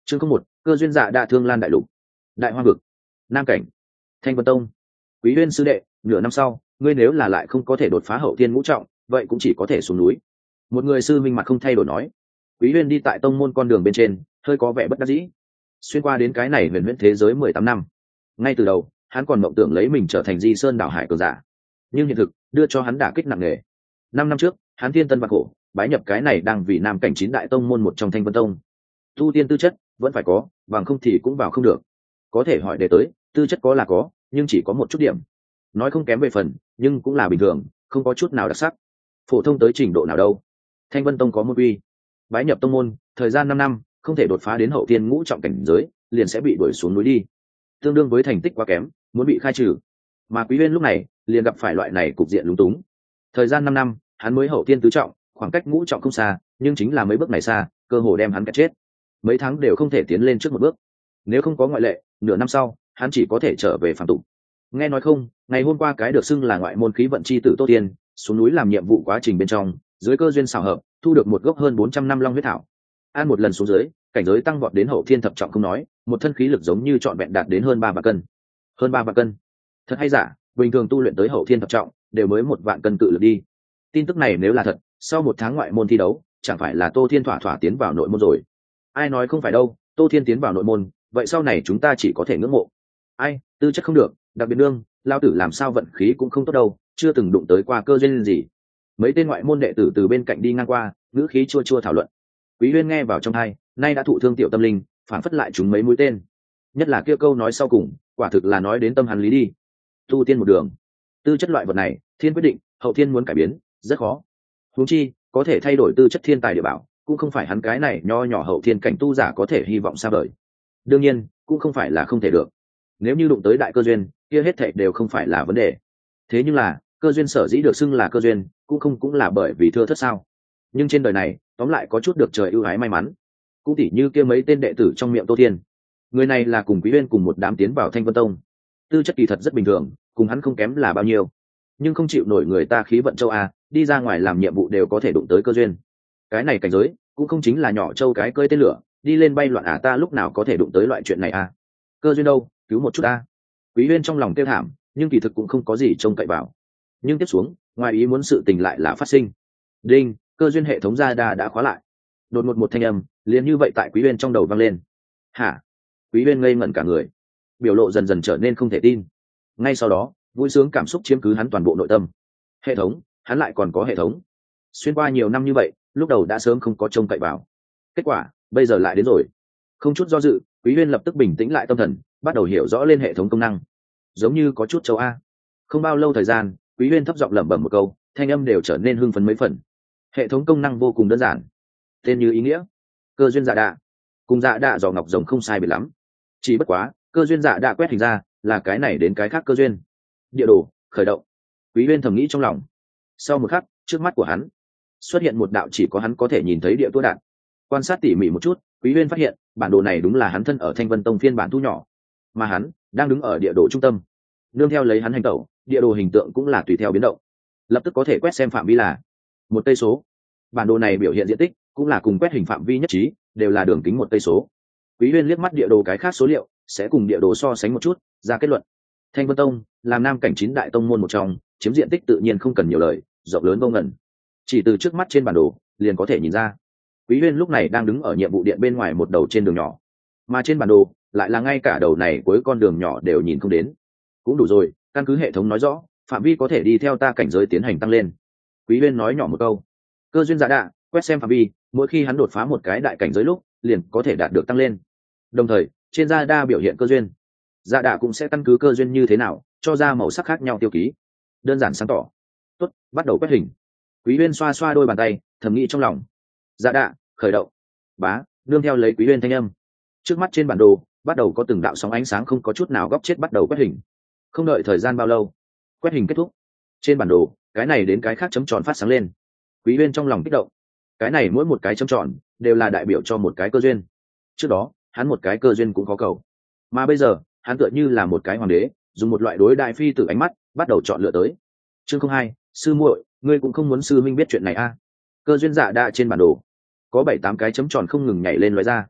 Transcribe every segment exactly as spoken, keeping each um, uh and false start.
chương không một, cơ duyên dạ đa thương lan đại lục, đại hoa vực, nam cảnh, thanh vân tông. Quý Uyên sư đệ, nửa năm sau ngươi nếu là lại không có thể đột phá hậu thiên ngũ trọng, vậy cũng chỉ có thể xuống núi. Một người sư minh mặt không thay đổi nói. Quý Uyên đi tại tông môn con đường bên trên, hơi có vẻ bất đắc dĩ. Xuyên qua đến cái này huyền huyễn thế giới mười tám năm, ngay từ đầu hắn còn mộng tưởng lấy mình trở thành di sơn đảo hải cường giả, nhưng hiện thực đưa cho hắn đả kích nặng nề. Năm năm trước hắn thiên tân vạn khổ bái nhập cái này đang vì nam cảnh chín đại tông môn một trong thanh vân tông. Tu tiên tư chất vẫn phải có, bằng không thì cũng vào không được. Có thể hỏi để tới, tư chất có là có, nhưng chỉ có một chút điểm, nói không kém về phần, nhưng cũng là bình thường, không có chút nào đặc sắc. Phổ thông tới trình độ nào đâu. Thanh vân tông có môn uy, bái nhập tông môn thời gian năm năm không thể đột phá đến hậu tiên ngũ trọng cảnh giới, liền sẽ bị đuổi xuống núi đi, tương đương với thành tích quá kém, muốn bị khai trừ. Mà Quý Uyên lúc này liền gặp phải loại này cục diện lúng túng. Thời gian năm năm hắn mới hậu tiên tứ trọng, khoảng cách ngũ trọng không xa, nhưng chính là mấy bước này xa, cơ hồ đem hắn cả chết. Mấy tháng đều không thể tiến lên trước một bước. Nếu không có ngoại lệ, nửa năm sau hắn chỉ có thể trở về phàm tục. Nghe nói không, ngày hôm qua cái được xưng là ngoại môn khí vận chi tử Tô Tiên xuống núi làm nhiệm vụ quá trình bên trong, dưới cơ duyên xảo hợp thu được một gốc hơn bốn trăm năm long huyết thảo. Ăn một lần xuống dưới, cảnh giới tăng vọt đến hậu thiên thập trọng không nói, một thân khí lực giống như trọn vẹn đạt đến hơn ba vạn cân. Hơn ba vạn cân. Thật hay giả, bình thường tu luyện tới hậu thiên thập trọng đều mới một vạn cân cự lực đi. Tin tức này nếu là thật, sau một tháng ngoại môn thi đấu, chẳng phải là Tô Thiên thỏa thỏa tiến vào nội môn rồi. Ai nói không phải đâu, Tô Thiên tiến vào nội môn, vậy sau này chúng ta chỉ có thể ngưỡng mộ. Ai, tư chất không được, đặc biệt đương, lao tử làm sao vận khí cũng không tốt đâu, chưa từng đụng tới qua cơ duyên gì. Mấy tên ngoại môn đệ tử từ bên cạnh đi ngang qua, ngữ khí chua chua thảo luận. Quý Uyên nghe vào trong tai, nay đã thụ thương tiểu tâm linh, phản phất lại chúng mấy mũi tên. Nhất là kia câu nói sau cùng, quả thực là nói đến tâm hắn lý đi. Tu tiên một đường, tư chất loại vật này, thiên quyết định, hậu thiên muốn cải biến, rất khó. Huống chi, có thể thay đổi tư chất thiên tài địa bảo, cũng không phải hắn cái này nho nhỏ hậu thiên cảnh tu giả có thể hy vọng xa vời. Đương nhiên, cũng không phải là không thể được. Nếu như đụng tới đại cơ duyên, kia hết thảy đều không phải là vấn đề. Thế nhưng là, cơ duyên sở dĩ được xưng là cơ duyên, cũng không cũng là bởi vì thưa thất sao? Nhưng trên đời này, tóm lại có chút được trời ưu ái may mắn. Cũng tỉ như kia mấy tên đệ tử trong miệng Tô Thiên. Người này là cùng Quý Uyên cùng một đám tiến vào Thanh Vân Tông. Tư chất kỳ thật rất bình thường, cùng hắn không kém là bao nhiêu. Nhưng không chịu nổi người ta khí vận châu a, đi ra ngoài làm nhiệm vụ đều có thể đụng tới cơ duyên. Cái này cảnh giới, cũng không chính là nhỏ châu cái cơi tên lửa, đi lên bay loạn à, ta lúc nào có thể đụng tới loại chuyện này a. Cơ duyên đâu, cứu một chút a. Quý Uyên trong lòng kêu thảm, nhưng kỳ thực cũng không có gì trông cậy vào. Nhưng tiếp xuống, ngoài ý muốn sự tình lại là phát sinh. Đinh, cơ duyên hệ thống ra đà đã khóa lại. Đột ngột một thanh âm, liền như vậy tại Quý Uyên trong đầu vang lên. Hả? Quý Uyên ngây ngẩn cả người, biểu lộ dần dần trở nên không thể tin. Ngay sau đó, vui sướng cảm xúc chiếm cứ hắn toàn bộ nội tâm. Hệ thống, hắn lại còn có hệ thống. Xuyên qua nhiều năm như vậy, lúc đầu đã sớm không có trông cậy vào. Kết quả, bây giờ lại đến rồi. Không chút do dự, Quý Uyên lập tức bình tĩnh lại tâm thần, bắt đầu hiểu rõ lên hệ thống công năng. Giống như có chút châu a. Không bao lâu thời gian, Quý Uyên thấp giọng lẩm bẩm một câu, thanh âm đều trở nên hưng phấn mấy phần. Hệ thống công năng vô cùng đơn giản, tên như ý nghĩa, cơ duyên dạ đạ. Cùng dạ đạ dò ngọc rồng không sai biệt lắm, chỉ bất quá cơ duyên dạ đạ quét hình ra là cái này đến cái khác cơ duyên. Địa đồ khởi động. Quý Uyên thầm nghĩ trong lòng. Sau một khắc, trước mắt của hắn xuất hiện một đạo chỉ có hắn có thể nhìn thấy địa tua đạn. Quan sát tỉ mỉ một chút, Quý Uyên phát hiện bản đồ này đúng là hắn thân ở Thanh Vân Tông phiên bản thu nhỏ, mà hắn đang đứng ở địa đồ trung tâm. Nương theo lấy hắn hành tẩu, địa đồ hình tượng cũng là tùy theo biến động, lập tức có thể quét xem phạm vi là một cây số. Bản đồ này biểu hiện diện tích cũng là cùng quét hình phạm vi nhất trí, đều là đường kính một cây số. Quý Uyên liếc mắt địa đồ cái khác số liệu, sẽ cùng địa đồ so sánh một chút, ra kết luận. Thanh Vân Tông làm nam cảnh chín đại tông môn một trong, chiếm diện tích tự nhiên không cần nhiều lời, rộng lớn vô ngần. Chỉ từ trước mắt trên bản đồ liền có thể nhìn ra, Quý Uyên lúc này đang đứng ở nhiệm vụ điện bên ngoài một đầu trên đường nhỏ, mà trên bản đồ lại là ngay cả đầu này cuối con đường nhỏ đều nhìn không đến. Cũng đủ rồi, căn cứ hệ thống nói rõ, phạm vi có thể đi theo ta cảnh giới tiến hành tăng lên. Quý Uyên nói nhỏ một câu. Cơ duyên dạ đạ quét xem phạm vi, mỗi khi hắn đột phá một cái đại cảnh giới lúc, liền có thể đạt được tăng lên. Đồng thời, trên dạ đa biểu hiện cơ duyên, dạ đạ cũng sẽ căn cứ cơ duyên như thế nào, cho ra màu sắc khác nhau tiêu ký. Đơn giản sáng tỏ. Tốt, bắt đầu quét hình. Quý Uyên xoa xoa đôi bàn tay, thầm nghĩ trong lòng. Dạ đạ khởi động. Bá, nương theo lấy Quý Uyên thanh âm, trước mắt trên bản đồ bắt đầu có từng đạo sóng ánh sáng không có chút nào góc chết bắt đầu quét hình. Không đợi thời gian bao lâu, quét hình kết thúc. Trên bản đồ, cái này đến cái khác chấm tròn phát sáng lên. Quý Uyên trong lòng kích động. Cái này mỗi một cái chấm tròn đều là đại biểu cho một cái cơ duyên. Trước đó, hắn một cái cơ duyên cũng có cầu, mà bây giờ, hắn tựa như là một cái hoàng đế, dùng một loại đối đại phi tử ánh mắt, bắt đầu chọn lựa tới. Chương không hai, sư muội, ngươi cũng không muốn sư minh biết chuyện này a? À? Cơ duyên dạ đa trên bản đồ, có bảy tám cái chấm tròn không ngừng nhảy lên lóe ra.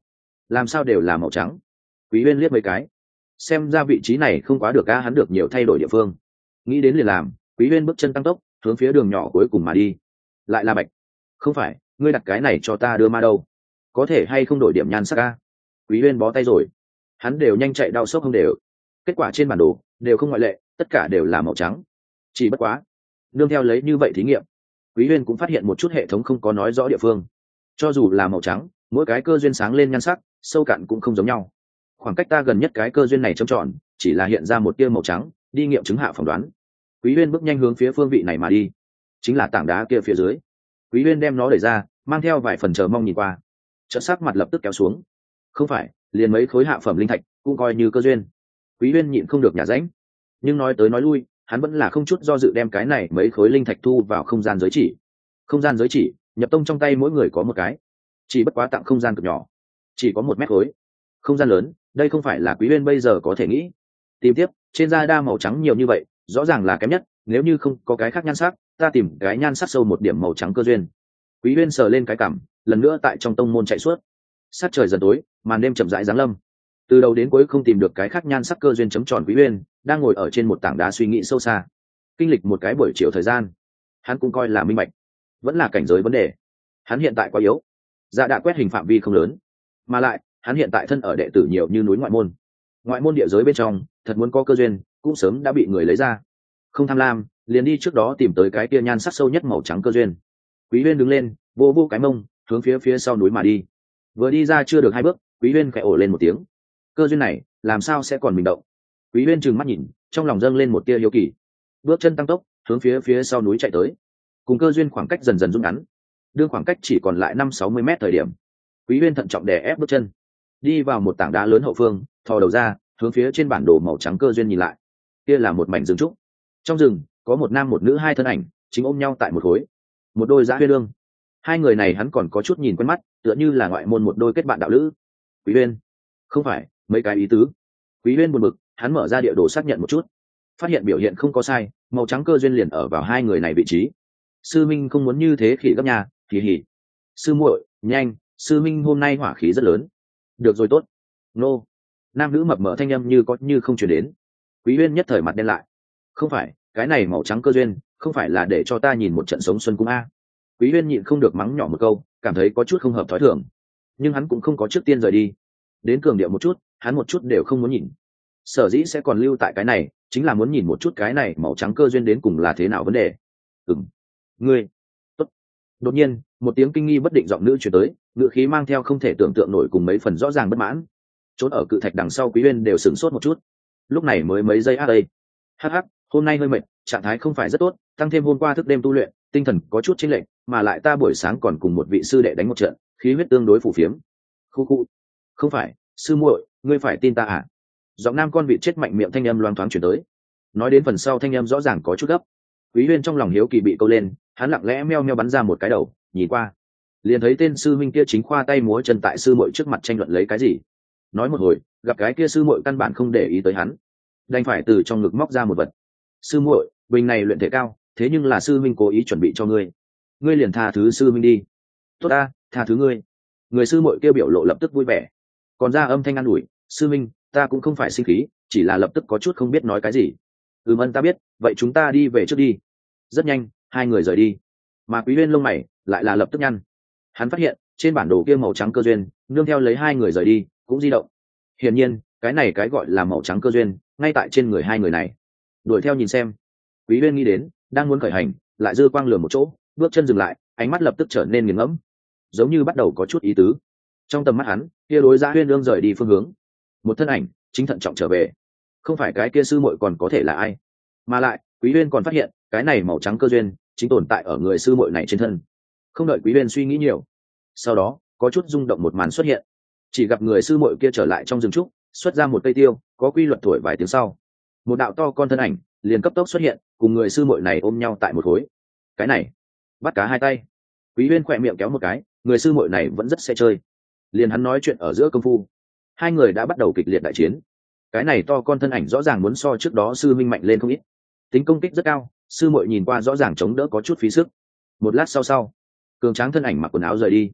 làm sao đều là màu trắng. Quý Uyên liếc mấy cái, xem ra vị trí này không quá được a, hắn được nhiều thay đổi địa phương. Nghĩ đến liền làm, Quý Uyên bước chân tăng tốc hướng phía đường nhỏ cuối cùng mà đi. Lại là bạch. Không phải, ngươi đặt cái này cho ta đưa ma đâu, có thể hay không đổi điểm nhan sắc a? Quý Uyên bó tay rồi, hắn đều nhanh chạy đau sốc không đều. Kết quả trên bản đồ đều không ngoại lệ, tất cả đều là màu trắng. Chỉ bất quá nương theo lấy như vậy thí nghiệm, Quý Uyên cũng phát hiện một chút hệ thống không có nói rõ địa phương. Cho dù là màu trắng, mỗi cái cơ duyên sáng lên nhan sắc sâu cạn cũng không giống nhau. Khoảng cách ta gần nhất cái cơ duyên này trông tròn chỉ là hiện ra một tia màu trắng, đi nghiệm chứng hạ phỏng đoán. Quý Uyên bước nhanh hướng phía phương vị này mà đi, chính là tảng đá kia phía dưới. Quý Uyên đem nó đẩy ra, mang theo vài phần chờ mong nhìn qua, chợt sắc mặt lập tức kéo xuống. Không phải, liền mấy khối hạ phẩm linh thạch cũng coi như cơ duyên. Quý Uyên nhịn không được nhả rãnh, nhưng nói tới nói lui, hắn vẫn là không chút do dự đem cái này mấy khối linh thạch thu vào không gian giới chỉ. Không gian giới chỉ, nhập tông trong tay mỗi người có một cái, chỉ bất quá tặng không gian cực nhỏ, chỉ có một mét khối. Không gian lớn, đây không phải là Quý Uyên bây giờ có thể nghĩ. Tìm tiếp, trên da đa màu trắng nhiều như vậy, rõ ràng là kém nhất, nếu như không có cái khác nhan sắc, ta tìm cái nhan sắc sâu một điểm màu trắng cơ duyên. Quý Uyên sờ lên cái cằm, lần nữa tại trong tông môn chạy suốt. Sát trời dần tối, màn đêm chậm rãi giáng lâm. Từ đầu đến cuối không tìm được cái khác nhan sắc cơ duyên chấm tròn, Quý Uyên đang ngồi ở trên một tảng đá suy nghĩ sâu xa. Kinh lịch một cái buổi chiều thời gian, hắn cũng coi là minh bạch, vẫn là cảnh giới vấn đề. Hắn hiện tại quá yếu, dạ đã quét hình phạm vi không lớn, mà lại hắn hiện tại thân ở đệ tử nhiều như núi ngoại môn. Ngoại môn địa giới bên trong, thật muốn có cơ duyên, cũng sớm đã bị người lấy ra. Không tham lam, liền đi trước đó tìm tới cái tia nhan sắc sâu nhất màu trắng cơ duyên. Quý Uyên đứng lên, vô vô cái mông, hướng phía phía sau núi mà đi. Vừa đi ra chưa được hai bước, Quý Uyên khẽ ồ lên một tiếng. Cơ duyên này, làm sao sẽ còn mình động? Quý Uyên trừng mắt nhìn, trong lòng dâng lên một tia hiếu kỳ. Bước chân tăng tốc, hướng phía phía sau núi chạy tới. Cùng cơ duyên khoảng cách dần dần rút ngắn. Đương khoảng cách chỉ còn lại năm sáu mươi mét thời điểm, Quý Uyên thận trọng đè ép bước chân, đi vào một tảng đá lớn hậu phương, thò đầu ra, hướng phía trên bản đồ màu trắng cơ duyên nhìn lại. Kia là một mảnh rừng trúc. Trong rừng có một nam một nữ hai thân ảnh, chính ôm nhau tại một khối. Một đôi dã huyên ương. Hai người này hắn còn có chút nhìn quen mắt, tựa như là ngoại môn một đôi kết bạn đạo lữ. Quý Uyên, không phải, mấy cái ý tứ. Quý Uyên buồn bực, hắn mở ra địa đồ xác nhận một chút, phát hiện biểu hiện không có sai, màu trắng cơ duyên liền ở vào hai người này vị trí. Sư Minh không muốn như thế khỉ gấp nhà, kỳ hỉ. Sư muội, nhanh, sư Minh hôm nay hỏa khí rất lớn. Được rồi tốt. Nô. Nam nữ mập mờ thanh âm như có như không truyền đến. Quý Uyên nhất thời mặt đen lại. Không phải, cái này màu trắng cơ duyên, không phải là để cho ta nhìn một trận sống xuân cung a. Quý Uyên nhịn không được mắng nhỏ một câu, cảm thấy có chút không hợp thói thường, nhưng hắn cũng không có trước tiên rời đi. Đến cường điệu một chút, hắn một chút đều không muốn nhìn. Sở dĩ sẽ còn lưu tại cái này, chính là muốn nhìn một chút cái này màu trắng cơ duyên đến cùng là thế nào vấn đề. Ừm, ngươi, tốt. Đột nhiên, một tiếng kinh nghi bất định giọng nữ truyền tới, ngữ khí mang theo không thể tưởng tượng nổi cùng mấy phần rõ ràng bất mãn. Trốn ở cự thạch đằng sau Quý Uyên đều sửng sốt một chút. Lúc này mới mấy giây a đây. Hắc hắc, hôm nay hơi mệt, trạng thái không phải rất tốt, tăng thêm hôm qua thức đêm tu luyện, tinh thần có chút chênh lệch, mà lại ta buổi sáng còn cùng một vị sư đệ đánh một trận, khí huyết tương đối phù phiếm. Khu khu. Không phải, sư muội, ngươi phải tin ta à? Giọng nam con vịt chết mạnh miệng thanh âm loáng thoáng chuyển tới. Nói đến phần sau thanh âm rõ ràng có chút gấp. Quý Uyên trong lòng hiếu kỳ bị câu lên, hắn lặng lẽ meo meo bắn ra một cái đầu, nhìn qua, liền thấy tên sư huynh kia chính khoa tay múa chân tại sư muội trước mặt tranh luận lấy cái gì. Nói một hồi, gặp cái kia sư muội căn bản không để ý tới hắn, đành phải từ trong ngực móc ra một vật. Sư muội, bình này luyện thể cao, thế nhưng là sư huynh cố ý chuẩn bị cho ngươi, ngươi liền tha thứ sư huynh đi. Tốt ta, tha thứ ngươi. Người sư muội kêu biểu lộ lập tức vui vẻ, còn ra âm thanh an ủi, sư huynh, ta cũng không phải sinh khí, chỉ là lập tức có chút không biết nói cái gì. Ừm, ân ta biết, vậy chúng ta đi về trước đi. Rất nhanh, hai người rời đi, mà Quý Uyên lông mày lại là lập tức nhăn. Hắn phát hiện trên bản đồ kia màu trắng cơ duyên nương theo lấy hai người rời đi cũng di động. Hiển nhiên cái này cái gọi là màu trắng cơ duyên ngay tại trên người hai người này. Đuổi theo nhìn xem. Quý Uyên nghĩ đến đang muốn khởi hành, lại dư quang lườm một chỗ, bước chân dừng lại, ánh mắt lập tức trở nên nghiền ngẫm, giống như bắt đầu có chút ý tứ. Trong tầm mắt hắn, kia đối Dã Huyên Ương rời đi phương hướng, một thân ảnh chính thận trọng trở về. Không phải cái kia sư muội còn có thể là ai? Mà lại Quý Uyên còn phát hiện cái này màu trắng cơ duyên chính tồn tại ở người sư muội này trên thân. Không đợi Quý Uyên suy nghĩ nhiều, sau đó có chút rung động một màn xuất hiện. Chỉ gặp người sư muội kia trở lại trong rừng trúc, xuất ra một cây tiêu, có quy luật thổi vài tiếng sau, một đạo to con thân ảnh liền cấp tốc xuất hiện, cùng người sư muội này ôm nhau tại một khối. Cái này, bắt cá hai tay. Quý Uyên khỏe miệng kéo một cái, người sư muội này vẫn rất sẽ chơi. Liền hắn nói chuyện ở giữa công phu, hai người đã bắt đầu kịch liệt đại chiến. Cái này to con thân ảnh rõ ràng muốn so trước đó sư minh mạnh lên không ít, tính công kích rất cao, sư muội nhìn qua rõ ràng chống đỡ có chút phí sức. Một lát sau sau, cường tráng thân ảnh mặc quần áo rời đi.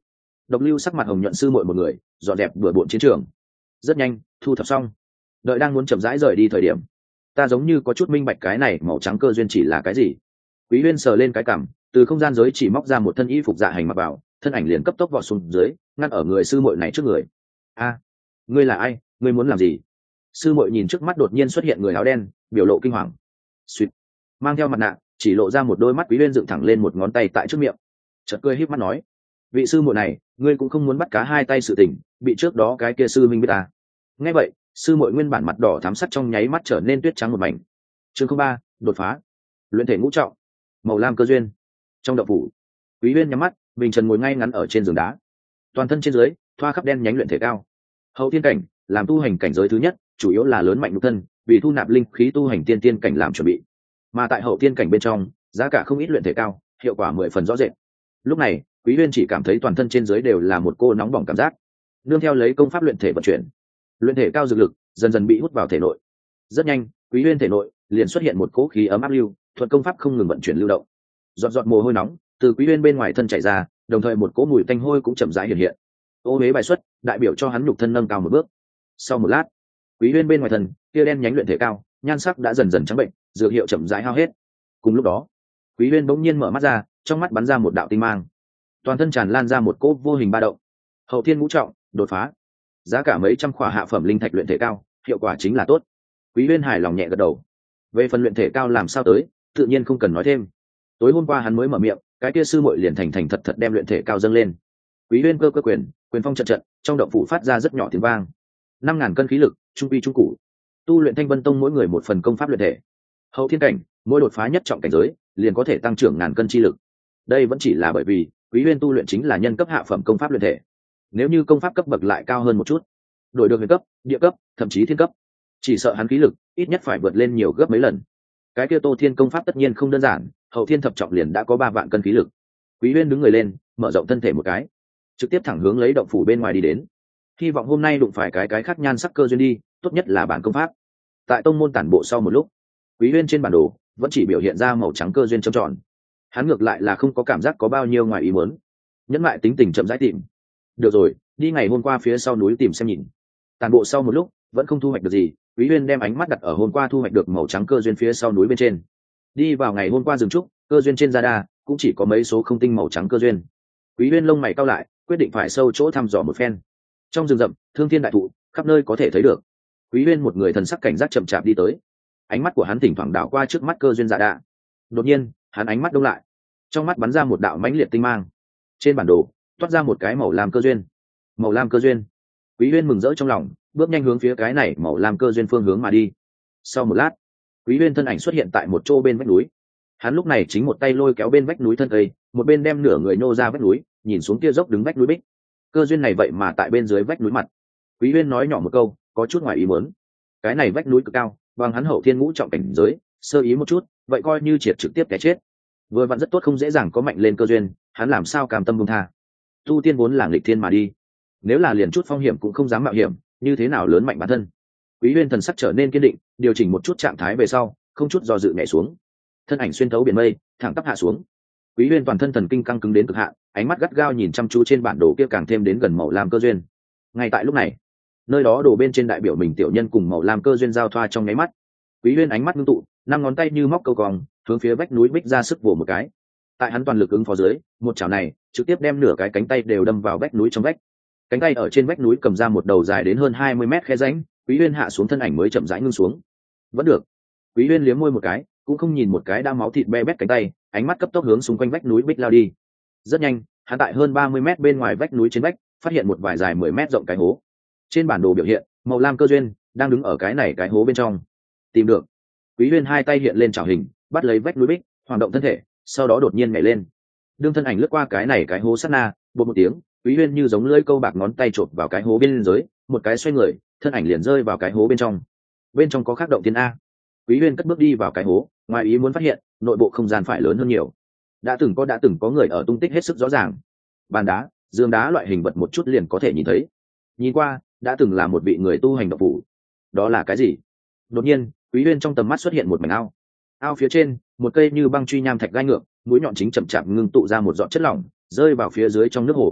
Độc Lưu sắc mặt hồng nhuận sư muội một người dọn dẹp bừa bộn chiến trường. Rất nhanh thu thập xong, đợi đang muốn chậm rãi rời đi thời điểm, ta giống như có chút minh bạch cái này màu trắng cơ duyên chỉ là cái gì. Quý Huyên sờ lên cái cằm, từ không gian giới chỉ móc ra một thân y phục dạ hành mặc vào, thân ảnh liền cấp tốc vọt xuống dưới, ngăn ở người sư muội này trước người. A, ngươi là ai? Ngươi muốn làm gì? Sư muội nhìn trước mắt đột nhiên xuất hiện người áo đen, biểu lộ kinh hoàng. Xuyệt, mang theo mặt nạ, chỉ lộ ra một đôi mắt. Quý Huyên dựng thẳng lên một ngón tay tại trước miệng, chợt cười híp mắt nói: vị sư muội này, ngươi cũng không muốn bắt cá hai tay sự tình, bị trước đó cái kia sư minh biết ta. Nghe vậy, sư muội nguyên bản mặt đỏ thắm sắc trong nháy mắt trở nên tuyết trắng một mảnh. Chương không ba, đột phá. Luyện thể ngũ trọng, màu lam cơ duyên. Trong động phủ, Quý Huyên nhắm mắt, bình trần ngồi ngay ngắn ở trên giường đá, toàn thân trên dưới thoa khắp đen nhánh luyện thể cao. Hậu thiên cảnh làm tu hành cảnh giới thứ nhất, chủ yếu là lớn mạnh nhục thân, vì thu nạp linh khí tu hành tiên tiên cảnh làm chuẩn bị. Mà tại hậu thiên cảnh bên trong, giá cả không ít luyện thể cao, hiệu quả mười phần rõ rệt. Lúc này, Quý Huyên chỉ cảm thấy toàn thân trên dưới đều là một cô nóng bỏng cảm giác. Nương theo lấy công pháp luyện thể vận chuyển, luyện thể cao dược lực dần dần bị hút vào thể nội. Rất nhanh, Quý Huyên thể nội liền xuất hiện một cỗ khí ấm áp lưu, thuận công pháp không ngừng vận chuyển lưu động. Giọt giọt mồ hôi nóng từ Quý Huyên bên ngoài thân chảy ra, đồng thời một cỗ mùi tanh hôi cũng chậm rãi hiện hiện. Ô huế bài xuất, đại biểu cho hắn nhục thân nâng cao một bước. Sau một lát, Quý Huyên bên ngoài thân kia đen nhánh luyện thể cao, nhan sắc đã dần dần trắng bệnh, dược hiệu chậm rãi hao hết. Cùng lúc đó, Quý Huyên bỗng nhiên mở mắt ra, trong mắt bắn ra một đạo tinh mang, toàn thân tràn lan ra một cỗ vô hình ba động. Hậu thiên ngũ trọng, đột phá. Giá cả mấy trăm khỏa hạ phẩm linh thạch luyện thể cao, hiệu quả chính là tốt. Quý Huyên hài lòng nhẹ gật đầu. Về phần luyện thể cao làm sao tới, tự nhiên không cần nói thêm. Tối hôm qua hắn mới mở miệng, cái kia sư muội liền thành thành thật thật đem luyện thể cao dâng lên. Quý Huyên cơ cơ quyền, quyền phong trận trận, trong động phủ phát ra rất nhỏ tiếng vang. Năm ngàn cân khí lực, trung quy trung cụ. Tu luyện Thanh Vân Tông mỗi người một phần công pháp luyện thể. Hậu thiên cảnh, mỗi đột phá nhất trọng cảnh giới, liền có thể tăng trưởng ngàn cân chi lực. Đây vẫn chỉ là bởi vì Quý Huyên tu luyện chính là nhân cấp hạ phẩm công pháp luyện thể. Nếu như công pháp cấp bậc lại cao hơn một chút, đổi được huyền cấp, địa cấp, thậm chí thiên cấp, chỉ sợ hắn khí lực ít nhất phải vượt lên nhiều gấp mấy lần. Cái kia Tô Thiên công pháp tất nhiên không đơn giản, hậu thiên thập trọng liền đã có ba vạn cân khí lực. Quý Huyên đứng người lên, mở rộng thân thể một cái, trực tiếp thẳng hướng lấy động phủ bên ngoài đi đến. Hy vọng hôm nay đụng phải cái cái khác nhan sắc cơ duyên đi, tốt nhất là bản công pháp. Tại tông môn tản bộ sau một lúc, Quý Huyên trên bản đồ vẫn chỉ biểu hiện ra màu trắng cơ duyên trống tròn. Hắn ngược lại là không có cảm giác có bao nhiêu ngoài ý muốn. Nhẫn lại tính tình chậm rãi tìm. Được rồi, đi ngày hôm qua phía sau núi tìm xem nhìn. Tản bộ sau một lúc, vẫn không thu hoạch được gì. Quý Huyên đem ánh mắt đặt ở hôm qua thu hoạch được màu trắng cơ duyên phía sau núi bên trên. Đi vào ngày hôm qua rừng trúc, cơ duyên trên radar cũng chỉ có mấy số không tinh màu trắng cơ duyên. Quý Huyên lông mày cau lại, quyết định phải sâu chỗ thăm dò một phen. Trong rừng rậm, thương thiên đại thụ, khắp nơi có thể thấy được. Quý Huyên một người thần sắc cảnh giác chậm chạp đi tới. Ánh mắt của hắn thỉnh thoảng đảo qua trước mắt cơ duyên dạ đạ. Đột nhiên, hắn ánh mắt đông lại, trong mắt bắn ra một đạo mãnh liệt tinh mang. Trên bản đồ toát ra một cái màu lam cơ duyên. Màu lam cơ duyên. Quý Huyên mừng rỡ trong lòng, bước nhanh hướng phía cái này màu lam cơ duyên phương hướng mà đi. Sau một lát, Quý Huyên thân ảnh xuất hiện tại một chỗ bên vách núi. Hắn lúc này chính một tay lôi kéo bên vách núi thân cây, một bên đem nửa người nô ra vách núi, nhìn xuống kia dốc đứng vách núi bích. Cơ duyên này vậy mà tại bên dưới vách núi mặt. Quý Huyên nói nhỏ một câu, có chút ngoài ý muốn. Cái này vách núi cực cao, bằng hắn hậu thiên ngũ trọng cảnh giới, sơ ý một chút, vậy coi như triệt trực tiếp cái chết. Vừa vặn rất tốt, không dễ dàng có mạnh lên cơ duyên, hắn làm sao cam tâm buông tha. Tu tiên vốn là nghịch thiên mà đi, nếu là liền chút phong hiểm cũng không dám mạo hiểm, như thế nào lớn mạnh bản thân. Quý Huyên thần sắc trở nên kiên định, điều chỉnh một chút trạng thái về sau, không chút do dự nhảy xuống. Thân ảnh xuyên thấu biển mây, thẳng tắp hạ xuống. Quý Huyên toàn thân thần kinh căng cứng đến cực hạn, ánh mắt gắt gao nhìn chăm chú trên bản đồ kia càng thêm đến gần màu lam cơ duyên. Ngay tại lúc này, nơi đó đồ bên trên đại biểu mình tiểu nhân cùng màu lam cơ duyên giao thoa trong nháy mắt. Quý Huyên ánh mắt ngưng tụ, năm ngón tay như móc câu cong, hướng phía vách núi bích ra sức vồ một cái. Tại hắn toàn lực ứng phó dưới, một chảo này trực tiếp đem nửa cái cánh tay đều đâm vào vách núi trong vách. Cánh tay ở trên vách núi cầm ra một đầu dài đến hơn hai mươi mét khe rãnh. Quý Huyên hạ xuống thân ảnh mới chậm rãi ngưng xuống. Vẫn được. Quý Huyên liếm môi một cái, cũng không nhìn một cái đã máu thịt be bét cánh tay, ánh mắt cấp tốc hướng xung quanh vách núi bích lao đi. Rất nhanh, hắn tại hơn ba mươi mét bên ngoài vách núi trên vách, phát hiện một vài dài mười mét rộng cái hố. Trên bản đồ biểu hiện, màu lam cơ duyên đang đứng ở cái này cái hố bên trong. Tìm được. Quý Huyên hai tay hiện lên chảo hình, bắt lấy vách núi bích, hoạt động thân thể, sau đó đột nhiên nhảy lên. Đương thân ảnh lướt qua cái này cái hố sát na, bột một tiếng, Quý Huyên như giống lưỡi câu bạc ngón tay chộp vào cái hố bên dưới, một cái xoay người, thân ảnh liền rơi vào cái hố bên trong. Bên trong có khắc động thiên a. Quý Huyên cất bước đi vào cái hố, ngoài ý muốn phát hiện, nội bộ không gian phải lớn hơn nhiều. Đã từng có đã từng có người ở tung tích hết sức rõ ràng. Bàn đá, giường đá loại hình vật một chút liền có thể nhìn thấy. Nhìn qua, đã từng là một vị người tu hành động phủ. Đó là cái gì? Đột nhiên, Quý Huyên trong tầm mắt xuất hiện một mảnh ao. Ao phía trên, một cây như băng truy nham thạch gai ngược, mũi nhọn chính chậm chạp ngưng tụ ra một giọt chất lỏng, rơi vào phía dưới trong nước hồ.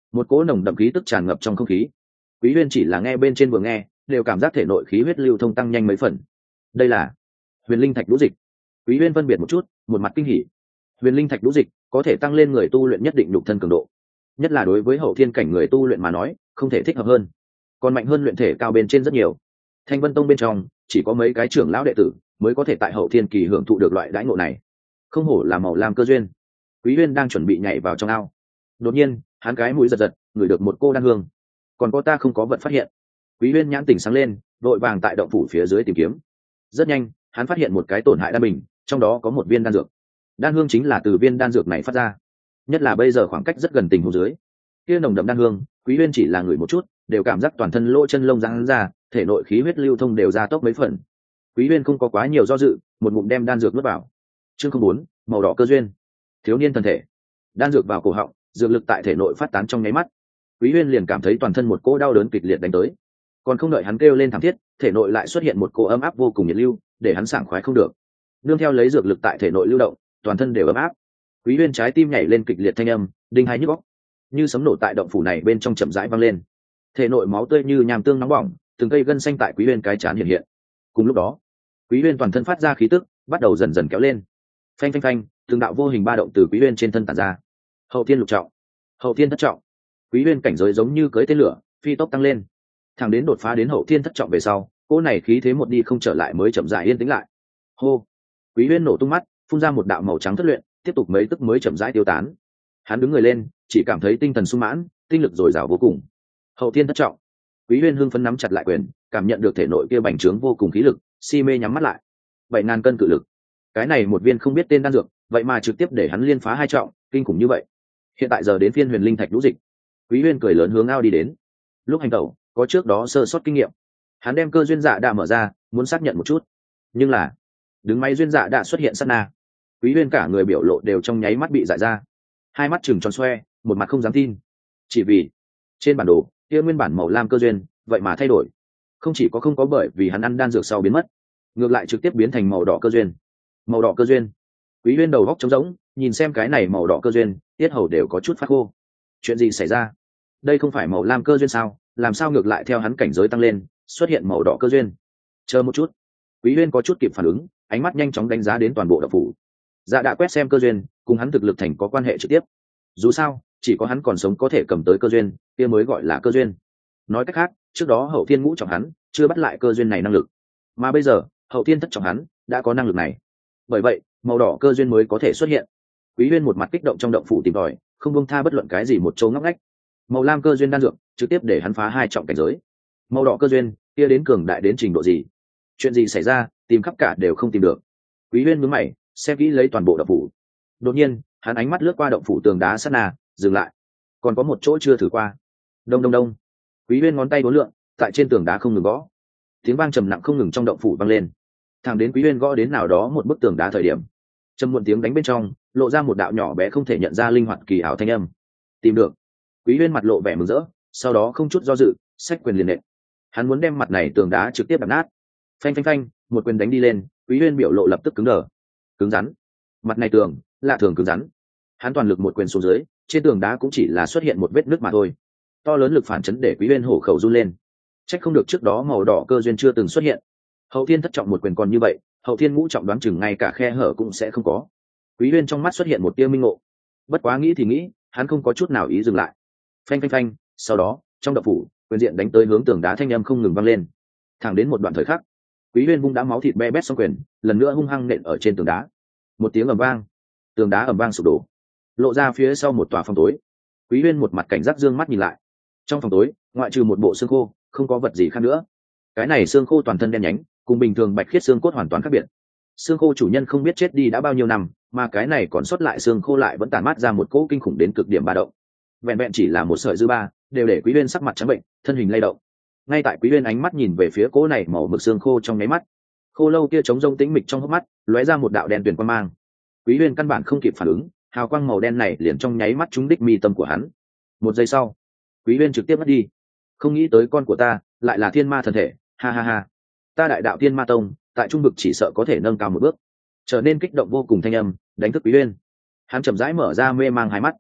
một cỗ nồng đậm khí tức tràn ngập trong không khí. Quý Uyên chỉ là nghe bên trên vừa nghe đều cảm giác thể nội khí huyết lưu thông tăng nhanh mấy phần. Đây là huyền linh thạch đũ dịch. Quý Uyên phân biệt một chút, một mặt kinh hỉ. Huyền linh thạch đũ dịch có thể tăng lên người tu luyện nhất định nhục thân cường độ, nhất là đối với hậu thiên cảnh người tu luyện mà nói không thể thích hợp hơn, còn mạnh hơn luyện thể cao bên trên rất nhiều. Thanh Vân Tông bên trong chỉ có mấy cái trưởng lão đệ tử mới có thể tại hậu thiên kỳ hưởng thụ được loại đãi ngộ này, không hổ là màu lam cơ duyên. Quý Uyên đang chuẩn bị nhảy vào trong ao, đột nhiên hắn cái mũi giật giật ngửi được một cô đan hương. Còn có ta không có vật phát hiện. Quý Uyên nhãn tỉnh sáng lên, vội vàng tại động phủ phía dưới tìm kiếm. Rất nhanh hắn phát hiện một cái tổn hại đan bình, trong đó có một viên đan dược. Đan hương chính là từ viên đan dược này phát ra, nhất là bây giờ khoảng cách rất gần tình huống dưới, kia nồng đậm đan hương Quý Uyên chỉ là ngửi một chút đều cảm giác toàn thân lỗ chân lông giãn ra, thể nội khí huyết lưu thông đều gia tốc mấy phần. Quý Uyên không có quá nhiều do dự, một ngụm đem đan dược nuốt vào. Chương không bốn, màu đỏ cơ duyên. Thiếu niên thần thể. Đan dược vào cổ họng, dược lực tại thể nội phát tán trong nháy mắt. Quý Uyên liền cảm thấy toàn thân một cỗ đau đớn kịch liệt đánh tới. Còn không đợi hắn kêu lên thảm thiết, thể nội lại xuất hiện một cỗ ấm áp vô cùng nhiệt lưu, để hắn sảng khoái không được. Nương theo lấy dược lực tại thể nội lưu động, toàn thân đều ấm áp. Quý Uyên trái tim nhảy lên kịch liệt thanh âm, đinh hai nhức óc, như sấm nổ tại động phủ này bên trong chậm rãi vang lên. Thể nội máu tươi như nham tương nóng bỏng, từng cây gân xanh tại Quý Uyên cái trán hiện hiện. Cùng lúc đó, Quý Uyên toàn thân phát ra khí tức, bắt đầu dần dần kéo lên. Phanh phanh phanh, từng đạo vô hình ba động từ Quý Uyên trên thân tản ra. Hậu thiên lục trọng, hậu thiên thất trọng. Quý Uyên cảnh giới giống như cưỡi tên lửa, phi tốc tăng lên. Thẳng đến đột phá đến hậu thiên thất trọng về sau, cỗ này khí thế một đi không trở lại mới chậm rãi yên tĩnh lại. Hô. Quý Uyên nổ tung mắt, phun ra một đạo màu trắng thất luyện, tiếp tục mấy tức mới chậm rãi tiêu tán. Hắn đứng người lên, chỉ cảm thấy tinh thần sung mãn, tinh lực dồi dào vô cùng. Hậu thiên thất trọng. Quý Uyên hưng phấn nắm chặt lại quyền, cảm nhận được thể nội kia bành trướng vô cùng khí lực, si mê nhắm mắt lại. Bảy ngàn cân cự lực. Cái này một viên không biết tên đan dược, vậy mà trực tiếp để hắn liên phá hai trọng, kinh khủng như vậy. Hiện tại giờ đến phiên huyền linh thạch lũ dịch. Quý Uyên cười lớn hướng ao đi đến. Lúc hành tẩu, có trước đó sơ sót kinh nghiệm, hắn đem cơ duyên dạ đã mở ra, muốn xác nhận một chút. Nhưng là, đứng máy duyên dạ đã xuất hiện sát na, Quý Uyên cả người biểu lộ đều trong nháy mắt bị dại ra, hai mắt trừng tròn xoe, một mặt không dám tin. Chỉ vì trên bản đồ kia nguyên bản màu lam cơ duyên vậy mà thay đổi, không chỉ có không có bởi vì hắn ăn đan dược sau biến mất, ngược lại trực tiếp biến thành màu đỏ cơ duyên. Màu đỏ cơ duyên. Quý Uyên đầu góc trống rỗng, nhìn xem cái này màu đỏ cơ duyên, tiết hầu đều có chút phát khô. Chuyện gì xảy ra? Đây không phải màu lam cơ duyên sao? Làm sao ngược lại theo hắn cảnh giới tăng lên, xuất hiện màu đỏ cơ duyên? Chờ một chút. Quý Uyên có chút kịp phản ứng, ánh mắt nhanh chóng đánh giá đến toàn bộ động phủ. Dạ đã quét xem cơ duyên, cùng hắn thực lực thành có quan hệ trực tiếp. Dù sao, chỉ có hắn còn sống có thể cầm tới cơ duyên, kia mới gọi là cơ duyên. Nói cách khác, trước đó hậu thiên ngũ trọng hắn chưa bắt lại cơ duyên này năng lực, mà bây giờ hậu thiên thất trọng hắn đã có năng lực này. Bởi vậy, màu đỏ cơ duyên mới có thể xuất hiện. Quý Uyên một mặt kích động trong động phủ tìm tòi, không buông tha bất luận cái gì một chỗ ngóc ngách. Màu lam cơ duyên đan dược, trực tiếp để hắn phá hai trọng cảnh giới. Màu đỏ cơ duyên, kia đến cường đại đến trình độ gì? Chuyện gì xảy ra, tìm khắp cả đều không tìm được. Quý Uyên nhướng mày, xem kỹ lấy toàn bộ động phủ. Đột nhiên, hắn ánh mắt lướt qua động phủ tường đá sát na, dừng lại. Còn có một chỗ chưa thử qua. Đông đông đông. Quý Uyên ngón tay uốn lượn, tại trên tường đá không ngừng gõ. Tiếng vang trầm nặng không ngừng trong động phủ vang lên. Thẳng đến Quý Uyên gõ đến nào đó một bức tường đá thời điểm, trầm muộn tiếng đánh bên trong lộ ra một đạo nhỏ bé không thể nhận ra linh hoạt kỳ ảo thanh âm. Tìm được. Quý Uyên mặt lộ vẻ mừng rỡ, sau đó không chút do dự, xách quyền liền nện. Hắn muốn đem mặt này tường đá trực tiếp đập nát. Phanh phanh phanh, một quyền đánh đi lên, Quý Uyên biểu lộ lập tức cứng đờ. Cứng rắn. Mặt này tường, lạ thường cứng rắn. Hắn toàn lực một quyền xuống dưới, trên tường đá cũng chỉ là xuất hiện một vết nứt mà thôi. To lớn lực phản chấn để Quý Uyên hổ khẩu run lên. Trách không được trước đó màu đỏ cơ duyên chưa từng xuất hiện. Hậu thiên thất trọng một quyền còn như vậy, hậu thiên ngũ trọng đoán chừng ngay cả khe hở cũng sẽ không có. Quý Uyên trong mắt xuất hiện một tia minh ngộ. Bất quá nghĩ thì nghĩ, hắn không có chút nào ý dừng lại. Phanh phanh phanh, sau đó, trong động phủ, quyền diện đánh tới hướng tường đá thanh âm không ngừng vang lên. Thẳng đến một đoạn thời khắc, Quý Uyên vung đá máu thịt be bét xong quyền, lần nữa hung hăng nện ở trên tường đá. Một tiếng ầm vang, tường đá ầm vang sụp đổ, lộ ra phía sau một tòa phòng tối. Quý Uyên một mặt cảnh giác dương mắt nhìn lại. Trong phòng tối, ngoại trừ một bộ xương khô, không có vật gì khác nữa. Cái này xương khô toàn thân đen nhánh, cùng bình thường bạch khiết xương cốt hoàn toàn khác biệt. Xương khô chủ nhân không biết chết đi đã bao nhiêu năm, mà cái này còn sót lại xương khô lại vẫn tản mát ra một cỗ kinh khủng đến cực điểm ba động. Vẹn vẹn chỉ là một sợi dư ba, đều để Quý Uyên sắc mặt trắng bệnh, thân hình lay động. Ngay tại Quý Uyên ánh mắt nhìn về phía cỗ này màu mực xương khô trong nháy mắt, khô lâu kia trống rông tĩnh mịch trong hốc mắt, lóe ra một đạo đen tuyền quang mang. Quý Uyên căn bản không kịp phản ứng, hào quang màu đen này liền trong nháy mắt trúng đích mi tâm của hắn. Một giây sau, Quý Uyên trực tiếp mất đi. Không nghĩ tới con của ta lại là thiên ma thần thể, ha ha ha. Ta đại đạo thiên ma tông, tại trung vực chỉ sợ có thể nâng cao một bước. Trở nên kích động vô cùng thanh âm, đánh thức Quý Uyên. Hắn chậm rãi mở ra mê mang hai mắt.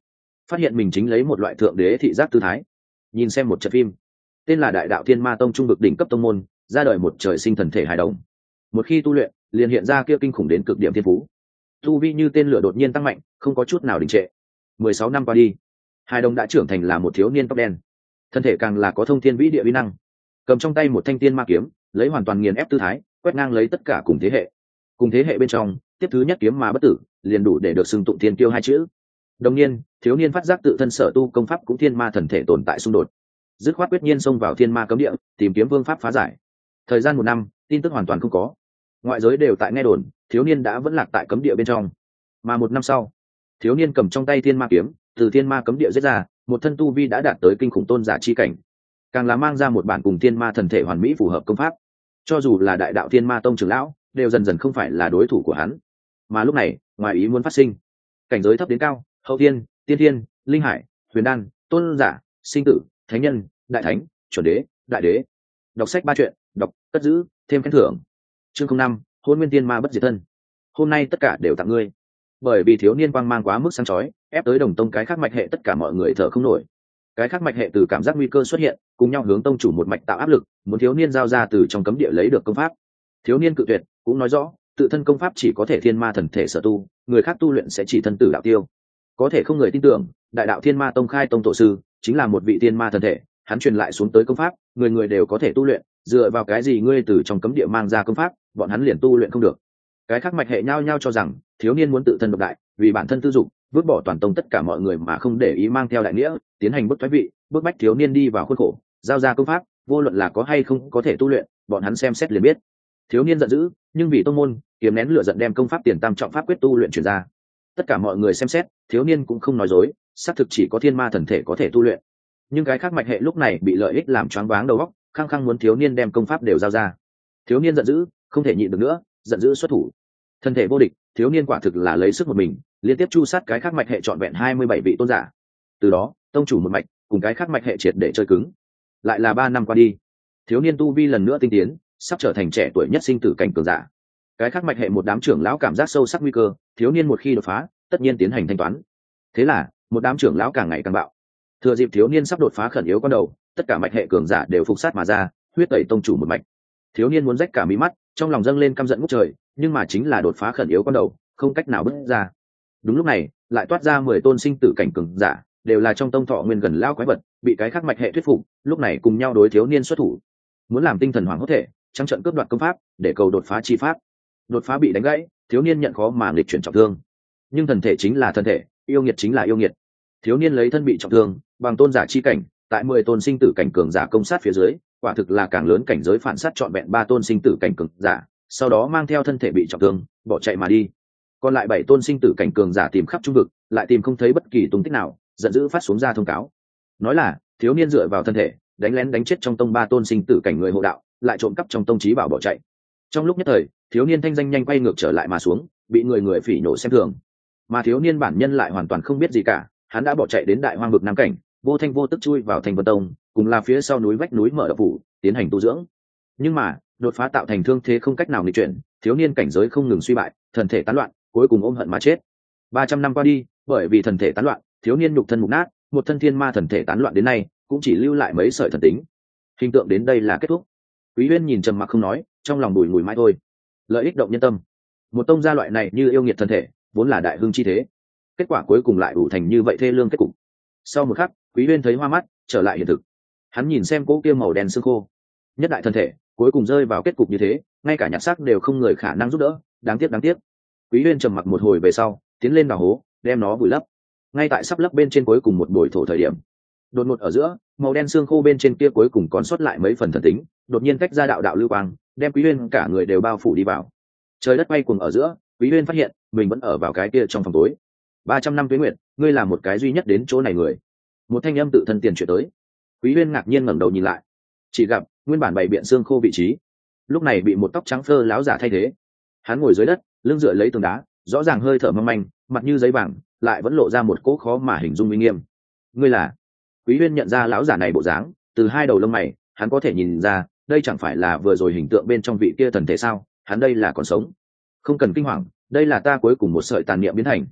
phát hiện mình chính lấy một loại thượng đế thị giác tư thái nhìn xem một trận phim tên là Đại Đạo Thiên Ma Tông trung vực đỉnh cấp tông môn, ra đời một trời sinh thần thể hài đồng. Một khi tu luyện, liền hiện ra kia kinh khủng đến cực điểm thiên phú. Tu vi như tên lửa đột nhiên tăng mạnh, không có chút nào đình trệ. mười sáu năm qua đi, hài đồng đã trưởng thành là một thiếu niên tóc đen. Thân thể càng là có thông thiên vĩ địa uy năng. Cầm trong tay một thanh tiên ma kiếm, lấy hoàn toàn nghiền ép tư thái, quét ngang lấy tất cả cùng thế hệ. Cùng thế hệ bên trong, tiếp thứ nhất kiếm mà bất tử, liền đủ để được xưng tụng thiên kiêu hai chữ. Đồng nhiên, thiếu niên phát giác tự thân sở tu công pháp cũng thiên ma thần thể tồn tại xung đột, dứt khoát quyết nhiên xông vào thiên ma cấm địa, tìm kiếm phương pháp phá giải. Thời gian một năm, tin tức hoàn toàn không có, ngoại giới đều tại nghe đồn thiếu niên đã vẫn lạc tại cấm địa bên trong. Mà một năm sau, thiếu niên cầm trong tay thiên ma kiếm, từ thiên ma cấm địa giết ra, một thân tu vi đã đạt tới kinh khủng tôn giả chi cảnh, càng là mang ra một bản cùng thiên ma thần thể hoàn mỹ phù hợp công pháp. Cho dù là Đại Đạo Thiên Ma Tông trưởng lão, đều dần dần không phải là đối thủ của hắn. Mà lúc này, ngoài ý muốn phát sinh, cảnh giới thấp đến cao, hậu thiên, tiên thiên, linh hải, huyền đan, tôn giả, sinh tử, thánh nhân, đại thánh, chuẩn đế, đại đế. Đọc sách ba chuyện, đọc, cất giữ, thêm khen thưởng. Chương không năm, Hôn Nguyên Tiên Ma bất diệt thân. Hôm nay tất cả đều tặng ngươi. Bởi vì thiếu niên quang mang quá mức sáng chói, ép tới Đồng Tông cái khác mạch hệ tất cả mọi người thở không nổi. Cái khác mạch hệ từ cảm giác nguy cơ xuất hiện, cùng nhau hướng tông chủ một mạch tạo áp lực, muốn thiếu niên giao ra từ trong cấm địa lấy được công pháp. Thiếu niên cự tuyệt, cũng nói rõ, tự thân công pháp chỉ có thể thiên ma thần thể sở tu, người khác tu luyện sẽ chỉ thân tử đạo tiêu. Có thể không người tin tưởng, Đại Đạo Thiên Ma Tông khai tông tổ sư chính là một vị thiên ma thần thể, hắn truyền lại xuống tới công pháp, người người đều có thể tu luyện, dựa vào cái gì ngươi từ trong cấm địa mang ra công pháp, bọn hắn liền tu luyện không được. Cái khác mạch hệ nhao nhao cho rằng thiếu niên muốn tự thân độc đại, vì bản thân tư dục, vứt bỏ toàn tông tất cả mọi người mà không để ý mang theo đại nghĩa, tiến hành bức thoái vị, bức bách thiếu niên đi vào khuôn khổ, giao ra công pháp, vô luận là có hay không có thể tu luyện, bọn hắn xem xét liền biết. Thiếu niên giận dữ, nhưng vì tông môn, kiềm nén lửa giận đem công pháp tiền tam trọng pháp quyết tu luyện truyền ra. Tất cả mọi người xem xét, thiếu niên cũng không nói dối, xác thực chỉ có thiên ma thần thể có thể tu luyện. Nhưng cái khác mạch hệ lúc này bị lợi ích làm choáng váng đầu óc, khăng khăng muốn thiếu niên đem công pháp đều giao ra. Thiếu niên giận dữ, không thể nhịn được nữa, giận dữ xuất thủ. Thân thể vô địch, thiếu niên quả thực là lấy sức một mình, liên tiếp chu sát cái khác mạch hệ trọn vẹn hai mươi bảy vị tôn giả. Từ đó, tông chủ một mạch cùng cái khác mạch hệ triệt để chơi cứng. Lại là ba năm qua đi, thiếu niên tu vi lần nữa tinh tiến, sắp trở thành trẻ tuổi nhất sinh tử cảnh cường giả. Cái khác mạch hệ một đám trưởng lão cảm giác sâu sắc nguy cơ, thiếu niên một khi đột phá, tất nhiên tiến hành thanh toán. Thế là, một đám trưởng lão càng ngày càng bạo. Thừa dịp thiếu niên sắp đột phá khẩn yếu con đầu, tất cả mạch hệ cường giả đều phục sát mà ra, huyết tẩy tông chủ một mạch. Thiếu niên muốn rách cả mí mắt, trong lòng dâng lên căm giận ngút trời, nhưng mà chính là đột phá khẩn yếu con đầu, không cách nào bước ra. Đúng lúc này, lại toát ra mười tôn sinh tử cảnh cường giả, đều là trong tông thọ nguyên gần lao quái vật, bị cái khác mạch hệ thuyết phục, lúc này cùng nhau đối thiếu niên xuất thủ, muốn làm tinh thần hoàng hốt thể, trắng trận cướp đoạt công pháp, để cầu đột phá chi pháp. Đột phá bị đánh gãy, thiếu niên nhận khó mà nghịch chuyển trọng thương. Nhưng thần thể chính là thần thể, yêu nghiệt chính là yêu nghiệt. Thiếu niên lấy thân bị trọng thương, bằng tôn giả chi cảnh, tại mười tôn sinh tử cảnh cường giả công sát phía dưới, quả thực là càng lớn cảnh giới phản sát trọn vẹn ba tôn sinh tử cảnh cường giả, sau đó mang theo thân thể bị trọng thương, bỏ chạy mà đi. Còn lại bảy tôn sinh tử cảnh cường giả tìm khắp trung vực, lại tìm không thấy bất kỳ tung tích nào, giận dữ phát xuống ra thông cáo, nói là thiếu niên dựa vào thân thể, đánh lén đánh chết trong tông ba tôn sinh tử cảnh người hộ đạo, lại trộm cắp trong tông trí bảo bỏ chạy. Trong lúc nhất thời, thiếu niên thanh danh nhanh quay ngược trở lại mà xuống, bị người người phỉ nhổ xem thường. Mà thiếu niên bản nhân lại hoàn toàn không biết gì cả, hắn đã bỏ chạy đến đại hoang vực nam cảnh, vô thanh vô tức chui vào thành vân tông, cùng là phía sau núi vách núi mở đạo phủ, tiến hành tu dưỡng. Nhưng mà đột phá tạo thành thương thế không cách nào nghịch chuyển, thiếu niên cảnh giới không ngừng suy bại, thần thể tán loạn, cuối cùng ôm hận mà chết. Ba trăm năm qua đi, bởi vì thần thể tán loạn, thiếu niên nhục thân mục nát, một thân thiên ma thần thể tán loạn đến nay, cũng chỉ lưu lại mấy sợi thần tính. Hình tượng đến đây là kết thúc. Quý Uyên nhìn trầm mặc không nói, trong lòng bùi ngùi mãi thôi. Lợi ích động nhân tâm, một tông gia loại này như yêu nghiệt thần thể, vốn là đại hưng chi thế, kết quả cuối cùng lại đủ thành như vậy thê lương kết cục. Sau một khắc, Quý Uyên thấy hoa mắt, trở lại hiện thực. Hắn nhìn xem cỗ kia màu đen xương khô, nhất đại thần thể, cuối cùng rơi vào kết cục như thế, ngay cả nhặt xác đều không người khả năng giúp đỡ, đáng tiếc đáng tiếc. Quý Uyên trầm mặc một hồi về sau, tiến lên đào hố, đem nó vùi lấp. Ngay tại sắp lấp bên trên cuối cùng một bồi thổ thời điểm, đột ngột ở giữa, màu đen xương khô bên trên kia cuối cùng còn sót lại mấy phần thần tính, đột nhiên tách ra đạo đạo lưu quang, đem Quý Uyên cả người đều bao phủ đi vào. Trời đất bay cuồng ở giữa, Quý Uyên phát hiện mình vẫn ở vào cái kia trong phòng tối. Ba trăm năm tuế nguyệt, ngươi là một cái duy nhất đến chỗ này người. Một thanh âm tự thân tiền chuyển tới. Quý Uyên ngạc nhiên ngẩng đầu nhìn lại, chỉ gặp nguyên bản bày biện xương khô vị trí, lúc này bị một tóc trắng phơ láo giả thay thế. Hắn ngồi dưới đất, lưng dựa lấy tường đá, rõ ràng hơi thở mong manh, mặt như giấy vàng, lại vẫn lộ ra một cỗ khó mà hình dung uy nghiêm. Ngươi là? Quý Uyên nhận ra lão giả này bộ dáng, từ hai đầu lông mày, hắn có thể nhìn ra, đây chẳng phải là vừa rồi hình tượng bên trong vị kia thần thể sao? Hắn đây là còn sống. Không cần kinh hoàng, đây là ta cuối cùng một sợi tàn niệm biến thành.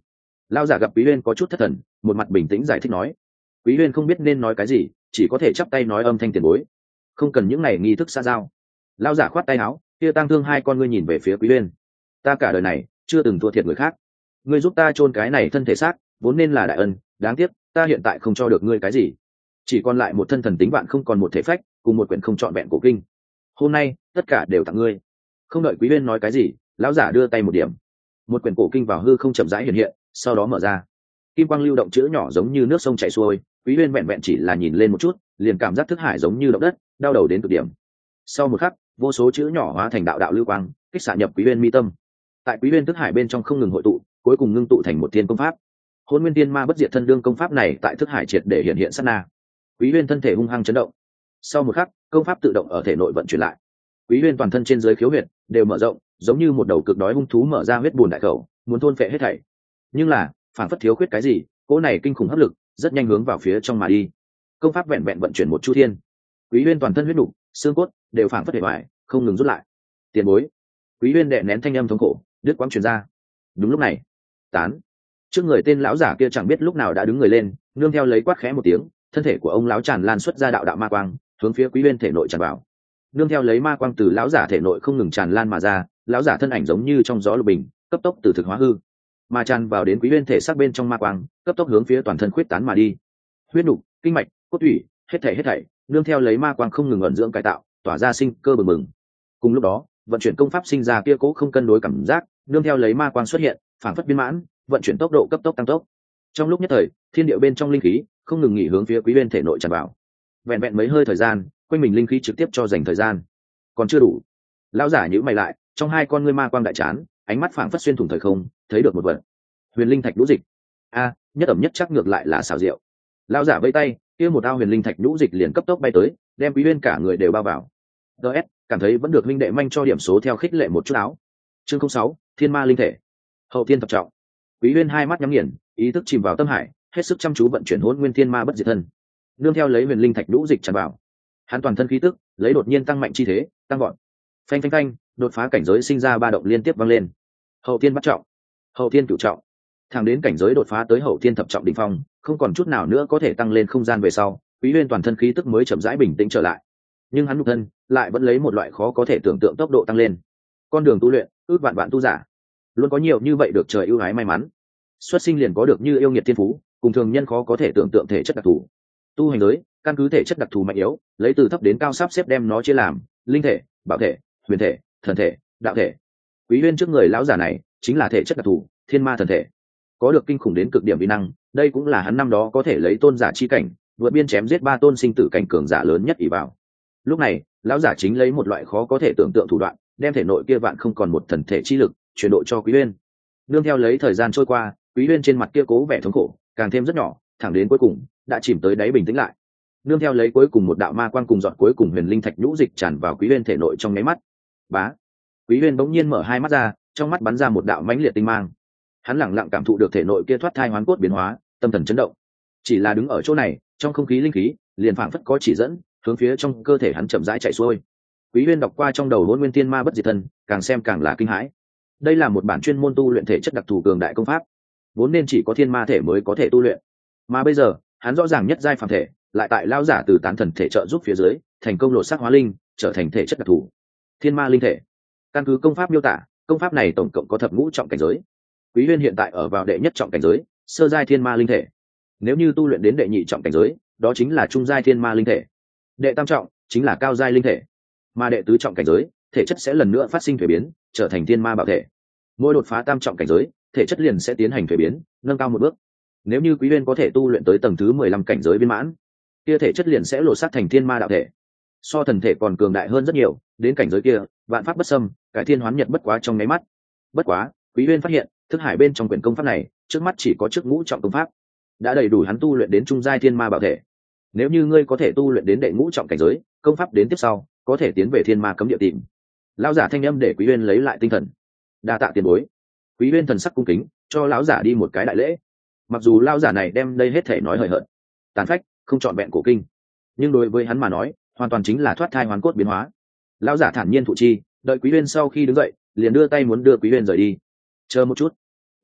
Lão giả gặp Quý Uyên có chút thất thần, một mặt bình tĩnh giải thích nói. Quý Uyên không biết nên nói cái gì, chỉ có thể chắp tay nói âm thanh tiền bối, không cần những này nghi thức xa giao. Lão giả khoát tay áo, kia tang thương hai con ngươi nhìn về phía Quý Uyên. Ta cả đời này chưa từng thua thiệt người khác, ngươi giúp ta chôn cái này thân thể xác vốn nên là đại ân, đáng tiếc ta hiện tại không cho được ngươi cái gì, chỉ còn lại một thân thần tính bạn không còn một thể phách, cùng một quyển không trọn vẹn cổ kinh. Hôm nay tất cả đều tặng ngươi. Không đợi Quý Uyên nói cái gì, lão giả đưa tay một điểm, một quyển cổ kinh vào hư không chậm rãi hiện hiện, sau đó mở ra. Kim quang lưu động, chữ nhỏ giống như nước sông chảy xuôi. Quý Uyên vẹn vẹn chỉ là nhìn lên một chút, liền cảm giác thức hải giống như động đất, đau đầu đến cực điểm. Sau một khắc, vô số chữ nhỏ hóa thành đạo đạo lưu quang, kích xạ nhập Quý Uyên mi tâm. Tại Quý Uyên thức hải bên trong không ngừng hội tụ, cuối cùng ngưng tụ thành một thiên công pháp. Hỗn Nguyên Tiên Ma Bất Diệt Thân Đương công pháp này tại thức hải triệt để hiện hiện sát na. Quý Uyên thân thể hung hăng chấn động. Sau một khắc, công pháp tự động ở thể nội vận chuyển lại. Quý Uyên toàn thân trên dưới khiếu huyệt đều mở rộng, giống như một đầu cực đói hung thú mở ra huyết buồn đại khẩu, muốn thôn phệ hết thảy. Nhưng là, phản phất thiếu khuyết cái gì, cỗ này kinh khủng hấp lực, rất nhanh hướng vào phía trong mà đi. Công pháp vẹn vẹn vận chuyển một chu thiên, Quý Uyên toàn thân huyết nục, xương cốt đều phản phất để hoại, không ngừng rút lại. Tiền bối. Quý Uyên đè nén thanh âm thống khổ, đứt quãng truyền ra. Đúng lúc này, tán. Trước người tên lão giả kia chẳng biết lúc nào đã đứng người lên, nương theo lấy quát khẽ một tiếng, thân thể của ông lão tràn lan xuất ra đạo đạo ma quang, hướng phía Quý Uyên thể nội tràn vào. Nương theo lấy ma quang từ lão giả thể nội không ngừng tràn lan mà ra, lão giả thân ảnh giống như trong gió lục bình, cấp tốc từ thực hóa hư, mà tràn vào đến Quý Uyên thể xác bên trong ma quang, cấp tốc hướng phía toàn thân khuyết tán mà đi. Huyết nục, kinh mạch, cốt thủy, hết thảy hết thảy, nương theo lấy ma quang không ngừng ẩn dưỡng cải tạo, tỏa ra sinh cơ bừng bừng. Cùng lúc đó, vận chuyển công pháp sinh ra kia cố không cân đối cảm giác, nương theo lấy ma quang xuất hiện, phản phất viên mãn, vận chuyển tốc độ cấp tốc tăng tốc. Trong lúc nhất thời, thiên địa bên trong linh khí không ngừng nghỉ hướng phía Quý Uyên thể nội tràn vào. Vẹn vẹn mấy hơi thời gian, quanh mình linh khí trực tiếp cho dành thời gian, còn chưa đủ. Lão giả nhíu mày lại, trong hai con ngươi ma quang đại chán, ánh mắt phảng phất xuyên thủng thời không, thấy được một vật. Huyền linh thạch nhũ dịch. A, nhất ẩm nhất chắc ngược lại là xảo diệu. Lão giả vẫy tay, kia một ao huyền linh thạch nhũ dịch liền cấp tốc bay tới, đem Quý Uyên cả người đều bao vào. ds cảm thấy vẫn được huynh đệ manh cho điểm số theo khích lệ một chút áo. Chương không sáu, thiên ma linh thể. Hậu thiên thập trọng. Quý Uyên hai mắt nhắm nghiền, ý thức chìm vào tâm hải, hết sức chăm chú vận chuyển Hỗn Nguyên Thiên Ma Bất Diệt Thân. Nương theo lấy huyền linh thạch nhũ dịch tràn vào, hắn toàn thân khí tức lấy đột nhiên tăng mạnh chi thế, tăng gọn. Phanh phanh phanh, đột phá cảnh giới sinh ra ba động liên tiếp vang lên. Hậu thiên bắt trọng, hậu thiên cửu trọng, thẳng đến cảnh giới đột phá tới hậu thiên thập trọng đỉnh phong, không còn chút nào nữa có thể tăng lên không gian về sau, Quý Uyên toàn thân khí tức mới chậm rãi bình tĩnh trở lại. Nhưng hắn nhục thân lại vẫn lấy một loại khó có thể tưởng tượng tốc độ tăng lên. Con đường tu luyện, ước vạn vạn tu giả, luôn có nhiều như vậy được trời ưu ái may mắn, xuất sinh liền có được như yêu nghiệt thiên phú, cùng thường nhân khó có thể tưởng tượng thể chất đặc thù. Tu hành giới căn cứ thể chất đặc thù mạnh yếu, lấy từ thấp đến cao sắp xếp đem nó chia làm linh thể, bảo thể, huyền thể, thần thể, đạo thể. Quý Uyên trước người lão giả này chính là thể chất đặc thù, thiên ma thần thể, có được kinh khủng đến cực điểm uy năng. Đây cũng là hắn năm đó có thể lấy tôn giả chi cảnh vượt biên chém giết ba tôn sinh tử cảnh cường giả lớn nhất ỷ vào. Lúc này lão giả chính lấy một loại khó có thể tưởng tượng thủ đoạn, đem thể nội kia vạn không còn một thần thể chi lực chuyển độ cho Quý Uyên. Nương theo lấy thời gian trôi qua, Quý Uyên trên mặt kia cố vẻ thống khổ càng thêm rất nhỏ, thẳng đến cuối cùng đã chìm tới đáy bình tĩnh lại. Nương theo lấy cuối cùng một đạo ma quang cùng dọn cuối cùng huyền linh thạch nhũ dịch tràn vào Quý Uyên thể nội trong nháy mắt. Bá, Quý Uyên bỗng nhiên mở hai mắt ra, trong mắt bắn ra một đạo mãnh liệt tinh mang. Hắn lẳng lặng cảm thụ được thể nội kia thoát thai hoán cốt biến hóa, tâm thần chấn động. Chỉ là đứng ở chỗ này, trong không khí linh khí liền phảng phất có chỉ dẫn, hướng phía trong cơ thể hắn chậm rãi chạy xuôi. Quý Uyên đọc qua trong đầu Hỗn Nguyên Thiên Ma Bất Diệt Thân, càng xem càng là kinh hãi. Đây là một bản chuyên môn tu luyện thể chất đặc thù cường đại công pháp, vốn nên chỉ có thiên ma thể mới có thể tu luyện, mà bây giờ hắn rõ ràng nhất giai phàm thể, lại tại lão giả từ tán thần thể trợ giúp phía dưới, thành công lột xác hóa linh, trở thành thể chất đặc thù thiên ma linh thể. Căn cứ công pháp miêu tả, công pháp này tổng cộng có thập ngũ trọng cảnh giới. Quý Uyên hiện tại ở vào đệ nhất trọng cảnh giới, sơ giai thiên ma linh thể. Nếu như tu luyện đến đệ nhị trọng cảnh giới, đó chính là trung giai thiên ma linh thể. Đệ tam trọng chính là cao giai linh thể, mà đệ tứ trọng cảnh giới, thể chất sẽ lần nữa phát sinh thuế biến, trở thành thiên ma bảo thể. Mỗi đột phá tam trọng cảnh giới, thể chất liền sẽ tiến hành thuế biến, nâng cao một bước. Nếu như Quý Uyên có thể tu luyện tới tầng thứ mười lăm cảnh giới viên mãn, kia thể chất liền sẽ lột xác thành thiên ma đạo thể, so thần thể còn cường đại hơn rất nhiều. Đến cảnh giới kia, vạn pháp bất xâm, cải thiên hoán nhật bất quá trong nháy mắt. Bất quá, Quý Uyên phát hiện, thức hải bên trong quyển công pháp này, trước mắt chỉ có trước ngũ trọng công pháp, đã đầy đủ hắn tu luyện đến trung giai thiên ma bảo thể. Nếu như ngươi có thể tu luyện đến đệ ngũ trọng cảnh giới, công pháp đến tiếp sau có thể tiến về thiên ma cấm địa tìm. Lão giả thanh âm để Quý Uyên lấy lại tinh thần. Đa tạ tiền bối. Quý Uyên thần sắc cung kính, cho lão giả đi một cái đại lễ. Mặc dù lão giả này đem đây hết thể nói hời hợt, tàn phách, không trọn vẹn cổ kinh, nhưng đối với hắn mà nói, hoàn toàn chính là thoát thai hoán cốt biến hóa. Lão giả thản nhiên thụ chi, đợi Quý Uyên sau khi đứng dậy, liền đưa tay muốn đưa Quý Uyên rời đi. Chờ một chút.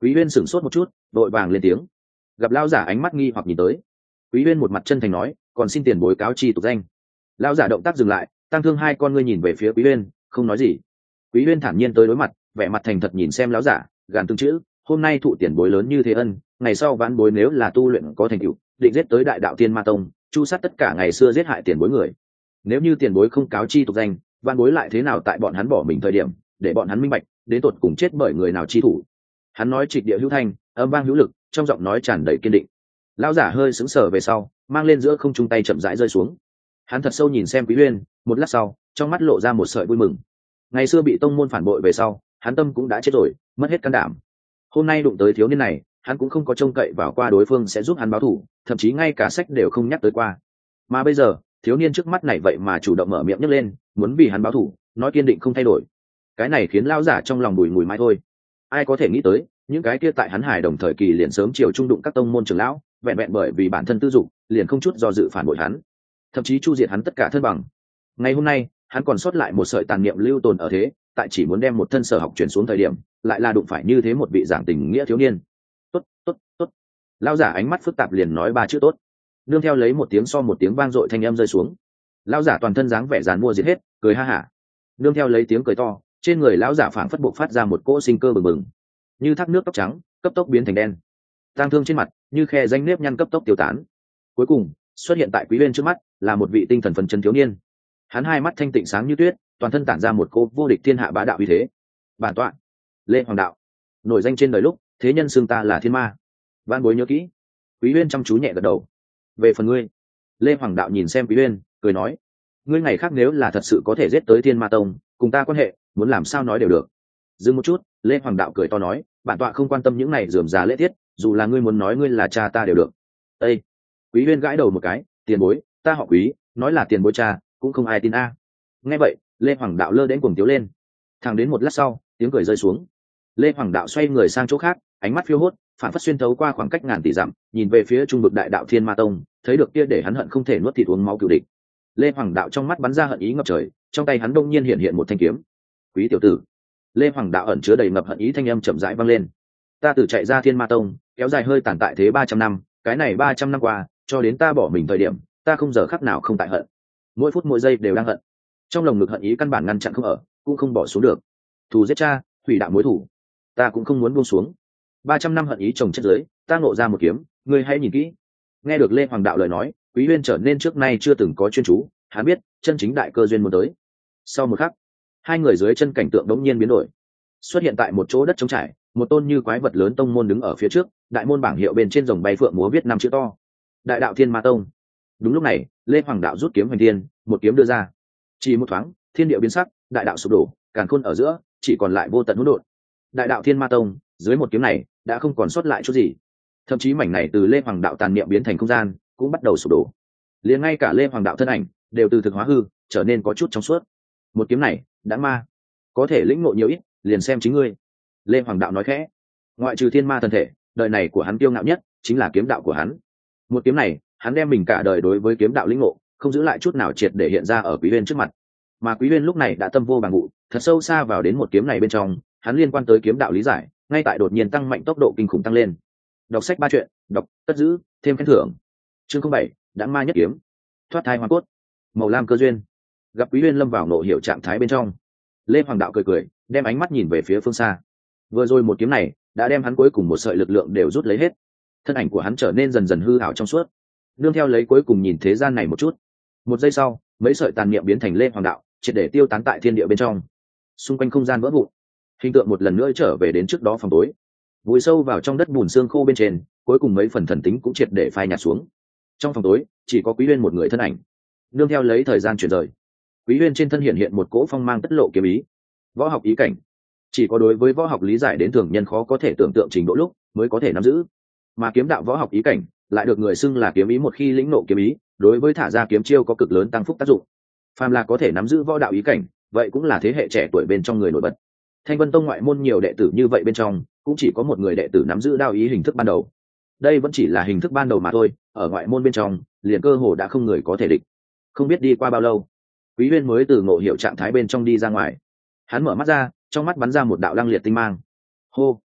Quý Uyên sửng sốt một chút, đội vàng lên tiếng. Gặp lão giả ánh mắt nghi hoặc nhìn tới. Quý Uyên một mặt chân thành nói, còn xin tiền bối cáo chi tục danh. Lão giả động tác dừng lại, tăng thương hai con ngươi nhìn về phía Quý Uyên, không nói gì. Quý Uyên thản nhiên tới đối mặt, vẻ mặt thành thật nhìn xem lão giả, gàn từng chữ, hôm nay thụ tiền bối lớn như thế ân, ngày sau vãn bối nếu là tu luyện có thành tựu, định giết tới đại đạo thiên ma tông, chu sát tất cả ngày xưa giết hại tiền bối người. Nếu như tiền bối không cáo chi tục danh, vãn bối lại thế nào tại bọn hắn bỏ mình thời điểm, để bọn hắn minh bạch, đến tột cùng chết bởi người nào chi thủ. Hắn nói trịch địa hữu thanh, âm vang hữu lực, trong giọng nói tràn đầy kiên định. Lão giả hơi sững sờ về sau, mang lên giữa không trung tay chậm rãi rơi xuống. Hắn thật sâu nhìn xem Quý Uyên, một lát sau, trong mắt lộ ra một sợi vui mừng. Ngày xưa bị tông môn phản bội về sau, hắn tâm cũng đã chết rồi, mất hết can đảm. Hôm nay đụng tới thiếu niên này, hắn cũng không có trông cậy vào qua đối phương sẽ giúp hắn báo thù, thậm chí ngay cả sách đều không nhắc tới qua. Mà bây giờ, thiếu niên trước mắt này vậy mà chủ động mở miệng nhấc lên, muốn vì hắn báo thù, nói kiên định không thay đổi. Cái này khiến lão giả trong lòng bùi ngùi mãi thôi. Ai có thể nghĩ tới, những cái kia tại hắn hài đồng thời kỳ liền sớm chiều trung đụng các tông môn trưởng lão, vẹn vẹn bởi vì bản thân tư dục, liền không chút do dự phản bội hắn, thậm chí chu diệt hắn tất cả thân bằng. Ngày hôm nay, hắn còn sót lại một sợi tàn niệm lưu tồn ở thế, tại chỉ muốn đem một thân sở học chuyển xuống thời điểm, lại là đụng phải như thế một vị giảng tình nghĩa thiếu niên. Tốt, tốt, tốt. Lão giả ánh mắt phức tạp liền nói ba chữ tốt. Nương theo lấy một tiếng so một tiếng vang dội thanh âm rơi xuống. Lão giả toàn thân dáng vẻ giàn mua diệt hết, cười ha hả. Nương theo lấy tiếng cười to, trên người lão giả phảng phất bộc phát ra một cỗ sinh cơ bừng bừng, như thác nước tóc trắng cấp tốc biến thành đen, tang thương trên mặt như khe danh nếp nhăn cấp tốc tiêu tán. Cuối cùng xuất hiện tại Quý Uyên trước mắt là một vị tinh thần phấn chấn thiếu niên. Hắn hai mắt thanh tịnh sáng như tuyết, toàn thân tản ra một cỗ vô địch thiên hạ bá đạo uy thế. Bản tọa Lê Hoàng Đạo, nổi danh trên đời lúc thế nhân xưng ta là thiên ma, van bối nhớ kỹ. Quý Uyên chăm chú nhẹ gật đầu. Về phần ngươi, Lê Hoàng Đạo nhìn xem Quý Uyên cười nói, ngươi ngày khác nếu là thật sự có thể giết tới thiên ma tông, cùng ta quan hệ muốn làm sao nói đều được. Dừng một chút, Lê Hoàng Đạo cười to nói, bản tọa không quan tâm những này rườm rà lễ tiết, dù là ngươi muốn nói ngươi là cha ta đều được. Ê! Quý Uyên gãi đầu một cái, tiền bối, ta họ Quý, nói là tiền bối cha, cũng không ai tin a. Nghe vậy, Lê Hoàng Đạo lơ đến cuồng tiếu lên. Thẳng đến một lát sau, tiếng cười rơi xuống. Lê Hoàng Đạo xoay người sang chỗ khác, ánh mắt phiêu hốt, phản phất xuyên thấu qua khoảng cách ngàn tỷ dặm, nhìn về phía trung vực đại đạo Thiên Ma Tông, thấy được kia để hắn hận không thể nuốt thịt uống máu cửu địch. Lê Hoàng Đạo trong mắt bắn ra hận ý ngập trời, trong tay hắn đông nhiên hiện hiện một thanh kiếm. Quý tiểu tử. Lê Hoàng Đạo ẩn chứa đầy ngập hận ý thanh âm chậm rãi vang lên. Ta từ chạy ra Thiên Ma Tông, kéo dài hơi tàn tại thế ba trăm năm, cái này ba trăm năm qua, cho đến ta bỏ mình thời điểm, ta không giờ khắc nào không tại hận. Mỗi phút mỗi giây đều đang hận. Trong lồng ngực hận ý căn bản ngăn chặn không ở, cũng không bỏ xuống được. Thù giết cha, hủy đạo mối thù, ta cũng không muốn buông xuống. ba trăm năm hận ý chồng chất dưới, ta ngộ ra một kiếm, ngươi hãy nhìn kỹ. Nghe được Lê Hoàng Đạo lời nói, Quý Uyên trở nên trước nay chưa từng có chuyên chú, hắn biết, chân chính đại cơ duyên muốn tới. Sau một khắc, hai người dưới chân cảnh tượng đống nhiên biến đổi, xuất hiện tại một chỗ đất trống trải, một tôn như quái vật lớn tông môn đứng ở phía trước, đại môn bảng hiệu bên trên rồng bay phượng múa viết năm chữ to: Đại đạo Thiên Ma Tông. Đúng lúc này, Lê Hoàng Đạo rút kiếm hoành thiên, một kiếm đưa ra. Chỉ một thoáng, thiên địa biến sắc, đại đạo sụp đổ, càn khôn ở giữa, chỉ còn lại vô tận hỗn độn. Đại đạo Thiên Ma Tông, dưới một kiếm này, đã không còn sót lại chút gì. Thậm chí mảnh này từ Lê Hoàng Đạo tàn niệm biến thành không gian, cũng bắt đầu sụp đổ. Liền ngay cả Lê Hoàng Đạo thân ảnh, đều từ thực hóa hư, trở nên có chút trong suốt. Một kiếm này, đã ma, có thể lĩnh ngộ nhiều ít, liền xem chính ngươi. Lê Hoàng Đạo nói khẽ. Ngoại trừ thiên ma thân thể, đời này của hắn kiêu ngạo nhất chính là kiếm đạo của hắn. Một kiếm này, hắn đem mình cả đời đối với kiếm đạo lĩnh ngộ, không giữ lại chút nào triệt để hiện ra ở Quý Uyên trước mặt. Mà Quý Uyên lúc này đã tâm vô bằng ngụ, thật sâu xa vào đến một kiếm này bên trong, hắn liên quan tới kiếm đạo lý giải, ngay tại đột nhiên tăng mạnh tốc độ kinh khủng tăng lên. Đọc sách ba chuyện, đọc tất giữ, thêm khen thưởng. Chương không bảy, đã ma nhất kiếm, thoát thai hoa cốt, màu lam cơ duyên. Gặp Quý Uyên lâm vào nộ hiểu trạng thái bên trong, Lê Hoàng Đạo cười cười, đem ánh mắt nhìn về phía phương xa. Vừa rồi một kiếm này đã đem hắn cuối cùng một sợi lực lượng đều rút lấy hết, thân ảnh của hắn trở nên dần dần hư ảo trong suốt. Nương theo lấy cuối cùng nhìn thế gian này một chút, một giây sau, mấy sợi tàn niệm biến thành Lê Hoàng Đạo, triệt để tiêu tán tại thiên địa bên trong. Xung quanh không gian vỡ vụn, hình tượng một lần nữa trở về đến trước đó phòng tối. Vùi sâu vào trong đất bùn xương khô bên trên, cuối cùng mấy phần thần tính cũng triệt để phai nhạt xuống. Trong phòng tối chỉ có Quý Uyên một người thân ảnh. Nương theo lấy thời gian chuyển rời, Quý Uyên trên thân hiện hiện một cỗ phong mang tất lộ kiếm ý. Võ học ý cảnh, chỉ có đối với võ học lý giải đến thường nhân khó có thể tưởng tượng trình độ lúc mới có thể nắm giữ. Mà kiếm đạo võ học ý cảnh lại được người xưng là kiếm ý, một khi lĩnh ngộ kiếm ý, đối với thả ra kiếm chiêu có cực lớn tăng phúc tác dụng. Phàm là có thể nắm giữ võ đạo ý cảnh, vậy cũng là thế hệ trẻ tuổi bên trong người nổi bật. Thanh Vân Tông ngoại môn nhiều đệ tử như vậy bên trong, cũng chỉ có một người đệ tử nắm giữ đao ý hình thức ban đầu. Đây vẫn chỉ là hình thức ban đầu mà thôi, ở ngoại môn bên trong, liền cơ hồ đã không người có thể địch. Không biết đi qua bao lâu, Quý Uyên mới từ ngộ hiểu trạng thái bên trong đi ra ngoài. Hắn mở mắt ra, trong mắt bắn ra một đạo lăng liệt tinh mang. Hô!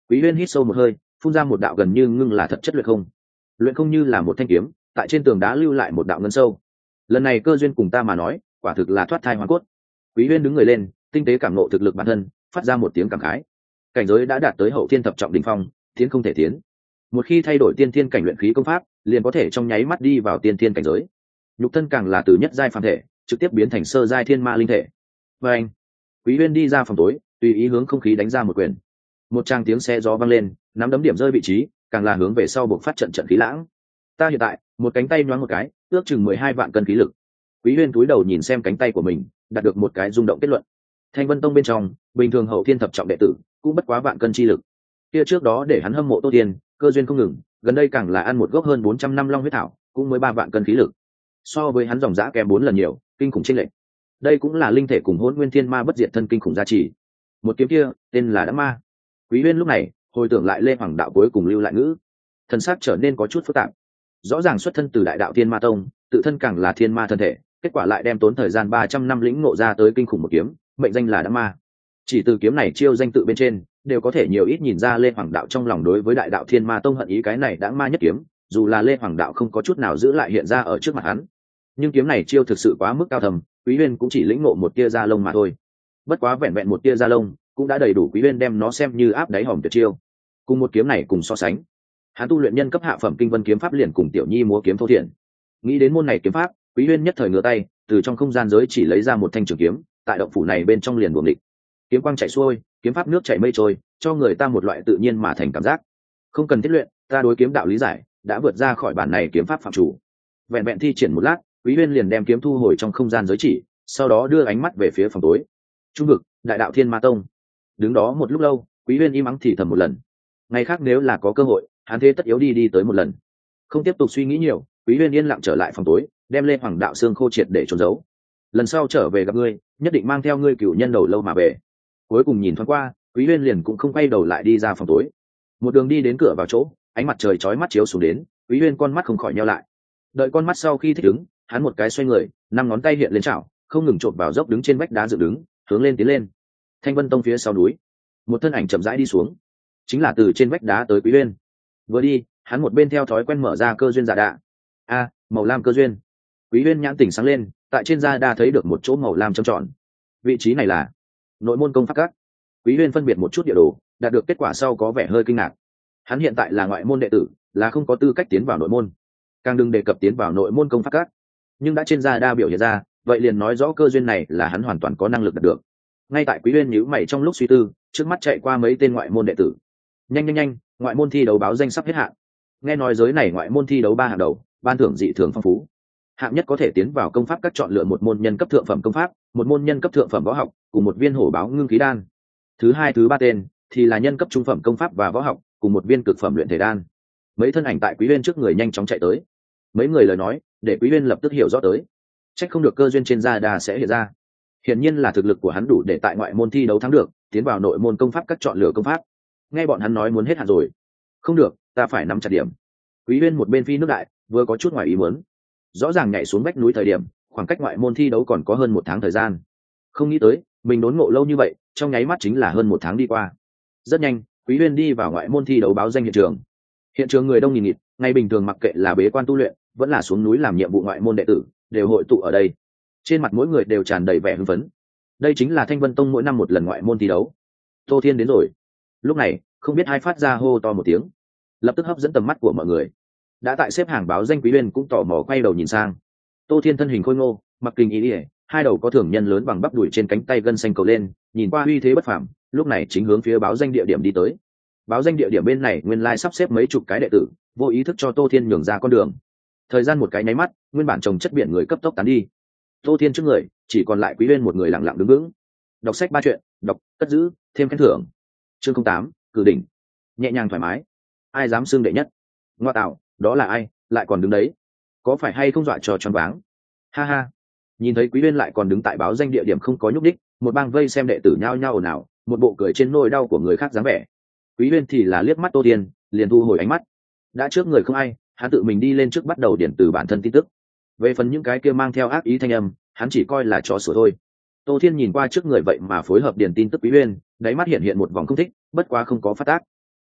Quý Huyên hít sâu một hơi, phun ra một đạo gần như ngưng là thật chất luyện không. Luyện không như là một thanh kiếm, tại trên tường đá lưu lại một đạo ngân sâu. Lần này cơ duyên cùng ta mà nói, quả thực là thoát thai hoàn cốt. Quý Huyên đứng người lên, tinh tế cảm ngộ thực lực bản thân, phát ra một tiếng cảm khái. Cảnh giới đã đạt tới hậu thiên thập trọng đỉnh phong, tiến không thể tiến. Một khi thay đổi tiên thiên cảnh luyện khí công pháp, liền có thể trong nháy mắt đi vào tiên thiên cảnh giới. Nhục thân càng là từ nhất giai phàm thể, trực tiếp biến thành sơ giai thiên ma linh thể. Và anh, Quý Huyên đi ra phòng tối, tùy ý hướng không khí đánh ra một quyền. Một tràng tiếng xe gió vang lên, nắm đấm điểm rơi vị trí, càng là hướng về sau buộc phát trận trận khí lãng. Ta hiện tại, một cánh tay nhoáng một cái, ước chừng mười hai vạn cân khí lực. Quý Huyên cúi đầu nhìn xem cánh tay của mình, đạt được một cái rung động kết luận. Thanh Vân Tông bên trong, bình thường hậu thiên thập trọng đệ tử, cũng bất quá vạn cân chi lực. Kia trước đó để hắn hâm mộ Tô Tiên, cơ duyên không ngừng, gần đây càng là ăn một gốc hơn bốn trăm năm long huyết thảo, cũng mới ba vạn cân khí lực. So với hắn dòng dã kém bốn lần nhiều, kinh khủng chênh lệch. Đây cũng là linh thể cùng Hỗn Nguyên Thiên Ma bất diệt thân kinh khủng giá trị. Một kiếm kia, tên là Đãng Ma. Quý Huyên lúc này, hồi tưởng lại Lê Hoàng đạo cuối cùng lưu lại ngữ, thân xác trở nên có chút phức tạp. Rõ ràng xuất thân từ Đại Đạo Thiên Ma Tông, tự thân càng là thiên ma thân thể, kết quả lại đem tốn thời gian ba trăm năm lĩnh ngộ ra tới kinh khủng một kiếm, mệnh danh là Đãng Ma. Chỉ từ kiếm này chiêu danh tự bên trên, đều có thể nhiều ít nhìn ra Lê Hoàng đạo trong lòng đối với Đại Đạo Thiên Ma Tông hận ý cái này Đãng Ma nhất kiếm, dù là Lê Hoàng đạo không có chút nào giữ lại hiện ra ở trước mặt hắn. Nhưng kiếm này chiêu thực sự quá mức cao thầm, Quý Huyên cũng chỉ lĩnh ngộ một tia da lông mà thôi. Bất quá vẹn vẹn một tia da lông, cũng đã đầy đủ Quý Huyên đem nó xem như áp đáy hòm tuyệt chiêu. Cùng một kiếm này cùng so sánh, hắn tu luyện nhân cấp hạ phẩm kinh vân kiếm pháp liền cùng tiểu nhi múa kiếm thô thiện. Nghĩ đến môn này kiếm pháp, Quý Huyên nhất thời ngửa tay, từ trong không gian giới chỉ lấy ra một thanh trường kiếm, tại động phủ này bên trong liền buồng địch. Kiếm quang chảy xuôi, kiếm pháp nước chảy mây trôi, cho người ta một loại tự nhiên mà thành cảm giác. Không cần thiết luyện, ta đối kiếm đạo lý giải đã vượt ra khỏi bản này kiếm pháp phạm chủ. Vẹn vẹn thi triển một lát, Quý Huyên liền đem kiếm thu hồi trong không gian giới chỉ, sau đó đưa ánh mắt về phía phòng tối. Trung vực, Đại Đạo Thiên Ma Tông. Đứng đó một lúc lâu, Quý Huyên im ắng thì thầm một lần. Ngày khác nếu là có cơ hội, hắn thế tất yếu đi đi tới một lần. Không tiếp tục suy nghĩ nhiều, Quý Huyên yên lặng trở lại phòng tối, đem Lê Hoàng đạo xương khô triệt để trốn giấu. Lần sau trở về gặp ngươi, nhất định mang theo ngươi cửu nhân đầu lâu mà về. Cuối cùng nhìn thoáng qua, Quý Huyên liền cũng không quay đầu lại đi ra phòng tối. Một đường đi đến cửa vào chỗ, ánh mặt trời chói mắt chiếu xuống đến, Quý Huyên con mắt không khỏi nheo lại. Đợi con mắt sau khi thích ứng, hắn một cái xoay người, năm ngón tay hiện lên chảo, không ngừng chộp vào dốc đứng trên vách đá dựng đứng, hướng lên tiến lên. Thanh Vân Tông phía sau núi, một thân ảnh chậm rãi đi xuống, chính là từ trên vách đá tới Quý Huyên. Vừa đi, hắn một bên theo thói quen mở ra cơ duyên giả đạ. A, màu lam cơ duyên. Quý Huyên nhãn tỉnh sáng lên, tại trên da đa thấy được một chỗ màu lam trầm tròn. Vị trí này là nội môn công pháp các. Quý Huyên phân biệt một chút địa đồ, đạt được kết quả sau có vẻ hơi kinh ngạc. Hắn hiện tại là ngoại môn đệ tử, là không có tư cách tiến vào nội môn, càng đừng đề cập tiến vào nội môn công pháp các. Nhưng đã trên da đa biểu hiện ra, vậy liền nói rõ cơ duyên này là hắn hoàn toàn có năng lực đạt được. Ngay tại Quý Huyên nhíu mày trong lúc suy tư, trước mắt chạy qua mấy tên ngoại môn đệ tử. Nhanh nhanh nhanh, ngoại môn thi đấu báo danh sắp hết hạn. Nghe nói giới này ngoại môn thi đấu ba hạng đầu, ban thưởng dị thường phong phú. Hạng nhất có thể tiến vào công pháp các chọn lựa một môn nhân cấp thượng phẩm công pháp, một môn nhân cấp thượng phẩm võ học, cùng một viên hổ báo ngưng khí đan. Thứ hai thứ ba tên thì là nhân cấp trung phẩm công pháp và võ học, cùng một viên cực phẩm luyện thể đan. Mấy thân ảnh tại Quý Huyên trước người nhanh chóng chạy tới. Mấy người lời nói, để Quý Huyên lập tức hiểu rõ tới. Chắc không được cơ duyên trên da đà sẽ hiện ra. Hiển nhiên là thực lực của hắn đủ để tại ngoại môn thi đấu thắng được, tiến vào nội môn công pháp các chọn lựa công pháp. Nghe bọn hắn nói muốn hết hạn rồi. Không được, ta phải nắm chặt điểm. Quý Huyên một bên phi nước đại, vừa có chút ngoài ý muốn. Rõ ràng nhảy xuống vách núi thời điểm, khoảng cách ngoại môn thi đấu còn có hơn một tháng thời gian. Không nghĩ tới, mình đốn ngộ lâu như vậy, trong nháy mắt chính là hơn một tháng đi qua. Rất nhanh, Quý Huyên đi vào ngoại môn thi đấu báo danh hiện trường. Hiện trường người đông nghìn nghịt, ngày bình thường mặc kệ là bế quan tu luyện, vẫn là xuống núi làm nhiệm vụ ngoại môn đệ tử, đều hội tụ ở đây. Trên mặt mỗi người đều tràn đầy vẻ hưng phấn. Đây chính là Thanh Vân Tông mỗi năm một lần ngoại môn thi đấu. Tô Thiên đến rồi. Lúc này, không biết ai phát ra hô to một tiếng, lập tức hấp dẫn tầm mắt của mọi người. Đã tại xếp hàng báo danh Quý Huyên cũng tò mò quay đầu nhìn sang. Tô Thiên thân hình khôi ngô, mặc kinh ý ỉa, hai đầu có thưởng nhân lớn bằng bắp đùi trên cánh tay gân xanh cầu lên, nhìn qua uy thế bất phàm, lúc này chính hướng phía báo danh địa điểm đi tới. Báo danh địa điểm bên này nguyên lai sắp xếp mấy chục cái đệ tử, vô ý thức cho Tô Thiên nhường ra con đường. Thời gian một cái nháy mắt, nguyên bản chồng chất biển người cấp tốc tán đi. Tô Thiên trước người chỉ còn lại Quý Huyên một người lặng lặng đứng vững. Đọc sách ba chuyện, đọc, cất giữ, thêm khen thưởng. Chương không tám, cử đỉnh. Nhẹ nhàng thoải mái. Ai dám xưng đệ nhất? Ngoa tạo, đó là ai, lại còn đứng đấy? Có phải hay không dọa cho choáng váng? Ha ha. Nhìn thấy Quý Huyên lại còn đứng tại báo danh địa điểm không có nhúc đích, một bang vây xem đệ tử nhao nhao ồn ào, một bộ cười trên nỗi đau của người khác dáng vẻ. Quý Huyên thì là liếc mắt Tô Thiên, liền thu hồi ánh mắt. Đã trước người không ai, hắn tự mình đi lên trước bắt đầu điển từ bản thân tin tức. Về phần những cái kia mang theo ác ý thanh âm, hắn chỉ coi là chó sủa thôi. Tô Thiên nhìn qua trước người vậy mà phối hợp điển tin tức Quý Huyên, đáy mắt hiện hiện một vòng không thích, bất quá không có phát tác.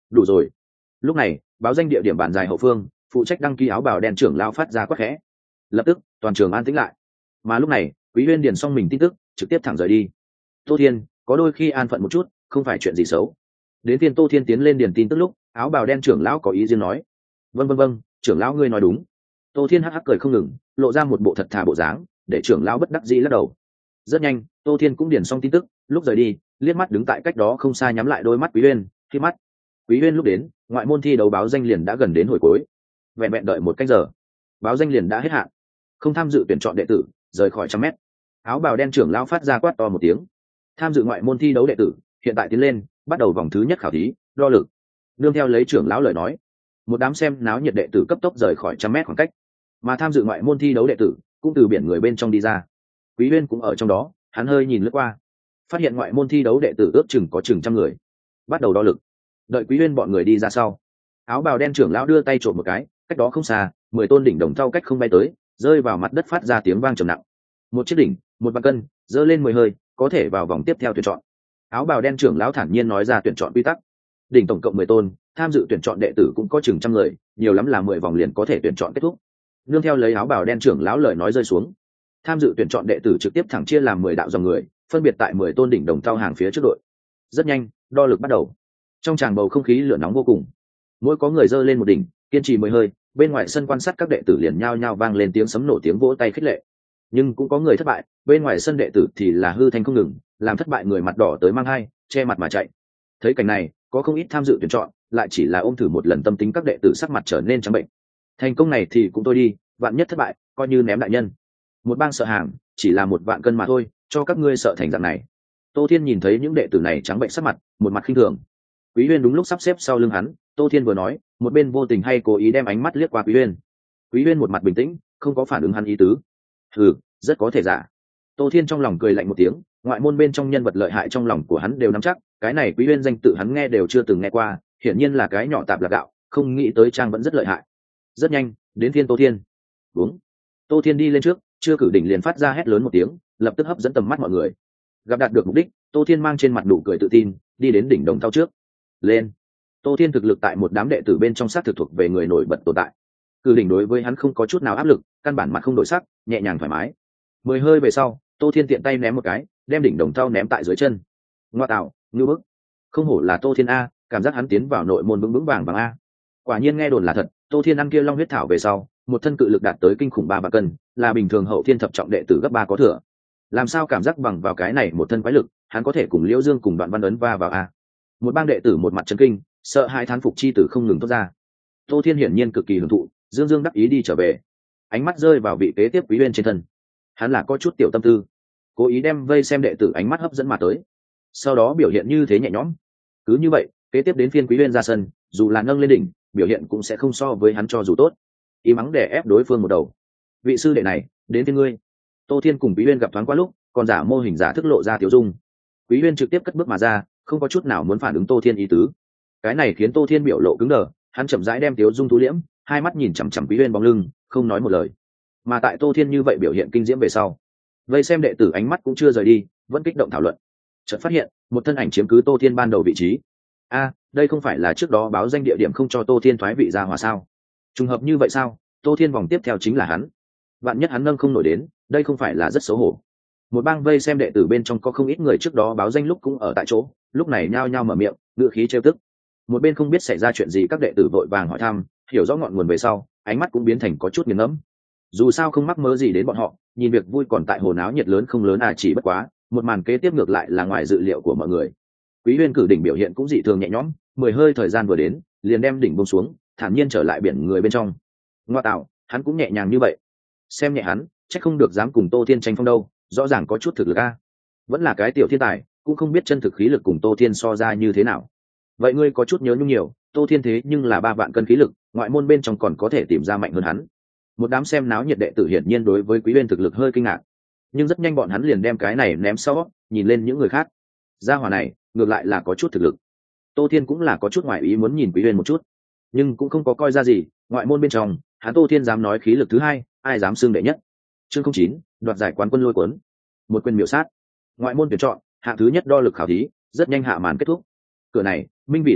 đủ rồi. Lúc này báo danh địa điểm bản dài hậu phương, phụ trách đăng ký áo bào đen trưởng lao phát ra quát khẽ. Lập tức toàn trường an tĩnh lại. Mà lúc này Quý Huyên điền xong mình tin tức, trực tiếp thẳng rời đi. Tô Thiên, có đôi khi an phận một chút không phải chuyện gì xấu. Đến tiên Tô Thiên tiến lên điền tin tức lúc, áo bào đen trưởng lão có ý riêng nói. Vâng vâng vâng, trưởng lão ngươi nói đúng. Tô Thiên hắc hắc cười không ngừng, lộ ra một bộ thật thà bộ dáng, để trưởng lão bất đắc dĩ lắc đầu. Rất nhanh Tô Thiên cũng điền xong tin tức, lúc rời đi liếc mắt đứng tại cách đó không xa nhắm lại đôi mắt Quý Huyên, khi mắt. Quý Huyên lúc đến, ngoại môn thi đấu báo danh liền đã gần đến hồi cuối. Vẹn vẹn đợi một canh giờ, báo danh liền đã hết hạn. Không tham dự tuyển chọn đệ tử, rời khỏi trăm mét. Áo bào đen trưởng lão phát ra quát to một tiếng. Tham dự ngoại môn thi đấu đệ tử, hiện tại tiến lên, bắt đầu vòng thứ nhất khảo thí, đo lực. Nương theo lấy trưởng lão lời nói, một đám xem náo nhiệt đệ tử cấp tốc rời khỏi trăm mét khoảng cách. Mà tham dự ngoại môn thi đấu đệ tử, cũng từ biển người bên trong đi ra. Quý Huyên cũng ở trong đó, hắn hơi nhìn lướt qua, phát hiện ngoại môn thi đấu đệ tử ước chừng có chừng trăm người. Bắt đầu đo lực. Đợi Quý Huyên bọn người đi ra sau, áo bào đen trưởng lão đưa tay trộm một cái, cách đó không xa, mười tôn đỉnh đồng thau cách không bay tới, rơi vào mặt đất phát ra tiếng vang trầm nặng. Một chiếc đỉnh, một vạn cân, giơ lên mười hơi, có thể vào vòng tiếp theo tuyển chọn. Áo bào đen trưởng lão thản nhiên nói ra tuyển chọn quy tắc. Đỉnh tổng cộng mười tôn, tham dự tuyển chọn đệ tử cũng có chừng trăm người, nhiều lắm là mười vòng liền có thể tuyển chọn kết thúc. Nương theo lấy áo bào đen trưởng lão lời nói rơi xuống, tham dự tuyển chọn đệ tử trực tiếp thẳng chia làm mười đạo dòng người, phân biệt tại mười tôn đỉnh đồng thau hàng phía trước đội. Rất nhanh, đo lực bắt đầu. Trong tràng bầu không khí lửa nóng vô cùng. Mỗi có người giơ lên một đỉnh, kiên trì mười hơi, bên ngoài sân quan sát các đệ tử liền nhao nhao vang lên tiếng sấm nổ, tiếng vỗ tay khích lệ. Nhưng cũng có người thất bại, bên ngoài sân đệ tử thì là hư thanh không ngừng, làm thất bại người mặt đỏ tới mang hai, che mặt mà chạy. Thấy cảnh này, có không ít tham dự tuyển chọn, lại chỉ là ôm thử một lần tâm tính các đệ tử sắc mặt trở nên trắng bệnh. Thành công này thì cũng thôi đi, vạn nhất thất bại, coi như ném đại nhân. Một bang sợ hàng, chỉ là một vạn cân mà thôi, cho các ngươi sợ thành dạng này. Tô Thiên nhìn thấy những đệ tử này trắng bệnh sắc mặt, một mặt khinh thường. Quý Huyên đúng lúc sắp xếp sau lưng hắn, Tô Thiên vừa nói, một bên vô tình hay cố ý đem ánh mắt liếc qua Quý Huyên. Quý Huyên một mặt bình tĩnh, không có phản ứng hắn ý tứ. Ừ, rất có thể giả. Tô Thiên trong lòng cười lạnh một tiếng, ngoại môn bên trong nhân vật lợi hại trong lòng của hắn đều nắm chắc, cái này Quý Huyên danh tự hắn nghe đều chưa từng nghe qua, hiển nhiên là cái nhỏ tạp lạc gạo, không nghĩ tới trang vẫn rất lợi hại. Rất nhanh, đến phiên Tô Thiên. Đúng. Tô Thiên đi lên trước, chưa cử đỉnh liền phát ra hét lớn một tiếng, lập tức hấp dẫn tầm mắt mọi người. Gặp đạt được mục đích, Tô Thiên mang trên mặt nụ cười tự tin, đi đến đỉnh đồng thau trước. Lên. Tô Thiên thực lực tại một đám đệ tử bên trong sát thực thuộc về người nổi bật tồn tại. Cử đỉnh đối với hắn không có chút nào áp lực, căn bản mặt không đổi sắc, nhẹ nhàng thoải mái. Mười hơi về sau, Tô Thiên tiện tay ném một cái, đem đỉnh đồng thau ném tại dưới chân. Ngoa tạo, ngưu bức. Không hổ là Tô Thiên a, cảm giác hắn tiến vào nội môn vững vững vàng vàng a. Quả nhiên nghe đồn là thật, Tô Thiên ăn kia long huyết thảo về sau, một thân cự lực đạt tới kinh khủng ba vạn cân, là bình thường hậu thiên thập trọng đệ tử gấp ba có thừa. Làm sao cảm giác bằng vào cái này một thân quái lực, hắn có thể cùng Liễu Dương cùng Đoạn Văn ấn va vào a. Một bang đệ tử một mặt chấn kinh, sợ hai thán phục chi tử không ngừng thoát ra. Tô Thiên hiển nhiên cực kỳ hưởng thụ, dương dương đắc ý đi trở về, ánh mắt rơi vào vị kế tiếp Quý Huyên trên thân. Hắn là có chút tiểu tâm tư, cố ý đem vây xem đệ tử ánh mắt hấp dẫn mà tới, sau đó biểu hiện như thế nhẹ nhõm. Cứ như vậy, kế tiếp đến phiên Quý Huyên ra sân, dù là nâng lên đỉnh, biểu hiện cũng sẽ không so với hắn cho dù tốt. Ý mắng để ép đối phương một đầu. Vị sư đệ này, đến phiên ngươi. Tô Thiên cùng Quý Huyên gặp thoáng qua lúc, còn giả mô hình giả thức lộ ra tiểu dung. Quý Huyên trực tiếp cất bước mà ra, không có chút nào muốn phản ứng Tô Thiên ý tứ. Cái này khiến Tô Thiên biểu lộ cứng đờ, hắn chậm rãi đem tiểu dung thu liễm, hai mắt nhìn chằm chằm Quý Huyên bóng lưng, không nói một lời. Mà tại Tô Thiên như vậy biểu hiện kinh diễm về sau, vây xem đệ tử ánh mắt cũng chưa rời đi, vẫn kích động thảo luận. Chợt phát hiện một thân ảnh chiếm cứ Tô Thiên ban đầu vị trí. A, đây không phải là trước đó báo danh địa điểm không cho Tô Thiên thoái vị ra hòa sao? Trùng hợp như vậy sao? Tô Thiên vòng tiếp theo chính là hắn. Vạn nhất hắn nâng không nổi đến, đây không phải là rất xấu hổ. Một bang vây xem đệ tử bên trong có không ít người trước đó báo danh lúc cũng ở tại chỗ, lúc này nhao nhao mở miệng, ngữ khí trêu tức. Một bên không biết xảy ra chuyện gì, các đệ tử vội vàng hỏi thăm, hiểu rõ ngọn nguồn về sau, ánh mắt cũng biến thành có chút nghiền ngẫm. Dù sao không mắc mớ gì đến bọn họ, nhìn việc vui còn tại hồ náo nhiệt lớn không lớn à, chỉ bất quá một màn kế tiếp ngược lại là ngoài dự liệu của mọi người. Quý Huyên cử đỉnh biểu hiện cũng dị thường nhẹ nhõm, mười hơi thời gian vừa đến, liền đem đỉnh buông xuống, thản nhiên trở lại biển người bên trong. Ngoa tạo, hắn cũng nhẹ nhàng như vậy. Xem nhẹ hắn, chắc không được dám cùng Tô Thiên tranh phong đâu, rõ ràng có chút thực lực a. Vẫn là cái tiểu thiên tài, cũng không biết chân thực khí lực cùng Tô Thiên so ra như thế nào. Vậy ngươi có chút nhớ nhung nhiều, Tô Thiên thế nhưng là ba vạn cân khí lực, ngoại môn bên trong còn có thể tìm ra mạnh hơn hắn. Một đám xem náo nhiệt đệ tử hiển nhiên đối với Quý Huyên thực lực hơi kinh ngạc, nhưng rất nhanh bọn hắn liền đem cái này ném sau, nhìn lên những người khác. Gia hỏa này ngược lại là có chút thực lực. Tô Thiên cũng là có chút ngoại ý muốn nhìn Quý Huyên một chút, nhưng cũng không có coi ra gì. Ngoại môn bên trong, hắn Tô Thiên dám nói khí lực thứ hai, ai dám xưng đệ nhất. Chương không chín, đoạt giải quán quân lôi cuốn. Một quyền miểu sát. Ngoại môn tuyển chọn, hạng thứ nhất đo lực khảo thí, rất nhanh hạ màn kết thúc. Cửa này, minh vị tuyển chọn,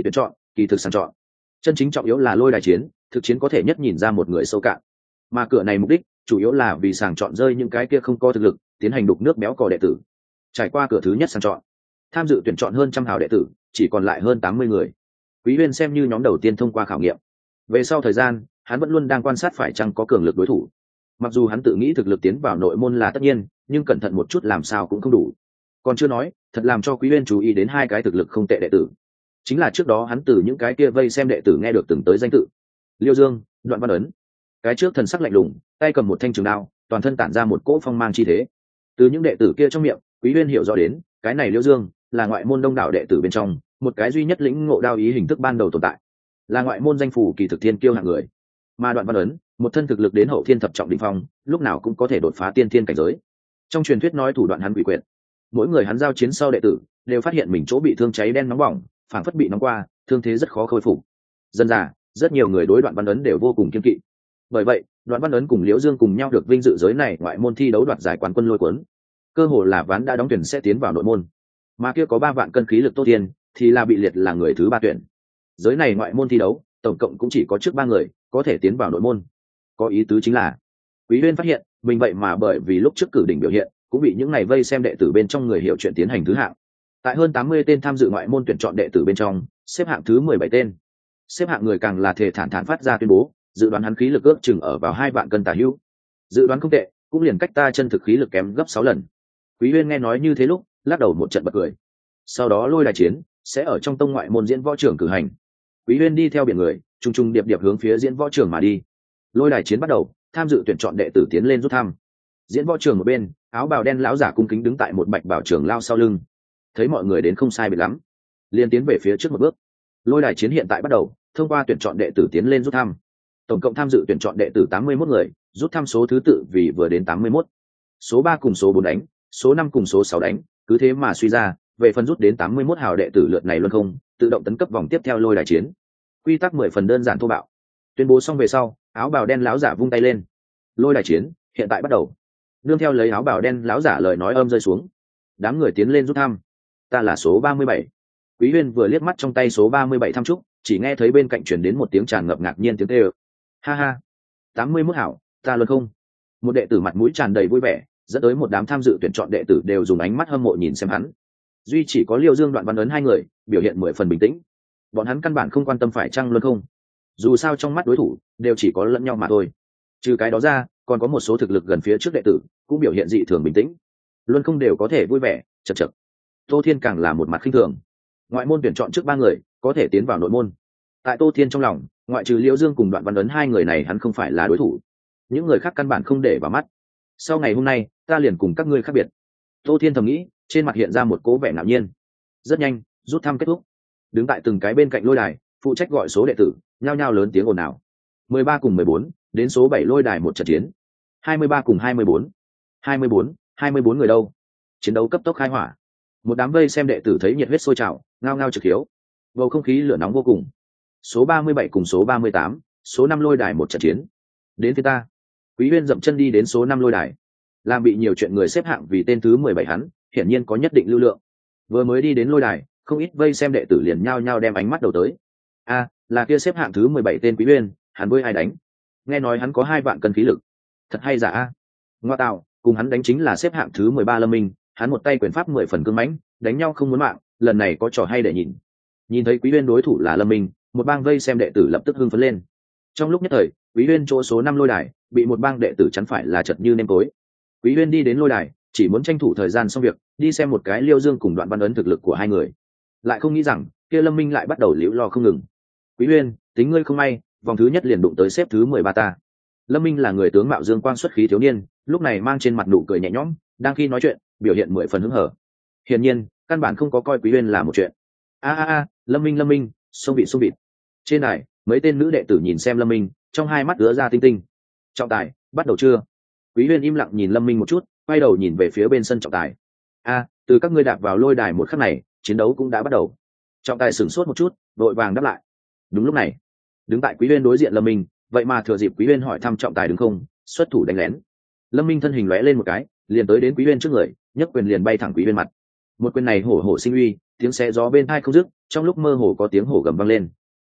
kỳ thực sàng chọn. Chân chính trọng yếu là lôi đài chiến, thực chiến có thể nhất nhìn ra một người sâu cạn. Mà cửa này mục đích chủ yếu là vì sàng chọn rơi những cái kia không có thực lực, tiến hành đục nước béo cò đệ tử. Trải qua cửa thứ nhất sàng chọn, tham dự tuyển chọn hơn trăm hào đệ tử, chỉ còn lại hơn tám mươi người. Quý Uyên xem như nhóm đầu tiên thông qua khảo nghiệm. Về sau thời gian, hắn vẫn luôn đang quan sát phải chăng có cường lực đối thủ. Mặc dù hắn tự nghĩ thực lực tiến vào nội môn là tất nhiên, nhưng cẩn thận một chút làm sao cũng không đủ. Còn chưa nói, thật làm cho Quý Uyên chú ý đến hai cái thực lực không tệ đệ tử. Chính là trước đó hắn từ những cái kia vây xem đệ tử nghe được từng tới danh tự. Liêu Dương, Đoạn Văn Ấn. Cái trước thần sắc lạnh lùng, tay cầm một thanh trường đao, toàn thân tản ra một cỗ phong mang chi thế. Từ những đệ tử kia trong miệng, Quý Uyên hiểu rõ đến, cái này Liêu Dương là ngoại môn đông đảo đệ tử bên trong, một cái duy nhất lĩnh ngộ đao ý hình thức ban đầu tồn tại, là ngoại môn danh phủ kỳ thực thiên kiêu hạng người. Mà Đoạn Văn Ấn, một thân thực lực đến hậu thiên thập trọng đỉnh phong, lúc nào cũng có thể đột phá tiên thiên cảnh giới. Trong truyền thuyết nói thủ đoạn hắn quỷ quyệt, mỗi người hắn giao chiến sau đệ tử đều phát hiện mình chỗ bị thương cháy đen nóng bỏng, phảng phất bị nóng qua, thương thế rất khó khôi phục. Dần dà, rất nhiều người đối Đoạn Văn Ấn đều vô cùng kiên kỵ. Bởi vậy, Đoạn Văn Ấn cùng Liễu Dương cùng nhau được vinh dự giới này ngoại môn thi đấu đoạt giải quán quân lôi cuốn. Cơ hồ là ván đã đóng tuyển sẽ tiến vào nội môn. Mà kia có ba vạn cân khí lực Tô Thiên, thì là bị liệt là người thứ ba tuyển. Giới này ngoại môn thi đấu, tổng cộng cũng chỉ có trước ba người có thể tiến vào nội môn. Có ý tứ chính là, Quý Uyên phát hiện, mình vậy mà bởi vì lúc trước cử đỉnh biểu hiện, cũng bị những ngày vây xem đệ tử bên trong người hiểu chuyện tiến hành thứ hạng. Tại hơn tám mươi tên tham dự ngoại môn tuyển chọn đệ tử bên trong, xếp hạng thứ mười bảy tên. Xếp hạng người càng là thể thản thản phát ra tuyên bố, dự đoán hắn khí lực ước chừng ở vào hai vạn cân tả hữu. Dự đoán không tệ, cũng liền cách ta chân thực khí lực kém gấp sáu lần. Quý Uyên nghe nói như thế lúc, lắc đầu một trận bật cười. Sau đó lôi đài chiến sẽ ở trong tông ngoại môn diễn võ trường cử hành. Quý Uyên đi theo biển người, trung trung điệp điệp hướng phía diễn võ trường mà đi. Lôi đài chiến bắt đầu, tham dự tuyển chọn đệ tử tiến lên rút thăm. Diễn võ trường một bên, áo bào đen lão giả cung kính đứng tại một bạch bảo trường lao sau lưng. Thấy mọi người đến không sai biệt lắm, liền tiến về phía trước một bước. Lôi đài chiến hiện tại bắt đầu, thông qua tuyển chọn đệ tử tiến lên rút thăm. Tổng cộng tham dự tuyển chọn đệ tử tám mươi mốt người, rút thăm số thứ tự vì vừa đến tám mươi mốt. Số ba cùng số bốn đánh, số năm cùng số sáu đánh, cứ thế mà suy ra, về phần rút đến tám mươi mốt hào đệ tử lượt này luôn không, tự động tấn cấp vòng tiếp theo lôi đài chiến. Quy tắc mười phần đơn giản thô bạo. Tuyên bố xong về sau, áo bào đen lão giả vung tay lên. Lôi đài chiến hiện tại bắt đầu. Nương theo lấy áo bào đen lão giả lời nói âm rơi xuống, đám người tiến lên rút thăm. Ta là số ba mươi bảy. Quý Uyên vừa liếc mắt trong tay số ba mươi bảy thăm trúc, chỉ nghe thấy bên cạnh truyền đến một tiếng tràn ngập ngạc nhiên tiếng kêu. Ha ha, tám mươi mốt hảo, ta luôn không. Một đệ tử mặt mũi tràn đầy vui vẻ, dẫn tới một đám tham dự tuyển chọn đệ tử đều dùng ánh mắt hâm mộ nhìn xem hắn. Duy chỉ có Liêu Dương Đoạn Văn Ấn hai người biểu hiện mười phần bình tĩnh. Bọn hắn căn bản không quan tâm phải chăng luôn không. Dù sao trong mắt đối thủ đều chỉ có lẫn nhau mà thôi. Trừ cái đó ra, còn có một số thực lực gần phía trước đệ tử cũng biểu hiện dị thường bình tĩnh. Luôn không đều có thể vui vẻ, chật chật. Tô Thiên càng là một mặt khinh thường. Ngoại môn tuyển chọn trước ba người có thể tiến vào nội môn. Tại Tô Thiên trong lòng, ngoại trừ Liễu Dương cùng Đoạn Văn Ấn hai người này hắn không phải là đối thủ. Những người khác căn bản không để vào mắt. Sau ngày hôm nay, ta liền cùng các ngươi khác biệt. Tô Thiên thầm nghĩ, trên mặt hiện ra một cố vẻ ngạo nhiên. Rất nhanh, rút thăm kết thúc. Đứng tại từng cái bên cạnh lôi đài, phụ trách gọi số đệ tử, nhao nhao lớn tiếng ồn ào. mười ba cùng mười bốn, đến số bảy lôi đài một trận chiến. hai mươi ba cùng hai mươi bốn. hai mươi bốn, hai mươi bốn người đâu? Chiến đấu cấp tốc khai hỏa. Một đám vây xem đệ tử thấy nhiệt huyết sôi trào, ngao ngao trực hiếu. Bầu không khí lửa nóng vô cùng. Số ba mươi bảy cùng số ba mươi tám, số năm lôi đài một trận chiến. Đến phía ta. Quý Uyên dậm chân đi đến số năm lôi đài. Làm bị nhiều chuyện người xếp hạng vì tên thứ mười bảy hắn, hiển nhiên có nhất định lưu lượng. Vừa mới đi đến lôi đài, không ít vây xem đệ tử liền nhao nhao đem ánh mắt đầu tới. A, là kia xếp hạng thứ mười bảy tên Quý Uyên, hắn với ai đánh? Nghe nói hắn có hai vạn cân khí lực. Thật hay giả a? Ngoa tạo, cùng hắn đánh chính là xếp hạng thứ mười ba Lâm Minh, hắn một tay quyền pháp mười phần cứng mãnh, đánh nhau không muốn mạng, lần này có trò hay để nhìn. Nhìn thấy Quý Uyên đối thủ là Lâm Minh, một bang vây xem đệ tử lập tức hưng phấn lên. Trong lúc nhất thời, Quý Uyên chỗ số năm lôi đài bị một bang đệ tử chắn phải là chật như nêm tối. Quý Uyên đi đến lôi đài, chỉ muốn tranh thủ thời gian xong việc, đi xem một cái Liêu Dương cùng Đoạn Văn Ấn thực lực của hai người. Lại không nghĩ rằng, kia Lâm Minh lại bắt đầu liễu lo không ngừng. Quý Uyên, tính ngươi không may, vòng thứ nhất liền đụng tới xếp thứ mười ba ta. Lâm Minh là người tướng mạo dương quang xuất khí thiếu niên, lúc này mang trên mặt nụ cười nhẹ nhõm, đang khi nói chuyện, biểu hiện mười phần hứng hở. Hiển nhiên, căn bản không có coi Quý Uyên là một chuyện. A a a, Lâm Minh Lâm Minh, xông bị xông bị. Trên này, mấy tên nữ đệ tử nhìn xem Lâm Minh, trong hai mắt ứa ra tinh tinh. Trọng tài, bắt đầu chưa? Quý Uyên im lặng nhìn Lâm Minh một chút, quay đầu nhìn về phía bên sân trọng tài. A, từ các ngươi đạp vào lôi đài một khắc này, chiến đấu cũng đã bắt đầu. Trọng tài sửng sốt một chút, vội vàng đáp lại. Đúng lúc này, đứng tại Quý Uyên đối diện Lâm Minh, vậy mà thừa dịp Quý Uyên hỏi thăm trọng tài đứng không, xuất thủ đánh lén. Lâm Minh thân hình lóe lên một cái, liền tới đến Quý Uyên trước người, nhấc quyền liền bay thẳng Quý Uyên mặt. Một quyền này hổ hổ sinh uy, tiếng xé gió bên tai không dứt, trong lúc mơ hồ có tiếng hổ gầm vang lên.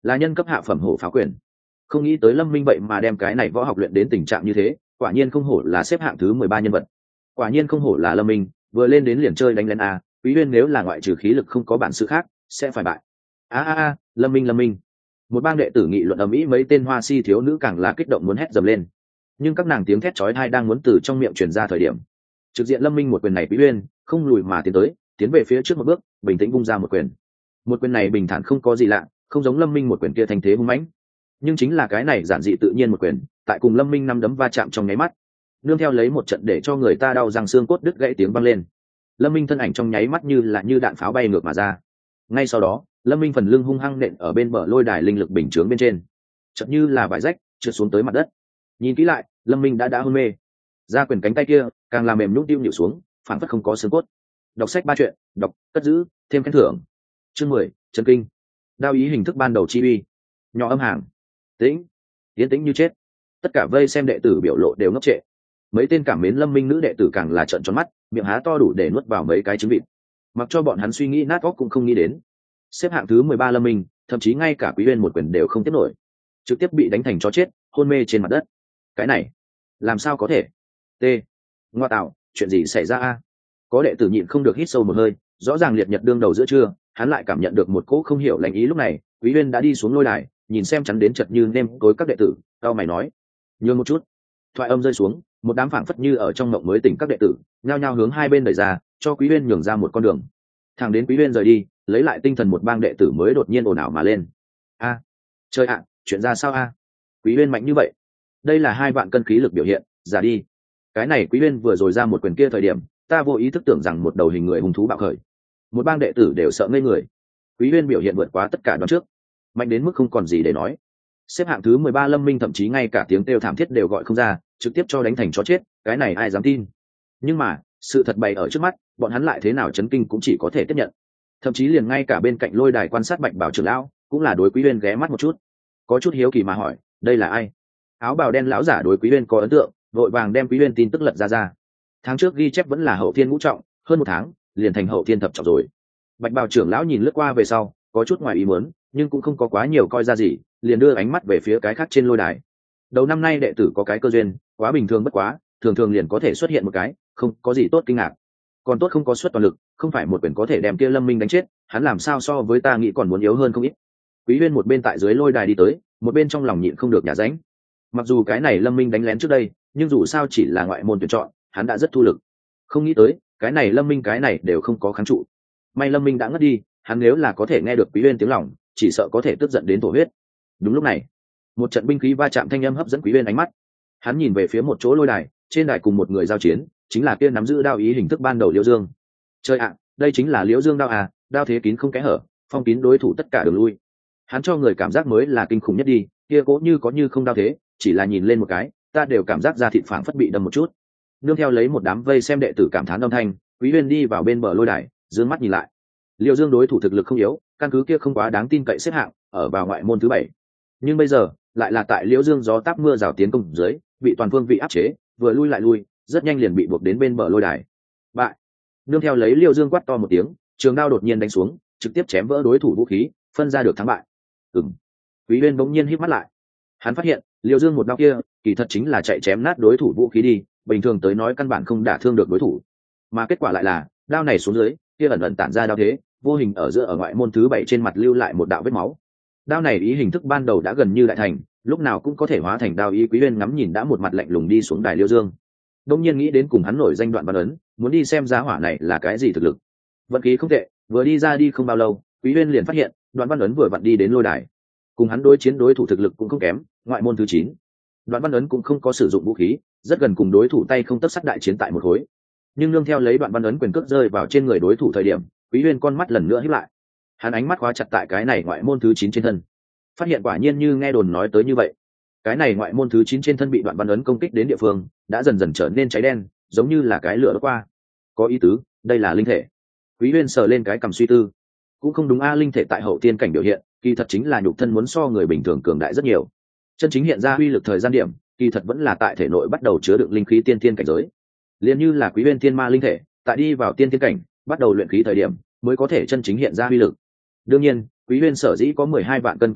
là nhân cấp hạ phẩm hổ pháo quyền. Không nghĩ tới Lâm Minh vậy mà đem cái này võ học luyện đến tình trạng như thế, quả nhiên không hổ là xếp hạng thứ mười ba nhân vật. Quả nhiên không hổ là Lâm Minh, vừa lên đến liền chơi đánh lén a, Quý Uyên nếu là ngoại trừ khí lực không có bản sự khác, sẽ phải bại. A a a, Lâm Minh Lâm Minh. Một bang đệ tử nghị luận ầm ĩ, mấy tên hoa si thiếu nữ càng là kích động muốn hét dầm lên. Nhưng các nàng tiếng thét chói tai đang muốn từ trong miệng truyền ra thời điểm, trực diện Lâm Minh một quyền này Quý Uyên không lùi mà tiến tới, tiến về phía trước một bước, bình tĩnh vung ra một quyền. Một quyền này bình thản không có gì lạ, không giống Lâm Minh một quyền kia thanh thế hung mãnh. Nhưng chính là cái này giản dị tự nhiên một quyền, tại cùng Lâm Minh năm đấm va chạm trong nháy mắt, nương theo lấy một trận để cho người ta đau răng xương cốt đứt gãy tiếng vang lên. Lâm Minh thân ảnh trong nháy mắt như là như đạn pháo bay ngược mà ra. Ngay sau đó, Lâm Minh phần lưng hung hăng nện ở bên bờ lôi đài linh lực bình chướng bên trên, chợt như là vải rách trượt xuống tới mặt đất. Nhìn kỹ lại, Lâm Minh đã đã hôn mê, ra quyền cánh tay kia càng làm mềm nhũn tiêu nhịu xuống, phản phất không có xương cốt. Đọc sách ba chuyện, đọc, cất giữ, thêm khen thưởng. Chương mười, chân kinh. Đao ý hình thức ban đầu chi uy. Nhỏ âm hàng. Tĩnh. Tiến tĩnh như chết. Tất cả vây xem đệ tử biểu lộ đều ngốc trệ. Mấy tên cảm mến Lâm Minh nữ đệ tử càng là trợn tròn mắt, miệng há to đủ để nuốt vào mấy cái trứng vịt. Mặc cho bọn hắn suy nghĩ nát óc cũng không nghĩ đến, xếp hạng thứ mười ba Lâm Minh, thậm chí ngay cả Quý Uyên một quyền đều không tiếp nổi, trực tiếp bị đánh thành chó chết, hôn mê trên mặt đất. Cái này, làm sao có thể? T. Ngoa tạo, chuyện gì xảy ra a? Có đệ tử nhịn không được hít sâu một hơi, rõ ràng liệt nhật đương đầu giữa trưa, hắn lại cảm nhận được một cỗ không hiểu lạnh ý. Lúc này, Quý Uyên đã đi xuống lôi đài, nhìn xem chắn đến chật như nêm tối các đệ tử, cao mày nói: "Nhường một chút." Thoại âm rơi xuống, một đám phảng phất như ở trong mộng mới tỉnh các đệ tử, nhao nhao hướng hai bên đẩy ra, cho Quý Uyên nhường ra một con đường. Thẳng đến Quý Uyên rời đi, lấy lại tinh thần một bang đệ tử mới đột nhiên ồn ào mà lên. "A, trời ạ, chuyện ra sao a? Quý Uyên mạnh như vậy? Đây là hai vạn cân khí lực biểu hiện, giả đi. Cái này Quý Uyên vừa rồi ra một quyền kia thời điểm, ta vô ý thức tưởng rằng một đầu hình người hung thú bạo khởi." Một bang đệ tử đều sợ ngây người. Quý Uyên biểu hiện vượt quá tất cả đoán trước, mạnh đến mức không còn gì để nói. Xếp hạng thứ mười ba Lâm Minh thậm chí ngay cả tiếng kêu thảm thiết đều gọi không ra, trực tiếp cho đánh thành chó chết, cái này ai dám tin. Nhưng mà, sự thật bày ở trước mắt, bọn hắn lại thế nào chấn kinh cũng chỉ có thể tiếp nhận. Thậm chí liền ngay cả bên cạnh lôi đài quan sát Bạch Bảo trưởng lão, cũng là đối Quý Uyên ghé mắt một chút, có chút hiếu kỳ mà hỏi, đây là ai? Áo bào đen lão giả đối Quý Uyên có ấn tượng, vội vàng đem Quý Uyên tin tức lật ra ra. Tháng trước ghi chép vẫn là hậu thiên ngũ trọng, hơn một tháng, liền thành hậu thiên thập trọng rồi. Bạch Bảo trưởng lão nhìn lướt qua về sau, có chút ngoài ý muốn, nhưng cũng không có quá nhiều coi ra gì, liền đưa ánh mắt về phía cái khác trên lôi đài. Đầu năm nay đệ tử có cái cơ duyên, quá bình thường bất quá, thường thường liền có thể xuất hiện một cái, không có gì tốt kinh ngạc. Còn tốt không có xuất toàn lực, không phải một quyền có thể đem kia Lâm Minh đánh chết, hắn làm sao so với ta nghĩ còn muốn yếu hơn không ít. Quý Uyên một bên tại dưới lôi đài đi tới, một bên trong lòng nhịn không được nhả ránh. Mặc dù cái này Lâm Minh đánh lén trước đây, nhưng dù sao chỉ là ngoại môn tuyển chọn, hắn đã rất thu lực. Không nghĩ tới, cái này Lâm Minh cái này đều không có kháng trụ. May Lâm Minh đã ngất đi, hắn nếu là có thể nghe được Quý Uyên tiếng lòng, chỉ sợ có thể tức giận đến thổ huyết. Đúng lúc này, một trận binh khí va chạm thanh âm hấp dẫn Quý Uyên ánh mắt. Hắn nhìn về phía một chỗ lôi đài, trên đài cùng một người giao chiến, chính là kia nắm giữ đao ý hình thức ban đầu Liễu Dương. Trời ạ, đây chính là Liễu Dương đao à, đao thế kín không kẽ hở, phong kín đối thủ tất cả đường lui. Hắn cho người cảm giác mới là kinh khủng nhất đi, kia cố như có như không đao thế, chỉ là nhìn lên một cái, ta đều cảm giác da thịt phảng phất bị đâm một chút. Nương theo lấy một đám vây xem đệ tử cảm thán âm thanh, Quý Uyên đi vào bên bờ lôi đài, dương mắt nhìn lại. Liễu Dương đối thủ thực lực không yếu, căn cứ kia không quá đáng tin cậy xếp hạng, ở vào ngoại môn thứ bảy. Nhưng bây giờ, lại là tại Liễu Dương gió táp mưa rào tiến công dưới, bị toàn phương vị áp chế, vừa lui lại lui, rất nhanh liền bị buộc đến bên bờ lôi đài. Bại. Nương theo lấy Liễu Dương quát to một tiếng, trường đao đột nhiên đánh xuống, trực tiếp chém vỡ đối thủ vũ khí, phân ra được thắng bại. Ừm. Quý Uyên bỗng nhiên híp mắt lại. Hắn phát hiện, Liễu Dương một đao kia, kỳ thật chính là chạy chém nát đối thủ vũ khí đi, bình thường tới nói căn bản không đả thương được đối thủ. Mà kết quả lại là, đao này xuống dưới, kia ẩn ẩn tản ra đao thế, vô hình ở giữa ở ngoại môn thứ bảy trên mặt lưu lại một đạo vết máu. Đao này ý hình thức ban đầu đã gần như đại thành, lúc nào cũng có thể hóa thành đao ý. Quý Uyên ngắm nhìn đã một mặt lạnh lùng đi xuống đài Liễu Dương, đông nhiên nghĩ đến cùng hắn nổi danh Đoạn Văn Ấn, muốn đi xem giá hỏa này là cái gì thực lực. Vận khí không tệ, vừa đi ra đi không bao lâu, Quý Uyên liền phát hiện Đoạn Văn Ấn vừa vặn đi đến lôi đài, cùng hắn đối chiến đối thủ thực lực cũng không kém, ngoại môn thứ chín. Đoạn Văn Ấn cũng không có sử dụng vũ khí, rất gần cùng đối thủ tay không tấc sắt đại chiến tại một khối. Nhưng nương theo lấy Đoạn Văn Ấn quyền cước rơi vào trên người đối thủ thời điểm, Quý Uyên con mắt lần nữa híp lại. Hắn ánh mắt khóa chặt tại cái này ngoại môn thứ chín trên thân, phát hiện quả nhiên như nghe đồn nói tới như vậy. Cái này ngoại môn thứ chín trên thân bị Đoạn Văn Ấn công kích đến địa phương, đã dần dần trở nên cháy đen, giống như là cái lửa đốt qua. Có ý tứ, đây là linh thể. Quý Uyên sờ lên cái cằm suy tư. Cũng không đúng a, linh thể tại hậu tiên cảnh biểu hiện, kỳ thật chính là nhục thân muốn so người bình thường cường đại rất nhiều. Chân chính hiện ra uy lực thời gian điểm, kỳ thật vẫn là tại thể nội bắt đầu chứa đựng linh khí tiên thiên cảnh giới. Liên như là Quý Uyên thiên ma linh thể, tại đi vào tiên thiên cảnh, bắt đầu luyện khí thời điểm, mới có thể chân chính hiện ra uy lực. Đương nhiên, Quý Uyên sở dĩ có mười hai vạn cân cự lực,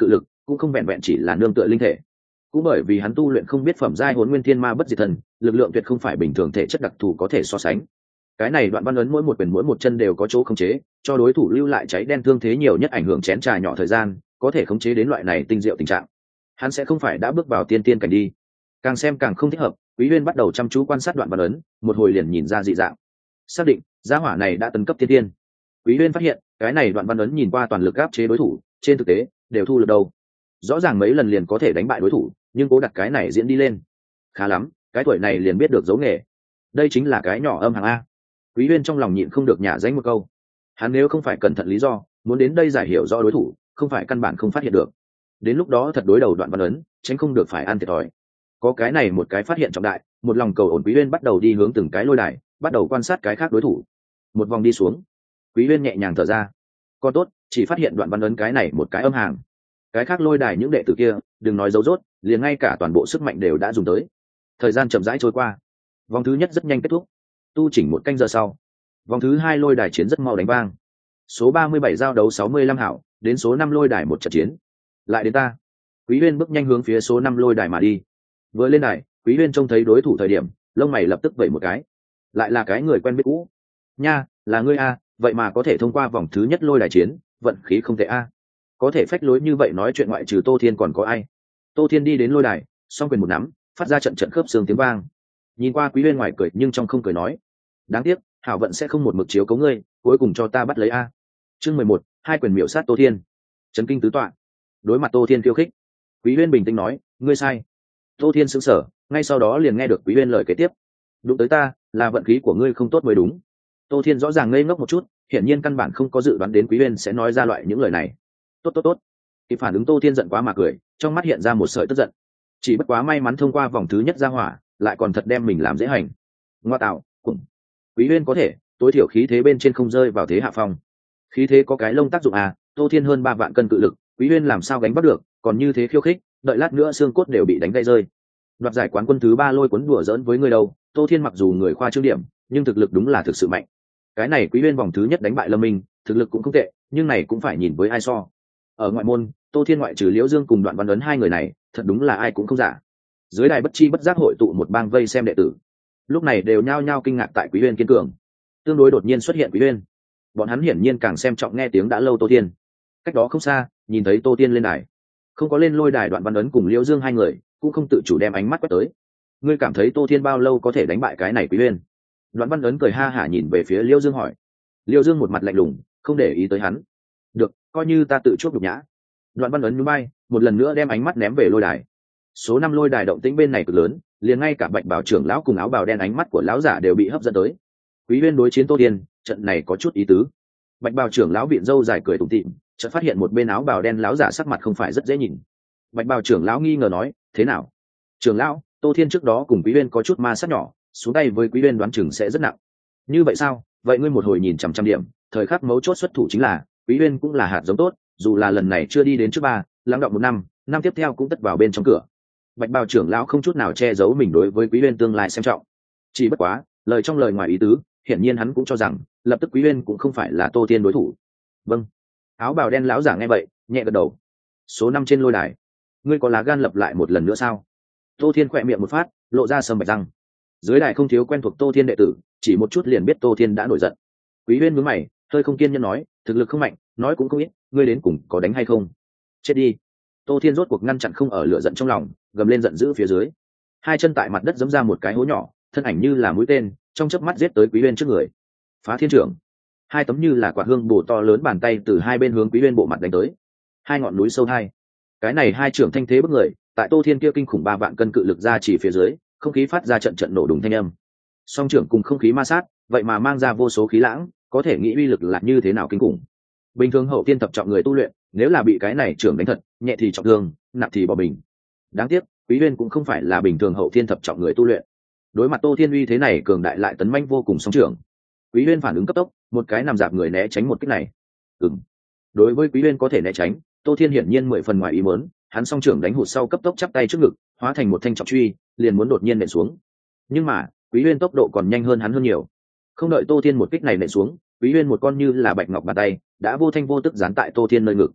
cũng không vẹn vẹn chỉ là nương tựa linh thể. Cũng bởi vì hắn tu luyện không biết phẩm giai Hỗn Nguyên Thiên Ma Bất Diệt Thần, lực lượng tuyệt không phải bình thường thể chất đặc thù có thể so sánh. Cái này đoạn văn ấn mỗi một quyền mỗi một chân đều có chỗ khống chế, cho đối thủ lưu lại cháy đen thương thế nhiều nhất ảnh hưởng chén trà nhỏ thời gian, có thể khống chế đến loại này tinh diệu tình trạng. Hắn sẽ không phải đã bước vào tiên tiên cảnh đi. Càng xem càng không thích hợp, Quý Uyên bắt đầu chăm chú quan sát đoạn văn ấn, một hồi liền nhìn ra dị dạng. Xác định, gia hỏa này đã tấn cấp tiên tiên. Quý Uyên phát hiện, cái này đoạn văn ấn nhìn qua toàn lực áp chế đối thủ, trên thực tế đều thu lực đầu. Rõ ràng mấy lần liền có thể đánh bại đối thủ, nhưng cố đặt cái này diễn đi lên. Khá lắm, cái tuổi này liền biết được dấu nghề. Đây chính là cái nhỏ âm hàng a. Quý Uyên trong lòng nhịn không được nhả dánh một câu. Hắn nếu không phải cẩn thận lý do, muốn đến đây giải hiểu rõ đối thủ, không phải căn bản không phát hiện được. Đến lúc đó thật đối đầu đoạn văn ấn, tránh không được phải ăn thiệt thòi. Có cái này một cái phát hiện trọng đại, một lòng cầu ổn, Quý Uyên bắt đầu đi hướng từng cái lôi đài, bắt đầu quan sát cái khác đối thủ. Một vòng đi xuống, Quý Uyên nhẹ nhàng thở ra. Còn tốt, chỉ phát hiện đoạn văn ấn cái này một cái âm hàng. Cái khác lôi đài những đệ tử kia, đừng nói dấu rốt, liền ngay cả toàn bộ sức mạnh đều đã dùng tới. Thời gian chậm rãi trôi qua, vòng thứ nhất rất nhanh kết thúc. Tu chỉnh một canh giờ sau, vòng thứ hai lôi đài chiến rất mau đánh vang. Số ba mươi bảy giao đấu sáu mươi lăm hảo, đến số năm lôi đài một trận chiến. Lại đến ta. Quý Uyên bước nhanh hướng phía số năm lôi đài mà đi. Vừa lên đài, Quý Uyên trông thấy đối thủ thời điểm, lông mày lập tức vẩy một cái. Lại là cái người quen biết cũ. Nha, là ngươi a, vậy mà có thể thông qua vòng thứ nhất lôi đài chiến, vận khí không tệ a. Có thể phách lối như vậy nói chuyện ngoại trừ Tô Thiên còn có ai? Tô Thiên đi đến lôi đài, song quyền một nắm, phát ra trận trận khớp xương tiếng vang. Nhìn qua Quý Uyên ngoài cười nhưng trong không cười nói: đáng tiếc, hảo vận sẽ không một mực chiếu cấu ngươi, cuối cùng cho ta bắt lấy a. Chương mười một, hai quyền miểu sát Tô Thiên. Chấn kinh tứ tọa. Đối mặt Tô Thiên khiêu khích, Quý Uyên bình tĩnh nói: ngươi sai. Tô Thiên sững sờ, ngay sau đó liền nghe được Quý Uyên lời kế tiếp: đụng tới ta, là vận khí của ngươi không tốt mới đúng. Tô Thiên rõ ràng ngây ngốc một chút, hiển nhiên căn bản không có dự đoán đến Quý Uyên sẽ nói ra loại những lời này. Tốt tốt tốt. Kịp phản ứng Tô Thiên giận quá mà cười, trong mắt hiện ra một sợi tức giận. Chỉ bất quá may mắn thông qua vòng thứ nhất ra hỏa, lại còn thật đem mình làm dễ hành. Ngoa tạo, cùng. Quý Uyên có thể, tối thiểu khí thế bên trên không rơi vào thế hạ phong. Khí thế có cái lông tác dụng à, Tô Thiên hơn ba vạn cân cự lực, Quý Uyên làm sao gánh bắt được, còn như thế khiêu khích, đợi lát nữa xương cốt đều bị đánh gãy rơi. Đoạt giải quán quân thứ ba lôi cuốn đùa giỡn với người đâu, Tô Thiên mặc dù người khoa trương điểm, nhưng thực lực đúng là thực sự mạnh. Cái này Quý Uyên vòng thứ nhất đánh bại Lâm Minh, thực lực cũng không tệ, nhưng này cũng phải nhìn với ai so. Ở ngoại môn, Tô Thiên ngoại trừ Liễu Dương cùng Đoạn Văn Ấn hai người này, thật đúng là ai cũng không giả. Dưới đài bất chi bất giác hội tụ một bang vây xem đệ tử, lúc này đều nhao nhao kinh ngạc tại Quý Uyên kiên cường. Tương đối đột nhiên xuất hiện Quý Uyên, bọn hắn hiển nhiên càng xem trọng nghe tiếng đã lâu Tô Thiên. Cách đó không xa, nhìn thấy Tô Thiên lên đài, không có lên lôi đài Đoạn Văn Ấn cùng Liễu Dương hai người, cũng không tự chủ đem ánh mắt quét tới. Ngươi cảm thấy Tô Thiên bao lâu có thể đánh bại cái này Quý Uyên? Đoạn Văn Ấn cười ha hả nhìn về phía Liễu Dương hỏi. Liễu Dương một mặt lạnh lùng, không để ý tới hắn. Được, coi như ta tự chuốc nhục nhã. Đoạn Văn Ấn nhún vai, một lần nữa đem ánh mắt ném về lôi đài. Số năm lôi đài động tĩnh bên này cực lớn, liền ngay cả Bạch Bảo trưởng lão cùng áo bào đen ánh mắt của lão giả đều bị hấp dẫn tới. Quý Uyên đối chiến Tô Thiên, trận này có chút ý tứ. Bạch Bảo trưởng lão viện râu dài cười tủm tỉm, chợt phát hiện một bên áo bào đen lão giả sắc mặt không phải rất dễ nhìn. Bạch Bảo trưởng lão nghi ngờ nói, thế nào? Trưởng lão, Tô Thiên trước đó cùng Quý Uyên có chút ma sát nhỏ, xuống tay với Quý Uyên đoán chừng sẽ rất nặng. Như vậy sao? Vậy ngươi một hồi nhìn chằm chằm điểm, thời khắc mấu chốt xuất thủ chính là, Quý Uyên cũng là hạt giống tốt, dù là lần này chưa đi đến trước ba, lắng đọng một năm, năm tiếp theo cũng tất vào bên trong cửa. Bạch Bào trưởng lão không chút nào che giấu mình đối với Quý Uyên tương lai xem trọng. Chỉ bất quá, lời trong lời ngoài ý tứ, hiển nhiên hắn cũng cho rằng, lập tức Quý Uyên cũng không phải là Tô Thiên đối thủ. Vâng. Áo bào đen lão giả nghe vậy, nhẹ gật đầu. Số năm trên lôi đài, ngươi có lá gan lập lại một lần nữa sao? Tô Thiên khẽ miệng một phát, lộ ra sầm bạch răng. Dưới đài không thiếu quen thuộc Tô Thiên đệ tử, chỉ một chút liền biết Tô Thiên đã nổi giận. Quý Uyên nhướng mày, hơi không kiên nhẫn nói, thực lực không mạnh, nói cũng không ít, ngươi đến cùng có đánh hay không? Chết đi. Tô Thiên rốt cuộc ngăn chặn không ở lửa giận trong lòng, gầm lên giận dữ phía dưới. Hai chân tại mặt đất giẫm ra một cái hố nhỏ, thân ảnh như là mũi tên, trong chớp mắt giết tới Quý Uyên trước người. Phá thiên trưởng. Hai tấm như là quả hương bổ to lớn bàn tay từ hai bên hướng Quý Uyên bộ mặt đánh tới. Hai ngọn núi sâu hai. Cái này hai trưởng thanh thế bức người, tại Tô Thiên kia kinh khủng ba vạn cân cự lực ra chỉ phía dưới, không khí phát ra trận trận nổ đùng thanh âm. Song trưởng cùng không khí ma sát, vậy mà mang ra vô số khí lãng, có thể nghĩ uy lực là như thế nào kinh khủng. Bình thường hậu tiên thập trọng người tu luyện, nếu là bị cái này trưởng đánh thật, nhẹ thì trọng thương, nặng thì bỏ mình. Đáng tiếc, Quý Uyên cũng không phải là bình thường hậu tiên thập trọng người tu luyện. Đối mặt Tô Thiên uy thế này cường đại lại tấn manh vô cùng song trưởng, Quý Uyên phản ứng cấp tốc, một cái nằm dạp người né tránh một kích này. Ừm. Đối với Quý Uyên có thể né tránh, Tô Thiên hiển nhiên mười phần ngoài ý muốn, hắn song trưởng đánh hụt sau cấp tốc chắp tay trước ngực, hóa thành một thanh trọng truy, liền muốn đột nhiên nện xuống. Nhưng mà, Quý Uyên tốc độ còn nhanh hơn hắn hơn nhiều. Không đợi Tô Thiên một kích này nện xuống, Quý Uyên một con như là bạch ngọc bàn tay, đã vô thanh vô tức dán tại Tô Thiên nơi ngực.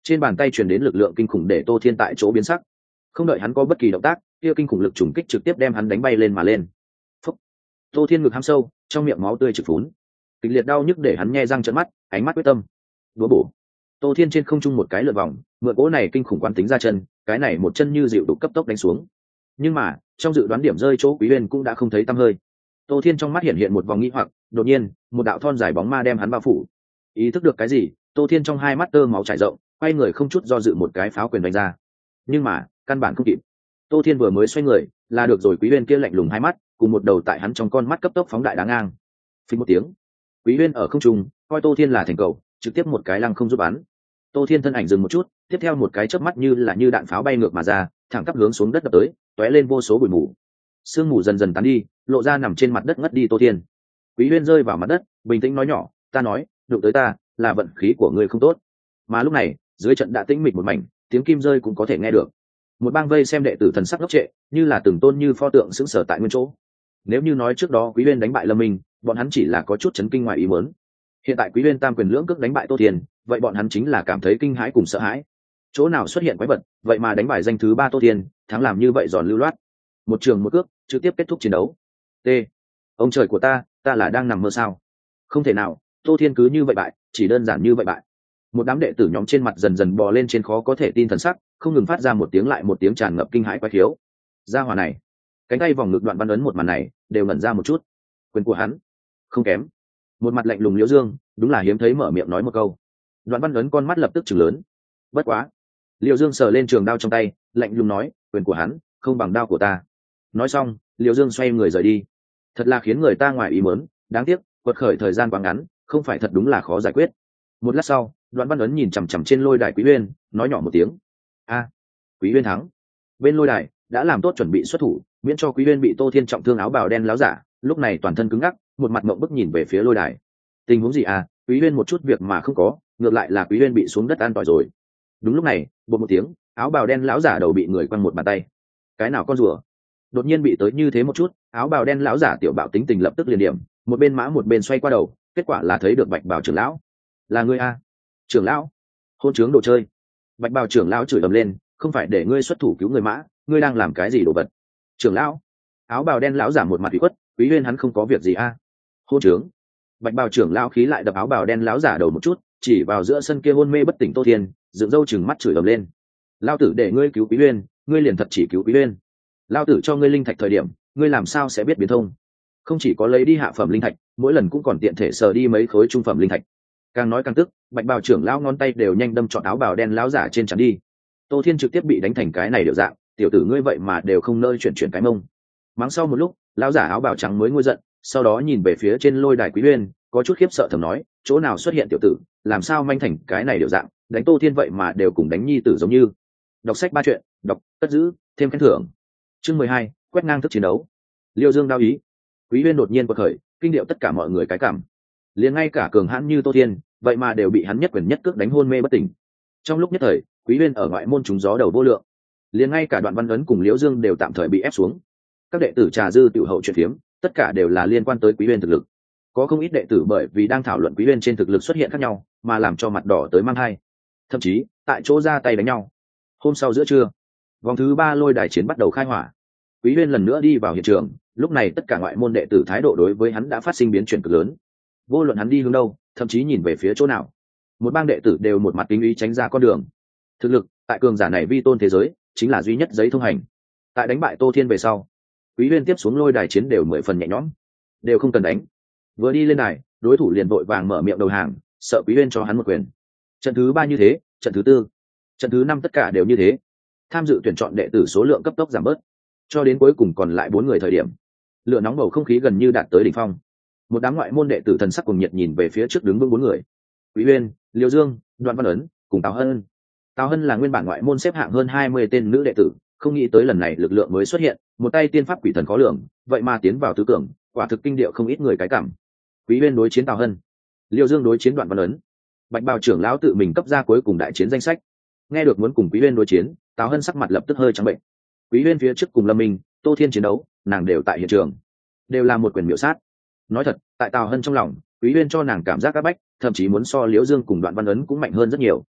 trên bàn tay truyền đến lực lượng kinh khủng để Tô Thiên tại chỗ biến sắc. Không đợi hắn có bất kỳ động tác, kia kinh khủng lực trùng kích trực tiếp đem hắn đánh bay lên mà lên. Phúc. Tô Thiên ngực hăm sâu, trong miệng máu tươi trực phún. Kịch liệt đau nhức để hắn nhe răng trợn mắt, ánh mắt quyết tâm. Đũa bổ. Tô Thiên trên không trung một cái lượn vòng, mượn cỗ này kinh khủng quán tính ra chân, cái này một chân như dịu đục cấp tốc đánh xuống. Nhưng mà, trong dự đoán điểm rơi chỗ Quý Uyên cũng đã không thấy tăm hơi. Tô Thiên trong mắt hiện hiện một vòng nghi hoặc, đột nhiên, một đạo thon dài bóng ma đem hắn bao phủ. Ý thức được cái gì, Tô Thiên trong hai mắt tơ máu chảy rộng, quay người không chút do dự một cái pháo quyền đánh ra. Nhưng mà, căn bản không kịp. Tô Thiên vừa mới xoay người, là được rồi Quý Uyên kia lạnh lùng hai mắt, cùng một đầu tại hắn trong con mắt cấp tốc phóng đại đáng ngang. Phình một tiếng, Quý Uyên ở không trung, coi Tô Thiên là thành cầu, trực tiếp một cái lăng không giúp bắn. Tô Thiên thân ảnh dừng một chút, tiếp theo một cái chớp mắt như là như đạn pháo bay ngược mà ra, thẳng tắp hướng xuống đất đập tới, tóe lên vô số bụi mù. Sương mù dần dần tán đi, lộ ra nằm trên mặt đất ngất đi Tô Thiên. Quý Uyên rơi vào mặt đất, bình tĩnh nói nhỏ, "Ta nói, đụng tới ta, là vận khí của ngươi không tốt." Mà lúc này, dưới trận đã tĩnh mịch một mảnh, tiếng kim rơi cũng có thể nghe được. Một bang vây xem đệ tử thần sắc ngốc trệ, như là từng tôn như pho tượng sững sờ tại nguyên chỗ. Nếu như nói trước đó Quý Uyên đánh bại Lâm Minh, bọn hắn chỉ là có chút chấn kinh ngoài ý muốn. Hiện tại Quý Uyên tam quyền lưỡng cước đánh bại Tô Thiên, vậy bọn hắn chính là cảm thấy kinh hãi cùng sợ hãi. Chỗ nào xuất hiện quái vật, vậy mà đánh bại danh thứ ba Tô Thiên, thắng làm như vậy giòn lưu loát. Một trường một cước, trực tiếp kết thúc chiến đấu. T. Ông trời của ta, ta là đang nằm mơ sao? Không thể nào, Tô Thiên cứ như vậy bại, chỉ đơn giản như vậy bại. Một đám đệ tử nhóm trên mặt dần dần bò lên trên khó có thể tin thần sắc, không ngừng phát ra một tiếng lại một tiếng tràn ngập kinh hãi quái khiếu. Gia hỏa này, cánh tay vòng ngực Đoạn Văn Ấn một màn này, đều ngẩn ra một chút. Quyền của hắn, không kém. Một mặt lạnh lùng Liễu Dương, đúng là hiếm thấy mở miệng nói một câu. Đoạn Văn Ấn con mắt lập tức trừng lớn. Bất quá, Liễu Dương sờ lên trường đao trong tay, lạnh lùng nói, quyền của hắn không bằng đao của ta. Nói xong, Liễu Dương xoay người rời đi. Thật là khiến người ta ngoài ý muốn, đáng tiếc, quật khởi thời gian quá ngắn, không phải thật đúng là khó giải quyết. Một lát sau, Đoạn Văn Ấn nhìn chằm chằm trên lôi đài Quý Uyên, nói nhỏ một tiếng, "A, Quý Uyên thắng." Bên lôi đài đã làm tốt chuẩn bị xuất thủ, miễn cho Quý Uyên bị Tô Thiên trọng thương áo bào đen láo giả, lúc này toàn thân cứng ngắc, một mặt ngậm bức nhìn về phía lôi đài. Tình huống gì à? Quý Uyên một chút việc mà không có, ngược lại là Quý Uyên bị xuống đất an tỏi rồi. Đúng lúc này, bột một tiếng, áo bào đen lão giả đầu bị người quăng một bàn tay. Cái nào con rùa? Đột nhiên bị tới như thế một chút, áo bào đen lão giả tiểu bạo tính tình lập tức liền điểm, một bên mã một bên xoay qua đầu, kết quả là thấy được Bạch Bào trưởng lão. "Là ngươi a?" "Trưởng lão, hôn trướng đồ chơi." Bạch Bào trưởng lão chửi ầm lên, "Không phải để ngươi xuất thủ cứu người mã, ngươi đang làm cái gì đồ vật?" "Trưởng lão." Áo bào đen lão giả một mặt ủy khuất, "Quý Uyên hắn không có việc gì a." "Hôn trướng." Bạch Bào trưởng lão khí lại đập áo bào đen lão giả đầu một chút, chỉ vào giữa sân kia hôn mê bất tỉnh Tô Thiên, dựng râu chừng mắt chửi ầm lên. "Lao tử để ngươi cứu Quý Uyên, ngươi liền thật chỉ cứu Quý Uyên. Lao tử cho ngươi linh thạch thời điểm, ngươi làm sao sẽ biết biến thông? Không chỉ có lấy đi hạ phẩm linh thạch, mỗi lần cũng còn tiện thể sờ đi mấy khối trung phẩm linh thạch." Càng nói càng tức, Bạch Bào trưởng lão ngón tay đều nhanh đâm trọn áo bào đen lão giả trên trán đi. Tô Thiên trực tiếp bị đánh thành cái này điệu dạng, tiểu tử ngươi vậy mà đều không nơi chuyển chuyển cái mông. Mắng sau một lúc, lão giả áo bào trắng mới nguôi giận, sau đó nhìn về phía trên lôi đài Quý Uyên, có chút khiếp sợ thầm nói, chỗ nào xuất hiện tiểu tử, làm sao manh thành cái này điệu dạng, đánh Tô Thiên vậy mà đều cùng đánh nhi tử giống như. Đọc sách ba chuyện, đọc, cất giữ, thêm khen thưởng. Chương mười hai, quét ngang thức chiến đấu. Liêu Dương đao ý. Quý Uyên đột nhiên quật khởi, kinh điệu tất cả mọi người cái cảm. Liền ngay cả cường hãn như Tô Thiên, vậy mà đều bị hắn nhất quyền nhất cước đánh hôn mê bất tỉnh. Trong lúc nhất thời, Quý Uyên ở ngoại môn trúng gió đầu vô lượng. Liền ngay cả Đoạn Văn Ấn cùng Liễu Dương đều tạm thời bị ép xuống. Các đệ tử trà dư tiểu hậu chuyện phiếm, tất cả đều là liên quan tới Quý Uyên thực lực. Có không ít đệ tử bởi vì đang thảo luận Quý Uyên trên thực lực xuất hiện khác nhau, mà làm cho mặt đỏ tới mang hai. Thậm chí, tại chỗ ra tay đánh nhau. Hôm sau giữa trưa, vòng thứ ba lôi đài chiến bắt đầu khai hỏa. Quý Uyên lần nữa đi vào hiện trường, lúc này tất cả ngoại môn đệ tử thái độ đối với hắn đã phát sinh biến chuyển cực lớn. Vô luận hắn đi hướng đâu, thậm chí nhìn về phía chỗ nào, một bang đệ tử đều một mặt kính ý tránh ra con đường. Thực lực tại cường giả này vi tôn thế giới, chính là duy nhất giấy thông hành. Tại đánh bại Tô Thiên về sau, Quý Uyên tiếp xuống lôi đài chiến đều mười phần nhẹ nhõm, đều không cần đánh. Vừa đi lên đài, đối thủ liền vội vàng mở miệng đầu hàng, sợ Quý Uyên cho hắn một quyền. Trận thứ ba như thế, trận thứ tư, trận thứ năm tất cả đều như thế. Tham dự tuyển chọn đệ tử số lượng cấp tốc giảm bớt, cho đến cuối cùng còn lại bốn người thời điểm, lửa nóng bầu không khí gần như đạt tới đỉnh phong. Một đám ngoại môn đệ tử thần sắc cùng nhiệt nhìn về phía trước đứng vững bốn người: Quý Uyên, Liêu Dương, Đoạn Văn Ấn cùng Tào Hân. Tào Hân là nguyên bản ngoại môn xếp hạng hơn hai mươi tên nữ đệ tử, không nghĩ tới lần này lực lượng mới xuất hiện, một tay tiên pháp quỷ thần khó lường, vậy mà tiến vào tứ cường, quả thực kinh điệu không ít người cái cảm. Quý Uyên đối chiến Tào Hân, Liêu Dương đối chiến Đoạn Văn Ấn. Bạch Bào trưởng lão tự mình cấp ra cuối cùng đại chiến danh sách. Nghe được muốn cùng Quý Uyên đối chiến, Tào Hân sắc mặt lập tức hơi trắng bệnh. Quý Uyên phía trước cùng Lâm Minh, Tô Thiên chiến đấu, nàng đều tại hiện trường, đều là một quyền miểu sát. Nói thật, tại Tào Hân trong lòng, Quý Uyên cho nàng cảm giác áp bách, thậm chí muốn so Liễu Dương cùng Đoạn Văn Ấn cũng mạnh hơn rất nhiều.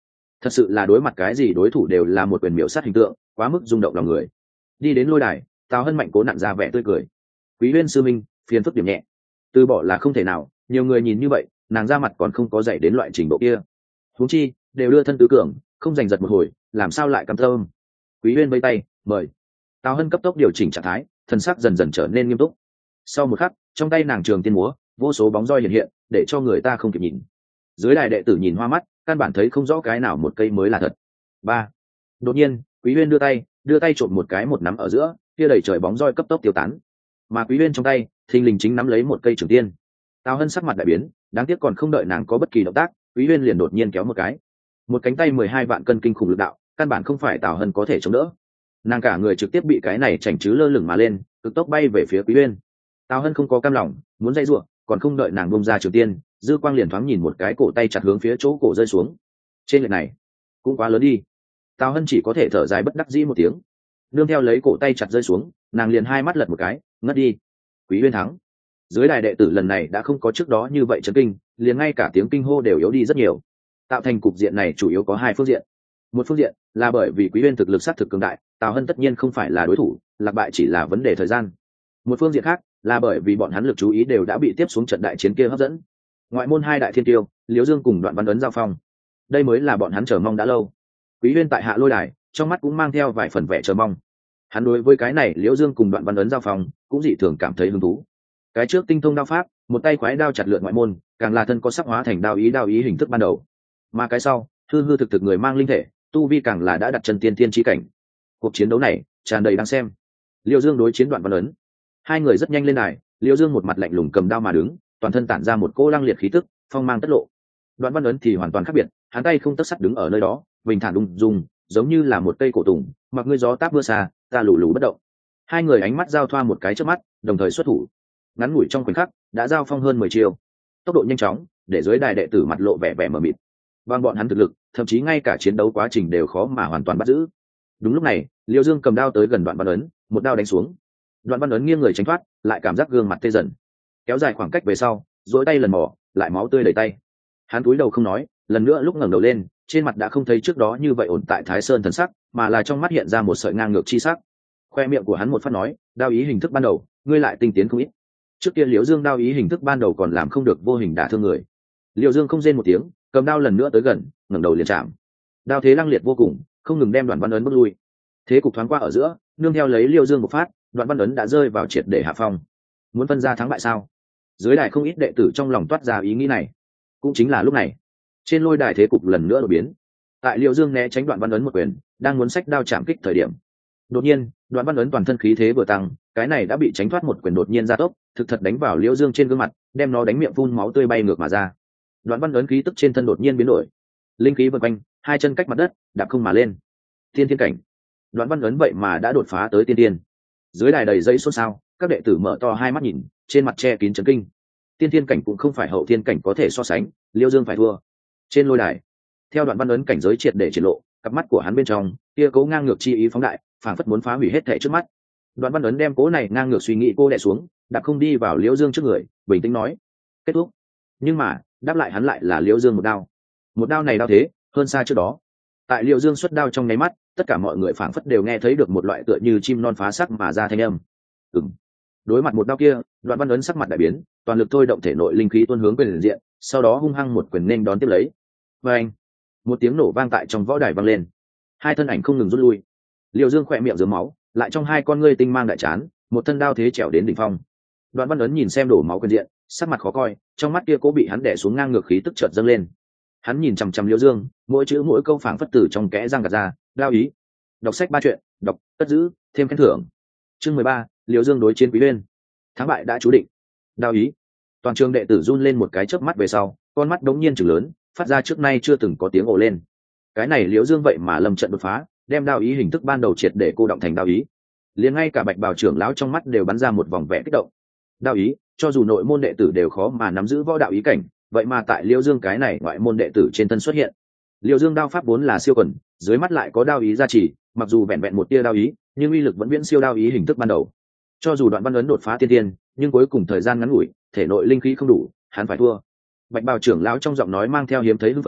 thật sự là đối mặt cái gì đối thủ đều là một quyền miểu sát hình tượng, quá mức rung động lòng người. Đi đến lôi đài, Tào Hân mạnh cố nặn ra vẻ tươi cười. Quý Huyên sư minh, phiền phức điểm nhẹ, từ bỏ là không thể nào, nhiều người nhìn như vậy, nàng ra mặt còn không có dạy đến loại trình độ kia. Huống chi đều đưa thân tứ cường, không giành giật một hồi, làm sao lại cam tâm. Quý Huyên vây tay mời. Tào Hân cấp tốc điều chỉnh trạng thái, thân sắc dần dần trở nên nghiêm túc. Sau một khắc, trong tay nàng trường tiên múa, vô số bóng roi hiện hiện, để cho người ta không kịp nhìn. Dưới đài đệ tử nhìn hoa mắt, căn bản thấy không rõ cái nào một cây mới là thật. Ba. Đột nhiên, Quý Huyên đưa tay, đưa tay trộn một cái một nắm ở giữa, kia đầy trời bóng roi cấp tốc tiêu tán. Mà Quý Huyên trong tay, thình lình chính nắm lấy một cây trường tiên. Tào Hân sắc mặt đại biến, đáng tiếc còn không đợi nàng có bất kỳ động tác, Quý Huyên liền đột nhiên kéo một cái. Một cánh tay mười hai vạn cân kinh khủng lực đạo, căn bản không phải Tào Hân có thể chống đỡ. Nàng cả người trực tiếp bị cái này chảnh chứ lơ lửng mà lên, cực tốc bay về phía Quý Huyên. Tào Hân không có cam lòng, muốn dây rủa, còn không đợi nàng bung ra trường tiên, dư quang liền thoáng nhìn một cái cổ tay chặt hướng phía chỗ cổ rơi xuống. Trên lệch này, cũng quá lớn đi. Tào Hân chỉ có thể thở dài bất đắc dĩ một tiếng. Nương theo lấy cổ tay chặt rơi xuống, nàng liền hai mắt lật một cái, ngất đi. Quý Huyên thắng. Dưới đài đệ tử lần này đã không có trước đó như vậy chấn kinh, liền ngay cả tiếng kinh hô đều yếu đi rất nhiều. Tạo thành cục diện này chủ yếu có hai phương diện. Một phương diện là bởi vì Quý Huyên thực lực sát thực cường đại, Tào Hân tất nhiên không phải là đối thủ, lạc bại chỉ là vấn đề thời gian. Một phương diện khác là bởi vì bọn hắn lực chú ý đều đã bị tiếp xuống trận đại chiến kia hấp dẫn. Ngoại môn hai đại thiên tiêu, Liễu Dương cùng Đoạn Văn Ấn giao phong, đây mới là bọn hắn chờ mong đã lâu. Quý Huyên tại hạ lôi đài, trong mắt cũng mang theo vài phần vẻ chờ mong. Hắn đối với cái này Liễu Dương cùng Đoạn Văn Ấn giao phong cũng dị thường cảm thấy hứng thú. Cái trước tinh thông đao pháp, một tay khoái đao chặt lượn ngoại môn, càng là thân có sắc hóa thành đao ý đao ý hình thức ban đầu. Mà cái sau, hư hư thực thực người mang linh thể, tu vi càng là đã đặt chân tiên tiên chí cảnh. Cuộc chiến đấu này tràn đầy đáng xem. Liễu Dương đối chiến Đoạn Văn Ấn, hai người rất nhanh lên đài. Liễu Dương một mặt lạnh lùng cầm đao mà đứng, toàn thân tản ra một cỗ lăng liệt khí tức, phong mang tất lộ. Đoạn Văn Ấn thì hoàn toàn khác biệt, hắn tay không tấc sắt đứng ở nơi đó, bình thản ung dung, giống như là một cây cổ tùng, mặc ngươi gió táp mưa xa, ta lù lù bất động. Hai người ánh mắt giao thoa một cái trước mắt, đồng thời xuất thủ. Ngắn ngủi trong khoảnh khắc, đã giao phong hơn mười chiêu. Tốc độ nhanh chóng, để dưới đài đệ tử mặt lộ vẻ vẻ mờ mịt. Bằng bọn hắn thực lực, thậm chí ngay cả chiến đấu quá trình đều khó mà hoàn toàn bắt giữ. Đúng lúc này, Liễu Dương cầm đao tới gần Đoạn Văn Ấn, một đao đánh xuống. Đoạn Văn Ấn nghiêng người tránh thoát, lại cảm giác gương mặt tê dần. Kéo dài khoảng cách về sau, duỗi tay lần mò, lại máu tươi đầy tay. Hắn cúi đầu không nói, lần nữa lúc ngẩng đầu lên, trên mặt đã không thấy trước đó như vậy ổn tại Thái Sơn thần sắc, mà là trong mắt hiện ra một sợi ngang ngược chi sắc. Khoe miệng của hắn một phát nói, đao ý hình thức ban đầu, ngươi lại tinh tiến không ít. Trước kia Liễu Dương đao ý hình thức ban đầu còn làm không được vô hình đả thương người. Liễu Dương không rên một tiếng, cầm đao lần nữa tới gần, ngẩng đầu liền chạm. Đao thế lăng liệt vô cùng, không ngừng đem Đoạn Văn Ấn bước lui. Thế cục thoáng qua ở giữa, nương theo lấy Liễu Dương một phát, Đoạn Văn Ấn đã rơi vào triệt để hạ phong. Muốn phân ra thắng bại sao? Dưới đài không ít đệ tử trong lòng toát ra ý nghĩ này. Cũng chính là lúc này, trên lôi đài thế cục lần nữa đổi biến. Tại Liễu Dương né tránh Đoạn Văn Ấn một quyền, đang muốn xách đao chạm kích thời điểm, đột nhiên Đoạn Văn Ấn toàn thân khí thế vừa tăng, cái này đã bị tránh thoát một quyền đột nhiên gia tốc, thực thật đánh vào Liễu Dương trên gương mặt, đem nó đánh miệng phun máu tươi bay ngược mà ra. Đoạn Văn Ấn khí tức trên thân đột nhiên biến đổi, linh khí vần quanh, hai chân cách mặt đất, đạp không mà lên. Tiên thiên cảnh, Đoạn Văn Ấn vậy mà đã đột phá tới tiên tiên. Dưới đài đầy dây xôn xao, các đệ tử mở to hai mắt nhìn, trên mặt che kín chấn kinh. Tiên thiên cảnh cũng không phải hậu thiên cảnh có thể so sánh, Liễu Dương phải thua. Trên lôi đài, theo Đoạn Văn Ấn cảnh giới triệt để triển lộ, cặp mắt của hắn bên trong kia cố ngang ngược chi ý phóng đại, phảng phất muốn phá hủy hết thảy trước mắt. Đoạn Văn Ấn đem cố này ngang ngược suy nghĩ cô đè xuống, đạp không đi vào Liễu Dương trước người, bình tĩnh nói: kết thúc. Nhưng mà đáp lại hắn lại là Liễu Dương một đao. Một đao này đao thế hơn xa trước đó. Tại Liễu Dương xuất đao trong nháy mắt, tất cả mọi người phảng phất đều nghe thấy được một loại tựa như chim non phá sắc mà ra thanh âm. Ừm. Đối mặt một đao kia, Đoạn Văn Ấn sắc mặt đại biến, toàn lực thôi động thể nội linh khí tuôn hướng quyền diện, sau đó hung hăng một quyền nên đón tiếp lấy. Và anh, một tiếng nổ vang tại trong võ đài vang lên, hai thân ảnh không ngừng rút lui. Liễu Dương khỏe miệng rớm máu, lại trong hai con ngươi tinh mang đại chán, một thân đao thế trèo đến đỉnh phong. Đoạn Văn Ấn nhìn xem đổ máu quyền diện, sắc mặt khó coi, trong mắt kia cố bị hắn đè xuống ngang ngược khí tức chợt dâng lên. Hắn nhìn chằm chằm Liễu Dương, mỗi chữ mỗi câu phảng phất từ trong kẽ răng gạt ra, đao ý. Đọc sách ba chuyện, đọc, cất giữ, thêm khen thưởng. Chương mười ba, Liễu Dương đối chiến Quý Uyên. Thắng bại đã chú định. Đao ý. Toàn trường đệ tử run lên một cái chớp mắt về sau, con mắt đống nhiên trừng lớn, phát ra trước nay chưa từng có tiếng ồ lên. Cái này Liễu Dương vậy mà lâm trận đột phá, đem đao ý hình thức ban đầu triệt để cô động thành đao ý. Liền ngay cả Bạch Bào trưởng lão trong mắt đều bắn ra một vòng vẻ kích động. Đao ý, cho dù nội môn đệ tử đều khó mà nắm giữ võ đạo ý cảnh, vậy mà tại Liễu Dương cái này ngoại môn đệ tử trên thân xuất hiện. Liễu Dương đao pháp vốn là siêu quần, dưới mắt lại có đao ý gia trì, mặc dù vẹn vẹn một tia đao ý, nhưng uy lực vẫn viễn siêu đao ý hình thức ban đầu. Cho dù Đoạn Văn Ấn đột phá tiên tiên, nhưng cuối cùng thời gian ngắn ngủi, thể nội linh khí không đủ, hắn phải thua. Bạch Bào trưởng lão trong giọng nói mang theo hiếm thấy hưng phấn,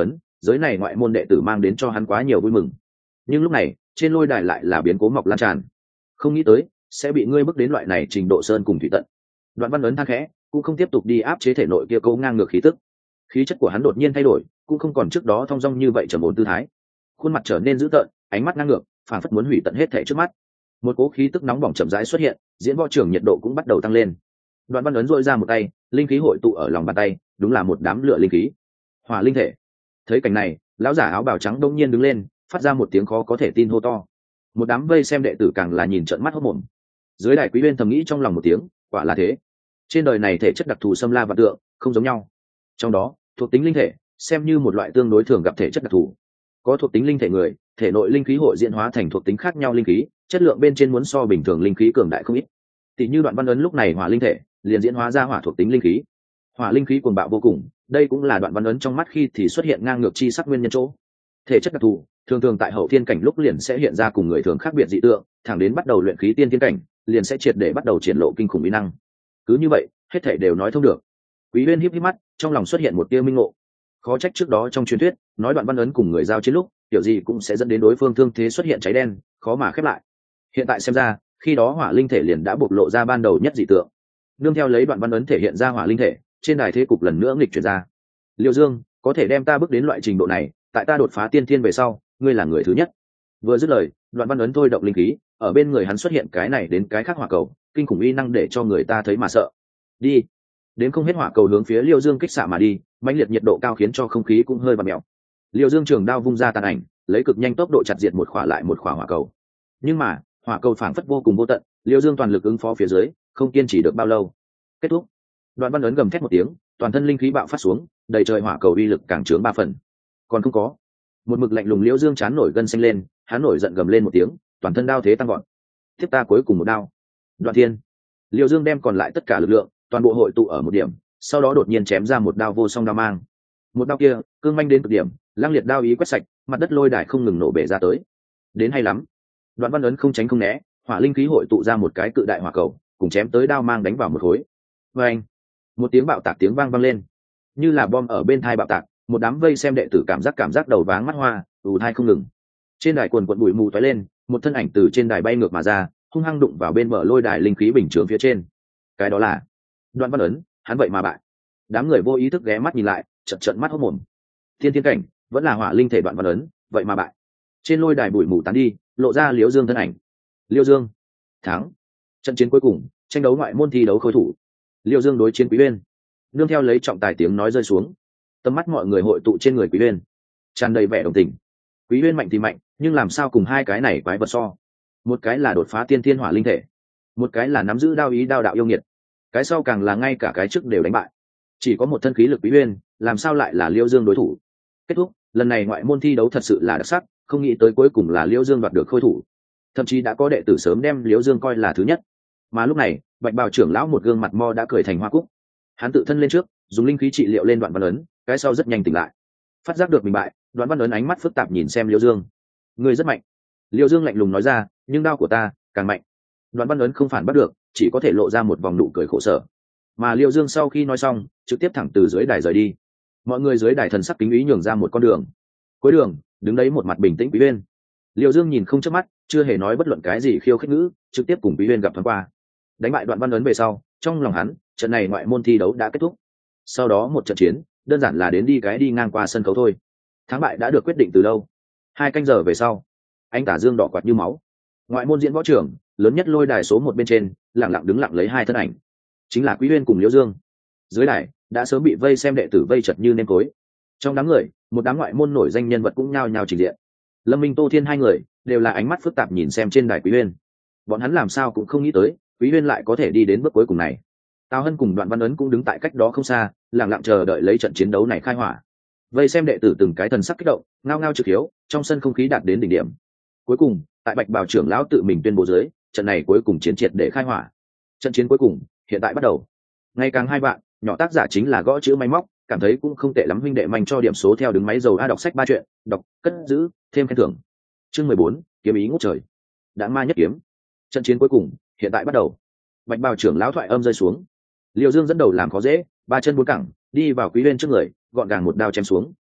giới này ngoại môn đệ tử mang đến cho hắn quá nhiều vui mừng. Nhưng lúc này trên lôi đài lại là biến cố mọc lan tràn, không nghĩ tới sẽ bị ngươi bước đến loại này trình độ sơn cùng thủy tận. Đoạn Văn Ấn than khẽ, cũng không tiếp tục đi áp chế thể nội kia câu ngang ngược khí tức. Khí chất của hắn đột nhiên thay đổi, cũng không còn trước đó thong dong như vậy trầm ổn tư thái, khuôn mặt trở nên dữ tợn, ánh mắt ngang ngược, phảng phất muốn hủy tận hết thể trước mắt. Một cỗ khí tức nóng bỏng chậm rãi xuất hiện, diễn võ trường nhiệt độ cũng bắt đầu tăng lên. Đoạn Văn Ấn dội ra một tay, linh khí hội tụ ở lòng bàn tay, đúng là một đám lửa linh khí, hỏa linh thể. Thấy cảnh này, lão giả áo bào trắng đông nhiên đứng lên, phát ra một tiếng khó có thể tin hô to. Một đám vây xem đệ tử càng là nhìn trợn mắt hốt mồm. Dưới đài quý viên thầm nghĩ trong lòng một tiếng, quả là thế. Trên đời này thể chất đặc thù xâm la và tượng không giống nhau. Trong đó, thuộc tính linh thể xem như một loại tương đối thường gặp thể chất đặc thù. Có thuộc tính linh thể người, thể nội linh khí hội diễn hóa thành thuộc tính khác nhau linh khí, chất lượng bên trên muốn so bình thường linh khí cường đại không ít. Tỷ như Đoạn Văn Ấn lúc này hỏa linh thể, liền diễn hóa ra hỏa thuộc tính linh khí. Hỏa linh khí cuồng bạo vô cùng, đây cũng là Đoạn Văn Ấn trong mắt khi thì xuất hiện ngang ngược chi sắc nguyên nhân chỗ. Thể chất đặc thù, thường thường tại hậu thiên cảnh lúc liền sẽ hiện ra cùng người thường khác biệt dị tượng, thẳng đến bắt đầu luyện khí tiên thiên cảnh, liền sẽ triệt để bắt đầu triển lộ kinh khủng uy năng. Cứ như vậy, hết thảy đều nói thông được. Quý Uyên híp híp mắt, trong lòng xuất hiện một tia minh ngộ. Khó trách trước đó trong truyền thuyết, nói Đoạn Văn Ấn cùng người giao chiến lúc, kiểu gì cũng sẽ dẫn đến đối phương thương thế xuất hiện cháy đen, khó mà khép lại. Hiện tại xem ra, khi đó hỏa linh thể liền đã bộc lộ ra ban đầu nhất dị tượng. Nương theo lấy Đoạn Văn Ấn thể hiện ra hỏa linh thể, trên đài thế cục lần nữa nghịch chuyển ra. Liêu Dương, có thể đem ta bước đến loại trình độ này, tại ta đột phá tiên thiên về sau, ngươi là người thứ nhất. Vừa dứt lời, Đoạn Văn Ấn thôi động linh khí, ở bên người hắn xuất hiện cái này đến cái khác hỏa cầu, kinh khủng uy năng để cho người ta thấy mà sợ. Đi. Đến không hết hỏa cầu hướng phía Liêu Dương kích xạ mà đi, mãnh liệt nhiệt độ cao khiến cho không khí cũng hơi bặm mèo. Liêu Dương trường đao vung ra tàn ảnh, lấy cực nhanh tốc độ chặt diệt một khỏa lại một khỏa hỏa cầu. Nhưng mà, hỏa cầu phảng phất vô cùng vô tận, Liêu Dương toàn lực ứng phó phía dưới, không kiên trì được bao lâu. Kết thúc. Đoạn Văn Ấn gầm thét một tiếng, toàn thân linh khí bạo phát xuống, đầy trời hỏa cầu uy lực càng trướng ba phần. Còn không có. Một mực lạnh lùng Liêu Dương chán nổi gân xanh lên, hắn nổi giận gầm lên một tiếng, toàn thân đao thế tăng gọn. Tiếp ta cuối cùng một đao. Đoạn Thiên. Liêu Dương đem còn lại tất cả lực lượng, toàn bộ hội tụ ở một điểm, sau đó đột nhiên chém ra một đao vô song đao mang. Một đao kia, cương manh đến cực điểm, lăng liệt đao ý quét sạch, mặt đất lôi đài không ngừng nổ bể ra tới. Đến hay lắm. Đoạn Văn Ấn không tránh không né, hỏa linh khí hội tụ ra một cái cự đại hỏa cầu, cùng chém tới đao mang đánh vào một khối. Oeng! Một tiếng bạo tạc tiếng vang vang lên, như là bom ở bên thai bạo tạc, một đám vây xem đệ tử cảm giác cảm giác đầu váng mắt hoa, ù thai không ngừng. Trên đài quần quần bụi mù tóe lên, một thân ảnh từ trên đài bay ngược mà ra, hung hăng đụng vào bên bờ lôi đài linh khí bình chướng phía trên. Cái đó là Đoạn Văn Ấn, hắn vậy mà bại. Đám người vô ý thức ghé mắt nhìn lại, trợn trợn mắt hốt mồm. Thiên thiên cảnh, vẫn là hỏa linh thể Đoạn Văn Ấn, vậy mà bại. Trên lôi đài bụi mù tán đi, lộ ra Liễu Dương thân ảnh. Liễu Dương thắng. Trận chiến cuối cùng, tranh đấu ngoại môn thi đấu khôi thủ. Liễu Dương đối chiến Quý Uyên. Nương theo lấy trọng tài tiếng nói rơi xuống, tầm mắt mọi người hội tụ trên người Quý Uyên, tràn đầy vẻ đồng tình. Quý Uyên mạnh thì mạnh, nhưng làm sao cùng hai cái này quái vật so? Một cái là đột phá tiên thiên hỏa linh thể, một cái là nắm giữ đao ý đao đạo yêu nghiệt. Cái sau càng là ngay cả cái trước đều đánh bại. Chỉ có một thân khí lực Quý Uyên, làm sao lại là Liễu Dương đối thủ? Kết thúc, lần này ngoại môn thi đấu thật sự là đặc sắc, không nghĩ tới cuối cùng là Liễu Dương đoạt được khôi thủ. Thậm chí đã có đệ tử sớm đem Liễu Dương coi là thứ nhất. Mà lúc này, Bạch Bào trưởng lão một gương mặt mo đã cười thành hoa cúc. Hắn tự thân lên trước, dùng linh khí trị liệu lên Đoạn Văn Ấn, cái sau rất nhanh tỉnh lại. Phát giác được mình bại, Đoạn Văn Ấn ánh mắt phức tạp nhìn xem Liễu Dương. Người rất mạnh. Liễu Dương lạnh lùng nói ra, nhưng đao của ta càng mạnh. Đoạn Văn Ấn không phản bắt được, chỉ có thể lộ ra một vòng nụ cười khổ sở. Mà Liễu Dương sau khi nói xong, trực tiếp thẳng từ dưới đài rời đi. Mọi người dưới đài thần sắc kính ý nhường ra một con đường. Cuối đường, đứng đấy một mặt bình tĩnh Quý Uyên. Liễu Dương nhìn không chớp mắt, chưa hề nói bất luận cái gì khiêu khích ngữ, trực tiếp cùng Quý Uyên gặp thoáng qua. Đánh bại Đoạn Văn Ấn về sau, trong lòng hắn, trận này ngoại môn thi đấu đã kết thúc. Sau đó một trận chiến, đơn giản là đến đi cái đi ngang qua sân khấu thôi. Thắng bại đã được quyết định từ lâu. Hai canh giờ về sau, anh Tả Dương đỏ quạt như máu. Ngoại môn diễn võ trường, lớn nhất lôi đài số một bên trên, lặng lặng đứng lặng lấy hai thân ảnh, chính là Quý Uyên cùng Liễu Dương. Dưới đài đã sớm bị vây xem đệ tử vây chật như nêm cối. Trong đám người, một đám ngoại môn nổi danh nhân vật cũng nhao nhao trình diện. Lâm Minh, Tô Thiên hai người đều là ánh mắt phức tạp nhìn xem trên đài Quý Uyên. Bọn hắn làm sao cũng không nghĩ tới, Quý Uyên lại có thể đi đến bước cuối cùng này. Tào Hân cùng Đoạn Văn Ấn cũng đứng tại cách đó không xa, lặng lặng chờ đợi lấy trận chiến đấu này khai hỏa. Vây xem đệ tử từng cái thần sắc kích động, ngao ngao trực hiếu, trong sân không khí đạt đến đỉnh điểm. Cuối cùng, tại Bạch Bào trưởng lão tự mình tuyên bố dưới, trận này cuối cùng chiến triệt để khai hỏa. Trận chiến cuối cùng hiện tại bắt đầu. Ngày càng hai bạn, nhỏ tác giả chính là gõ chữ máy móc, cảm thấy cũng không tệ lắm, huynh đệ manh cho điểm số theo đứng máy dầu a, đọc sách ba chuyện, đọc, cất giữ, thêm khen thưởng. Chương mười bốn, kiếm ý ngút trời. Đã ma nhất kiếm. Trận chiến cuối cùng hiện tại bắt đầu. Bạch Bào trưởng lão thoại âm rơi xuống. Liễu Dương dẫn đầu làm khó dễ, ba chân bốn cẳng, đi vào Quý Uyên trước người, gọn gàng một đao chém xuống.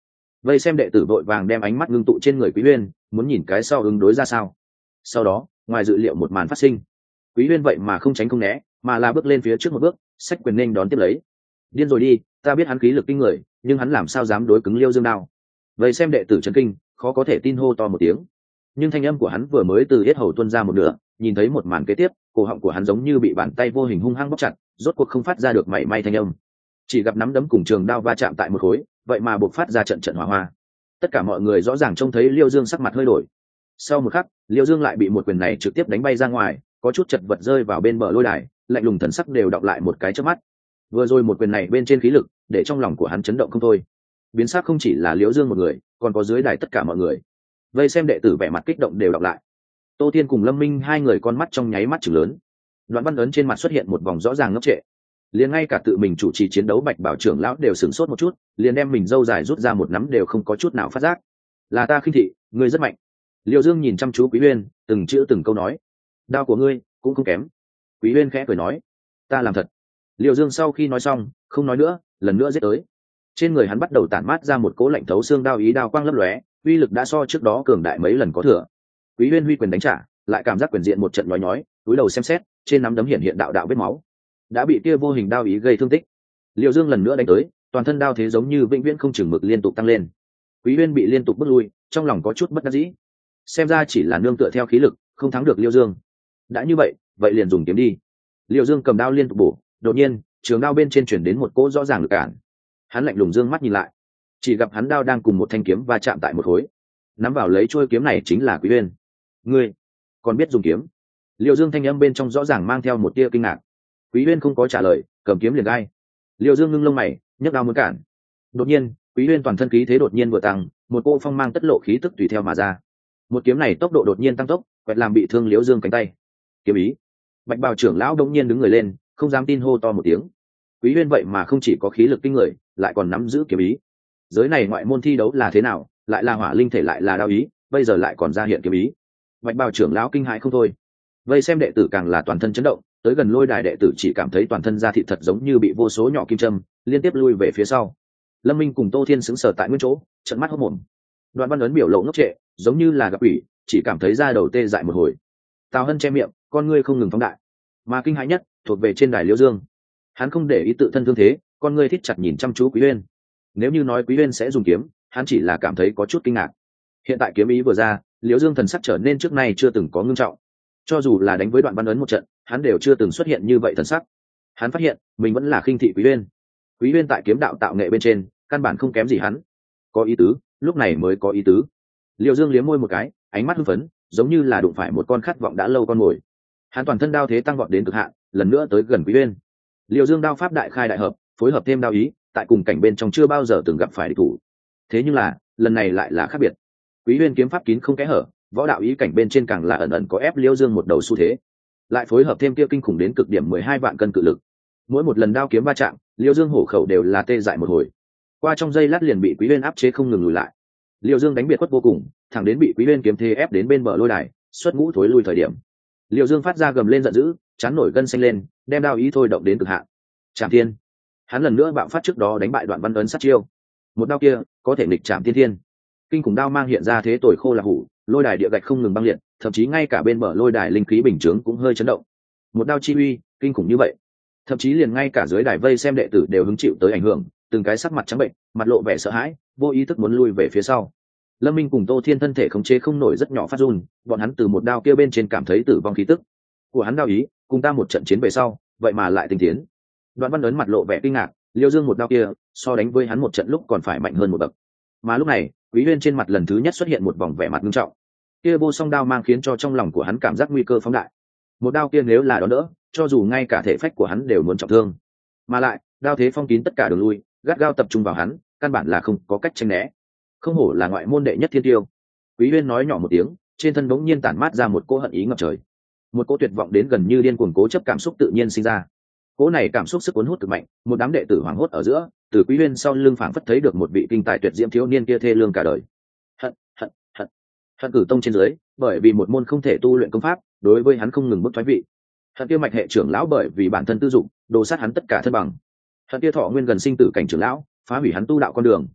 Vây xem đệ tử vội vàng đem ánh mắt ngưng tụ trên người Quý Uyên, muốn nhìn cái sau ứng đối ra sao. Sau đó ngoài dự liệu một màn phát sinh. Quý Uyên vậy mà không tránh không né, mà là bước lên phía trước một bước, xách quyền nên đón tiếp lấy. Điên rồi đi, ta biết hắn khí lực kinh người, nhưng hắn làm sao dám đối cứng Liêu Dương đao. Vây xem đệ tử chấn kinh, khó có thể tin hô to một tiếng. Nhưng thanh âm của hắn vừa mới từ yết hầu tuôn ra một nửa, nhìn thấy một màn kế tiếp, cổ họng của hắn giống như bị bàn tay vô hình hung hăng bóp chặt, rốt cuộc không phát ra được mảy may thanh âm. Chỉ gặp nắm đấm cùng trường đao va chạm tại một khối, vậy mà buộc phát ra trận trận hỏa hoa. Tất cả mọi người rõ ràng trông thấy Liêu Dương sắc mặt hơi đổi. Sau một khắc, Liêu Dương lại bị một quyền này trực tiếp đánh bay ra ngoài, có chút chật vật rơi vào bên bờ lôi đài, lạnh lùng thần sắc đều đọng lại một cái chớp mắt. Vừa rồi một quyền này bên trên khí lực, để trong lòng của hắn chấn động không thôi. Biến sắc không chỉ là Liêu Dương một người, còn có dưới đài tất cả mọi người. Vây xem đệ tử vẻ mặt kích động đều đọng lại. Tô Thiên cùng Lâm Minh hai người con mắt trong nháy mắt trừng lớn. Đoạn Văn Ấn trên mặt xuất hiện một vòng rõ ràng ngốc trệ. Liền ngay cả tự mình chủ trì chiến đấu Bạch Bảo trưởng lão đều sửng sốt một chút, liền đem mình râu dài rút ra một nắm đều không có chút nào phát giác. Là ta khinh thị, ngươi rất mạnh. Liêu Dương nhìn chăm chú Quý Uyên, từng chữ từng câu nói. Đao của ngươi cũng không kém. Quý Uyên khẽ cười nói, ta làm thật. Liêu Dương sau khi nói xong, không nói nữa, lần nữa giết tới. Trên người hắn bắt đầu tản mát ra một cỗ lạnh thấu xương đao ý đao quang lấp lóe, uy lực đã so trước đó cường đại mấy lần có thừa. Quý Uyên huy quyền đánh trả, lại cảm giác quyền diện một trận nhói nhói, cúi đầu xem xét, trên nắm đấm hiện hiện đạo đạo vết máu, đã bị kia vô hình đao ý gây thương tích. Liêu Dương lần nữa đánh tới, toàn thân đao thế giống như vĩnh viễn không chừng mực liên tục tăng lên. Quý Uyên bị liên tục bước lui, trong lòng có chút bất đắc dĩ. Xem ra chỉ là nương tựa theo khí lực, không thắng được Liêu Dương. Đã như vậy, vậy liền dùng kiếm đi. Liêu Dương cầm đao liên tục bổ, đột nhiên, trường đao bên trên chuyển đến một cỗ rõ ràng lực cản. Hắn lạnh lùng dương mắt nhìn lại, chỉ gặp hắn đao đang cùng một thanh kiếm va chạm tại một khối. Nắm vào lấy chuôi kiếm này chính là Quý Uyên. Ngươi còn biết dùng kiếm? Liêu Dương thanh âm bên trong rõ ràng mang theo một tia kinh ngạc. Quý Uyên không có trả lời, cầm kiếm liền gai. Liêu Dương ngưng lông mày, nhấc đao muốn cản. Đột nhiên, Quý Uyên toàn thân khí thế đột nhiên vừa tăng, một cô phong mang tất lộ khí tức tùy theo mà ra. Một kiếm này tốc độ đột nhiên tăng tốc, quẹt làm bị thương Liêu Dương cánh tay. Kiếm ý. Bạch Bào trưởng lão đống nhiên đứng người lên, không dám tin hô to một tiếng. Quý Uyên vậy mà không chỉ có khí lực kinh người, lại còn nắm giữ kiếm ý. Giới này ngoại môn thi đấu là thế nào, lại là hỏa linh thể lại là đao ý, bây giờ lại còn ra hiện kiếm ý. Bạch Bào trưởng lão kinh hãi không thôi. Vây xem đệ tử càng là toàn thân chấn động, tới gần lôi đài đệ tử chỉ cảm thấy toàn thân da thịt thật giống như bị vô số nhỏ kim châm liên tiếp lui về phía sau. Lâm Minh cùng Tô Thiên sững sờ tại nguyên chỗ, trợn mắt hốt mồm. Đoạn Văn Ấn biểu lộ ngốc trệ, giống như là gặp ủy, chỉ cảm thấy da đầu tê dại một hồi. Tào Hân che miệng, con ngươi không ngừng phóng đại. Mà kinh hãi nhất thuộc về trên đài Liêu Dương. Hắn không để ý tự thân thương thế, con ngươi thít chặt nhìn chăm chú Quý Uyên. Nếu như nói Quý Uyên sẽ dùng kiếm, hắn chỉ là cảm thấy có chút kinh ngạc. Hiện tại kiếm ý vừa ra, Liêu Dương thần sắc trở nên trước nay chưa từng có ngưng trọng. Cho dù là đánh với Đoạn Văn Ấn một trận, hắn đều chưa từng xuất hiện như vậy thần sắc. Hắn phát hiện mình vẫn là khinh thị Quý Uyên. Quý Uyên tại kiếm đạo tạo nghệ bên trên căn bản không kém gì hắn. Có ý tứ, lúc này mới có ý tứ. Liêu Dương liếm môi một cái, ánh mắt hưng phấn, giống như là đụng phải một con khát vọng đã lâu con mồi. Hắn toàn thân đao thế tăng vọt đến cực hạn, lần nữa tới gần Quý Uyên. Liêu Dương đao pháp đại khai đại hợp, phối hợp thêm đao ý, tại cùng cảnh bên trong chưa bao giờ từng gặp phải địch thủ. Thế nhưng là, lần này lại là khác biệt. Quý Uyên kiếm pháp kín không kẽ hở, võ đạo ý cảnh bên trên càng là ẩn ẩn có ép Liêu Dương một đầu xu thế. Lại phối hợp thêm kia kinh khủng đến cực điểm mười hai vạn cân cự lực. Mỗi một lần đao kiếm va chạm, Liêu Dương hổ khẩu đều là tê dại một hồi. Qua trong giây lát liền bị Quý Uyên áp chế không ngừng lùi lại. Liêu Dương đánh biệt quất vô cùng, thẳng đến bị Quý Uyên kiếm thế ép đến bên bờ lôi đài, xuất ngũ thối lui thời điểm. Liêu Dương phát ra gầm lên giận dữ, chán nổi gân xanh lên, đem đao ý thôi động đến cực hạn. Trảm Thiên. Hắn lần nữa bạo phát trước đó đánh bại Đoạn Văn Ấn sát chiêu. Một đao kia, có thể nghịch Trảm Thiên Thiên. Kinh khủng đao mang hiện ra thế tồi khô là hủ, lôi đài địa gạch không ngừng băng liệt, thậm chí ngay cả bên bờ lôi đài linh khí bình chướng cũng hơi chấn động. Một đao chi uy, kinh khủng như vậy, thậm chí liền ngay cả dưới đài vây xem đệ tử đều hứng chịu tới ảnh hưởng, từng cái sắc mặt trắng bệnh, mặt lộ vẻ sợ hãi, vô ý thức muốn lui về phía sau. Lâm Minh cùng Tô Thiên thân thể khống chế không nổi rất nhỏ phát run, bọn hắn từ một đao kia bên trên cảm thấy tử vong khí tức của hắn. Đao ý cùng ta một trận chiến về sau, vậy mà lại tinh tiến. Đoạn Văn Ấn mặt lộ vẻ kinh ngạc, Liêu Dương một đao kia so đánh với hắn một trận lúc còn phải mạnh hơn một bậc. Mà lúc này, Quý Uyên trên mặt lần thứ nhất xuất hiện một vòng vẻ mặt nghiêm trọng. Kia vô song đao mang khiến cho trong lòng của hắn cảm giác nguy cơ phóng đại. Một đao kia nếu là đón đỡ, cho dù ngay cả thể phách của hắn đều muốn trọng thương. Mà lại, đao thế phong kín tất cả đường lui, gắt gao tập trung vào hắn, căn bản là không có cách tránh né. Không hổ là ngoại môn đệ nhất thiên tiêu. Quý Uyên nói nhỏ một tiếng, trên thân bỗng nhiên tản mát ra một cỗ hận ý ngập trời. Một cỗ tuyệt vọng đến gần như điên cuồng cố chấp cảm xúc tự nhiên sinh ra. Cỗ này cảm xúc sức cuốn hút cực mạnh, một đám đệ tử hoảng hốt ở giữa, từ Quý Uyên sau lưng phảng phất thấy được một vị kinh tài tuyệt diễm thiếu niên kia thê lương cả đời. Hận, hận, hận. Hận Cử Tông trên dưới, bởi vì một môn không thể tu luyện công pháp, đối với hắn không ngừng bức thoái vị. Hận kia mạch hệ trưởng lão bởi vì bản thân tư dụng, đồ sát hắn tất cả thân bằng. Hận kia thọ nguyên gần sinh tử cảnh trưởng lão, phá hủy hắn tu đạo con đường.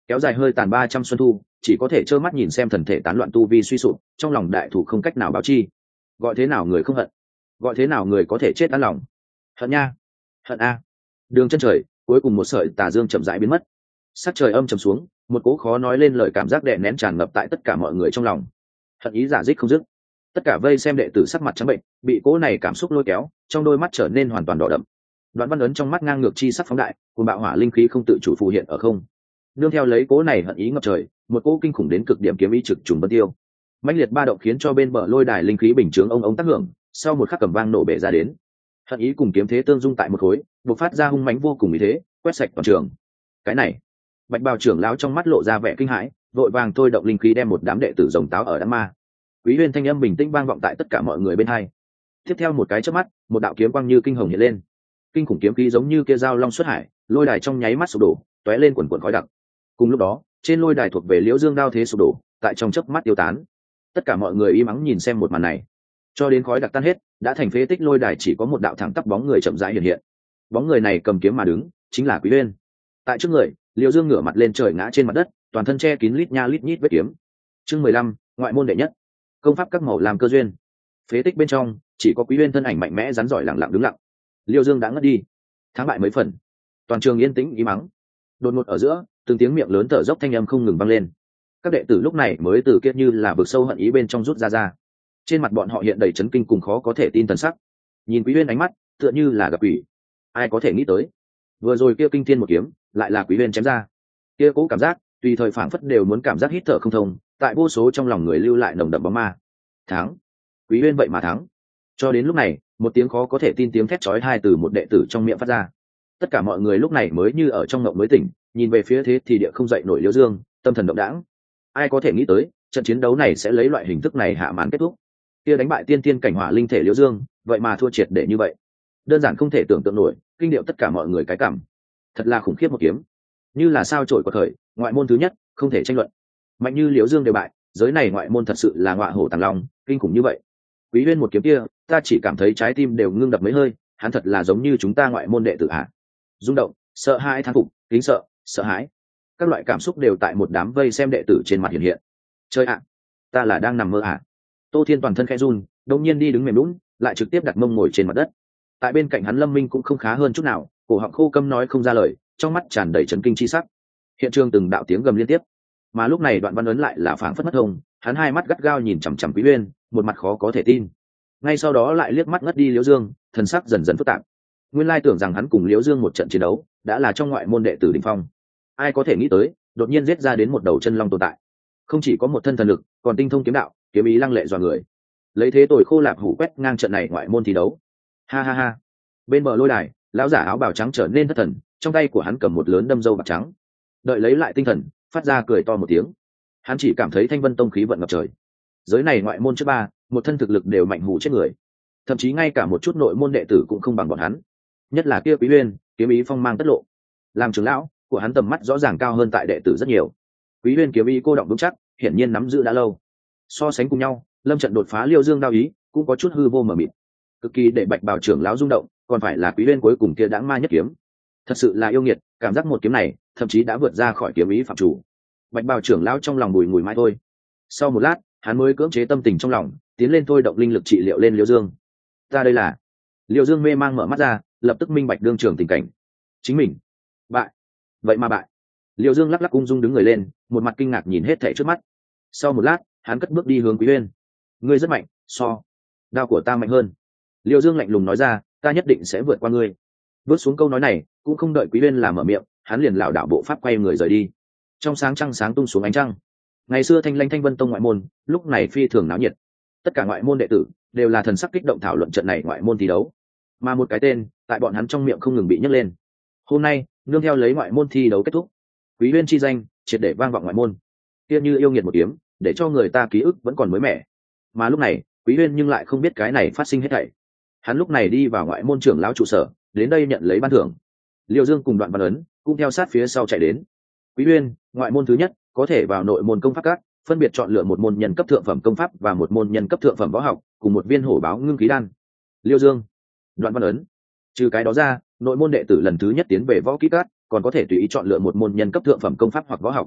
kéo dài hơi tàn ba trăm xuân thu, chỉ có thể trơ mắt nhìn xem thần thể tán loạn tu vi suy sụp, trong lòng đại thủ không cách nào báo chi. Gọi thế nào người không hận, gọi thế nào người có thể chết an lòng. Hận nha, hận a. Đường chân trời, cuối cùng một sợi tà dương chậm rãi biến mất. Sắc trời âm trầm xuống, một cố khó nói lên lời cảm giác đè nén tràn ngập tại tất cả mọi người trong lòng. Hận ý giả dích không dứt. Tất cả vây xem đệ tử sắc mặt trắng bệnh, bị cố này cảm xúc lôi kéo, trong đôi mắt trở nên hoàn toàn đỏ đậm. Đoạn Văn Ấn trong mắt ngang ngược chi sắc phóng đại, cùng bạo hỏa linh khí không tự chủ phù hiện ở không. Nương theo lấy cố này hận ý ngập trời, một cỗ kinh khủng đến cực điểm kiếm ý trực trùng bất tiêu. Mãnh liệt ba động khiến cho bên bờ lôi đài linh khí bình chướng ông ông tác hưởng, sau một khắc cầm vang nổ bể ra đến. Hận ý cùng kiếm thế tương dung tại một khối, bộc phát ra hung mãnh vô cùng ý thế, quét sạch toàn trường. Cái này, Bạch Bào trưởng lão trong mắt lộ ra vẻ kinh hãi, vội vàng thôi động linh khí đem một đám đệ tử rồng táo ở đám ma. Quý Huyên thanh âm bình tĩnh vang vọng tại tất cả mọi người bên hai. Tiếp theo một cái chớp mắt, một đạo kiếm quang như kinh hồng hiện lên. Kinh khủng kiếm khí giống như kia dao long xuất hải, lôi đài trong nháy mắt sụp đổ, tóe lên quần quần khói đặc. Cùng lúc đó, trên lôi đài thuộc về Liễu Dương đao thế sụp đổ, tại trong chớp mắt tiêu tán. Tất cả mọi người im ắng nhìn xem một màn này, cho đến khói đặc tan hết, đã thành phế tích lôi đài chỉ có một đạo thẳng tắp bóng người chậm rãi hiện hiện. Bóng người này cầm kiếm mà đứng, chính là Quý Huyên. Tại trước người, Liễu Dương ngửa mặt lên trời ngã trên mặt đất, toàn thân che kín lít nha lít nhít vết kiếm. Chương mười lăm, ngoại môn đệ nhất. Công pháp các màu làm cơ duyên. Phế tích bên trong, chỉ có Quý Huyên thân ảnh mạnh mẽ rắn giỏi lặng lặng đứng lặng. Liễu Dương đã ngất đi, thắng bại mấy phần. Toàn trường yên tĩnh im mắng. Đột ngột ở giữa, từng tiếng miệng lớn thở dốc thanh âm không ngừng vang lên. Các đệ tử lúc này mới từ kiết như là vực sâu hận ý bên trong rút ra ra. Trên mặt bọn họ hiện đầy chấn kinh cùng khó có thể tin thần sắc. Nhìn Quý Huyên ánh mắt, tựa như là gặp quỷ. Ai có thể nghĩ tới, vừa rồi kia kinh thiên một kiếm, lại là Quý Huyên chém ra. Kia cố cảm giác, tùy thời phảng phất đều muốn cảm giác hít thở không thông, tại vô số trong lòng người lưu lại nồng đậm bóng ma. Thắng, Quý Huyên vậy mà thắng. Cho đến lúc này, một tiếng khó có thể tin tiếng thét chói tai từ một đệ tử trong miệng phát ra. Tất cả mọi người lúc này mới như ở trong ngộng mới tỉnh, nhìn về phía thế thì địa không dậy nổi Liễu Dương, tâm thần động đãng. Ai có thể nghĩ tới, trận chiến đấu này sẽ lấy loại hình thức này hạ màn kết thúc. Kia đánh bại tiên tiên cảnh hỏa linh thể Liễu Dương, vậy mà thua triệt để như vậy. Đơn giản không thể tưởng tượng nổi, kinh điệu tất cả mọi người cái cảm. Thật là khủng khiếp một kiếm, như là sao trổi của thời, ngoại môn thứ nhất, không thể tranh luận. Mạnh như Liễu Dương đều bại, giới này ngoại môn thật sự là ngọa hổ tàng long, kinh khủng như vậy. Quý Huyên một kiếm kia, ta chỉ cảm thấy trái tim đều ngưng đập mấy hơi, hắn thật là giống như chúng ta ngoại môn đệ tử ạ. Rung động, sợ hãi, thán phục, kính sợ, sợ hãi, các loại cảm xúc đều tại một đám vây xem đệ tử trên mặt hiện hiện. Chơi ạ, ta là đang nằm mơ ạ. Tô Thiên toàn thân khẽ run, đột nhiên đi đứng mềm lún, lại trực tiếp đặt mông ngồi trên mặt đất. Tại bên cạnh hắn Lâm Minh cũng không khá hơn chút nào, cổ họng khô câm nói không ra lời, trong mắt tràn đầy chấn kinh chi sắc. Hiện trường từng đạo tiếng gầm liên tiếp, mà lúc này Đoạn Văn Ấn lại là phảng phất mất hồn, hắn hai mắt gắt gao nhìn chằm chằm Quý Huyên, một mặt khó có thể tin. Ngay sau đó lại liếc mắt ngất đi Liễu Dương, thần sắc dần dần phức tạp. Nguyên lai tưởng rằng hắn cùng Liễu Dương một trận chiến đấu, đã là trong ngoại môn đệ tử đỉnh phong. Ai có thể nghĩ tới, đột nhiên giết ra đến một đầu chân long tồn tại. Không chỉ có một thân thần lực, còn tinh thông kiếm đạo, kiếm ý lăng lệ dọa người. Lấy thế tồi khô lạp hủ quét ngang trận này ngoại môn thi đấu. Ha ha ha. Bên bờ lôi đài, lão giả áo bào trắng trở nên thất thần, trong tay của hắn cầm một lớn đâm dâu bạc trắng. Đợi lấy lại tinh thần, phát ra cười to một tiếng. Hắn chỉ cảm thấy Thanh Vân Tông khí vận ngập trời. Giới này ngoại môn trước ba, một thân thực lực đều mạnh hủ chết người. Thậm chí ngay cả một chút nội môn đệ tử cũng không bằng bọn hắn. Nhất là kia Quý Huyên, kiếm ý phong mang tất lộ. Làm trưởng lão của hắn tầm mắt rõ ràng cao hơn tại đệ tử rất nhiều. Quý Huyên kiếm ý cô động vững chắc, hiển nhiên nắm giữ đã lâu. So sánh cùng nhau, lâm trận đột phá Liêu Dương đao ý cũng có chút hư vô mờ mịt, cực kỳ để Bạch Bào trưởng lão rung động, còn phải là Quý Huyên cuối cùng kia đãng ma nhất kiếm. Thật sự là yêu nghiệt, cảm giác một kiếm này thậm chí đã vượt ra khỏi kiếm ý phạm chủ. Bạch Bào trưởng lão trong lòng bùi ngùi mãi thôi. Sau một lát, hắn mới cưỡng chế tâm tình trong lòng, tiến lên thôi động linh lực trị liệu lên Liêu Dương. Ta đây là. Liêu Dương mê mang mở mắt ra, lập tức minh bạch đương trường tình cảnh. Chính mình bại, vậy mà bại. Liêu Dương lắc lắc ung dung đứng người lên, một mặt kinh ngạc nhìn hết thảy trước mắt. Sau một lát, hắn cất bước đi hướng Quý Huyên. Ngươi rất mạnh, so đao của ta mạnh hơn. Liêu Dương lạnh lùng nói ra, ta nhất định sẽ vượt qua ngươi. Vớt xuống câu nói này, cũng không đợi Quý Huyên làm mở miệng, hắn liền lảo đảo bộ pháp quay người rời đi. Trong sáng trăng sáng tung xuống ánh trăng. Ngày xưa Thanh Lanh Thanh Vân Tông ngoại môn, lúc này phi thường náo nhiệt. Tất cả ngoại môn đệ tử đều là thần sắc kích động thảo luận trận này ngoại môn thi đấu, mà một cái tên tại bọn hắn trong miệng không ngừng bị nhắc lên. Hôm nay, nương theo lấy ngoại môn thi đấu kết thúc, Quý Huyên chi danh triệt để vang vọng ngoại môn. Kia như yêu nghiệt một kiếm, để cho người ta ký ức vẫn còn mới mẻ. Mà lúc này, Quý Huyên nhưng lại không biết cái này phát sinh hết thảy. Hắn lúc này đi vào ngoại môn trưởng lão trụ sở, đến đây nhận lấy ban thưởng. Liêu Dương cùng Đoạn Văn Ấn cũng theo sát phía sau chạy đến. Quý Huyên, ngoại môn thứ nhất, có thể vào nội môn công pháp các, phân biệt chọn lựa một môn nhân cấp thượng phẩm công pháp và một môn nhân cấp thượng phẩm võ học, cùng một viên hổ báo ngưng khí đan. Liêu Dương, Đoạn Văn Ấn. Trừ cái đó ra, nội môn đệ tử lần thứ nhất tiến về võ kỹ các, còn có thể tùy ý chọn lựa một môn nhân cấp thượng phẩm công pháp hoặc võ học,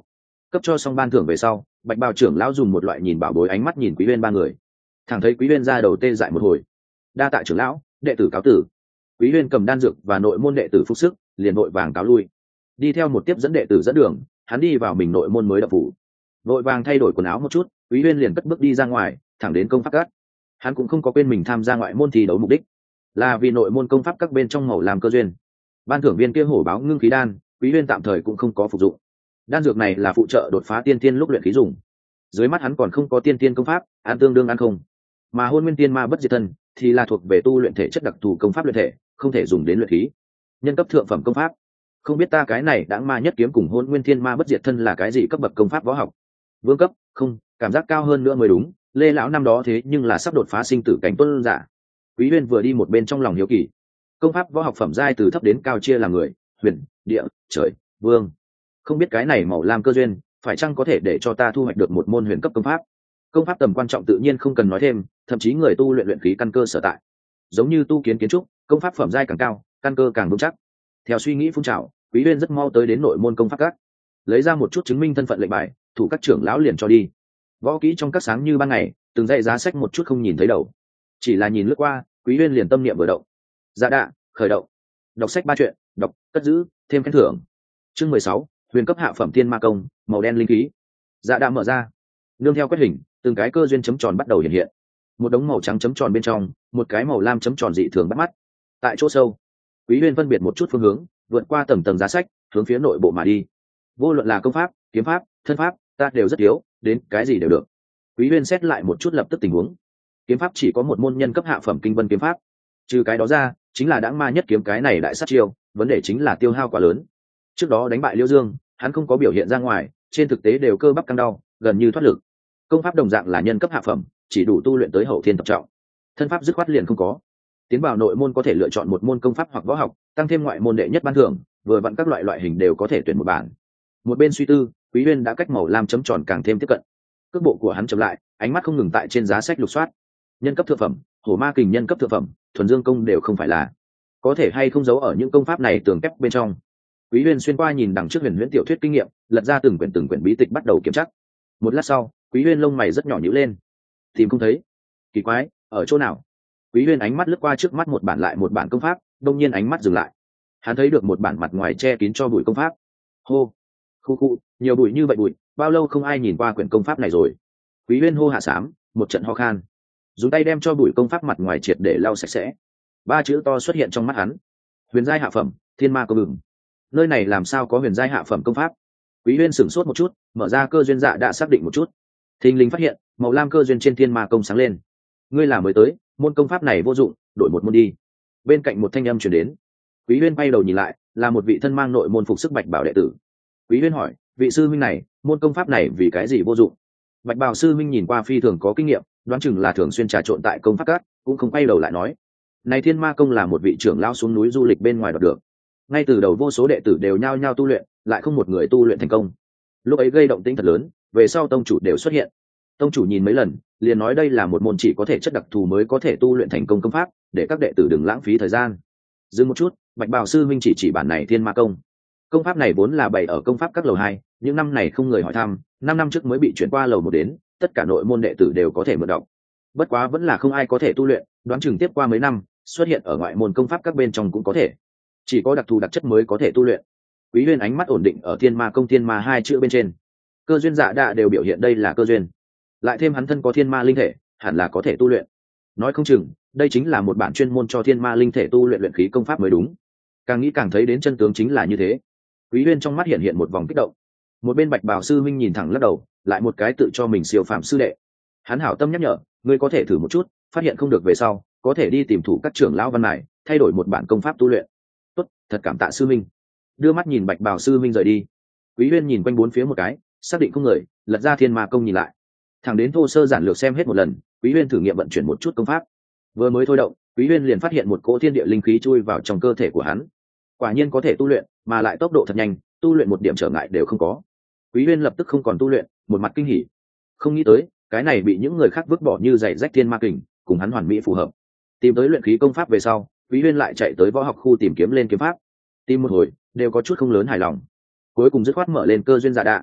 Cấp cho xong ban thưởng về sau, bạch bào trưởng lão dùng một loại nhìn bảo bối ánh mắt nhìn quý huyên ba người, thẳng thấy quý huyên ra đầu tê dại một hồi. Đa tạ trưởng lão, đệ tử cáo tử. Quý huyên cầm đan dược và nội môn đệ tử phúc sức, liền vội vàng cáo lui, đi theo một tiếp dẫn đệ tử dẫn đường. Hắn đi vào mình nội môn mới đập phủ, vội vàng thay đổi quần áo một chút. Quý huyên liền cất bước đi ra ngoài, thẳng đến công pháp các. Hắn cũng không có quên mình tham gia ngoại môn thi đấu mục đích, là vì nội môn công pháp các bên trong màu làm cơ duyên. Ban thưởng viên kia hổ báo ngưng khí đan, quý huyên tạm thời cũng không có phục dụng. Đan dược này là phụ trợ đột phá tiên tiên lúc luyện khí dùng. Dưới mắt hắn còn không có tiên tiên công pháp, ăn tương đương ăn không. Mà hôn nguyên tiên ma bất diệt thân thì là thuộc về tu luyện thể chất đặc thù công pháp luyện thể, không thể dùng đến luyện khí. Nhân cấp thượng phẩm công pháp. Không biết ta cái này đãng ma nhất kiếm cùng hôn nguyên tiên ma bất diệt thân là cái gì cấp bậc công pháp võ học? Vương cấp? Không, cảm giác cao hơn nữa mới đúng. Lê lão năm đó thế nhưng là sắp đột phá sinh tử cảnh tuân giả. Quý huyên vừa đi một bên trong lòng hiếu kỳ. Công pháp võ học phẩm giai từ thấp đến cao chia là người, huyền, địa, trời, vương. Không biết cái này màu lam cơ duyên phải chăng có thể để cho ta thu hoạch được một môn huyền cấp công pháp. Công pháp tầm quan trọng tự nhiên không cần nói thêm, thậm chí người tu luyện luyện khí căn cơ sở tại, giống như tu kiến kiến trúc, công pháp phẩm giai càng cao, căn cơ càng vững chắc. Theo suy nghĩ phun trào, quý huyên rất mau tới đến nội môn công pháp các, lấy ra một chút chứng minh thân phận lệnh bài, thủ các trưởng lão liền cho đi. Võ kỹ trong các sáng như ban ngày, từng dãy giá sách một chút không nhìn thấy đầu, chỉ là nhìn lướt qua, quý huyên liền tâm niệm vừa động. Dạ đạ, khởi động. Đọc sách ba chuyện, đọc, cất giữ, thêm khen thưởng. Chương mười sáu, huyền cấp hạ phẩm tiên ma công, màu đen linh khí. Dạ đạ mở ra, nương theo quét hình, từng cái cơ duyên chấm tròn bắt đầu hiện hiện. Một đống màu trắng chấm tròn bên trong, một cái màu lam chấm tròn dị thường bắt mắt. Tại chỗ sâu, quý huyên phân biệt một chút phương hướng, vượt qua tầng tầng giá sách, hướng phía nội bộ mà đi. Vô luận là công pháp, kiếm pháp, thân pháp, ta đều rất yếu, đến cái gì đều được. Quý huyên xét lại một chút lập tức tình huống. Kiếm pháp chỉ có một môn nhân cấp hạ phẩm kinh vân kiếm pháp, trừ cái đó ra chính là đãng ma nhất kiếm cái này đại sát chiêu, vấn đề chính là tiêu hao quá lớn. Trước đó đánh bại Liêu Dương, hắn không có biểu hiện ra ngoài, trên thực tế đều cơ bắp căng đau, gần như thoát lực. Công pháp đồng dạng là nhân cấp hạ phẩm, chỉ đủ tu luyện tới hậu thiên tập trọng. Thân pháp dứt khoát liền không có. Tiến vào nội môn có thể lựa chọn một môn công pháp hoặc võ học, tăng thêm ngoại môn đệ nhất ban thưởng, vừa vặn các loại loại hình đều có thể tuyển một bản. Một bên suy tư, quý huyên đã cách màu lam chấm tròn càng thêm tiếp cận. Cước bộ của hắn chậm lại, ánh mắt không ngừng tại trên giá sách lục soát. Nhân cấp thượng phẩm, hổ ma kình nhân cấp thượng phẩm, thuần dương công đều không phải là, có thể hay không giấu ở những công pháp này tường kép bên trong. Quý huyên xuyên qua nhìn đằng trước huyền huyễn tiểu thuyết kinh nghiệm, lật ra từng quyển từng quyển bí tịch bắt đầu kiểm tra. Một lát sau, quý huyên lông mày rất nhỏ nhíu lên, tìm không thấy. Kỳ quái, ở chỗ nào? Quý huyên ánh mắt lướt qua trước mắt một bản lại một bản công pháp, đông nhiên ánh mắt dừng lại. Hắn thấy được một bản mặt ngoài che kín cho bụi công pháp. Hô, khu khu, nhiều bụi như vậy bụi, bao lâu không ai nhìn qua quyển công pháp này rồi? Quý huyên hô hạ sám, một trận ho khan, dùng tay đem cho bụi công pháp mặt ngoài triệt để lau sạch sẽ. Ba chữ to xuất hiện trong mắt hắn: huyền giai hạ phẩm, thiên ma công ngừng. Nơi này làm sao có huyền giai hạ phẩm công pháp? Quý huyên sửng sốt một chút, mở ra cơ duyên dạ đã xác định một chút, thình lình phát hiện màu lam cơ duyên trên thiên ma công sáng lên. Ngươi là mới tới, môn công pháp này vô dụng, đổi một môn đi. Bên cạnh một thanh âm truyền đến. Quý huyên bay đầu nhìn lại, là một vị thân mang nội môn phục sức bạch bảo đệ tử. Quý huyên hỏi, vị sư minh này, môn công pháp này vì cái gì vô dụng? Bạch bào sư minh nhìn qua phi thường có kinh nghiệm, đoán chừng là thường xuyên trà trộn tại công pháp cát, cũng không quay đầu lại nói, này thiên ma công là một vị trưởng lao xuống núi du lịch bên ngoài đoạt được. Ngay từ đầu vô số đệ tử đều nhao nhao tu luyện, lại không một người tu luyện thành công. Lúc ấy gây động tĩnh thật lớn, về sau tông chủ đều xuất hiện. Tông chủ nhìn mấy lần, liền nói đây là một môn chỉ có thể chất đặc thù mới có thể tu luyện thành công công pháp, để các đệ tử đừng lãng phí thời gian. Dừng một chút, bạch bào sư minh chỉ chỉ bản này thiên ma công. Công pháp này vốn là bày ở công pháp các lầu hai, những năm này không người hỏi thăm, năm năm trước mới bị chuyển qua lầu một đến, tất cả nội môn đệ tử đều có thể mượn đọc. Bất quá vẫn là không ai có thể tu luyện, đoán chừng tiếp qua mấy năm, xuất hiện ở ngoại môn công pháp các bên trong cũng có thể. Chỉ có đặc thù đặc chất mới có thể tu luyện. Quý huyên ánh mắt ổn định ở thiên ma công thiên ma hai chữ bên trên. Cơ duyên dạ đạ đều biểu hiện đây là cơ duyên. Lại thêm hắn thân có thiên ma linh thể, hẳn là có thể tu luyện. Nói không chừng, đây chính là một bản chuyên môn cho thiên ma linh thể tu luyện luyện khí công pháp mới đúng. Càng nghĩ càng thấy đến chân tướng chính là như thế. Quý huyên trong mắt hiện hiện một vòng kích động. Một bên bạch bào sư minh nhìn thẳng lắc đầu, lại một cái tự cho mình siêu phàm sư đệ. Hắn hảo tâm nhắc nhở, ngươi có thể thử một chút, phát hiện không được về sau, có thể đi tìm thủ các trưởng lão văn này, thay đổi một bản công pháp tu luyện. Tốt, thật cảm tạ sư minh. Đưa mắt nhìn bạch bào sư minh rời đi. Quý huyên nhìn quanh bốn phía một cái, xác định không người, lật ra thiên ma công nhìn lại. Thẳng đến thô sơ giản lược xem hết một lần, quý huyên thử nghiệm vận chuyển một chút công pháp. Vừa mới thôi động, quý huyên liền phát hiện một cỗ thiên địa linh khí chui vào trong cơ thể của hắn. Quả nhiên có thể tu luyện, mà lại tốc độ thật nhanh, tu luyện một điểm trở ngại đều không có. Quý huyên lập tức không còn tu luyện, một mặt kinh hỉ. Không nghĩ tới, cái này bị những người khác vứt bỏ như giày rách thiên ma kình, cùng hắn hoàn mỹ phù hợp. Tìm tới luyện khí công pháp về sau, quý huyên lại chạy tới võ học khu tìm kiếm lên kiếm pháp. Tìm một hồi, đều có chút không lớn hài lòng. Cuối cùng dứt khoát mở lên cơ duyên dạ đạ.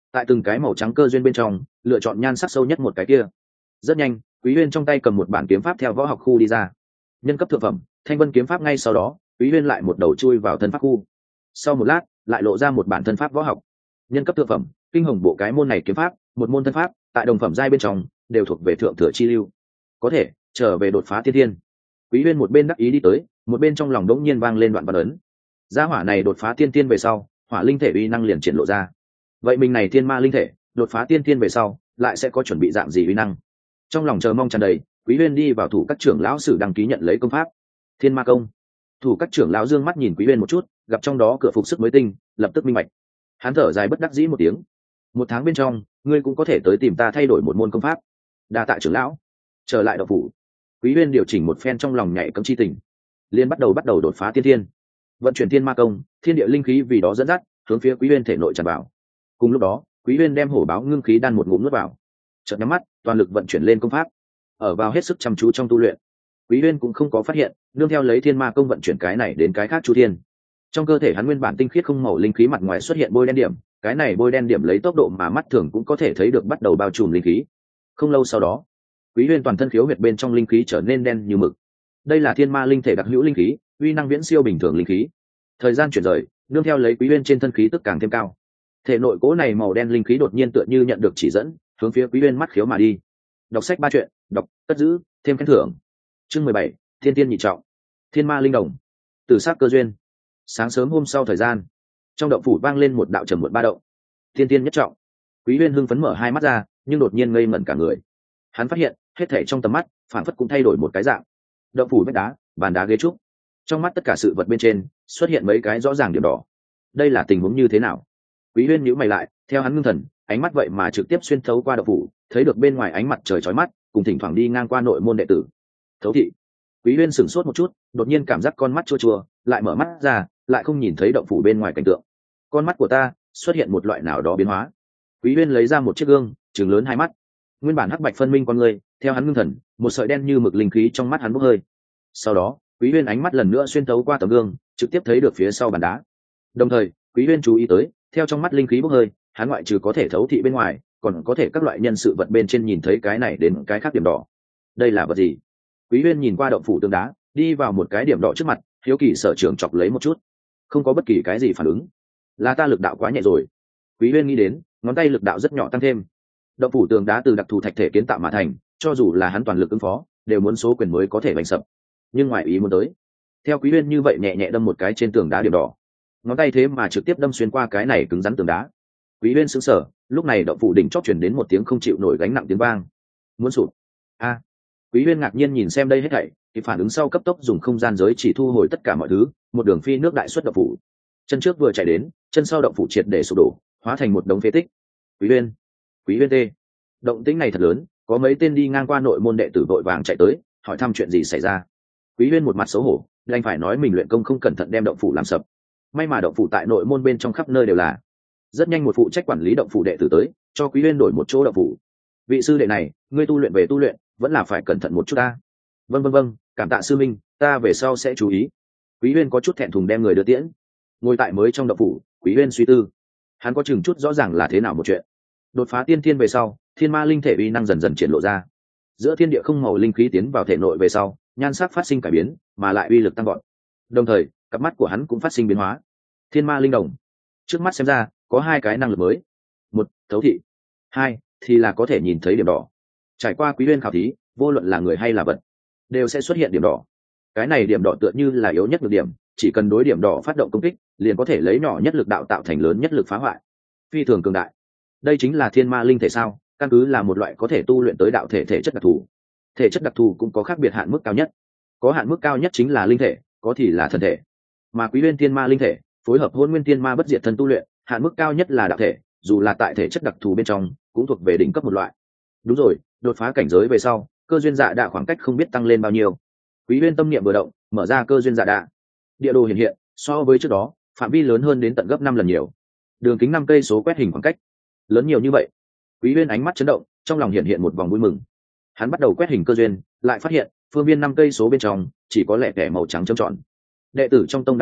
tại từng cái màu trắng cơ duyên bên trong lựa chọn nhan sắc sâu nhất một cái kia. Rất nhanh Quý Uyên trong tay cầm một bản kiếm pháp theo võ học khu đi ra. Nhân cấp thượng phẩm Thanh Vân kiếm pháp. Ngay sau đó Quý Uyên lại một đầu chui vào thân pháp khu. Sau một lát lại lộ ra một bản thân pháp võ học. Nhân cấp thượng phẩm Kinh Hồng bộ. Cái môn này kiếm pháp một môn thân pháp tại đồng phẩm giai bên trong đều thuộc về thượng thừa chi lưu, có thể trở về đột phá thiên thiên. Quý Uyên một bên đắc ý đi tới, một bên trong lòng đống nhiên vang lên đoạn văn ấn. Gia hỏa này đột phá tiên tiên về sau, hỏa linh thể uy năng liền triển lộ ra. Vậy mình này thiên ma linh thể đột phá tiên tiên về sau lại sẽ có chuẩn bị dạng gì uy năng? Trong lòng chờ mong tràn đầy, Quý Uyên đi vào thủ các trưởng lão sử đăng ký nhận lấy công pháp Thiên Ma công. Thủ các trưởng lão dương mắt nhìn Quý Uyên một chút, gặp trong đó cửa phục sức mới tinh, lập tức minh bạch. Hắn thở dài bất đắc dĩ một tiếng. Một tháng bên trong, ngươi cũng có thể tới tìm ta thay đổi một môn công pháp. Đa tạ trưởng lão. Trở lại đạo phủ, Quý Uyên điều chỉnh một phen trong lòng nhạy cấm chi tình, liền bắt đầu bắt đầu đột phá tiên thiên, vận chuyển Thiên Ma công, thiên địa linh khí vì đó dẫn dắt, hướng phía Quý Uyên thể nội tràn vào. Cùng lúc đó, Quý Uyên đem hổ báo ngưng khí đan một ngụm nuốt vào, chợt nhắm mắt, toàn lực vận chuyển lên công pháp, ở vào hết sức chăm chú trong tu luyện. Quý Uyên cũng không có phát hiện, nương theo lấy Thiên Ma công vận chuyển cái này đến cái khác chu thiên, trong cơ thể hắn nguyên bản tinh khiết không màu linh khí mặt ngoài xuất hiện bôi đen điểm, cái này bôi đen điểm lấy tốc độ mà mắt thường cũng có thể thấy được bắt đầu bao trùm linh khí. Không lâu sau đó, Quý Uyên toàn thân khiếu huyệt bên trong linh khí trở nên đen như mực. Đây là thiên ma linh thể đặc hữu linh khí, uy năng viễn siêu bình thường linh khí. Thời gian chuyển rời, nương theo lấy Quý Uyên trên thân khí tức càng thêm cao, thể nội cố này màu đen linh khí đột nhiên tựa như nhận được chỉ dẫn, hướng phía Quý Uyên mắt khiếu mà đi. Đọc sách ba chuyện, đọc, cất giữ, thêm khen thưởng. Chương mười bảy, Thiên Tiên nhị trọng, Thiên Ma linh đồng, Tử sắc cơ duyên. Sáng sớm hôm sau thời gian, trong động phủ vang lên một đạo trầm muộn ba động. Thiên Tiên nhất trọng. Quý Uyên hưng phấn mở hai mắt ra, nhưng đột nhiên ngây ngẩn cả người. Hắn phát hiện, hết thảy trong tầm mắt, phản phất cũng thay đổi một cái dạng. Động phủ vách đá, bàn đá ghế trúc, trong mắt tất cả sự vật bên trên xuất hiện mấy cái rõ ràng điểm đỏ. Đây là tình huống như thế nào? Quý Uyên nhíu mày lại, theo hắn ngưng thần, ánh mắt vậy mà trực tiếp xuyên thấu qua động phủ, thấy được bên ngoài ánh mặt trời chói mắt, cùng thỉnh thoảng đi ngang qua nội môn đệ tử. Thấu thị. Quý Uyên sửng sốt một chút, đột nhiên cảm giác con mắt chua chua, lại mở mắt ra, lại không nhìn thấy động phủ bên ngoài cảnh tượng. Con mắt của ta xuất hiện một loại nào đó biến hóa. Quý Uyên lấy ra một chiếc gương, trừng lớn hai mắt. Nguyên bản hắc bạch phân minh con người, theo hắn ngưng thần, một sợi đen như mực linh khí trong mắt hắn bốc hơi. Sau đó, Quý Uyên ánh mắt lần nữa xuyên thấu qua tấm gương, trực tiếp thấy được phía sau bàn đá. Đồng thời, Quý Uyên chú ý tới, theo trong mắt linh khí bốc hơi, hắn ngoại trừ có thể thấu thị bên ngoài, còn có thể các loại nhân sự vật bên trên nhìn thấy cái này đến cái khác điểm đỏ. Đây là vật gì? Quý Uyên nhìn qua động phủ tường đá, đi vào một cái điểm đỏ trước mặt, hiếu kỳ sở trường chọc lấy một chút, không có bất kỳ cái gì phản ứng. Là ta lực đạo quá nhẹ rồi. Quý Uyên nghĩ đến, ngón tay lực đạo rất nhỏ tăng thêm. Động phủ tường đá từ đặc thù thạch thể kiến tạo mà thành, cho dù là hắn toàn lực ứng phó, đều muốn số quyền mới có thể bành sập. Nhưng ngoài ý muốn tới, theo Quý Uyên như vậy nhẹ nhẹ đâm một cái trên tường đá điểm đỏ, ngón tay thế mà trực tiếp đâm xuyên qua cái này cứng rắn tường đá. Quý Uyên sững sờ, lúc này động phủ đỉnh chót truyền đến một tiếng không chịu nổi gánh nặng tiếng vang. Muốn sụp. A. À. Quý Uyên ngạc nhiên nhìn xem đây hết thảy, thì phản ứng sau cấp tốc dùng không gian giới chỉ thu hồi tất cả mọi thứ, một đường phi nước đại xuất động phủ. Chân trước vừa chạy đến, chân sau động phủ triệt để sụp đổ, hóa thành một đống phế tích. Quý Uyên, Quý Uyên tê. Động tĩnh này thật lớn, có mấy tên đi ngang qua nội môn đệ tử vội vàng chạy tới, hỏi thăm chuyện gì xảy ra. Quý Uyên một mặt xấu hổ, đành phải nói mình luyện công không cẩn thận đem động phủ làm sập. May mà động phủ tại nội môn bên trong khắp nơi đều là. Rất nhanh một phụ trách quản lý động phủ đệ tử tới, cho Quý Uyên đổi một chỗ động phủ. Vị sư đệ này, ngươi tu luyện về tu luyện, vẫn là phải cẩn thận một chút ta. Vâng vâng vâng, cảm tạ sư minh, ta về sau sẽ chú ý. Quý Uyên có chút thẹn thùng đem người đưa tiễn. Ngồi tại mới trong động phủ, Quý Uyên suy tư. Hắn có chừng chút rõ ràng là thế nào một chuyện. Đột phá tiên thiên về sau, thiên ma linh thể uy năng dần dần triển lộ ra. Giữa thiên địa không màu linh khí tiến vào thể nội về sau, nhan sắc phát sinh cải biến, mà lại uy lực tăng gọn. Đồng thời, cặp mắt của hắn cũng phát sinh biến hóa. Thiên ma linh đồng. Trước mắt xem ra, có hai cái năng lực mới. Một, thấu thị. Hai, thì là có thể nhìn thấy điểm đỏ. Trải qua Quý Uyên khảo thí, vô luận là người hay là vật, đều sẽ xuất hiện điểm đỏ. Cái này điểm đỏ tựa như là yếu nhất lực điểm, chỉ cần đối điểm đỏ phát động công kích, liền có thể lấy nhỏ nhất lực đạo tạo thành lớn nhất lực phá hoại. Phi thường cường đại. Đây chính là thiên ma linh thể sao? Căn cứ là một loại có thể tu luyện tới đạo thể thể chất đặc thù. Thể chất đặc thù cũng có khác biệt hạn mức cao nhất. Có hạn mức cao nhất chính là linh thể, có thì là thần thể. Mà Quý Uyên thiên ma linh thể, phối hợp hôn nguyên thiên ma bất diệt thân tu luyện, hạn mức cao nhất là đạo thể, dù là tại thể chất đặc thù bên trong, cũng thuộc về đỉnh cấp một loại. Đúng rồi, đột phá cảnh giới về sau, cơ duyên dạ đạ khoảng cách không biết tăng lên bao nhiêu. Quý Uyên tâm niệm vừa động, mở ra cơ duyên dạ đạ. Địa đồ hiện hiện, so với trước đó, phạm vi lớn hơn đến tận gấp năm lần nhiều. Đường kính năm cây số quét hình khoảng cách, lớn nhiều như vậy. Quý Uyên ánh mắt chấn động, trong lòng hiện hiện một vòng vui mừng. Hắn bắt đầu quét hình cơ duyên, lại phát hiện, phương viên năm cây số bên trong chỉ có lẻ tẻ màu trắng trống tròn. Đệ tử trong tông đám người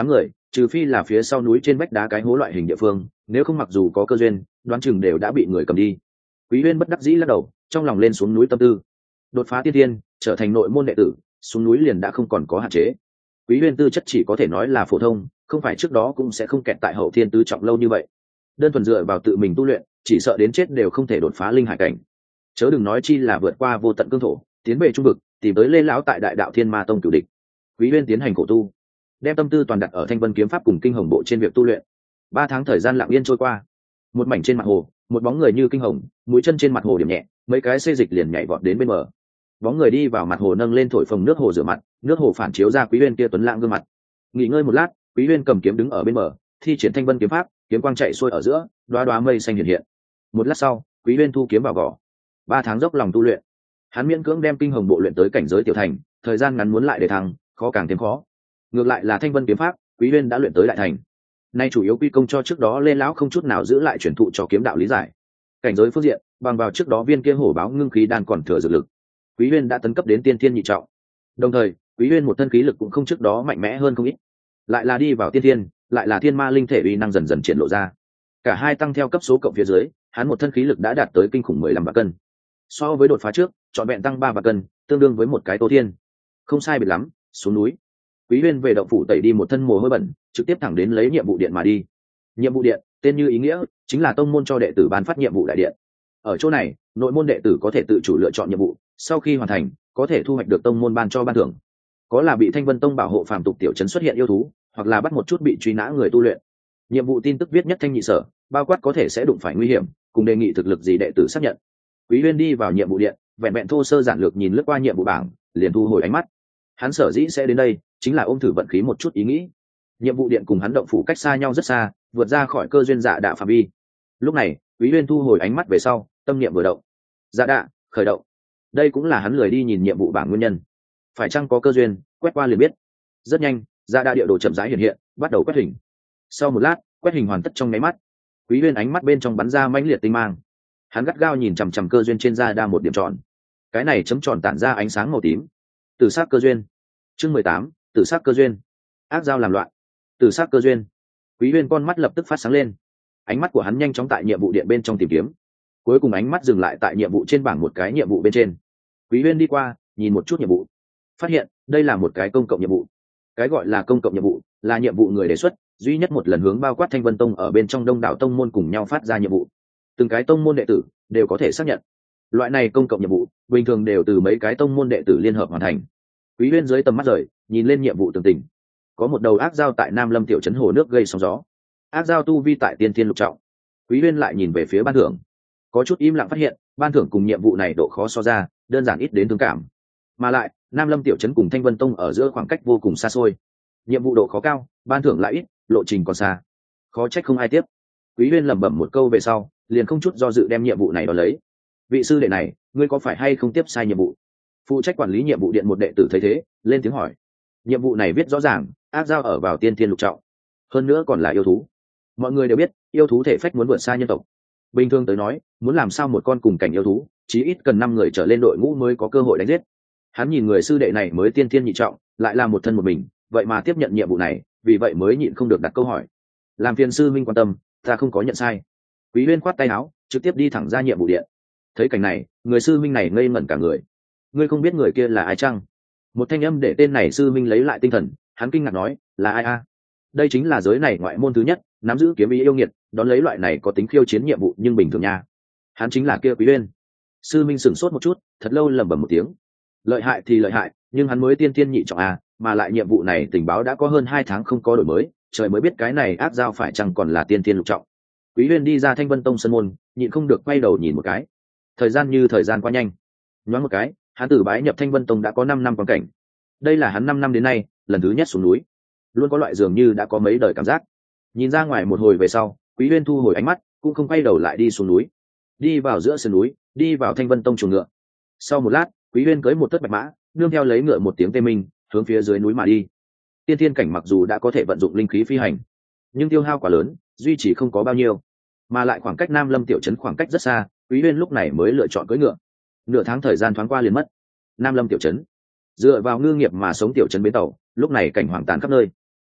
trừ phi là phía sau núi trên vách đá cái hố loại hình địa phương, nếu không mặc dù có cơ duyên, đoán chừng đều đã bị người cầm đi. Quý Uyên bất đắc dĩ lắc đầu, trong lòng lên xuống núi tâm tư. Đột phá tiên thiên, trở thành nội môn đệ tử, xuống núi liền đã không còn có hạn chế. Quý Uyên tư chất chỉ có thể nói là phổ thông, không phải trước đó cũng sẽ không kẹt tại hậu thiên tứ trọng lâu như vậy. Đơn thuần dựa vào tự mình tu luyện, chỉ sợ đến chết đều không thể đột phá linh hải cảnh. Chớ đừng nói chi là vượt qua vô tận cương thổ, tiến về trung vực, tìm tới Lê lão tại Đại Đạo Thiên Ma Tông cửu địch. Quý Uyên tiến hành khổ tu, đem tâm tư toàn đặt ở Thanh Vân kiếm pháp cùng Kinh Hồng bộ trên việc tu luyện. Ba tháng thời gian lặng yên trôi qua, một mảnh trên mặt hồ, một bóng người như kinh hồng, mũi chân trên mặt hồ điểm nhẹ, mấy cái xê dịch liền nhảy vọt đến bên bờ. Bóng người đi vào mặt hồ nâng lên thổi phồng nước hồ rửa mặt, nước hồ phản chiếu ra Quý Uyên kia tuấn lãng gương mặt. Nghỉ ngơi một lát, Quý Uyên cầm kiếm đứng ở bên bờ, thi triển Thanh Vân kiếm pháp, kiếm quang chạy xuôi ở giữa, đóa đóa mây xanh hiện hiện. Một lát sau, Quý Uyên thu kiếm vào vỏ. Ba tháng dốc lòng tu luyện, hắn miễn cưỡng đem Kinh Hồng bộ luyện tới cảnh giới tiểu thành, thời gian ngắn muốn lại để thăng, khó càng thêm khó. Ngược lại là Thanh Vân kiếm pháp, Quý Uyên đã luyện tới đại thành. Nay chủ yếu quy công cho trước đó Lê lão không chút nào giữ lại truyền thụ cho kiếm đạo lý giải. Cảnh giới phương diện, bằng vào trước đó viên kia hổ báo ngưng khí đan còn thừa dược lực, Quý Uyên đã tấn cấp đến tiên thiên nhị trọng. Đồng thời, Quý Uyên một thân khí lực cũng không trước đó mạnh mẽ hơn không ít. Lại là đi vào tiên thiên, lại là thiên ma linh thể uy năng dần dần triển lộ ra. Cả hai tăng theo cấp số cộng phía dưới, hắn một thân khí lực đã đạt tới kinh khủng mười lăm vạn cân. So với đột phá trước, trọn vẹn tăng ba vạn cân, tương đương với một cái Tô Thiên. Không sai biệt lắm, xuống núi. Quý Uyên về động phủ tẩy đi một thân mồ hôi bẩn, trực tiếp thẳng đến lấy nhiệm vụ điện mà đi. Nhiệm vụ điện, tên như ý nghĩa, chính là tông môn cho đệ tử ban phát nhiệm vụ đại điện. Ở chỗ này, nội môn đệ tử có thể tự chủ lựa chọn nhiệm vụ, sau khi hoàn thành, có thể thu hoạch được tông môn ban cho ban thưởng. Có là bị Thanh Vân Tông bảo hộ phàm tục tiểu trấn xuất hiện yêu thú, hoặc là bắt một chút bị truy nã người tu luyện. Nhiệm vụ tin tức viết nhất thanh nhị sở, bao quát có thể sẽ đụng phải nguy hiểm, cùng đề nghị thực lực gì đệ tử xác nhận. Quý Uyên đi vào nhiệm vụ điện, vẹn vẹn thô sơ giản lược nhìn lướt qua nhiệm vụ bảng, liền thu hồi ánh mắt. Hắn sở dĩ sẽ đến đây, chính là ôm thử vận khí một chút ý nghĩ. Nhiệm vụ điện cùng hắn động phủ cách xa nhau rất xa, vượt ra khỏi cơ duyên dạ đạ phạm vi. Lúc này, Quý Uyên thu hồi ánh mắt về sau, tâm niệm vừa động. Dạ đạ, khởi động. Đây cũng là hắn lười đi nhìn nhiệm vụ bảng nguyên nhân. Phải chăng có cơ duyên, quét qua liền biết. Rất nhanh, dạ đạ địa đồ chậm rãi hiện hiện, bắt đầu quét hình. Sau một lát, quét hình hoàn tất trong nháy mắt. Quý Uyên ánh mắt bên trong bắn ra mãnh liệt tinh mang. Hắn gắt gao nhìn chằm chằm cơ duyên trên da đa một điểm tròn. Cái này chấm tròn tản ra ánh sáng màu tím. Tử sắc cơ duyên. Chương mười tám, tử sắc cơ duyên. Ác giao làm loạn. Tử sắc cơ duyên. Quý Uyên con mắt lập tức phát sáng lên. Ánh mắt của hắn nhanh chóng tại nhiệm vụ điện bên trong tìm kiếm. Cuối cùng ánh mắt dừng lại tại nhiệm vụ trên bảng một cái nhiệm vụ bên trên. Quý Uyên đi qua, nhìn một chút nhiệm vụ. Phát hiện, đây là một cái công cộng nhiệm vụ. Cái gọi là công cộng nhiệm vụ, là nhiệm vụ người đề xuất, duy nhất một lần hướng bao quát Thanh Vân Tông ở bên trong đông đảo tông môn cùng nhau phát ra nhiệm vụ. Từng cái tông môn đệ tử đều có thể xác nhận. Loại này công cộng nhiệm vụ, bình thường đều từ mấy cái tông môn đệ tử liên hợp hoàn thành. Quý Uyên dưới tầm mắt rời, nhìn lên nhiệm vụ tường tình. Có một đầu ác giao tại Nam Lâm tiểu trấn hồ nước gây sóng gió. Ác giao tu vi tại tiên thiên lục trọng. Quý Uyên lại nhìn về phía ban thưởng, có chút im lặng phát hiện, ban thưởng cùng nhiệm vụ này độ khó so ra, đơn giản ít đến thương cảm. Mà lại, Nam Lâm tiểu trấn cùng Thanh Vân Tông ở giữa khoảng cách vô cùng xa xôi. Nhiệm vụ độ khó cao, ban thưởng lại ít, lộ trình còn xa. Khó trách không ai tiếp. Quý Uyên lẩm bẩm một câu về sau, liền không chút do dự đem nhiệm vụ này đón lấy. Vị sư đệ này, ngươi có phải hay không tiếp sai nhiệm vụ? Phụ trách quản lý nhiệm vụ điện một đệ tử thấy thế, lên tiếng hỏi. Nhiệm vụ này viết rõ ràng, ác giao ở vào tiên thiên lục trọng, hơn nữa còn là yêu thú. Mọi người đều biết, yêu thú thể phách muốn vượt xa nhân tộc. Bình thường tới nói, muốn làm sao một con cùng cảnh yêu thú, chí ít cần năm người trở lên đội ngũ mới có cơ hội đánh giết. Hắn nhìn người sư đệ này mới tiên thiên nhị trọng, lại là một thân một mình, vậy mà tiếp nhận nhiệm vụ này, vì vậy mới nhịn không được đặt câu hỏi. Làm phiền sư minh quan tâm, ta không có nhận sai. Quý Uyên khoát tay áo, trực tiếp đi thẳng ra nhiệm vụ điện. Thấy cảnh này, người sư minh này ngây ngẩn cả người. Ngươi không biết người kia là ai chăng? Một thanh âm để tên này sư minh lấy lại tinh thần, hắn kinh ngạc nói, là ai a? Đây chính là giới này ngoại môn thứ nhất, nắm giữ kiếm ý yêu nghiệt, đón lấy loại này có tính khiêu chiến nhiệm vụ nhưng bình thường nha. Hắn chính là kia Quý Uyên. Sư minh sửng sốt một chút, thật lâu lẩm bẩm một tiếng. Lợi hại thì lợi hại, nhưng hắn mới tiên tiên nhị trọng a, mà lại nhiệm vụ này tình báo đã có hơn hai tháng không có đổi mới, trời mới biết cái này ác giao phải chăng còn là tiên tiên lục trọng. Quý Uyên đi ra Thanh Vân Tông sân môn, nhịn không được quay đầu nhìn một cái. Thời gian như thời gian qua nhanh. Nhoáng một cái, hắn từ bái nhập Thanh Vân Tông đã có năm năm quan cảnh. Đây là hắn năm năm đến nay, lần thứ nhất xuống núi. Luôn có loại dường như đã có mấy đời cảm giác. Nhìn ra ngoài một hồi về sau, Quý Uyên thu hồi ánh mắt, cũng không quay đầu lại đi xuống núi. Đi vào giữa sườn núi, đi vào Thanh Vân Tông chuồng ngựa. Sau một lát, Quý Uyên cưỡi một thất bạch mã, nương theo lấy ngựa một tiếng tê minh, hướng phía dưới núi mà đi. Tiên thiên cảnh mặc dù đã có thể vận dụng linh khí phi hành, nhưng tiêu hao quá lớn, duy trì không có bao nhiêu, mà lại khoảng cách Nam Lâm tiểu trấn khoảng cách rất xa, Quý Uyên lúc này mới lựa chọn cưỡi ngựa. Nửa tháng thời gian thoáng qua liền mất. Nam Lâm tiểu trấn, dựa vào ngư nghiệp mà sống tiểu trấn bến tàu, lúc này cảnh hoang tàn khắp nơi.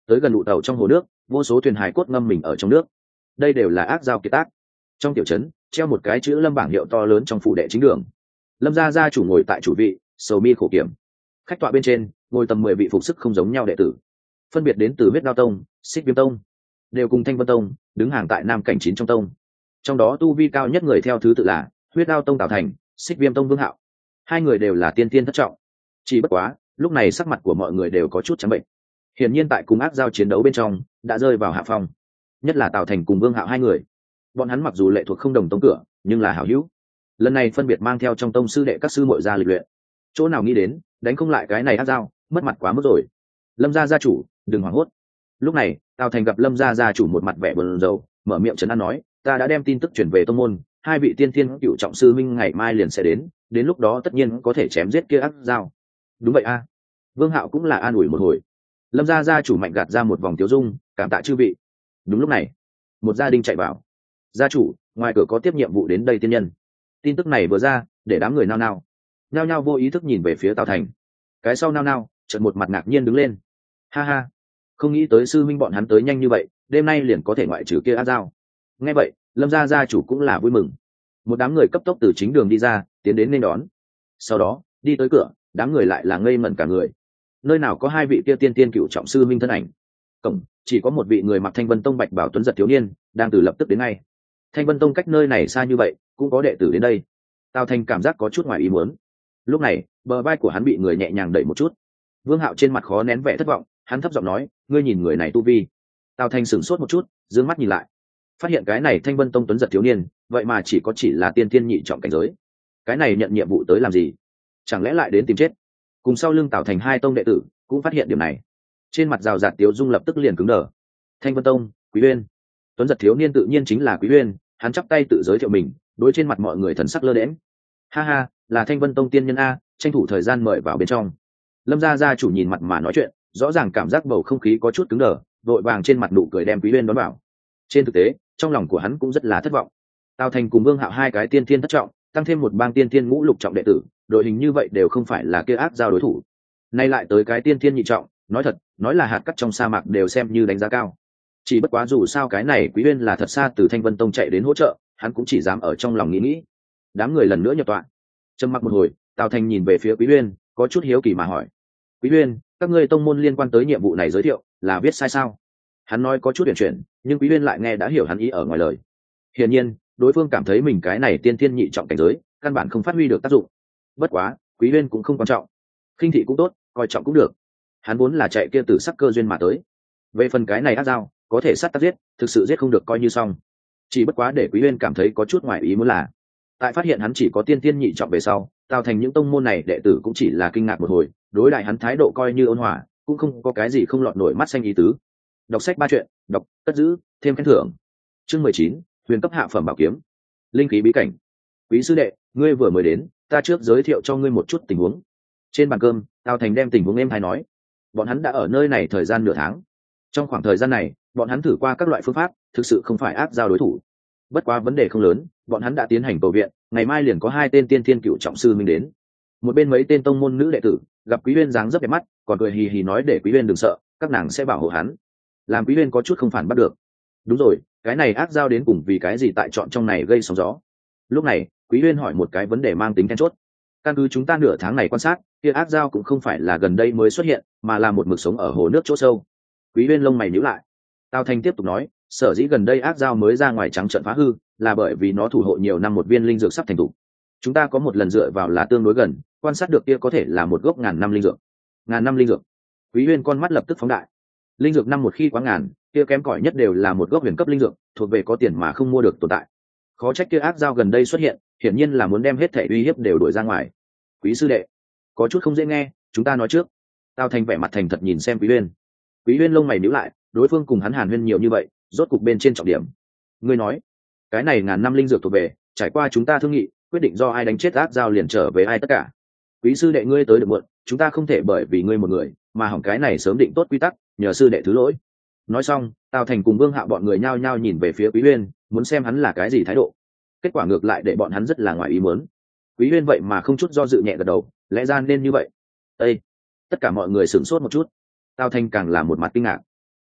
tới gần lụ tàu trong hồ nước, vô số thuyền hải cốt ngâm mình ở trong nước. Đây đều là ác giao kiệt tác. Trong tiểu trấn treo một cái chữ Lâm bảng hiệu to lớn trong phủ đệ chính đường. Lâm gia gia chủ ngồi tại chủ vị, sầu mi khổ kiểm. Khách tọa bên trên ngồi tầm mười vị phục sức không giống nhau đệ tử, phân biệt đến từ huyết đao tông, xích viêm tông, đều cùng thanh vân tông đứng hàng tại nam cảnh chín trong tông. Trong đó tu vi cao nhất người theo thứ tự là huyết đao tông Tào Thành, xích viêm tông Vương Hạo. Hai người đều là tiên tiên thất trọng. Chỉ bất quá lúc này sắc mặt của mọi người đều có chút trắng bệnh, hiển nhiên tại cùng ác giao chiến đấu bên trong đã rơi vào hạ phong. Nhất là Tào Thành cùng Vương Hạo hai người, bọn hắn mặc dù lệ thuộc không đồng tông cửa nhưng là hảo hữu, lần này phân biệt mang theo trong tông sư đệ các sư muội ra lịch luyện. Chỗ nào nghĩ đến đánh không lại cái này ác giao, mất mặt quá mức rồi. Lâm gia gia chủ đừng hoảng hốt. Lúc này Tào Thành gặp Lâm gia gia chủ một mặt vẻ buồn rầu, mở miệng trấn an nói, ta đã đem tin tức chuyển về tông môn, hai vị tiên thiên cựu trọng sư minh ngày mai liền sẽ đến, đến lúc đó tất nhiên có thể chém giết kia ác giao. Đúng vậy a. Vương Hạo cũng là an ủi một hồi. Lâm gia gia chủ mạnh gạt ra một vòng tiếu dung, cảm tạ chư vị. Đúng lúc này một gia đình chạy vào. Gia chủ, ngoài cửa có tiếp nhiệm vụ đến đây tiên nhân. Tin tức này vừa ra để đám người nao nao nao nao vô ý thức nhìn về phía Tào Thành. Cái sau nao nao chợt một mặt ngạc nhiên đứng lên, ha ha, không nghĩ tới sư minh bọn hắn tới nhanh như vậy, đêm nay liền có thể ngoại trừ kia ác giao. Nghe vậy Lâm gia gia chủ cũng là vui mừng. Một đám người cấp tốc từ chính đường đi ra, tiến đến nên đón. Sau đó đi tới cửa, đám người lại là ngây ngẩn cả người. Nơi nào có hai vị kia tiên tiên cựu trọng sư minh thân ảnh. Cổng chỉ có một vị người mặc Thanh Vân Tông bạch bảo tuấn giật thiếu niên đang từ lập tức đến ngay. Thanh Vân Tông cách nơi này xa như vậy cũng có đệ tử đến đây. Tào Thành cảm giác có chút ngoài ý muốn. Lúc này bờ vai của hắn bị người nhẹ nhàng đẩy một chút. Vương Hạo trên mặt khó nén vẻ thất vọng, hắn thấp giọng nói, ngươi nhìn người này tu vi. Tào Thành sửng sốt một chút, dương mắt nhìn lại, phát hiện cái này Thanh Vân Tông tuấn giật thiếu niên vậy mà chỉ có chỉ là tiên tiên nhị trọng cảnh giới. Cái này nhận nhiệm vụ tới làm gì? Chẳng lẽ lại đến tìm chết? Cùng sau lưng Tào Thành hai tông đệ tử cũng phát hiện điểm này, trên mặt rào rạt tiếu dung lập tức liền cứng đờ. Thanh Vân Tông, Quý Uyên. Tuấn giật thiếu niên tự nhiên chính là Quý Uyên, hắn chắp tay tự giới thiệu mình, đối trên mặt mọi người thần sắc lơ đễnh. Ha ha, là Thanh Vân Tông tiên nhân a, tranh thủ thời gian mời vào bên trong. Lâm gia gia chủ nhìn mặt mà nói chuyện, rõ ràng cảm giác bầu không khí có chút cứng đờ, vội vàng trên mặt nụ cười đem Quý Uyên đón vào. Trên thực tế trong lòng của hắn cũng rất là thất vọng. Tào Thành cùng Vương Hạo hai cái tiên thiên thất trọng, tăng thêm một bang tiên thiên ngũ lục trọng đệ tử, đội hình như vậy đều không phải là kia ác giao đối thủ. Nay lại tới cái tiên thiên nhị trọng, nói thật, nói là hạt cát trong sa mạc đều xem như đánh giá cao. Chỉ bất quá dù sao cái này Quý Uyên là thật xa từ Thanh Vân Tông chạy đến hỗ trợ, hắn cũng chỉ dám ở trong lòng nghĩ nghĩ. Đám người lần nữa nhập tọa, trầm mặc một hồi, Tào Thành nhìn về phía Quý Uyên, có chút hiếu kỳ mà hỏi, Quý Uyên, các ngươi tông môn liên quan tới nhiệm vụ này giới thiệu là viết sai sao? Hắn nói có chút huyền chuyển, nhưng Quý Uyên lại nghe đã hiểu hắn ý ở ngoài lời. Hiển nhiên đối phương cảm thấy mình cái này tiên thiên nhị trọng cảnh giới căn bản không phát huy được tác dụng. Bất quá Quý Uyên cũng không quan trọng, khinh thị cũng tốt, coi trọng cũng được. Hắn vốn là chạy kia từ sắc cơ duyên mà tới. Về phần cái này ác giao, có thể sát tác giết, thực sự giết không được coi như xong. Chỉ bất quá để Quý Uyên cảm thấy có chút ngoài ý muốn là, tại phát hiện hắn chỉ có tiên tiên nhị trọng về sau, Tào Thành những tông môn này đệ tử cũng chỉ là kinh ngạc một hồi, đối đại hắn thái độ coi như ôn hòa, cũng không có cái gì không lọt nổi mắt xanh ý tứ. Đọc sách ba chuyện, đọc, cất giữ, thêm khen thưởng. Chương mười chín, huyền cấp hạ phẩm bảo kiếm, linh khí bí cảnh. Quý sư đệ, ngươi vừa mới đến, ta trước giới thiệu cho ngươi một chút tình huống. Trên bàn cơm, Tào Thành đem tình huống em hay nói. Bọn hắn đã ở nơi này thời gian nửa tháng. Trong khoảng thời gian này, bọn hắn thử qua các loại phương pháp, thực sự không phải ác giao đối thủ. Bất quá vấn đề không lớn, bọn hắn đã tiến hành cầu viện, ngày mai liền có hai tên tiên thiên cựu trọng sư minh đến. Một bên mấy tên tông môn nữ đệ tử gặp Quý Uyên dáng rất đẹp mắt, còn cười hì hì nói để Quý Uyên đừng sợ, các nàng sẽ bảo hộ hắn. Làm Quý Uyên có chút không phản bắt được. Đúng rồi, cái này ác giao đến cùng vì cái gì tại chọn trong này gây sóng gió? Lúc này Quý Uyên hỏi một cái vấn đề mang tính then chốt. Căn cứ chúng ta nửa tháng này quan sát, kia ác giao cũng không phải là gần đây mới xuất hiện, mà là một mực sống ở hồ nước chỗ sâu. Quý Uyên lông mày nhíu lại. Tào Thành tiếp tục nói, sở dĩ gần đây ác giao mới ra ngoài trắng trợn phá hư, là bởi vì nó thủ hộ nhiều năm một viên linh dược sắp thành thủ. Chúng ta có một lần dựa vào là tương đối gần, quan sát được kia có thể là một gốc ngàn năm linh dược. Ngàn năm linh dược? Quý Uyên con mắt lập tức phóng đại. Linh dược năm một khi quá ngàn, kia kém cỏi nhất đều là một gốc huyền cấp linh dược, thuộc về có tiền mà không mua được tồn tại. Khó trách kia ác giao gần đây xuất hiện, hiển nhiên là muốn đem hết thể uy hiếp đều đuổi ra ngoài. Quý sư đệ, có chút không dễ nghe, chúng ta nói trước. Tào Thành vẻ mặt thành thật nhìn xem Quý Uyên. Quý Uyên lông mày nhíu lại, đối phương cùng hắn hàn huyên nhiều như vậy, rốt cục bên trên trọng điểm. Ngươi nói, cái này ngàn năm linh dược thuộc về, trải qua chúng ta thương nghị, quyết định do ai đánh chết ác giao liền trở về ai tất cả. Quý sư đệ ngươi tới được muộn, chúng ta không thể bởi vì ngươi một người mà hỏng cái này sớm định tốt quy tắc, nhờ sư đệ thứ lỗi. Nói xong, Tào Thành cùng Vương Hạo bọn người nhao nhao nhìn về phía Quý Uyên, muốn xem hắn là cái gì thái độ. Kết quả ngược lại để bọn hắn rất là ngoài ý muốn. Quý Uyên vậy mà không chút do dự nhẹ gật đầu, lẽ ra nên như vậy. Ê! Tất cả mọi người sửng sốt một chút. Tào Thành càng là một mặt kinh ngạc.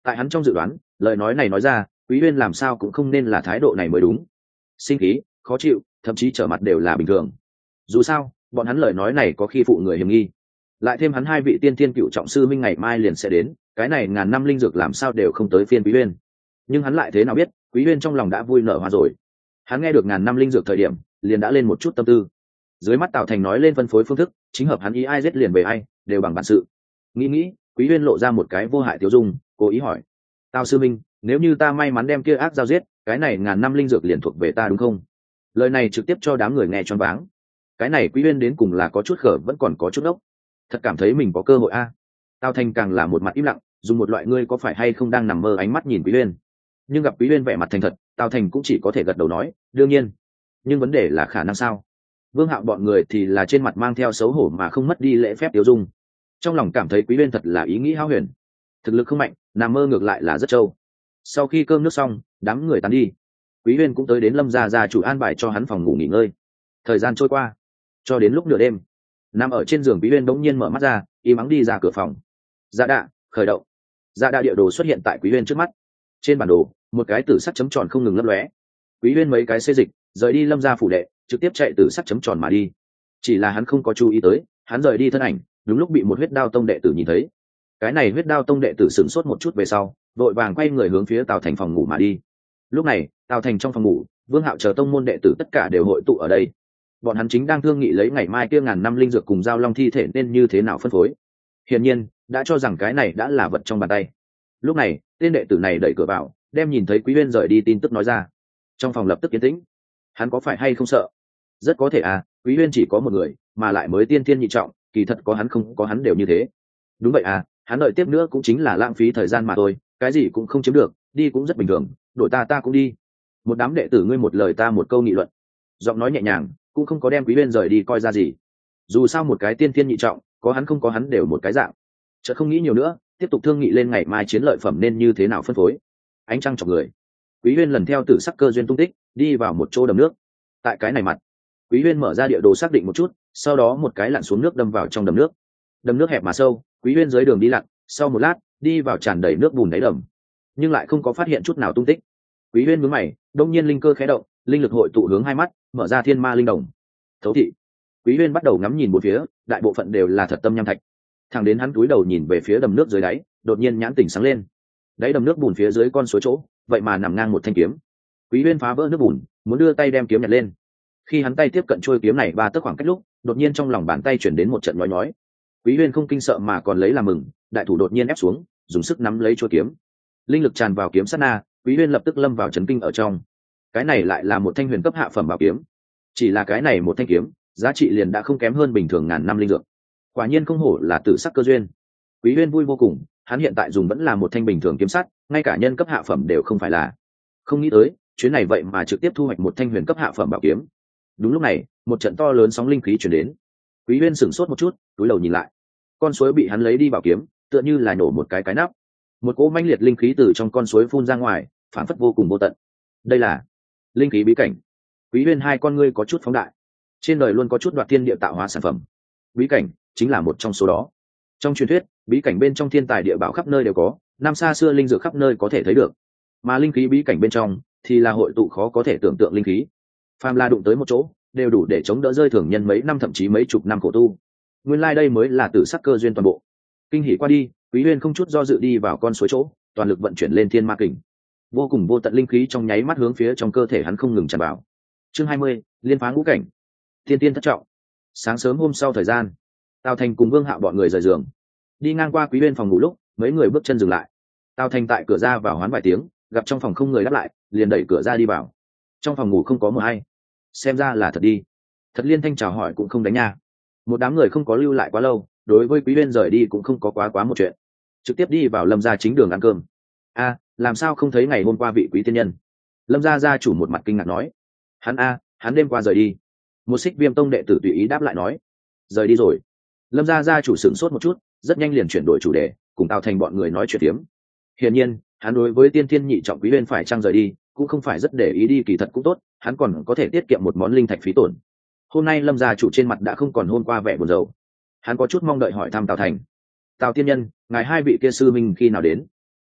Tại hắn trong dự đoán, lời nói này nói ra, Quý Uyên làm sao cũng không nên là thái độ này mới đúng. Sinh khí, khó chịu, thậm chí trở mặt đều là bình thường. Dù sao, bọn hắn lời nói này có khi phụ người hiểm nghi. Lại thêm hắn hai vị tiên tiên cựu trọng sư minh ngày mai liền sẽ đến, cái này ngàn năm linh dược làm sao đều không tới phiên Quý Uyên. Nhưng hắn lại thế nào biết, Quý Uyên trong lòng đã vui nở hoa rồi. Hắn nghe được ngàn năm linh dược thời điểm, liền đã lên một chút tâm tư. Dưới mắt Tào Thành nói lên phân phối phương thức, chính hợp hắn ý, ai giết liền về ai, đều bằng bản sự. Nghĩ nghĩ, Quý Uyên lộ ra một cái vô hại tiêu dung, cố ý hỏi: "Tào sư minh, nếu như ta may mắn đem kia ác giao giết, cái này ngàn năm linh dược liền thuộc về ta đúng không?" Lời này trực tiếp cho đám người nghe choáng váng. Cái này Quý Uyên đến cùng là có chút khở vẫn còn có chút ốc, thật cảm thấy mình có cơ hội a. À. Tào Thành càng là một mặt im lặng, dùng một loại ngươi có phải hay không đang nằm mơ ánh mắt nhìn Quý Uyên. Nhưng gặp Quý Uyên vẻ mặt thành thật, Tào Thành cũng chỉ có thể gật đầu nói: "Đương nhiên." Nhưng vấn đề là khả năng sao? Vương Hạo bọn người thì là trên mặt mang theo xấu hổ mà không mất đi lễ phép tiêu dung, trong lòng cảm thấy Quý Uyên thật là ý nghĩ hão huyền, thực lực không mạnh, nằm mơ ngược lại là rất trâu. Sau khi cơm nước xong, đám người tán đi, Quý Uyên cũng tới đến Lâm gia gia chủ an bài cho hắn phòng ngủ nghỉ ngơi. Thời gian trôi qua, cho đến lúc nửa đêm, nằm ở trên giường Quý Uyên bỗng nhiên mở mắt ra, im ắng đi ra cửa phòng. Dạ đạ, khởi động. Dạ đạ địa đồ xuất hiện tại Quý Uyên trước mắt. Trên bản đồ, một cái tử sắc chấm tròn không ngừng lấp lóe. Quý Uyên mấy cái xê dịch, rời đi Lâm gia phủ đệ, trực tiếp chạy từ sắc chấm tròn mà đi. Chỉ là hắn không có chú ý tới, hắn rời đi thân ảnh, đúng lúc bị một huyết đao tông đệ tử nhìn thấy. Cái này huyết đao tông đệ tử sửng sốt một chút về sau, vội vàng quay người hướng phía Tào Thành phòng ngủ mà đi. Lúc này, Tào Thành trong phòng ngủ, Vương Hạo chờ tông môn đệ tử tất cả đều hội tụ ở đây. Bọn hắn chính đang thương nghị lấy ngày mai kia ngàn năm linh dược cùng giao long thi thể nên như thế nào phân phối. Hiển nhiên, đã cho rằng cái này đã là vật trong bàn tay. Lúc này, tên đệ tử này đẩy cửa vào, đem nhìn thấy Quý Uyên rời đi tin tức nói ra. Trong phòng lập tức yên tĩnh. Hắn có phải hay không sợ? Rất có thể à, Quý Uyên chỉ có một người, mà lại mới tiên tiên nhị trọng, kỳ thật có hắn không có hắn đều như thế. Đúng vậy à, hắn đợi tiếp nữa cũng chính là lãng phí thời gian mà thôi, cái gì cũng không chiếm được, đi cũng rất bình thường, đội ta ta cũng đi. Một đám đệ tử ngươi một lời ta một câu nghị luận, giọng nói nhẹ nhàng, cũng không có đem Quý Uyên rời đi coi ra gì. Dù sao một cái tiên tiên nhị trọng, có hắn không có hắn đều một cái dạng. Chợt không nghĩ nhiều nữa, tiếp tục thương nghị lên ngày mai chiến lợi phẩm nên như thế nào phân phối. Ánh trăng chọc người, Quý Uyên lần theo tử sắc cơ duyên tung tích, đi vào một chỗ đầm nước. Tại cái này mặt, Quý Uyên mở ra địa đồ xác định một chút, sau đó một cái lặn xuống nước đâm vào trong đầm nước. Đầm nước hẹp mà sâu, Quý Uyên dưới đường đi lặn, sau một lát, đi vào tràn đầy nước bùn đáy đầm, nhưng lại không có phát hiện chút nào tung tích. Quý Uyên nhướng mày, đông nhiên linh cơ khẽ động, linh lực hội tụ hướng hai mắt, mở ra thiên ma linh đồng. Thấu thị. Quý Uyên bắt đầu ngắm nhìn bốn phía, đại bộ phận đều là thật tâm nham thạch. Thẳng đến hắn cúi đầu nhìn về phía đầm nước dưới đáy, đột nhiên nhãn tỉnh sáng lên. Đáy đầm nước bùn phía dưới con suối chỗ, vậy mà nằm ngang một thanh kiếm. Quý Uyên phá vỡ nước bùn, muốn đưa tay đem kiếm nhặt lên. Khi hắn tay tiếp cận trôi kiếm này ba tấc khoảng cách lúc, đột nhiên trong lòng bàn tay chuyển đến một trận nhói nhói. Quý Uyên không kinh sợ mà còn lấy làm mừng, đại thủ đột nhiên ép xuống, dùng sức nắm lấy trôi kiếm. Linh lực tràn vào kiếm sát na, Quý Uyên lập tức lâm vào chấn kinh ở trong. Cái này lại là một thanh huyền cấp hạ phẩm bảo kiếm. Chỉ là cái này một thanh kiếm, giá trị liền đã không kém hơn bình thường ngàn năm linh dược. Quả nhiên không hổ là tử sắc cơ duyên. Quý Uyên vui vô cùng, hắn hiện tại dùng vẫn là một thanh bình thường kiếm sắt, ngay cả nhân cấp hạ phẩm đều không phải là. Không nghĩ tới, chuyến này vậy mà trực tiếp thu hoạch một thanh huyền cấp hạ phẩm bảo kiếm. Đúng lúc này, một trận to lớn sóng linh khí truyền đến. Quý Uyên sửng sốt một chút, cúi đầu nhìn lại. Con suối bị hắn lấy đi bảo kiếm, tựa như là nổ một cái cái nắp. Một cỗ mãnh liệt linh khí từ trong con suối phun ra ngoài, phản phất vô cùng vô tận. Đây là linh khí bí cảnh. Quý Uyên hai con ngươi có chút phóng đại. Trên đời luôn có chút đoạt thiên địa tạo hóa sản phẩm. Bí cảnh chính là một trong số đó. Trong truyền thuyết, bí cảnh bên trong thiên tài địa bảo khắp nơi đều có, năm xa xưa linh dược khắp nơi có thể thấy được. Mà linh khí bí cảnh bên trong thì là hội tụ khó có thể tưởng tượng linh khí. Phàm là đụng tới một chỗ, đều đủ để chống đỡ rơi thường nhân mấy năm thậm chí mấy chục năm khổ tu. Nguyên lai like đây mới là tử sắc cơ duyên toàn bộ. Kinh hỉ qua đi, Quý Uyên không chút do dự đi vào con suối chỗ, toàn lực vận chuyển lên thiên ma kình. Vô cùng vô tận linh khí trong nháy mắt hướng phía trong cơ thể hắn không ngừng tràn vào. Chương hai mươi, liên phá ngũ cảnh. Thiên tiên thất trọng. Sáng sớm hôm sau thời gian, Tào Thành cùng Vương Hạo bọn người rời giường, đi ngang qua Quý Uyên phòng ngủ lúc, mấy người bước chân dừng lại. Tào Thành tại cửa ra vào hoán vài tiếng, gặp trong phòng không người đáp lại, liền đẩy cửa ra đi vào. Trong phòng ngủ không có một ai, xem ra là thật đi. Thật liên thanh chào hỏi cũng không đánh nha. Một đám người không có lưu lại quá lâu, đối với Quý Uyên rời đi cũng không có quá quá một chuyện, trực tiếp đi vào Lâm gia chính đường ăn cơm. A, làm sao không thấy ngày hôm qua vị quý tiên nhân? Lâm gia gia chủ một mặt kinh ngạc nói. Hắn a, hắn đêm qua rời đi. Một Xích Viêm tông đệ tử tùy ý đáp lại nói. Rời đi rồi. Lâm gia gia chủ sửng sốt một chút, rất nhanh liền chuyển đổi chủ đề, cùng Tào Thành bọn người nói chuyện tiếm. Hiển nhiên, hắn đối với tiên thiên nhị trọng Quý Uyên phải chăng rời đi, cũng không phải rất để ý đi, kỳ thật cũng tốt, hắn còn có thể tiết kiệm một món linh thạch phí tổn. Hôm nay Lâm gia chủ trên mặt đã không còn hôm qua vẻ buồn rầu. Hắn có chút mong đợi hỏi thăm Tào Thành. Tào tiên nhân, ngài hai vị kia sư minh khi nào đến?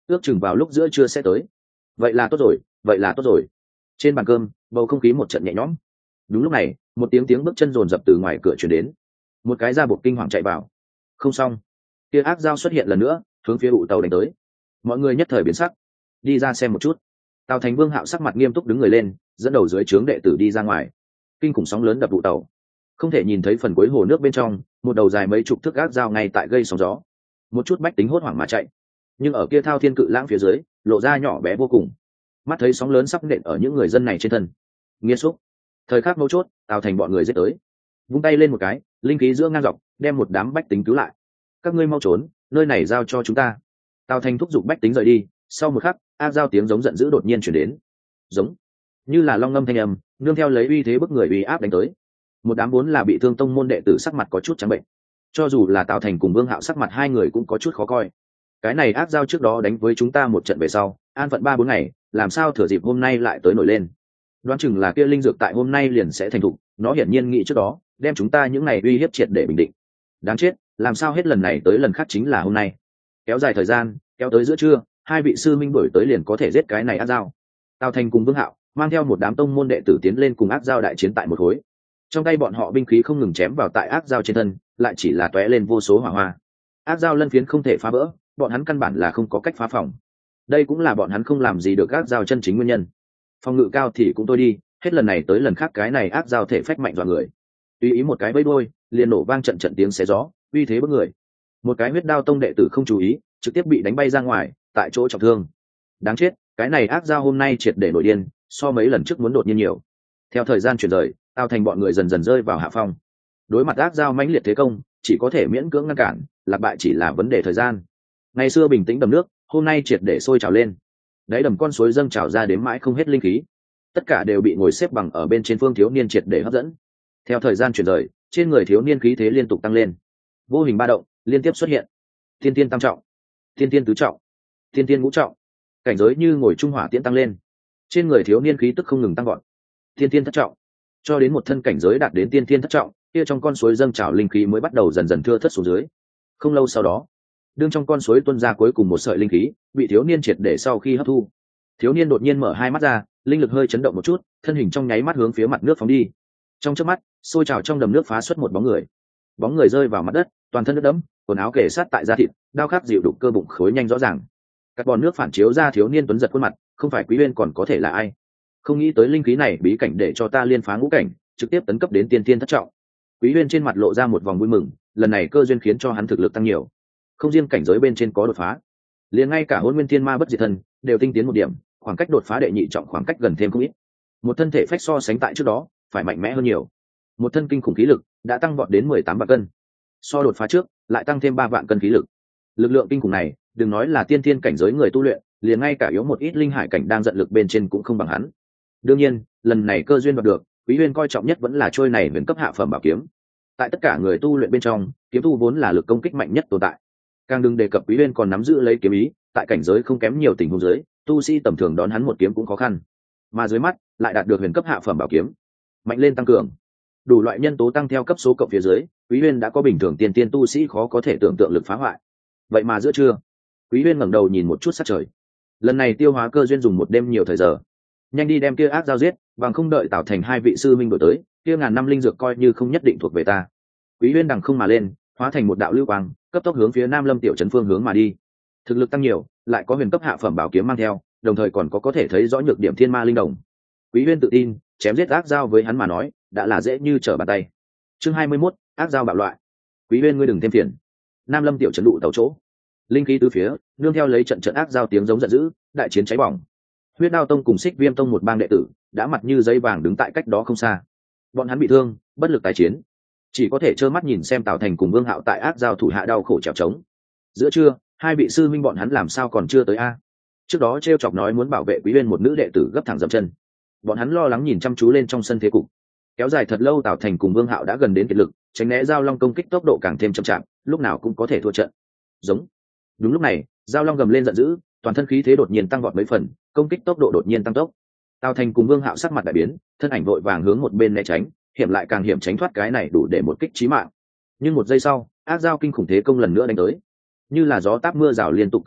ước chừng vào lúc giữa trưa sẽ tới. Vậy là tốt rồi, vậy là tốt rồi. Trên bàn cơm, bầu không khí một trận nhẹ nhõm. Đúng lúc này, một tiếng tiếng bước chân rồn rập từ ngoài cửa truyền đến. Một cái da bột kinh hoàng chạy vào. Không xong, kia ác dao xuất hiện lần nữa, hướng phía ụ tàu đánh tới. Mọi người nhất thời biến sắc, đi ra xem một chút. Tào Thành Vương Hạo sắc mặt nghiêm túc đứng người lên, dẫn đầu dưới trướng đệ tử đi ra ngoài. Kinh khủng sóng lớn đập ụ tàu, không thể nhìn thấy phần cuối hồ nước bên trong, một đầu dài mấy chục thước ác dao ngay tại gây sóng gió. Một chút bách tính hốt hoảng mà chạy, nhưng ở kia thao thiên cự lãng phía dưới, lộ ra nhỏ bé vô cùng. Mắt thấy sóng lớn sắp nện ở những người dân này trên thân. Nghiệt xúc. Thời khắc mấu chốt, Tào Thành bọn người giết tới, vung tay lên một cái, linh khí giữa ngang dọc, đem một đám bách tính cứu lại. Các ngươi mau trốn, nơi này giao cho chúng ta. Tào Thành thúc giục bách tính rời đi. Sau một khắc, ác dao tiếng giống giận dữ đột nhiên chuyển đến. Giống như là long ngâm thanh âm, nương theo lấy uy thế bức người uy áp đánh tới. Một đám vốn là bị thương tông môn đệ tử sắc mặt có chút trắng bệnh. Cho dù là Tào Thành cùng Vương Hạo sắc mặt hai người cũng có chút khó coi. Cái này ác dao trước đó đánh với chúng ta một trận về sau, an phận ba bốn ngày, làm sao thừa dịp hôm nay lại tới nổi lên. Đoán chừng là kia linh dược tại hôm nay liền sẽ thành thục, nó hiển nhiên nghĩ trước đó đem chúng ta những ngày uy hiếp triệt để bình định. Đáng chết, làm sao hết lần này tới lần khác chính là hôm nay. Kéo dài thời gian, kéo tới giữa trưa, hai vị sư minh đổi tới liền có thể giết cái này ác dao. Tào Thành cùng Vương Hạo mang theo một đám tông môn đệ tử tiến lên cùng ác dao đại chiến tại một khối. Trong tay bọn họ binh khí không ngừng chém vào tại ác dao trên thân, lại chỉ là tóe lên vô số hỏa hoa. Ác dao lân phiến không thể phá vỡ, bọn hắn căn bản là không có cách phá phòng. Đây cũng là bọn hắn không làm gì được ác dao chân chính nguyên nhân. Phòng ngự cao thì cũng tôi đi, hết lần này tới lần khác cái này ác dao thể phách mạnh dọa người. Tùy ý một cái bẫy đôi, liền nổ vang trận trận tiếng xé gió, uy thế bức người. Một cái huyết đao tông đệ tử không chú ý, trực tiếp bị đánh bay ra ngoài, tại chỗ trọng thương. Đáng chết, cái này ác dao hôm nay triệt để nổi điên, so mấy lần trước muốn đột nhiên nhiều. Theo thời gian chuyển rời, Tào Thành bọn người dần dần rơi vào hạ phong. Đối mặt ác dao mãnh liệt thế công, chỉ có thể miễn cưỡng ngăn cản, lạc bại chỉ là vấn đề thời gian. Ngày xưa bình tĩnh đầm nước, hôm nay triệt để sôi trào lên. Đáy đầm con suối dâng trào ra đến mãi không hết linh khí. Tất cả đều bị ngồi xếp bằng ở bên trên phương thiếu niên triệt để hấp dẫn. Theo thời gian chuyển rời, trên người thiếu niên khí thế liên tục tăng lên. Vô hình ba động liên tiếp xuất hiện. Thiên tiên tam trọng, thiên tiên tứ trọng, thiên tiên ngũ trọng. Cảnh giới như ngồi trung hỏa tiễn tăng lên. Trên người thiếu niên khí tức không ngừng tăng gọn. Thiên tiên thất trọng, cho đến một thân cảnh giới đạt đến tiên tiên thất trọng, kia trong con suối dâng trào linh khí mới bắt đầu dần dần thưa thớt xuống dưới. Không lâu sau đó, đương trong con suối tuôn ra cuối cùng một sợi linh khí, bị thiếu niên triệt để sau khi hấp thu. Thiếu niên đột nhiên mở hai mắt ra, linh lực hơi chấn động một chút, thân hình trong nháy mắt hướng phía mặt nước phóng đi. Trong chớp mắt, sôi trào trong đầm nước phá xuất một bóng người. Bóng người rơi vào mặt đất, toàn thân nước đẫm, quần áo kề sát tại da thịt, đao khắc dịu đục cơ bụng khối nhanh rõ ràng. Các bọt nước phản chiếu ra thiếu niên tuấn giật khuôn mặt, không phải Quý Uyên còn có thể là ai? Không nghĩ tới linh khí này bí cảnh để cho ta liên phá ngũ cảnh, trực tiếp tấn cấp đến tiên tiên thất trọng. Quý Uyên trên mặt lộ ra một vòng vui mừng, lần này cơ duyên khiến cho hắn thực lực tăng nhiều. Không riêng cảnh giới bên trên có đột phá, liền ngay cả Hỗn Nguyên Thiên Ma bất diệt thân đều tinh tiến một điểm, khoảng cách đột phá đệ nhị trọng khoảng cách gần thêm không ít. Một thân thể phách so sánh tại trước đó phải mạnh mẽ hơn nhiều. Một thân kinh khủng khí lực đã tăng vọt đến mười tám vạn cân. So đột phá trước, lại tăng thêm ba vạn cân khí lực. Lực lượng kinh khủng này, đừng nói là tiên thiên cảnh giới người tu luyện, liền ngay cả yếu một ít linh hải cảnh đang giận lực bên trên cũng không bằng hắn. Đương nhiên, lần này cơ duyên đoạt được, Quý Uyên coi trọng nhất vẫn là trôi này huyền cấp hạ phẩm bảo kiếm. Tại tất cả người tu luyện bên trong, kiếm tu vốn là lực công kích mạnh nhất tồn tại. Càng đừng đề cập Quý Uyên còn nắm giữ lấy kiếm ý, tại cảnh giới không kém nhiều tình huống dưới, tu sĩ tầm thường đón hắn một kiếm cũng khó khăn. Mà dưới mắt, lại đạt được huyền cấp hạ phẩm bảo kiếm, mạnh lên tăng cường. Đủ loại nhân tố tăng theo cấp số cộng phía dưới, Quý Uyên đã có bình thường tiên tiên tu sĩ khó có thể tưởng tượng lực phá hoại. Vậy mà giữa trưa, Quý Uyên ngẩng đầu nhìn một chút sát trời. Lần này tiêu hóa cơ duyên dùng một đêm nhiều thời giờ. Nhanh đi đem kia ác giao giết, bằng không đợi tạo thành hai vị sư minh đổi tới, kia ngàn năm linh dược coi như không nhất định thuộc về ta. Quý Uyên đằng không mà lên, hóa thành một đạo lưu quang, cấp tốc hướng phía Nam Lâm tiểu trấn phương hướng mà đi. Thực lực tăng nhiều, lại có huyền cấp hạ phẩm bảo kiếm mang theo, đồng thời còn có có thể thấy rõ nhược điểm thiên ma linh đồng. Quý Uyên tự tin, chém giết ác giao với hắn mà nói, đã là dễ như trở bàn tay. Chương hai mươi mốt, ác giao bạo loại. Quý Uyên ngươi đừng thêm phiền. Nam Lâm tiểu trấn đụ tàu chỗ, linh khí tứ phía, nương theo lấy trận trận ác giao tiếng giống giận dữ, đại chiến cháy bỏng. Huyết Đao tông cùng Xích Viêm tông một bang đệ tử, đã mặt như giấy vàng đứng tại cách đó không xa. Bọn hắn bị thương, bất lực tái chiến, chỉ có thể trơ mắt nhìn xem Tào Thành cùng Vương Hạo tại ác giao thủ hạ đau khổ trèo trống. Giữa trưa, hai vị sư minh bọn hắn làm sao còn chưa tới a? Trước đó trêu chọc nói muốn bảo vệ Quý Uyên một nữ đệ tử gấp thẳng dậm chân. Bọn hắn lo lắng nhìn chăm chú lên trong sân thế cục. Kéo dài thật lâu, Tào Thành cùng Vương Hạo đã gần đến kiệt lực, tránh né giao long công kích tốc độ càng thêm chậm chạp, lúc nào cũng có thể thua trận. Giống. Đúng lúc này, giao long gầm lên giận dữ, toàn thân khí thế đột nhiên tăng vọt mấy phần, công kích tốc độ đột nhiên tăng tốc. Tào Thành cùng Vương Hạo sắc mặt đại biến, thân ảnh vội vàng hướng một bên né tránh, hiểm lại càng hiểm tránh thoát cái này đủ để một kích chí mạng. Nhưng một giây sau, ác giao kinh khủng thế công lần nữa đánh tới, như là gió táp mưa rào liên tục công kích,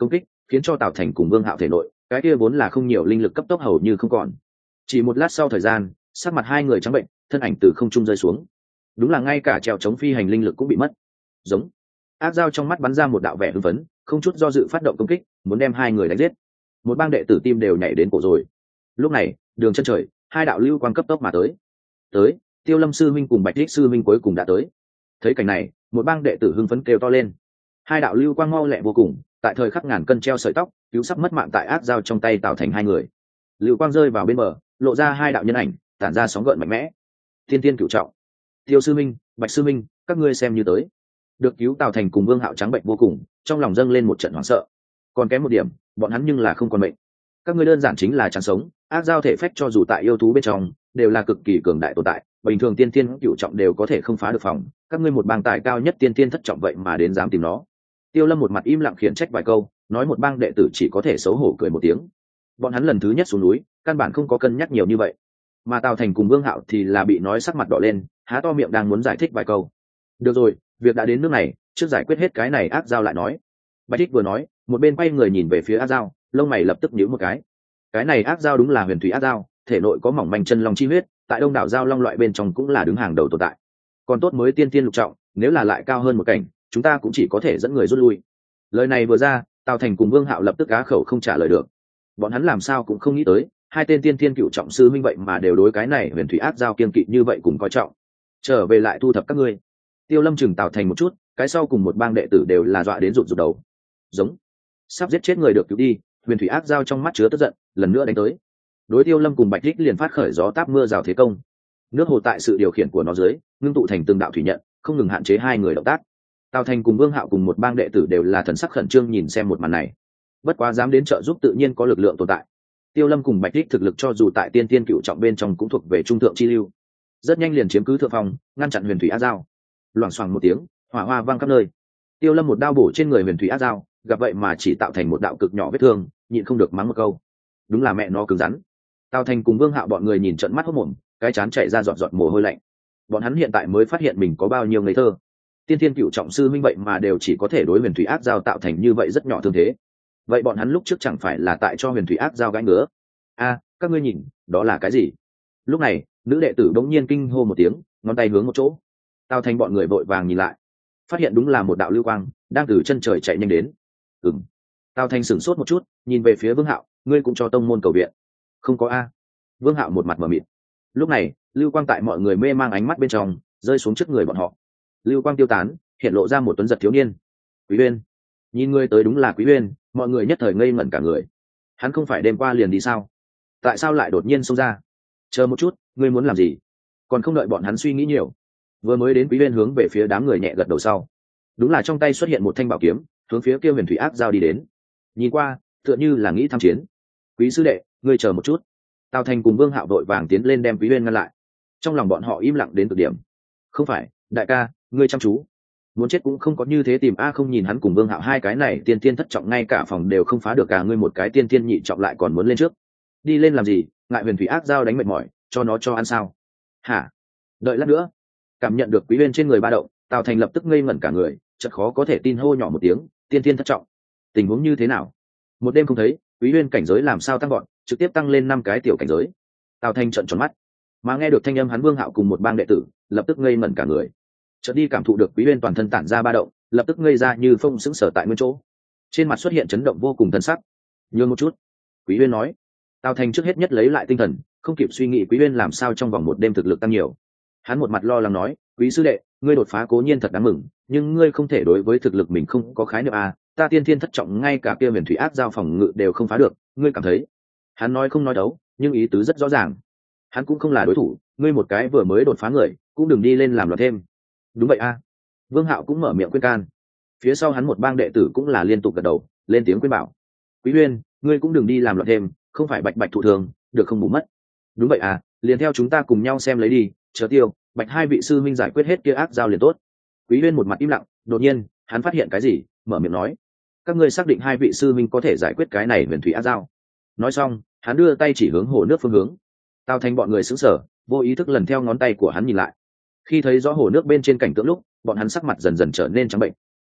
khiến cho Tào Thành cùng Vương Hạo thể nội cái kia vốn là không nhiều linh lực cấp tốc hầu như không còn. Chỉ một lát sau thời gian, sắc mặt hai người trắng bệnh, thân ảnh từ không trung rơi xuống. Đúng là ngay cả trèo chống phi hành linh lực cũng bị mất. Giống. Ác dao trong mắt bắn ra một đạo vẻ hưng phấn, không chút do dự phát động công kích, muốn đem hai người đánh giết. Một bang đệ tử tim đều nhảy đến cổ rồi. Lúc này, đường chân trời, hai đạo lưu quang cấp tốc mà tới. Tới, Tiêu Lâm sư minh cùng Bạch Thích sư minh cuối cùng đã tới. Thấy cảnh này, một bang đệ tử hưng phấn kêu to lên. Hai đạo lưu quang mau lẹ vô cùng, tại thời khắc ngàn cân treo sợi tóc, cứu sắp mất mạng tại ác dao trong tay tạo thành hai người. Lưu quang rơi vào bên bờ, lộ ra hai đạo nhân ảnh, tản ra sóng gợn mạnh mẽ. Thiên tiên cửu trọng. Tiêu sư minh, Bạch sư minh, các ngươi xem như tới. Được cứu Tào Thành cùng Vương Hạo trắng bệnh vô cùng, trong lòng dâng lên một trận hoảng sợ. Còn kém một điểm, bọn hắn nhưng là không còn mệnh. Các ngươi đơn giản chính là chẳng sống, ác giao thể phách cho dù tại yêu thú bên trong, đều là cực kỳ cường đại tồn tại, bình thường tiên tiên cửu trọng đều có thể không phá được phòng, các ngươi một bang tài cao nhất tiên tiên thất trọng vậy mà đến dám tìm nó. Tiêu Lâm một mặt im lặng khiển trách vài câu, nói một bang đệ tử chỉ có thể xấu hổ cười một tiếng. Bọn hắn lần thứ nhất xuống núi, căn bản không có cân nhắc nhiều như vậy. Mà Tào Thành cùng Vương Hạo thì là bị nói sắc mặt đỏ lên, há to miệng đang muốn giải thích vài câu. Được rồi, việc đã đến nước này, trước giải quyết hết cái này ác giao lại nói. Bạch Thích vừa nói, một bên quay người nhìn về phía ác giao, lông mày lập tức nhíu một cái. Cái này ác giao đúng là huyền thủy ác giao, thể nội có mỏng manh chân long chi huyết, tại đông đảo giao long loại bên trong cũng là đứng hàng đầu tồn tại. Còn tốt mới tiên tiên lục trọng, nếu là lại cao hơn một cảnh, chúng ta cũng chỉ có thể dẫn người rút lui. Lời này vừa ra, Tào Thành cùng Vương Hạo lập tức á khẩu không trả lời được. Bọn hắn làm sao cũng không nghĩ tới, hai tên tiên tiên cựu trọng sư minh vậy mà đều đối cái này huyền thủy ác giao kiên kỵ như vậy cùng coi trọng. Trở về lại thu thập các ngươi. Tiêu Lâm chừng Tào Thành một chút, cái sau cùng một bang đệ tử đều là dọa đến rụt rụt đầu. Giống. Sắp giết chết người được cứu đi, huyền thủy ác giao trong mắt chứa tức giận, lần nữa đánh tới. Đối Tiêu Lâm cùng Bạch Thích liền phát khởi gió táp mưa rào thế công. Nước hồ tại sự điều khiển của nó dưới, ngưng tụ thành từng đạo thủy nhận, không ngừng hạn chế hai người động tác. Tào Thành cùng Vương Hạo cùng một bang đệ tử đều là thần sắc khẩn trương nhìn xem một màn này. Bất quá dám đến trợ giúp tự nhiên có lực lượng tồn tại. Tiêu Lâm cùng Bạch Thích thực lực cho dù tại tiên tiên cựu trọng bên trong cũng thuộc về trung thượng chi lưu, rất nhanh liền chiếm cứ thượng phong, ngăn chặn huyền thủy ác giao. Loảng xoảng một tiếng, hỏa hoa vang khắp nơi. Tiêu Lâm một đao bổ trên người huyền thủy ác giao, gặp vậy mà chỉ tạo thành một đạo cực nhỏ vết thương, nhịn không được mắng một câu. Đúng là mẹ nó cứng rắn. Tào Thành cùng Vương Hạo bọn người nhìn trợn mắt hốt mồm, cái chán chảy ra giọt giọt mồ hôi lạnh. Bọn hắn hiện tại mới phát hiện mình có bao nhiêu ngây thơ. Tiên tiên cựu trọng sư minh vậy mà đều chỉ có thể đối huyền thủy ác giao tạo thành như vậy rất nhỏ thương thế. Vậy bọn hắn lúc trước chẳng phải là tại cho huyền thủy ác giao gãi ngứa? A, các ngươi nhìn, đó là cái gì? Lúc này, nữ đệ tử bỗng nhiên kinh hô một tiếng, ngón tay hướng một chỗ. Tào Thành bọn người vội vàng nhìn lại, phát hiện đúng là một đạo lưu quang đang từ chân trời chạy nhanh đến. Ừm. Tào Thành sửng sốt một chút, nhìn về phía Vương Hạo, ngươi cũng cho tông môn cầu viện? Không có a. Vương Hạo một mặt mờ mịt. Lúc này, lưu quang tại mọi người mê mang ánh mắt bên trong rơi xuống trước người bọn họ. Lưu quang tiêu tán, hiện lộ ra một tuấn giật thiếu niên. Quý Uyên. Nhìn ngươi tới đúng là Quý Uyên, mọi người nhất thời ngây ngẩn cả người. Hắn không phải đêm qua liền đi sao? Tại sao lại đột nhiên xông ra? Chờ một chút, ngươi muốn làm gì? Còn không đợi bọn hắn suy nghĩ nhiều, vừa mới đến Quý Uyên hướng về phía đám người nhẹ gật đầu sau, đúng là trong tay xuất hiện một thanh bảo kiếm, hướng phía kia huyền thủy ác giao đi đến. Nhìn qua, tựa như là nghĩ tham chiến. Quý sư đệ, ngươi chờ một chút. Tào Thành cùng Vương Hạo đội vàng tiến lên đem Quý Uyên ngăn lại. Trong lòng bọn họ im lặng đến cực điểm. Không phải, đại ca, ngươi chăm chú. Muốn chết cũng không có như thế tìm a. Không nhìn hắn cùng Vương Hạo hai cái này tiên tiên thất trọng ngay cả phòng đều không phá được, cả ngươi một cái tiên tiên nhị trọng lại còn muốn lên trước. Đi lên làm gì? Ngại huyền thủy ác giao đánh mệt mỏi, cho nó cho ăn sao? Hả? Đợi lát nữa. Cảm nhận được Quý Uyên trên người ba động, Tào Thành lập tức ngây ngẩn cả người, chợt khó có thể tin hô nhỏ một tiếng, tiên tiên thất trọng. Tình huống như thế nào? Một đêm không thấy, Quý Uyên cảnh giới làm sao tăng gọn, trực tiếp tăng lên năm cái tiểu cảnh giới. Tào Thành trợn tròn mắt, mà nghe được thanh âm hắn Vương Hạo cùng một bang đệ tử, lập tức ngây ngẩn cả người. Chợt đi cảm thụ được Quý Uyên toàn thân tản ra ba động, lập tức ngây ra như phông sững sờ tại nguyên chỗ. Trên mặt xuất hiện chấn động vô cùng thân sắc. Nhường một chút, Quý Uyên nói. Tào Thành trước hết nhất lấy lại tinh thần, không kịp suy nghĩ Quý Uyên làm sao trong vòng một đêm thực lực tăng nhiều. Hắn một mặt lo lắng nói, Quý sư đệ, ngươi đột phá cố nhiên thật đáng mừng, nhưng ngươi không thể đối với thực lực mình không có khái niệm à, ta tiên thiên thất trọng ngay cả kia huyền thủy ác giao phòng ngự đều không phá được, ngươi cảm thấy? Hắn nói không nói đấu, nhưng ý tứ rất rõ ràng. Hắn cũng không là đối thủ, ngươi một cái vừa mới đột phá người, cũng đừng đi lên làm loạn thêm. Đúng vậy a. À. Vương Hạo cũng mở miệng khuyên can. Phía sau hắn một bang đệ tử cũng là liên tục gật đầu, lên tiếng khuyên bảo. Quý Uyên, ngươi cũng đừng đi làm loạn thêm, không phải bạch bạch thụ thường, được không bù mất. Đúng vậy à, liền theo chúng ta cùng nhau xem lấy đi, chờ Tiêu, Bạch hai vị sư minh giải quyết hết kia ác giao liền tốt. Quý Uyên một mặt im lặng, đột nhiên, hắn phát hiện cái gì, mở miệng nói: các ngươi xác định hai vị sư minh có thể giải quyết cái này huyền thủy ác giao? Nói xong, hắn đưa tay chỉ hướng hồ nước phương hướng. Tào Thành bọn người sững sờ, vô ý thức lần theo ngón tay của hắn nhìn lại. Khi thấy rõ hồ nước bên trên cảnh tượng lúc, bọn hắn sắc mặt dần dần trở nên trắng bệnh.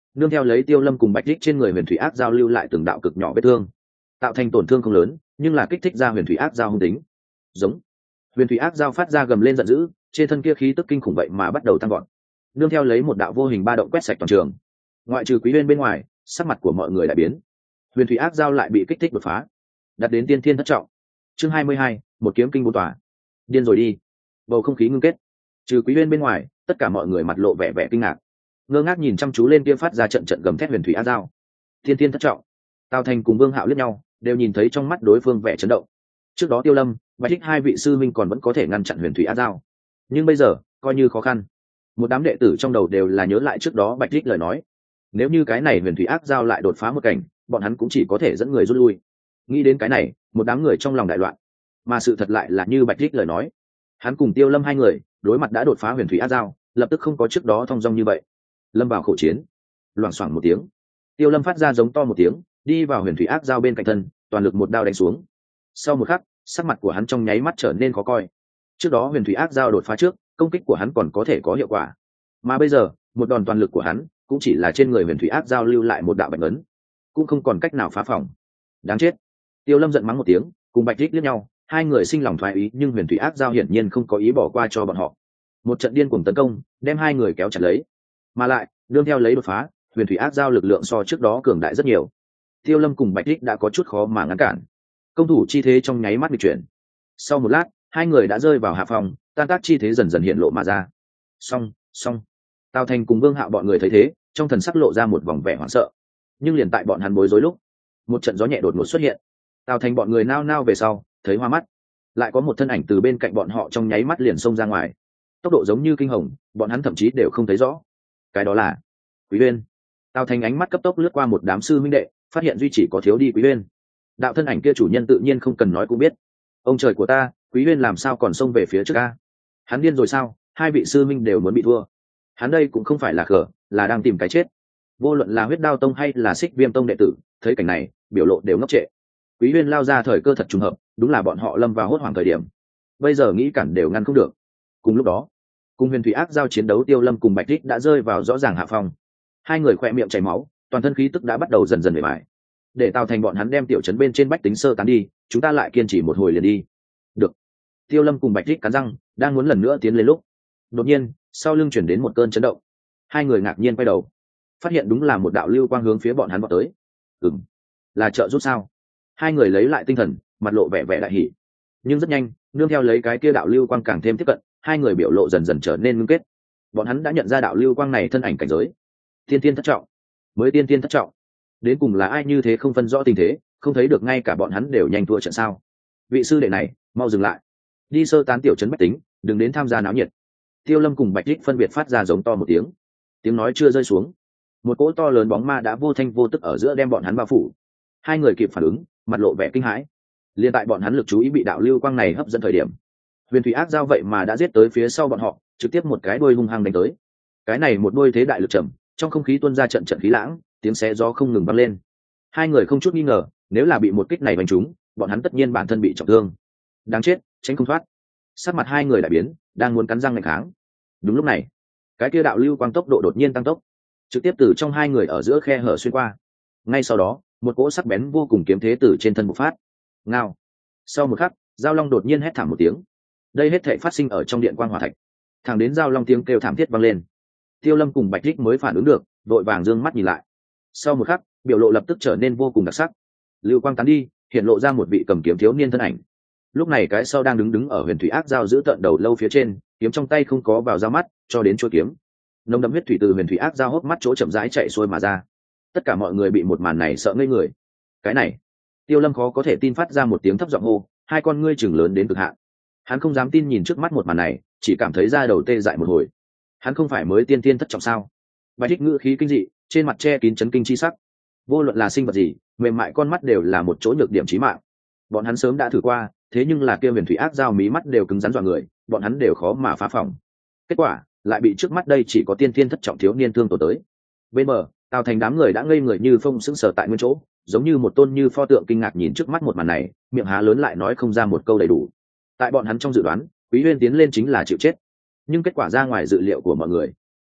nương theo lấy Tiêu Lâm cùng Bạch Tích trên người huyền thủy ác giao lưu lại từng đạo cực nhỏ vết thương, tạo thành tổn thương không lớn, nhưng là kích thích ra huyền thủy ác giao hung tính. Giống. Huyền thủy ác giao phát ra gầm lên giận dữ, trên thân kia khí tức kinh khủng vậy mà bắt đầu tăng gọn. Nương theo lấy một đạo vô hình ba động quét sạch toàn trường. Ngoại trừ Quý Uyên bên ngoài, sắc mặt của mọi người đại biến. Huyền thủy ác giao lại bị kích thích đột phá, đạt đến tiên thiên thất trọng. Chương hai mươi hai, một kiếm kinh bốn tòa. Điên rồi đi. Bầu không khí ngưng kết. Trừ Quý Uyên bên ngoài, tất cả mọi người mặt lộ vẻ vẻ kinh ngạc, ngơ ngác nhìn chăm chú lên kia phát ra trận trận gầm thét huyền thủy ác giao. Tiên thiên thất trọng. Tào Thành cùng Vương Hạo liếc nhau, đều nhìn thấy trong mắt đối phương vẻ chấn động. Trước đó Tiêu Lâm, Bạch Tích hai vị sư minh còn vẫn có thể ngăn chặn huyền thủy ác giao, nhưng bây giờ coi như khó khăn. Một đám đệ tử trong đầu đều là nhớ lại trước đó Bạch Tích lời nói, nếu như cái này huyền thủy ác giao lại đột phá một cảnh, bọn hắn cũng chỉ có thể dẫn người rút lui. Nghĩ đến cái này, một đám người trong lòng đại loạn. Mà sự thật lại là như Bạch Tích lời nói, hắn cùng Tiêu Lâm hai người đối mặt đã đột phá huyền thủy ác giao, lập tức không có trước đó thong dong như vậy, lâm vào khẩu chiến. Loảng xoảng một tiếng, Tiêu Lâm phát ra giống to một tiếng, đi vào huyền thủy ác giao bên cạnh thân, toàn lực một đao đánh xuống. Sau một khắc, sắc mặt của hắn trong nháy mắt trở nên khó coi. Trước đó huyền thủy ác giao đột phá trước, công kích của hắn còn có thể có hiệu quả, mà bây giờ một đòn toàn lực của hắn cũng chỉ là trên người huyền thủy ác giao lưu lại một đạo bạch ấn, cũng không còn cách nào phá phòng. Đáng chết. Tiêu Lâm giận mắng một tiếng, cùng Bạch Tích liếc nhau, hai người sinh lòng thoái ý, nhưng huyền thủy ác giao hiển nhiên không có ý bỏ qua cho bọn họ. Một trận điên cuồng tấn công đem hai người kéo chặt lấy, mà lại đương theo lấy đột phá, huyền thủy ác giao lực lượng so trước đó cường đại rất nhiều. Tiêu Lâm cùng Bạch Tích đã có chút khó mà ngăn cản, công thủ chi thế trong nháy mắt bị chuyển. Sau một lát, hai người đã rơi vào hạ phòng, tan tác chi thế dần dần hiện lộ mà ra. Xong, xong. Tào Thành cùng Vương Hạo bọn người thấy thế, trong thần sắc lộ ra một vòng vẻ hoảng sợ. Nhưng liền tại bọn hắn bối rối lúc, một trận gió nhẹ đột ngột xuất hiện. Tào Thành bọn người nao nao về sau, thấy hoa mắt. Lại có một thân ảnh từ bên cạnh bọn họ trong nháy mắt liền xông ra ngoài. Tốc độ giống như kinh hồng, bọn hắn thậm chí đều không thấy rõ. Cái đó là Quý Uyên. Tào Thành ánh mắt cấp tốc lướt qua một đám sư minh đệ, phát hiện duy chỉ có thiếu đi Quý Uyên. Đạo thân ảnh kia chủ nhân tự nhiên không cần nói cũng biết. Ông trời của ta, Quý Uyên làm sao còn xông về phía trước a? Hắn điên rồi sao? Hai vị sư minh đều muốn bị thua. Hắn đây cũng không phải là khờ, là đang tìm cái chết. Vô luận là Huyết Đao Tông hay là Xích Viêm Tông đệ tử, thấy cảnh này, biểu lộ đều ngốc trệ. Quý Uyên lao ra thời cơ thật trùng hợp, đúng là bọn họ lâm vào hốt hoảng thời điểm. Bây giờ nghĩ cản đều ngăn không được. Cùng lúc đó, cùng huyền thủy ác giao chiến đấu, Tiêu Lâm cùng Bạch Tích đã rơi vào rõ ràng hạ phong. Hai người khỏe miệng chảy máu, toàn thân khí tức đã bắt đầu dần dần bề bại. Để tạo thành bọn hắn đem tiểu trấn bên trên bách tính sơ tán đi, chúng ta lại kiên trì một hồi liền đi. Được. Tiêu Lâm cùng Bạch Tích cắn răng, đang muốn lần nữa tiến lên lúc, đột nhiên, sau lưng chuyển đến một cơn chấn động. Hai người ngạc nhiên quay đầu, phát hiện đúng là một đạo lưu quang hướng phía bọn hắn vọt tới. Ừm, là trợ giúp sao? Hai người lấy lại tinh thần, mặt lộ vẻ vẻ đại hỉ. Nhưng rất nhanh, nương theo lấy cái kia đạo lưu quang càng thêm tiếp cận, hai người biểu lộ dần dần trở nên ngưng kết. Bọn hắn đã nhận ra đạo lưu quang này thân ảnh cảnh giới tiên tiên thất trọng. Mới tiên tiên thất trọng, đến cùng là ai như thế không phân rõ tình thế, không thấy được ngay cả bọn hắn đều nhanh thua trận sao? Vị sư đệ này, mau dừng lại, đi sơ tán tiểu trấn bách tính, đừng đến tham gia náo nhiệt. Tiêu Lâm cùng Bạch Tích phân biệt phát ra giống to một tiếng. Tiếng nói chưa rơi xuống, một cỗ to lớn bóng ma đã vô thanh vô tức ở giữa đem bọn hắn bao phủ. Hai người kịp phản ứng, mặt lộ vẻ kinh hãi. Liên tại bọn hắn lực chú ý bị đạo lưu quang này hấp dẫn thời điểm, huyền thủy ác giao vậy mà đã giết tới phía sau bọn họ, trực tiếp một cái đuôi hung hăng đánh tới. Cái này một đuôi thế đại lực trầm, trong không khí tuôn ra trận trận khí lãng, tiếng xé gió không ngừng vang lên. Hai người không chút nghi ngờ, nếu là bị một kích này đánh trúng, bọn hắn tất nhiên bản thân bị trọng thương. Đáng chết, tránh không thoát. Sắc mặt hai người đại biến, đang muốn cắn răng nghênh kháng. Đúng lúc này, cái kia đạo lưu quang tốc độ đột nhiên tăng tốc, trực tiếp từ trong hai người ở giữa khe hở xuyên qua. Ngay sau đó, một cỗ sắc bén vô cùng kiếm thế từ trên thân bộc phát. Ngao. Sau một khắc, Giao Long đột nhiên hét thảm một tiếng. Đây hết thảy phát sinh ở trong điện quang hỏa thạch. Thẳng đến Giao Long tiếng kêu thảm thiết vang lên, Tiêu Lâm cùng Bạch Tích mới phản ứng được, vội vàng dương mắt nhìn lại. Sau một khắc, biểu lộ lập tức trở nên vô cùng đặc sắc. Lưu quang tán đi, hiện lộ ra một vị cầm kiếm thiếu niên thân ảnh. Lúc này cái sau đang đứng đứng ở huyền thủy ác giao giữ tận đầu lâu phía trên, kiếm trong tay không có vào ra mắt, cho đến chuôi kiếm. Nồng đậm huyết thủy từ huyền thủy ác giao hốc mắt chỗ chậm rãi chạy xuôi mà ra. Tất cả mọi người bị một màn này sợ ngây người. Cái này, Tiêu Lâm khó có thể tin phát ra một tiếng thấp giọng hô, hai con ngươi chừng lớn đến cực hạn. Hắn không dám tin nhìn trước mắt một màn này, chỉ cảm thấy da đầu tê dại một hồi. Hắn không phải mới tiên tiên thất trọng sao? Bạch Tích ngữ khí kinh dị, trên mặt che kín chấn kinh chi sắc. Vô luận là sinh vật gì, mềm mại con mắt đều là một chỗ nhược điểm chí mạng. Bọn hắn sớm đã thử qua, thế nhưng là kia huyền thủy ác giao mí mắt đều cứng rắn dọa người, bọn hắn đều khó mà phá phòng. Kết quả lại bị trước mắt đây chỉ có tiên tiên thất trọng thiếu niên thương tổn tới. Bên bờ, Tào Thành đám người đã ngây người như phông sững sờ tại nguyên chỗ, giống như một tôn như pho tượng kinh ngạc nhìn trước mắt một màn này, miệng há lớn lại nói không ra một câu đầy đủ. Tại bọn hắn trong dự đoán, Quý Uyên tiến lên chính là chịu chết, nhưng kết quả ra ngoài dự liệu của mọi người.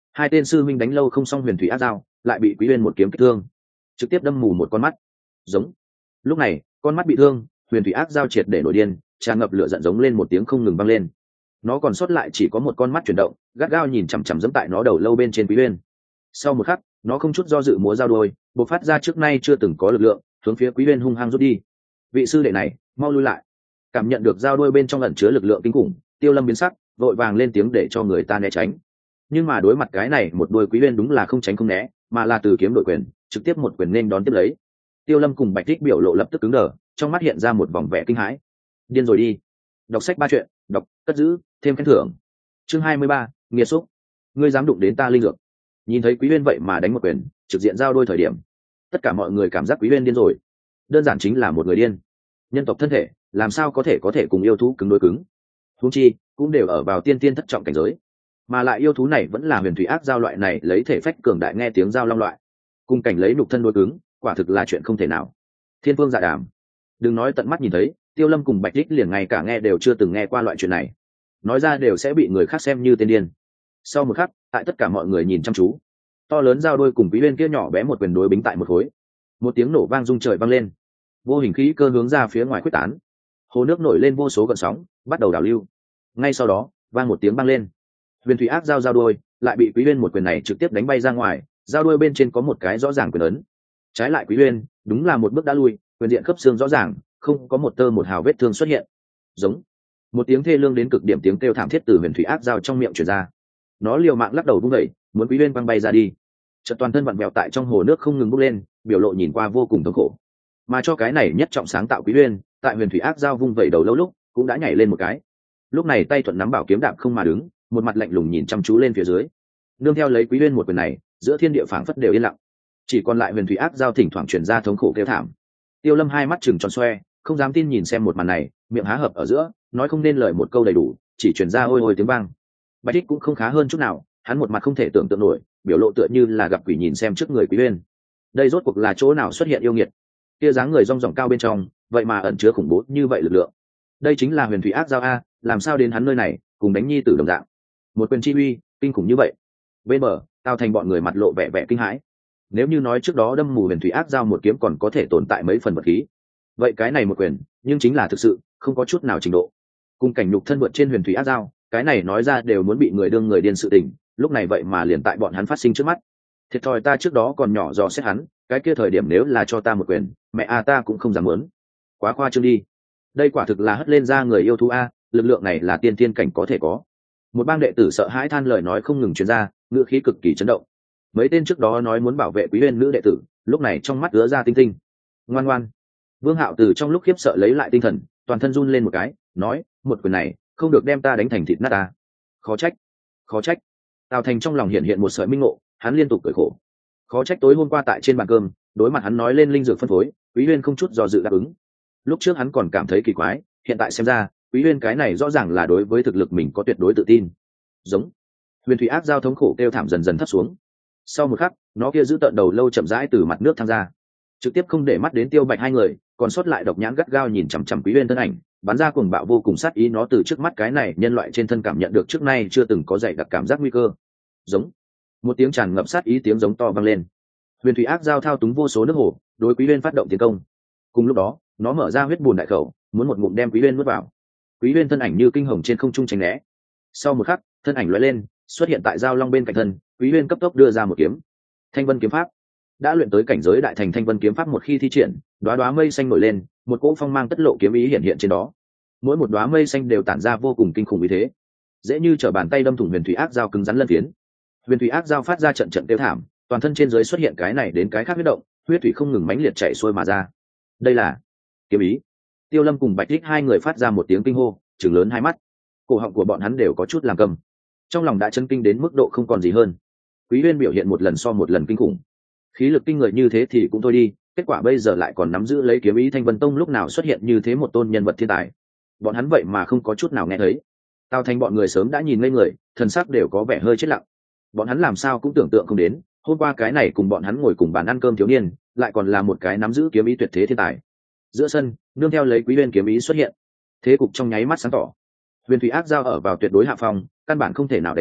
Hai tên sư minh đánh lâu không xong huyền thủy ác dao lại bị quý uyên một kiếm kích thương, trực tiếp đâm mù một con mắt. Giống. Lúc này con mắt bị thương, huyền thủy ác dao triệt để nổi điên, tràn ngập lửa giận giống lên một tiếng không ngừng vang lên. Nó còn sót lại chỉ có một con mắt chuyển động, gắt gao nhìn chằm chằm dẫm tại nó đầu lâu bên trên quý uyên. Sau một khắc, nó không chút do dự múa dao đôi, bộc phát ra trước nay chưa từng có lực lượng, hướng phía quý uyên hung hăng rút đi. Vị sư đệ này, mau lui lại. Cảm nhận được dao đôi bên trong ẩn chứa lực lượng kinh khủng, Tiêu Lâm biến sắc, vội vàng lên tiếng để cho người ta né tránh. Nhưng mà đối mặt cái này một đôi quý uyên đúng là không tránh không né, mà là từ kiếm đội quyền, trực tiếp một quyền nên đón tiếp lấy. Tiêu Lâm cùng Bạch Tích biểu lộ lập tức cứng đờ, trong mắt hiện ra một vòng vẻ kinh hãi. Điên rồi đi. Đọc sách ba chuyện, đọc, cất giữ, thêm khen thưởng. Chương hai mươi ba, nghiệt xúc. Ngươi dám đụng đến ta linh dược. Nhìn thấy Quý Uyên vậy mà đánh một quyền, trực diện giao đôi thời điểm, tất cả mọi người cảm giác Quý Uyên điên rồi. Đơn giản chính là một người điên. Nhân tộc thân thể, làm sao có thể có thể cùng yêu thú cứng đối cứng? Huống chi, cũng đều ở vào tiên tiên thất trọng cảnh giới. Mà lại yêu thú này vẫn là huyền thủy ác giao loại này lấy thể phách cường đại nghe tiếng giao long loại. Cùng cảnh lấy nhục thân đối cứng, quả thực là chuyện không thể nào. Thiên Phương Dạ Đàm. Đừng nói tận mắt nhìn thấy, Tiêu Lâm cùng Bạch Tích liền ngay cả nghe đều chưa từng nghe qua loại chuyện này. Nói ra đều sẽ bị người khác xem như tên điên. Sau một khắc, tại tất cả mọi người nhìn chăm chú, to lớn giao đôi cùng Quý Uyên kia nhỏ bé một quyền đối bính tại một khối. Một tiếng nổ vang rung trời vang lên, vô hình khí cơ hướng ra phía ngoài quyết tán. Hồ nước nổi lên vô số gợn sóng, bắt đầu đảo lưu. Ngay sau đó, vang một tiếng vang lên. Huyền thủy ác giao giao đôi lại bị Quý Uyên một quyền này trực tiếp đánh bay ra ngoài, giao đôi bên trên có một cái rõ ràng quyền ấn. Trái lại Quý Uyên, đúng là một bước đã lui, quyền diện khớp xương rõ ràng, không có một tơ một hào vết thương xuất hiện. Giống. Một tiếng thê lương đến cực điểm tiếng kêu thảm thiết từ huyền thủy ác giao trong miệng truyền ra. Nó liều mạng lắc đầu vung vẩy, muốn Quý Uyên quăng bay ra đi. Chợt toàn thân vặn vẹo tại trong hồ nước không ngừng bốc lên, biểu lộ nhìn qua vô cùng thống khổ. Mà cho cái này nhất trọng sáng tạo Quý Uyên, tại huyền thủy ác giao vung vẩy đầu lâu lúc, cũng đã nhảy lên một cái. Lúc này tay thuận nắm bảo kiếm đạp không mà đứng, một mặt lạnh lùng nhìn chăm chú lên phía dưới. Nương theo lấy Quý Uyên một quyền này, giữa thiên địa phảng phất đều yên lặng, chỉ còn lại huyền thủy ác giao thỉnh thoảng truyền ra thống khổ kêu thảm. Tiêu Lâm hai mắt trừng tròn xoe, không dám tin nhìn xem một màn này, miệng há hợp ở giữa, nói không nên lời một câu đầy đủ, chỉ truyền ra ôi ôi tiếng vang. Bạch Tích cũng không khá hơn chút nào, hắn một mặt không thể tưởng tượng nổi, biểu lộ tựa như là gặp quỷ nhìn xem trước người Quý Uyên. Đây rốt cuộc là chỗ nào xuất hiện yêu nghiệt? Kia dáng người rong ròng cao bên trong, vậy mà ẩn chứa khủng bố như vậy lực lượng. Đây chính là huyền thủy ác giao a, làm sao đến hắn nơi này, cùng đánh nhi tử đồng dạng. Một quyền chi uy, kinh khủng như vậy. Bên bờ, Tào Thành bọn người mặt lộ vẻ vẻ kinh hãi. Nếu như nói trước đó đâm mù huyền thủy ác giao một kiếm còn có thể tồn tại mấy phần vật khí, vậy cái này một quyền, nhưng chính là thực sự không có chút nào trình độ. Cùng cảnh nhục thân vượt trên huyền thủy ác giao, cái này nói ra đều muốn bị người đương người điên sự tình, lúc này vậy mà liền tại bọn hắn phát sinh trước mắt. Thiệt thòi ta trước đó còn nhỏ dò xét hắn, cái kia thời điểm nếu là cho ta một quyền, mẹ a ta cũng không dám muốn. Quá khoa trương đi. Đây quả thực là hất lên ra người yêu thú a, lực lượng này là tiên thiên cảnh có thể có. Một bang đệ tử sợ hãi than lời nói không ngừng truyền ra, ngữ khí cực kỳ chấn động. Mấy tên trước đó nói muốn bảo vệ Quý Uyên nữ đệ tử, lúc này trong mắt ứa ra tinh tinh. Ngoan ngoan. Vương Hạo từ trong lúc khiếp sợ lấy lại tinh thần, toàn thân run lên một cái, nói, một quyền này, không được đem ta đánh thành thịt nát ta. Khó trách, khó trách. Tào Thành trong lòng hiện hiện một sợi minh ngộ, hắn liên tục cười khổ. Khó trách tối hôm qua tại trên bàn cơm, đối mặt hắn nói lên linh dược phân phối, Quý Uyên không chút do dự đáp ứng. Lúc trước hắn còn cảm thấy kỳ quái, hiện tại xem ra, Quý Uyên cái này rõ ràng là đối với thực lực mình có tuyệt đối tự tin. Giống. Huyền thủy ác giao thống khổ kêu thảm dần dần thấp xuống. Sau một khắc, nó kia giữ tợn đầu lâu chậm rãi từ mặt nước tham ra, trực tiếp không để mắt đến Tiêu Bạch hai người, còn sót lại độc nhãn gắt gao nhìn chằm chằm Quý Uyên thân ảnh, bắn ra cuồng bạo vô cùng sát ý. Nó từ trước mắt cái này nhân loại trên thân cảm nhận được trước nay chưa từng có dày đặc cảm giác nguy cơ. Giống. Một tiếng tràn ngập sát ý tiếng giống to vang lên. Huyền thủy ác giao thao túng vô số nước hồ, đối Quý Uyên phát động tiến công. Cùng lúc đó, nó mở ra huyết bùn đại khẩu, muốn một ngụm đem Quý Uyên nuốt vào. Quý Uyên thân ảnh như kinh hồng trên không trung tránh né. Sau một khắc, thân ảnh lóe lên, xuất hiện tại giao long bên cạnh thân, Quý Uyên cấp tốc đưa ra một kiếm. Thanh Vân kiếm pháp. Đã luyện tới cảnh giới đại thành Thanh Vân kiếm pháp một khi thi triển, đóa đóa mây xanh nổi lên, một cỗ phong mang tất lộ kiếm ý hiện hiện trên đó. Mỗi một đóa mây xanh đều tản ra vô cùng kinh khủng uy thế, dễ như trở bàn tay đâm thủng huyền thủy ác giao cứng rắn lân phiến. Huyền thủy ác giao phát ra trận trận tiêu thảm, toàn thân trên dưới xuất hiện cái này đến cái khác huyết động, huyết thủy không ngừng mãnh liệt chảy xuôi mà ra. Đây là kiếm ý. Tiêu Lâm cùng Bạch Tích hai người phát ra một tiếng kinh hô, trừng lớn hai mắt. Cổ họng của bọn hắn đều có chút làm câm, trong lòng đã chấn kinh đến mức độ không còn gì hơn. Quý Uyên biểu hiện một lần so một lần kinh khủng, khí lực kinh người như thế thì cũng thôi đi, kết quả bây giờ lại còn nắm giữ lấy kiếm ý. Thanh Vân Tông lúc nào xuất hiện như thế một tôn nhân vật thiên tài, bọn hắn vậy mà không có chút nào nghe thấy. Tào Thành bọn người sớm đã nhìn ngây người, thần sắc đều có vẻ hơi chết lặng. Bọn hắn làm sao cũng tưởng tượng không đến, hôm qua cái này cùng bọn hắn ngồi cùng bàn ăn cơm thiếu niên, lại còn là một cái nắm giữ kiếm ý tuyệt thế thiên tài. Giữa sân, nương theo lấy Quý Uyên kiếm ý xuất hiện, thế cục trong nháy mắt sáng tỏ. Huyền thủy ác giao ở vào tuyệt đối hạ phong, căn bản không thể nào đánh trả,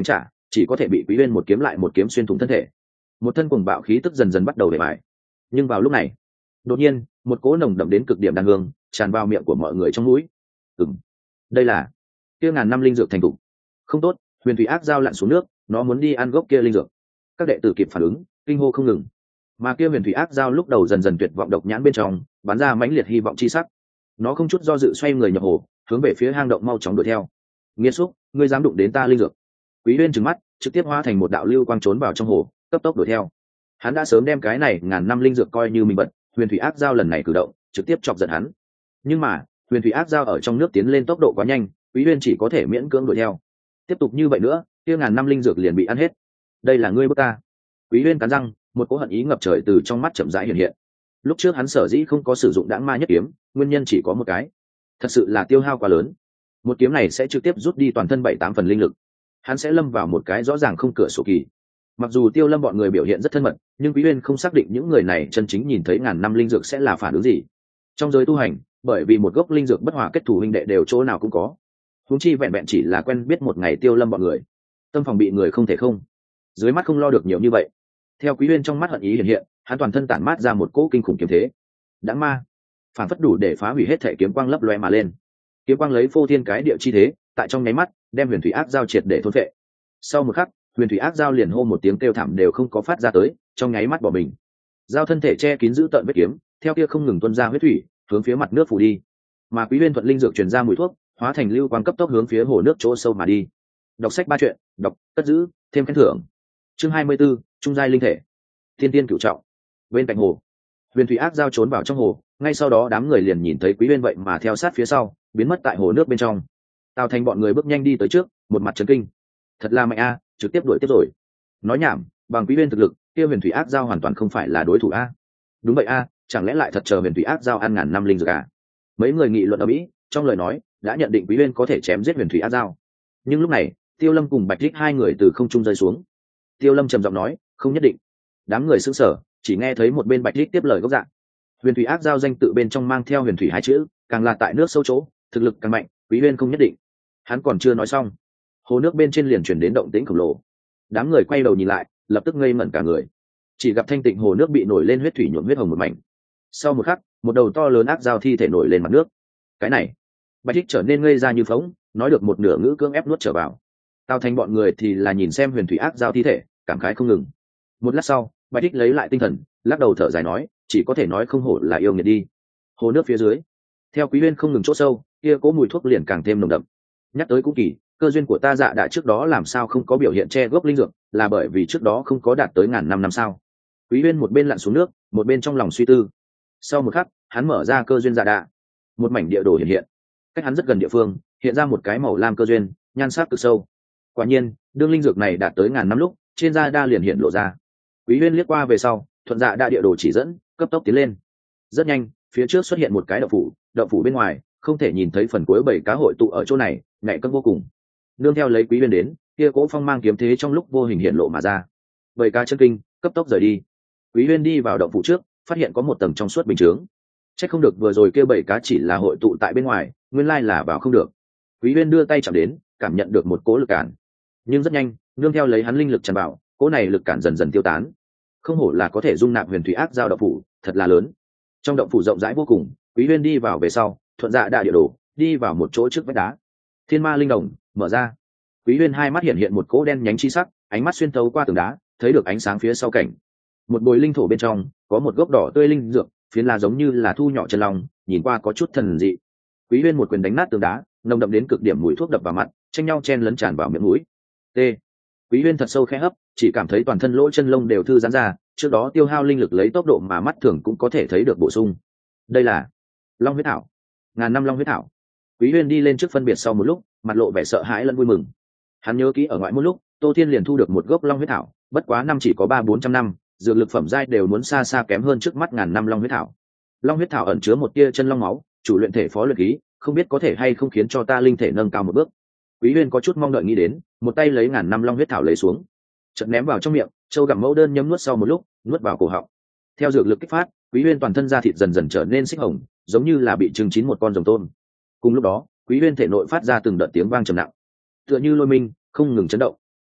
chỉ có thể bị Quý Uyên một kiếm lại một kiếm xuyên thủng thân thể. Một thân cuồng bạo khí tức dần dần bắt đầu để bài. Nhưng vào lúc này, đột nhiên, một cỗ nồng đậm đến cực điểm đan hương tràn vào miệng của mọi người trong mũi. Ừm, đây là kia ngàn năm linh dược thành thủ. Không tốt, huyền thủy ác dao lặn xuống nước, nó muốn đi ăn gốc kia linh dược. Các đệ tử kịp phản ứng, kinh hô không ngừng. Mà kia huyền thủy ác dao lúc đầu dần dần tuyệt vọng độc nhãn bên trong, bắn ra mãnh liệt hy vọng chi sắc. Nó không chút do dự xoay người nhập hồ, hướng về phía hang động mau chóng đuổi theo. Nghiệt xúc, ngươi dám đụng đến ta linh dược? Quý Uyên trừng mắt, trực tiếp hóa thành một đạo lưu quang trốn vào trong hồ, cấp tốc đuổi theo. Hắn đã sớm đem cái này ngàn năm linh dược coi như mình bật, huyền thủy ác dao lần này cử động, trực tiếp chọc giận hắn. Nhưng mà, huyền thủy ác dao ở trong nước tiến lên tốc độ quá nhanh, Quý Uyên chỉ có thể miễn cưỡng đuổi theo. Tiếp tục như vậy nữa, kia ngàn năm linh dược liền bị ăn hết. Đây là ngươi bức ta. Quý Uyên cắn răng, một cỗ hận ý ngập trời từ trong mắt chậm rãi hiện hiện. Lúc trước hắn sở dĩ không có sử dụng đãng ma nhất kiếm, nguyên nhân chỉ có một cái, thật sự là tiêu hao quá lớn. Một kiếm này sẽ trực tiếp rút đi toàn thân bảy tám phần linh lực, hắn sẽ lâm vào một cái rõ ràng không cửa sổ kỳ. Mặc dù Tiêu Lâm bọn người biểu hiện rất thân mật, nhưng Quý Uyên không xác định những người này chân chính nhìn thấy ngàn năm linh dược sẽ là phản ứng gì. Trong giới tu hành, bởi vì một gốc linh dược bất hòa kết thù huynh đệ đều chỗ nào cũng có. Huống chi vẹn vẹn chỉ là quen biết một ngày Tiêu Lâm bọn người, tâm phòng bị người không thể không. Dưới mắt không lo được nhiều như vậy. Theo Quý Uyên trong mắt hận ý hiện hiện, hắn toàn thân tản mát ra một cỗ kinh khủng kiếm thế. Đãng ma, phản phất đủ để phá hủy hết thể kiếm quang lấp loe mà lên. Kiếm quang lấy phô thiên cái địa chi thế, tại trong nháy mắt, đem huyền thủy ác dao triệt để thôn phệ. Sau một khắc, huyền thủy ác dao liền hô một tiếng kêu thảm đều không có phát ra tới, trong nháy mắt bỏ mình. Dao thân thể che kín giữ tận vết kiếm, theo kia không ngừng tuôn ra huyết thủy, hướng phía mặt nước phủ đi. Mà Quý Uyên thuận linh dược truyền ra mùi thuốc, hóa thành lưu quang cấp tốc hướng phía hồ nước chỗ sâu mà đi. Đọc sách ba chuyện, đọc, cất giữ, thêm khen thưởng. Chương hai mươi 24, trung giai linh thể. Thiên tiên cửu trọng. Bên cạnh hồ, huyền thủy ác dao trốn vào trong hồ, ngay sau đó đám người liền nhìn thấy Quý Uyên vậy mà theo sát phía sau, biến mất tại hồ nước bên trong. Tào Thành bọn người bước nhanh đi tới trước, một mặt chấn kinh. Thật là mạnh a, trực tiếp đuổi tiếp rồi. Nói nhảm, bằng Quý Uyên thực lực, kia huyền thủy ác dao hoàn toàn không phải là đối thủ a. Đúng vậy a, chẳng lẽ lại thật chờ huyền thủy ác dao ăn ngàn năm linh dược à? Mấy người nghị luận ở mỹ, trong lời nói đã nhận định Quý Uyên có thể chém giết huyền thủy ác dao. Nhưng lúc này, Tiêu Lâm cùng Bạch Thích hai người từ không trung rơi xuống. Tiêu Lâm trầm giọng nói, không nhất định. Đám người sững sờ, chỉ nghe thấy một bên Bạch Thích tiếp lời gốc dạng. Huyền thủy ác dao danh tự bên trong mang theo huyền thủy hai chữ, càng là tại nước sâu chỗ, thực lực càng mạnh, Quý Uyên không nhất định. Hắn còn chưa nói xong, hồ nước bên trên liền chuyển đến động tĩnh khổng lồ. Đám người quay đầu nhìn lại, lập tức ngây ngẩn cả người. Chỉ gặp thanh tịnh hồ nước bị nổi lên huyết thủy nhuộm huyết hồng một mảnh. Sau một khắc, một đầu to lớn ác dao thi thể nổi lên mặt nước. Cái này, Bạch Thích trở nên ngây ra như phóng, nói được một nửa ngữ cưỡng ép nuốt trở vào. Tao Thành bọn người thì là nhìn xem huyền thủy ác dao thi thể, cảm khái không ngừng. Một lát sau, Bạch Thích lấy lại tinh thần, lắc đầu thở dài nói, chỉ có thể nói không hổ là yêu nghiệt đi. Hồ nước phía dưới, theo Quý Uyên không ngừng chỗ sâu, kia cố mùi thuốc liền càng thêm nồng đậm. Nhắc tới cũng kỳ, cơ duyên của ta dạ đã trước đó làm sao không có biểu hiện che gốc linh dược, là bởi vì trước đó không có đạt tới ngàn năm năm sao? Quý Uyên một bên lặn xuống nước, một bên trong lòng suy tư. Sau một khắc, hắn mở ra cơ duyên dạ đạ, một mảnh địa đồ hiện hiện. Cách hắn rất gần địa phương, hiện ra một cái màu lam cơ duyên, nhan sắc cực sâu. Quả nhiên, đương linh dược này đạt tới ngàn năm lúc, trên da đa liền hiện lộ ra. Quý Uyên liếc qua về sau, thuận dạ đa địa đồ chỉ dẫn, cấp tốc tiến lên. Rất nhanh, phía trước xuất hiện một cái động phủ, động phủ bên ngoài không thể nhìn thấy phần cuối bảy cá hội tụ ở chỗ này, nhạy cân vô cùng. Nương theo lấy Quý Uyên đến, kia cỗ phong mang kiếm thế trong lúc vô hình hiện lộ mà ra. Bảy cá chân kinh, cấp tốc rời đi. Quý Uyên đi vào động phủ trước, phát hiện có một tầng trong suốt bình chướng. Chắc không được vừa rồi kia bảy cá chỉ là hội tụ tại bên ngoài, nguyên lai là vào không được. Quý Uyên đưa tay chạm đến, cảm nhận được một cỗ lực cản. Nhưng rất nhanh, nương theo lấy hắn linh lực tràn vào, cỗ này lực cản dần dần tiêu tán. Không hổ là có thể dung nạp huyền thủy ác giao động phủ, thật là lớn. Trong động phủ rộng rãi vô cùng, Quý Uyên đi vào về sau, thuận dạ đại địa đồ, đi vào một chỗ trước vách đá. Thiên ma linh đồng mở ra. Quý Uyên hai mắt hiện hiện một cỗ đen nhánh chi sắc, ánh mắt xuyên thấu qua tường đá, thấy được ánh sáng phía sau cảnh. Một bồi linh thổ bên trong, có một gốc đỏ tươi linh dược, phiến là giống như là thu nhỏ chân lòng, nhìn qua có chút thần dị. Quý Uyên một quyền đánh nát tường đá, nồng đậm đến cực điểm mùi thuốc đập vào mặt, tranh nhau chen lấn tràn vào miệng mũi. T. Quý Uyên thật sâu khẽ hấp, chỉ cảm thấy toàn thân lỗ chân lông đều thư giãn ra, trước đó tiêu hao linh lực lấy tốc độ mà mắt thường cũng có thể thấy được bổ sung. Đây là Long huyết thảo, ngàn năm Long huyết thảo. Quý Uyên đi lên trước phân biệt sau một lúc, mặt lộ vẻ sợ hãi lẫn vui mừng. Hắn nhớ kỹ ở ngoại môn lúc, Tô Thiên liền thu được một gốc Long huyết thảo, bất quá năm chỉ có ba bốn trăm năm, dược lực phẩm giai đều muốn xa xa kém hơn trước mắt ngàn năm Long huyết thảo. Long huyết thảo ẩn chứa một tia chân long máu, chủ luyện thể phó luyện khí, không biết có thể hay không khiến cho ta linh thể nâng cao một bước. Quý Uyên có chút mong đợi nghĩ đến, một tay lấy ngàn năm Long huyết thảo lấy xuống, chợt ném vào trong miệng, châu gặm mẫu đơn nhấm nuốt sau một lúc, nuốt vào cổ họng. Theo dược lực kích phát, Quý Uyên toàn thân da thịt dần dần trở nên xích hồng, giống như là bị trừng chín một con rồng tôm. Cùng lúc đó, Quý Uyên thể nội phát ra từng đợt tiếng vang trầm nặng, tựa như lôi minh, không ngừng chấn động. Chợt,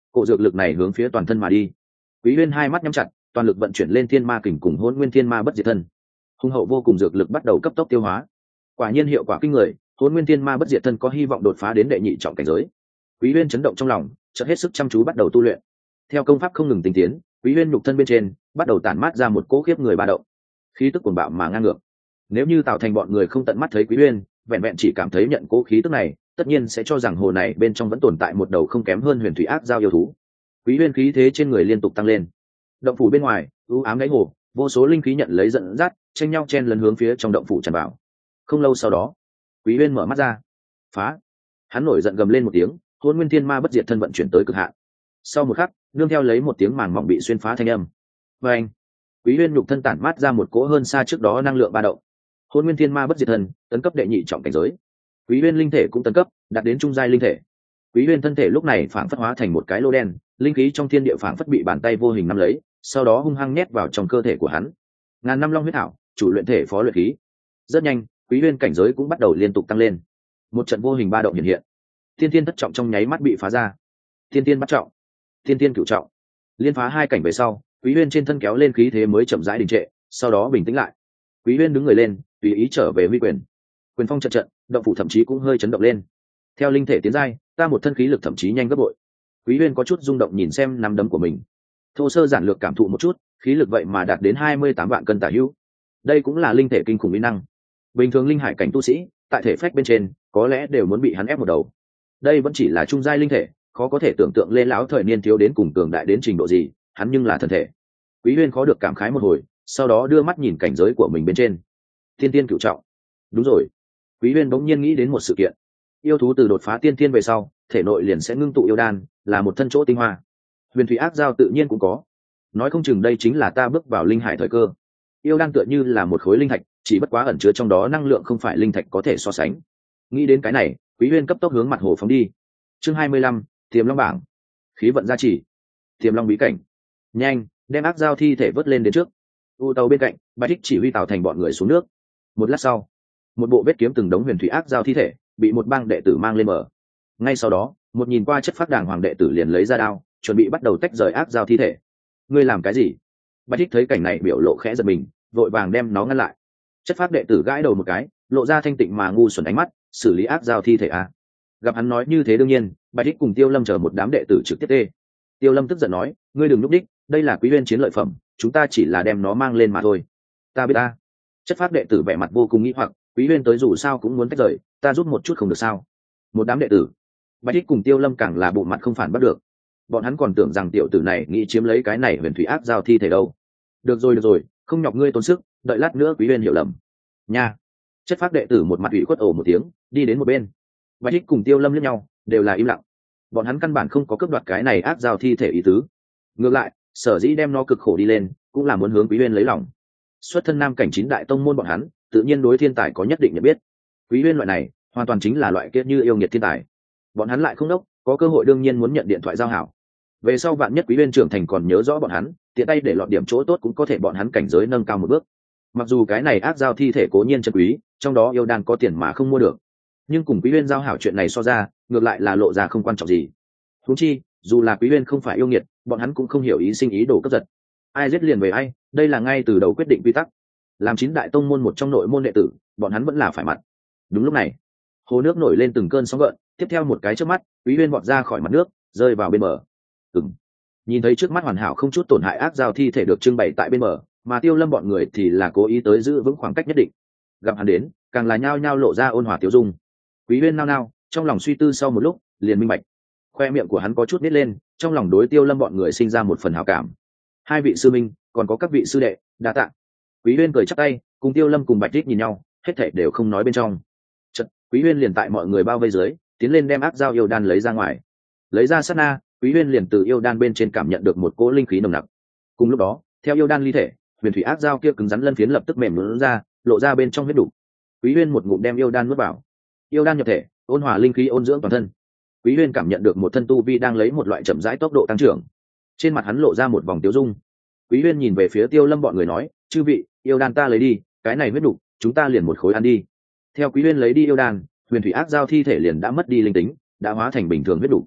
cỗ dược lực này hướng phía toàn thân mà đi. Quý Uyên hai mắt nhắm chặt, toàn lực vận chuyển lên thiên ma kình cùng hôn nguyên thiên ma bất diệt thân. Hung hậu vô cùng dược lực bắt đầu cấp tốc tiêu hóa. Quả nhiên hiệu quả kinh người, hôn nguyên thiên ma bất diệt thân có hy vọng đột phá đến đệ nhị trọng cảnh giới. Quý Uyên chấn động trong lòng, chợt hết sức chăm chú bắt đầu tu luyện. Theo công pháp không ngừng tinh tiến, Quý Uyên nhục thân bên trên bắt đầu tản mát ra một cỗ khiếp người ba động, khí tức cuồng bạo mà ngang ngược. Nếu như tạo thành bọn người không tận mắt thấy Quý Uyên, vẹn vẹn chỉ cảm thấy nhận cỗ khí tức này, tất nhiên sẽ cho rằng hồ này bên trong vẫn tồn tại một đầu không kém hơn huyền thủy ác giao yêu thú. Quý Uyên khí thế trên người liên tục tăng lên. Động phủ bên ngoài, u ám đáy hồ, vô số linh khí nhận lấy dẫn dắt, tranh nhau chen lấn hướng phía trong động phủ tràn vào. Không lâu sau đó, Quý Uyên mở mắt ra. Phá! Hắn nổi giận gầm lên một tiếng, hôn nguyên thiên ma bất diệt thân vận chuyển tới cực hạn. Sau một khắc, nương theo lấy một tiếng màng mỏng bị xuyên phá thanh âm. Và anh, Quý Uyên nhục thân tản mát ra một cỗ hơn xa trước đó năng lượng ba động. Hôn nguyên thiên ma bất diệt thân, tấn cấp đệ nhị trọng cảnh giới. Quý Uyên linh thể cũng tấn cấp, đạt đến trung giai linh thể. Quý Uyên thân thể lúc này phảng phất hóa thành một cái lô đen, linh khí trong thiên địa phảng phất bị bàn tay vô hình nắm lấy, sau đó hung hăng nhét vào trong cơ thể của hắn. Ngàn năm long huyết thảo, chủ luyện thể phó luyện khí. Rất nhanh, Quý Uyên cảnh giới cũng bắt đầu liên tục tăng lên. Một trận vô hình ba động hiện hiện. Tiên tiên thất trọng trong nháy mắt bị phá ra. Tiên tiên bắt trọng, tiên tiên cửu trọng. Liên phá hai cảnh về sau, Quý Uyên trên thân kéo lên khí thế mới chậm rãi đình trệ, sau đó bình tĩnh lại. Quý Uyên đứng người lên, tùy ý trở về huy quyền. Quyền phong trận trận, động phủ thậm chí cũng hơi chấn động lên. Theo linh thể tiến giai, ta một thân khí lực thậm chí nhanh gấp bội. Quý Uyên có chút rung động nhìn xem nắm đấm của mình. Thô sơ giản lược cảm thụ một chút, khí lực vậy mà đạt đến hai mươi tám vạn cân tả hữu. Đây cũng là linh thể kinh khủng uy năng. Bình thường linh hải cảnh tu sĩ, tại thể phách bên trên, có lẽ đều muốn bị hắn ép một đầu. Đây vẫn chỉ là trung giai linh thể, khó có thể tưởng tượng lên lão thời niên thiếu đến cùng cường đại đến trình độ gì, hắn nhưng là thân thể. Quý Uyên khó được cảm khái một hồi, sau đó đưa mắt nhìn cảnh giới của mình bên trên. Tiên tiên cửu trọng. Đúng rồi. Quý Uyên bỗng nhiên nghĩ đến một sự kiện. Yêu thú từ đột phá tiên tiên về sau, thể nội liền sẽ ngưng tụ yêu đan, là một thân chỗ tinh hoa. Huyền thủy ác giao tự nhiên cũng có. Nói không chừng đây chính là ta bước vào linh hải thời cơ. Yêu đan tựa như là một khối linh thạch, chỉ bất quá ẩn chứa trong đó năng lượng không phải linh thạch có thể so sánh. Nghĩ đến cái này, Quý Uyên cấp tốc hướng mặt hồ phóng đi. Chương hai mươi lăm, Tiềm Long bảng. Khí vận gia trì. Tiềm Long bí cảnh. Nhanh, đem ác giao thi thể vớt lên đến trước. U tàu bên cạnh, Bạch Thích chỉ huy Tào Thành bọn người xuống nước. Một lát sau, một bộ vết kiếm từng đống huyền thủy ác giao thi thể bị một bang đệ tử mang lên bờ. Ngay sau đó, một nhìn qua chất phác đàng hoàng đệ tử liền lấy ra đao, chuẩn bị bắt đầu tách rời ác giao thi thể. Ngươi làm cái gì? Bạch Thích thấy cảnh này biểu lộ khẽ giật mình, vội vàng đem nó ngăn lại. Chất phác đệ tử gãi đầu một cái, lộ ra thanh tịnh mà ngu xuẩn ánh mắt, xử lý ác giao thi thể à? Gặp hắn nói như thế đương nhiên, Bạch Thích cùng Tiêu Lâm chờ một đám đệ tử trực tiếp tê. Tiêu Lâm tức giận nói, ngươi đừng núp đích, đây là Quý Uyên chiến lợi phẩm, chúng ta chỉ là đem nó mang lên mà thôi. Ta biết ta. Chất phác đệ tử vẻ mặt vô cùng nghi hoặc, Quý Uyên tới dù sao cũng muốn tách rời, ta giúp một chút không được sao? Một đám đệ tử. Bạch Thích cùng Tiêu Lâm càng là bộ mặt không phản bắt được. Bọn hắn còn tưởng rằng tiểu tử này nghĩ chiếm lấy cái này huyền thủy ác giao thi thể đâu. Được rồi được rồi, không nhọc ngươi tốn sức, đợi lát nữa Quý Uyên hiểu lầm. Nha. Chất phác đệ tử một mặt ủy khuất ồ một tiếng, đi đến một bên. Bạch Thích cùng Tiêu Lâm liếc nhau, đều là im lặng. Bọn hắn căn bản không có cướp đoạt cái này ác giao thi thể ý tứ. Ngược lại, sở dĩ đem nó cực khổ đi lên, cũng là muốn hướng Quý Uyên lấy lòng. Xuất thân nam cảnh chín đại tông môn bọn hắn, tự nhiên đối thiên tài có nhất định nhận biết. Quý Uyên loại này, hoàn toàn chính là loại kiết như yêu nghiệt thiên tài. Bọn hắn lại không đốc, có cơ hội đương nhiên muốn nhận điện thoại giao hảo. Về sau vạn nhất Quý Uyên trưởng thành còn nhớ rõ bọn hắn, tiện tay để lọt điểm chỗ tốt cũng có thể bọn hắn cảnh giới nâng cao một bước. Mặc dù cái này ác giao thi thể cố nhiên chân quý, trong đó yêu đan có tiền mà không mua được, nhưng cùng Quý Uyên giao hảo chuyện này so ra, ngược lại là lộ ra không quan trọng gì. Huống chi, dù là Quý Uyên không phải yêu nghiệt, bọn hắn cũng không hiểu ý sinh ý đồ cướp giật. Ai giết liền về ai, đây là ngay từ đầu quyết định quy tắc. Làm chín đại tông môn một trong nội môn đệ tử, bọn hắn vẫn là phải mặt. Đúng lúc này, hồ nước nổi lên từng cơn sóng gợn, tiếp theo một cái chớp mắt, Quý Uyên vọt ra khỏi mặt nước, rơi vào bên bờ. Ừm. Nhìn thấy trước mắt hoàn hảo không chút tổn hại ác giao thi thể được trưng bày tại bên bờ, mà Tiêu Lâm bọn người thì là cố ý tới giữ vững khoảng cách nhất định. Gặp hắn đến, càng là nhao nhao lộ ra ôn hòa tiêu dung. Quý Uyên nao nao, trong lòng suy tư sau một lúc, liền minh bạch. Khoe miệng của hắn có chút nít lên, trong lòng đối Tiêu Lâm bọn người sinh ra một phần hảo cảm. Hai vị sư minh, còn có các vị sư đệ, đa tạ. Quý Uyên cười chắp tay, cùng Tiêu Lâm cùng Bạch Tích nhìn nhau, hết thảy đều không nói bên trong. Chợt, Quý Uyên liền tại mọi người bao vây dưới, tiến lên đem ác giao yêu đan lấy ra ngoài. Lấy ra sát na, Quý Uyên liền từ yêu đan bên trên cảm nhận được một cỗ linh khí nồng nặc. Cùng lúc đó, theo yêu đan ly thể, huyền thủy ác giao kia cứng rắn lân phiến lập tức mềm nhũn ra, lộ ra bên trong huyết đủ. Quý Uyên một ngụm đem yêu đan nuốt vào. Yêu đan nhập thể, ôn hòa linh khí ôn dưỡng toàn thân. Quý Uyên cảm nhận được một thân tu vi đang lấy một loại chậm rãi tốc độ tăng trưởng. Trên mặt hắn lộ ra một vòng tiêu dung. Quý Uyên nhìn về phía Tiêu Lâm bọn người nói, chư vị, yêu đan ta lấy đi, cái này huyết đủ, chúng ta liền một khối ăn đi. Theo Quý Uyên lấy đi yêu đan, huyền thủy ác giao thi thể liền đã mất đi linh tính, đã hóa thành bình thường huyết đủ.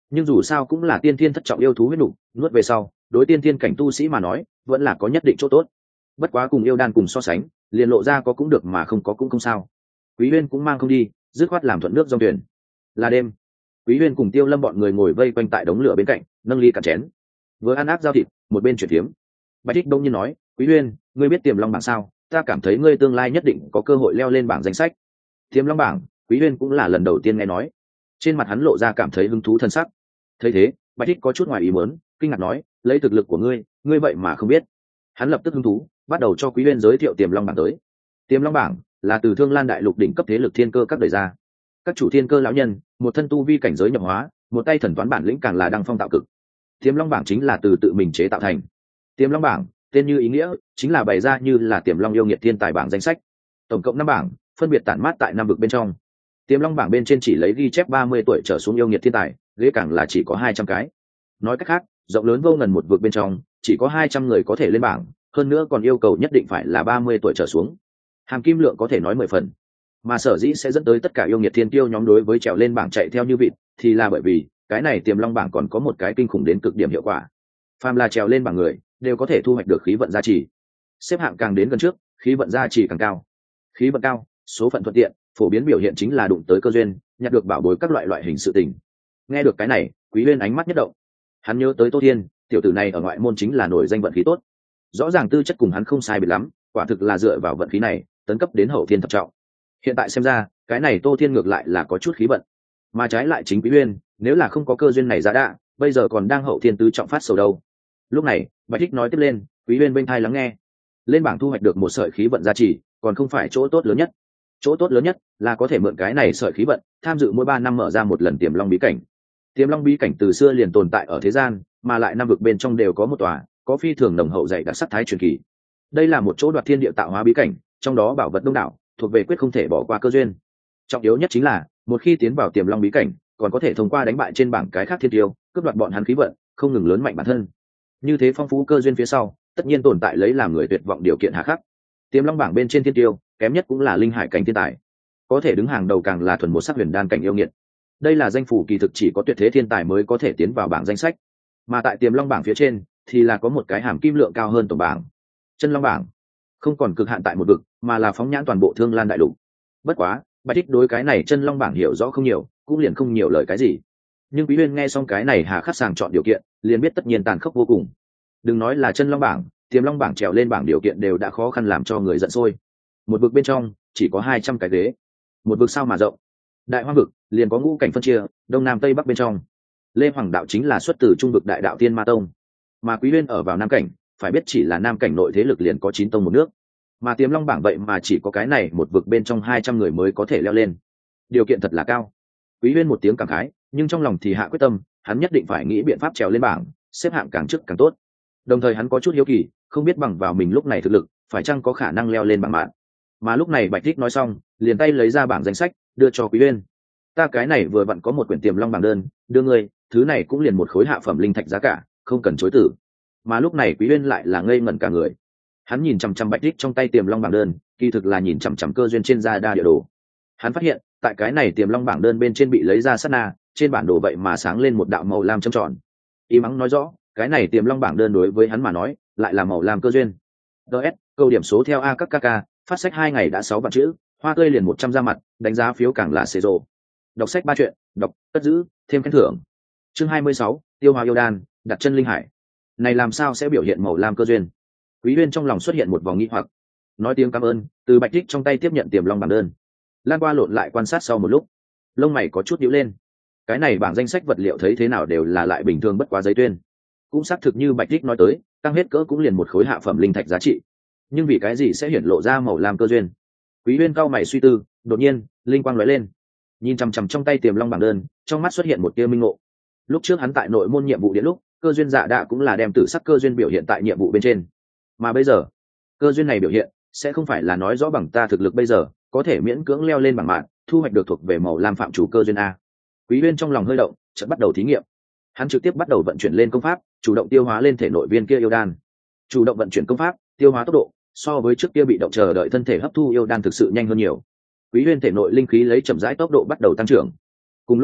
nhưng dù sao cũng là tiên thiên thất trọng yêu thú huyết đủ, nuốt về sau đối tiên thiên cảnh tu sĩ mà nói vẫn là có nhất định chỗ tốt. Bất quá cùng yêu đan cùng so sánh, liền lộ ra có cũng được mà không có cũng không sao. Quý Huyên cũng mang không đi, dứt khoát làm thuận nước dòng thuyền. Là đêm, Quý Huyên cùng Tiêu Lâm bọn người ngồi vây quanh tại đống lửa bên cạnh, nâng ly cạn chén, vừa ăn ác giao thịt, một bên chuyện tiếm. Bạch Thích đông nhiên nói, Quý Huyên, ngươi biết Tiềm Long bảng sao? Ta cảm thấy ngươi tương lai nhất định có cơ hội leo lên bảng danh sách. Tiềm Long bảng, Quý Huyên cũng là lần đầu tiên nghe nói. Trên mặt hắn lộ ra cảm thấy hứng thú thân sắc. Thấy thế, Bạch Thích có chút ngoài ý muốn, kinh ngạc nói, lấy thực lực của ngươi, ngươi vậy mà không biết. Hắn lập tức hứng thú, bắt đầu cho Quý Huyên giới thiệu Tiềm Long bảng tới. Tiềm Long bảng là từ Thương Lan đại lục đỉnh cấp thế lực thiên cơ các đẩy ra. Các chủ thiên cơ lão nhân, một thân tu vi cảnh giới nhập hóa, một tay thần toán bản lĩnh càng là đăng phong tạo cực. Tiềm Long bảng chính là từ tự mình chế tạo thành. Tiềm Long bảng, tên như ý nghĩa, chính là bày ra như là Tiềm Long yêu nghiệt thiên tài bảng danh sách. Tổng cộng năm bảng, phân biệt tản mát tại năm vực bên trong. Tiềm Long bảng bên trên chỉ lấy ghi chép ba mươi tuổi trở xuống yêu nghiệt thiên tài, ghế càng là chỉ có hai trăm cái. Nói cách khác, rộng lớn vô ngần một vực bên trong, chỉ có hai trăm người có thể lên bảng, hơn nữa còn yêu cầu nhất định phải là ba mươi tuổi trở xuống. Hàm kim lượng có thể nói mười phần. Mà sở dĩ sẽ dẫn tới tất cả yêu nghiệt thiên tiêu nhóm đối với trèo lên bảng chạy theo như vịt, thì là bởi vì cái này Tiềm Long bảng còn có một cái kinh khủng đến cực điểm hiệu quả. Phàm là trèo lên bảng người, đều có thể thu hoạch được khí vận gia trì. Xếp hạng càng đến gần trước, khí vận gia trì càng cao. Khí vận cao, số phận thuận tiện, phổ biến biểu hiện chính là đụng tới cơ duyên, nhặt được bảo bối các loại loại hình sự tình. Nghe được cái này, Quý Huyên ánh mắt nhất động. Hắn nhớ tới Tô Thiên, tiểu tử này ở ngoại môn chính là nổi danh vận khí tốt. Rõ ràng tư chất cùng hắn không sai biệt lắm, quả thực là dựa vào vận khí này, tấn cấp đến hậu thiên thập trọng. Hiện tại xem ra, cái này Tô Thiên ngược lại là có chút khí vận. Mà trái lại chính Quý Huyên, nếu là không có cơ duyên này ra đạ, bây giờ còn đang hậu thiên tứ trọng phát sầu đâu. Lúc này, Bạch Thích nói tiếp lên, Quý Huyên bên thai lắng nghe. Lên bảng thu hoạch được một sợi khí vận gia trì, còn không phải chỗ tốt lớn nhất. Chỗ tốt lớn nhất là có thể mượn cái này sợi khí vận, tham dự mỗi ba năm mở ra một lần Tiềm Long bí cảnh. Tiềm Long bí cảnh từ xưa liền tồn tại ở thế gian, mà lại năm vực bên trong đều có một tòa, có phi thường nồng hậu dày đặc sắc thái truyền kỳ. Đây là một chỗ đoạt thiên địa tạo hóa bí cảnh, trong đó bảo vật đông đảo, thuộc về quyết không thể bỏ qua cơ duyên. Trọng yếu nhất chính là, một khi tiến vào Tiềm Long bí cảnh, còn có thể thông qua đánh bại trên bảng cái khác thiên tiêu, cướp đoạt bọn hắn khí vận, không ngừng lớn mạnh bản thân. Như thế phong phú cơ duyên phía sau, tất nhiên tồn tại lấy làm người tuyệt vọng điều kiện hà khắc. Tiềm Long bảng bên trên thiên tiêu, kém nhất cũng là linh hải cảnh thiên tài, có thể đứng hàng đầu càng là thuần một sắc huyền đan cảnh yêu nghiệt. Đây là danh phủ kỳ thực chỉ có tuyệt thế thiên tài mới có thể tiến vào bảng danh sách, mà tại Tiềm Long bảng phía trên thì là có một cái hàm kim lượng cao hơn tổng bảng. Chân Long bảng không còn cực hạn tại một vực, mà là phóng nhãn toàn bộ Thương Lan đại lục. Bất quá, Bạch Thích đối cái này Chân Long bảng hiểu rõ không nhiều, cũng liền không nhiều lời cái gì. Nhưng Quý Huyên nghe xong cái này hà khắc sàng chọn điều kiện, liền biết tất nhiên tàn khốc vô cùng. Đừng nói là Chân Long bảng, Tiềm Long bảng trèo lên bảng điều kiện đều đã khó khăn làm cho người giận sôi. Một vực bên trong chỉ có hai trăm cái ghế, một vực sao mà rộng. Đại Hoang vực liền có ngũ cảnh phân chia, đông nam tây bắc bên trong. Lê Hoàng đạo chính là xuất từ trung vực Đại Đạo Tiên Ma Tông, mà Quý Huyên ở vào nam cảnh, phải biết chỉ là nam cảnh nội thế lực liền có chín tông một nước, mà Tiềm Long bảng vậy mà chỉ có cái này một vực bên trong hai trăm người mới có thể leo lên, điều kiện thật là cao. Quý Huyên một tiếng cảm khái, nhưng trong lòng thì hạ quyết tâm, hắn nhất định phải nghĩ biện pháp trèo lên bảng, xếp hạng càng trước càng tốt. Đồng thời hắn có chút hiếu kỳ, không biết bằng vào mình lúc này thực lực, phải chăng có khả năng leo lên bảng mạng. Mà lúc này Bạch Thích nói xong, liền tay lấy ra bảng danh sách, đưa cho Quý Huyên. Ta cái này vừa vặn có một quyển Tiềm Long bảng đơn, đưa ngươi, thứ này cũng liền một khối hạ phẩm linh thạch giá cả, không cần chối từ. Mà lúc này Quý Huyên lại là ngây ngẩn cả người. Hắn nhìn chằm chằm Bạch Thích trong tay Tiềm Long bảng đơn, kỳ thực là nhìn chằm chằm cơ duyên trên da đa địa đồ. Hắn phát hiện, tại cái này Tiềm Long bảng đơn bên trên bị lấy ra sát na, trên bản đồ vậy mà sáng lên một đạo màu lam châm tròn. Ý mắng nói rõ, cái này Tiềm Long bảng đơn đối với hắn mà nói, lại là màu lam cơ duyên. đê ét, câu điểm số theo a các kk, phát sách hai ngày đã sáu vạn chữ, hoa tươi liền một trăm ra mặt, đánh giá phiếu càng là xế rộ. Đọc sách ba chuyện, đọc, cất giữ, thêm khen thưởng. Chương hai mươi sáu, tiêu hóa yêu đan, đặt chân linh hải. Này làm sao sẽ biểu hiện màu lam cơ duyên? Quý Huyên trong lòng xuất hiện một vòng nghi hoặc. Nói tiếng cảm ơn, từ Bạch Thích trong tay tiếp nhận Tiềm Long bảng đơn. Lan qua lộn lại quan sát sau một lúc, lông mày có chút nhíu lên. Cái này bảng danh sách vật liệu thấy thế nào đều là lại bình thường bất quá giấy tuyên. Cũng xác thực như Bạch Thích nói tới, tăng hết cỡ cũng liền một khối hạ phẩm linh thạch giá trị. Nhưng vì cái gì sẽ hiển lộ ra màu lam cơ duyên? Quý Huyên cau mày suy tư, đột nhiên, linh quang lóe lên. Nhìn chằm chằm trong tay Tiềm Long bảng đơn, trong mắt xuất hiện một tia minh ngộ. Lúc trước hắn tại nội môn nhiệm vụ điện lúc, cơ duyên dạ đạ cũng là đem tử sắc cơ duyên biểu hiện tại nhiệm vụ bên trên. Mà bây giờ, cơ duyên này biểu hiện sẽ không phải là nói rõ bằng ta thực lực bây giờ có thể miễn cưỡng leo lên bảng mạng, thu hoạch được thuộc về màu lam phạm chủ cơ duyên a. Quý Huyên trong lòng hơi động, chợt bắt đầu thí nghiệm. Hắn trực tiếp bắt đầu vận chuyển lên công pháp, chủ động tiêu hóa lên thể nội viên kia yêu đan. Chủ động vận chuyển công pháp, tiêu hóa tốc độ so với trước kia bị động chờ đợi thân thể hấp thu yêu đan thực sự nhanh hơn nhiều. Quý Huyên thể nội linh khí lấy chậm rãi tốc độ bắt đầu tăng trưởng. Cùng lúc đó,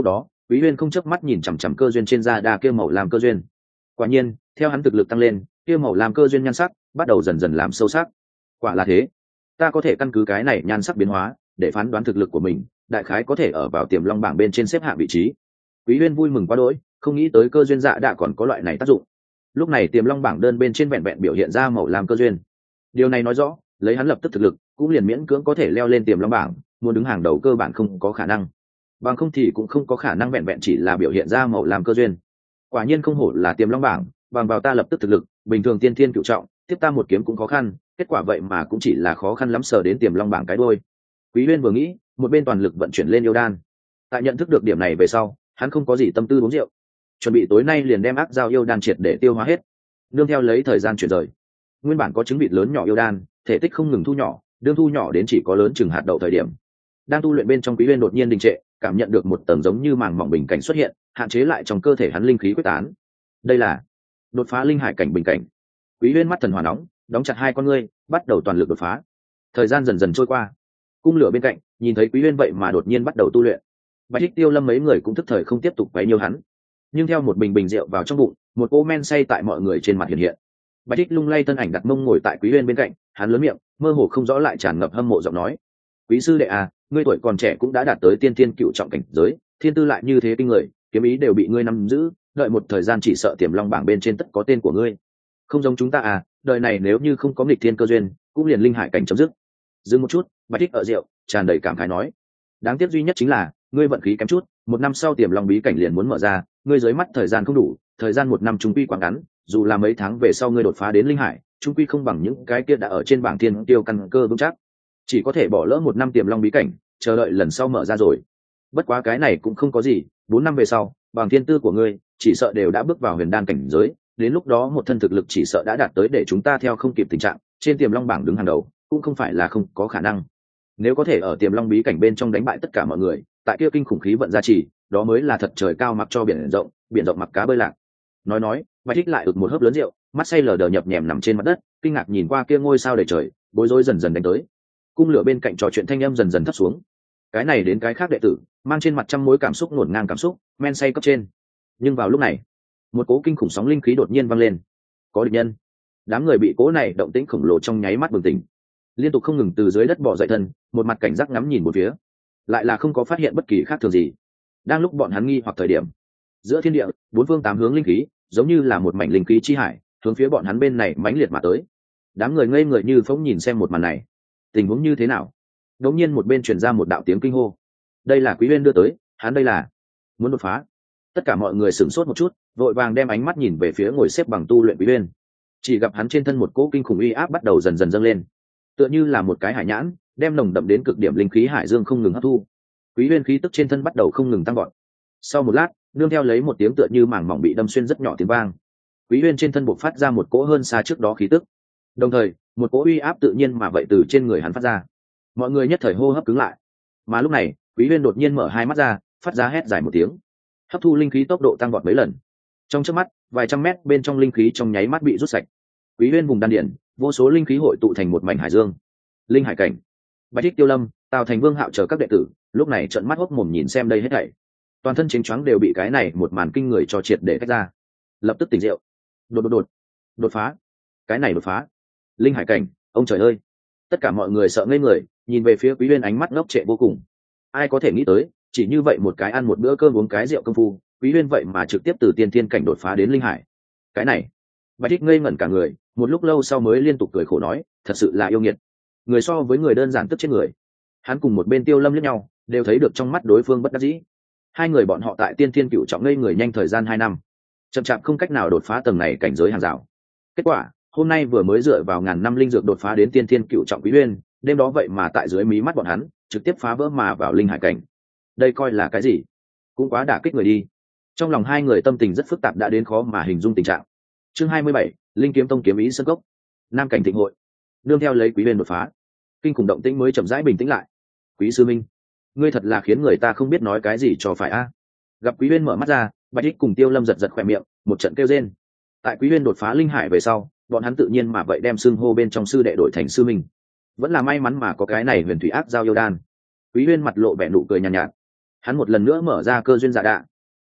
Quý Uyên không chớp mắt nhìn chằm chằm cơ duyên trên da đa kia màu làm cơ duyên. Quả nhiên, theo hắn thực lực tăng lên, kia màu làm cơ duyên nhan sắc bắt đầu dần dần làm sâu sắc. Quả là thế, ta có thể căn cứ cái này nhan sắc biến hóa để phán đoán thực lực của mình, đại khái có thể ở vào tiềm long bảng bên trên xếp hạng vị trí. Quý Uyên vui mừng quá đỗi, không nghĩ tới cơ duyên dạ đã còn có loại này tác dụng. Lúc này tiềm long bảng đơn bên trên vẹn vẹn biểu hiện ra màu làm cơ duyên. Điều này nói rõ, lấy hắn lập tức thực lực, cũng liền miễn cưỡng có thể leo lên tiềm long bảng, muốn đứng hàng đầu cơ bản không có khả năng. Bằng không thì cũng không có khả năng vẹn vẹn chỉ là biểu hiện ra màu làm cơ duyên. Quả nhiên không hổ là tiềm long bảng, bằng vào ta lập tức thực lực, bình thường tiên thiên cửu trọng, tiếp ta một kiếm cũng khó khăn, kết quả vậy mà cũng chỉ là khó khăn lắm sờ đến tiềm long bảng cái đuôi. Quý Uyên vừa nghĩ, một bên toàn lực vận chuyển lên yêu đan. Tại nhận thức được điểm này về sau, hắn không có gì tâm tư uống rượu, chuẩn bị tối nay liền đem ác giao yêu đan triệt để tiêu hóa hết. Nương theo lấy thời gian chuyển rời, nguyên bản có trứng vịt lớn nhỏ yêu đan, thể tích không ngừng thu nhỏ, đương thu nhỏ đến chỉ có lớn chừng hạt đậu thời điểm. Đang tu luyện bên trong Quý Uyên đột nhiên đình trệ, cảm nhận được một tầng giống như màng mỏng bình cảnh xuất hiện, hạn chế lại trong cơ thể hắn linh khí quyết tán. Đây là đột phá linh hải cảnh bình cảnh. Quý Uyên mắt thần hỏa nóng, đóng chặt hai con ngươi, bắt đầu toàn lực đột phá. Thời gian dần dần trôi qua, cung lửa bên cạnh nhìn thấy Quý Uyên vậy mà đột nhiên bắt đầu tu luyện. Bạch Hích Tiêu Lâm mấy người cũng thức thời không tiếp tục quấy nhiêu hắn, nhưng theo một bình bình rượu vào trong bụng, một cỗ men say tại mọi người trên mặt hiện hiện. Bạch Hích lung lay thân ảnh đặt mông ngồi tại Quý Uyên bên cạnh, hắn lớn miệng, mơ hồ không rõ lại tràn ngập hâm mộ giọng nói: "Quý sư đệ à, ngươi tuổi còn trẻ cũng đã đạt tới tiên tiên cựu trọng cảnh giới, thiên tư lại như thế kinh người, kiếm ý đều bị ngươi nắm giữ, đợi một thời gian chỉ sợ tiềm long bảng bên trên tất có tên của ngươi. Không giống chúng ta à, đời này nếu như không có nghịch thiên cơ duyên, cũng liền linh hải cảnh chấm dứt." Dừng một chút, Bạch Hích ở rượu, tràn đầy cảm khái nói: "Đáng tiếc duy nhất chính là, ngươi vận khí kém chút, một năm sau tiềm long bí cảnh liền muốn mở ra, ngươi dưới mắt thời gian không đủ, thời gian một năm trung quy quá ngắn, dù là mấy tháng về sau ngươi đột phá đến linh hải, trung quy không bằng những cái kia đã ở trên bảng thiên tiêu căn cơ vững chắc, chỉ có thể bỏ lỡ một năm tiềm long bí cảnh, chờ đợi lần sau mở ra rồi. Bất quá cái này cũng không có gì, bốn năm về sau, bảng thiên tư của ngươi chỉ sợ đều đã bước vào huyền đan cảnh giới, đến lúc đó một thân thực lực chỉ sợ đã đạt tới để chúng ta theo không kịp tình trạng, trên tiềm long bảng đứng hàng đầu, cũng không phải là không có khả năng. Nếu có thể ở tiềm long bí cảnh bên trong đánh bại tất cả mọi người, tại kia kinh khủng khí vận gia trì, đó mới là thật trời cao mặc cho biển rộng, biển rộng mặc cá bơi lạc." Nói nói, Bạch Hích lại ực một hớp lớn rượu, mắt say lờ đờ nhập nhèm nằm trên mặt đất, kinh ngạc nhìn qua kia ngôi sao đầy trời, bối rối dần dần đánh tới. Cung lửa bên cạnh trò chuyện thanh âm dần dần thấp xuống. Cái này đến cái khác đệ tử, mang trên mặt trăm mối cảm xúc ngổn ngang cảm xúc, men say cấp trên. Nhưng vào lúc này, một cỗ kinh khủng sóng linh khí đột nhiên vang lên. Có địch nhân. Đám người bị cỗ này động tĩnh khổng lồ trong nháy mắt bừng tỉnh, liên tục không ngừng từ dưới đất bò dậy thân, một mặt cảnh giác ngắm nhìn một phía, lại là không có phát hiện bất kỳ khác thường gì. Đang lúc bọn hắn nghi hoặc thời điểm, giữa thiên địa, bốn phương tám hướng linh khí, giống như là một mảnh linh khí chi hải, hướng phía bọn hắn bên này mãnh liệt mà tới. Đám người ngây người như phóng nhìn xem một màn này, tình huống như thế nào? Đột nhiên một bên truyền ra một đạo tiếng kinh hô. Đây là Quý Uyên đưa tới, hắn đây là muốn đột phá. Tất cả mọi người sửng sốt một chút, vội vàng đem ánh mắt nhìn về phía ngồi xếp bằng tu luyện Quý Uyên. Chỉ gặp hắn trên thân một cỗ kinh khủng uy áp bắt đầu dần dần dâng lên, tựa như là một cái hải nhãn, đem nồng đậm đến cực điểm linh khí hải dương không ngừng hấp thu. Quý Uyên khí tức trên thân bắt đầu không ngừng tăng vọt. Sau một lát, nương theo lấy một tiếng tựa như mảng mỏng bị đâm xuyên rất nhỏ tiếng vang, Quý Uyên trên thân bộc phát ra một cỗ hơn xa trước đó khí tức. Đồng thời, một cỗ uy áp tự nhiên mà vậy từ trên người hắn phát ra. Mọi người nhất thời hô hấp cứng lại. Mà lúc này, Quý Uyên đột nhiên mở hai mắt ra, phát ra hét dài một tiếng. Hấp thu linh khí tốc độ tăng vọt mấy lần. Trong chớp mắt, vài trăm mét bên trong linh khí trong nháy mắt bị rút sạch. Quý Uyên vùng đan điển, vô số linh khí hội tụ thành một mảnh hải dương. Linh hải cảnh. Bạch Hích Tiêu Lâm, Tào Thành Vương Hạo chờ các đệ tử, lúc này trợn mắt hốc mồm nhìn xem đây hết thảy. Toàn thân chính choáng đều bị cái này một màn kinh người cho triệt để tách ra. Lập tức tỉnh rượu. Đột đột đột. Đột phá. Cái này đột phá. Linh hải cảnh, ông trời ơi. Tất cả mọi người sợ ngây người, nhìn về phía Quý Uyên ánh mắt ngốc trệ vô cùng. Ai có thể nghĩ tới, chỉ như vậy một cái ăn một bữa cơm uống cái rượu công phu, Quý Uyên vậy mà trực tiếp từ tiên thiên cảnh đột phá đến linh hải. Cái này, Bạch Hích ngây ngẩn cả người, một lúc lâu sau mới liên tục cười khổ nói, thật sự là yêu nghiệt. Người so với người đơn giản tức chết người. Hắn cùng một bên Tiêu Lâm liếc nhau, đều thấy được trong mắt đối phương bất đắc dĩ. Hai người bọn họ tại tiên thiên cựu trọng ngây người nhanh thời gian hai năm, chậm chạp không cách nào đột phá tầng này cảnh giới hàng rào. Kết quả, hôm nay vừa mới dựa vào ngàn năm linh dược đột phá đến tiên thiên cựu trọng Quý Uyên, đêm đó vậy mà tại dưới mí mắt bọn hắn, trực tiếp phá vỡ mà vào linh hải cảnh. Đây coi là cái gì? Cũng quá đả kích người đi. Trong lòng hai người tâm tình rất phức tạp đã đến khó mà hình dung tình trạng. Chương hai mươi bảy, Linh Kiếm Tông kiếm ý sân cốc. Nam cảnh thịnh hội. Nương theo lấy Quý Uyên đột phá, kinh khủng động tĩnh mới chậm rãi bình tĩnh lại. Quý sư minh, ngươi thật là khiến người ta không biết nói cái gì cho phải a. Gặp Quý Uyên mở mắt ra, Bạch Hích cùng Tiêu Lâm giật giật khỏe miệng, một trận kêu rên. Tại Quý Uyên đột phá linh hải về sau, bọn hắn tự nhiên mà vậy đem xưng hô bên trong sư đệ đổi thành sư minh. Vẫn là may mắn mà có cái này huyền thủy ác giao yêu đan. Quý Uyên mặt lộ vẻ nụ cười nhàn nhạt, nhạt. Hắn một lần nữa mở ra cơ duyên dạ đạ,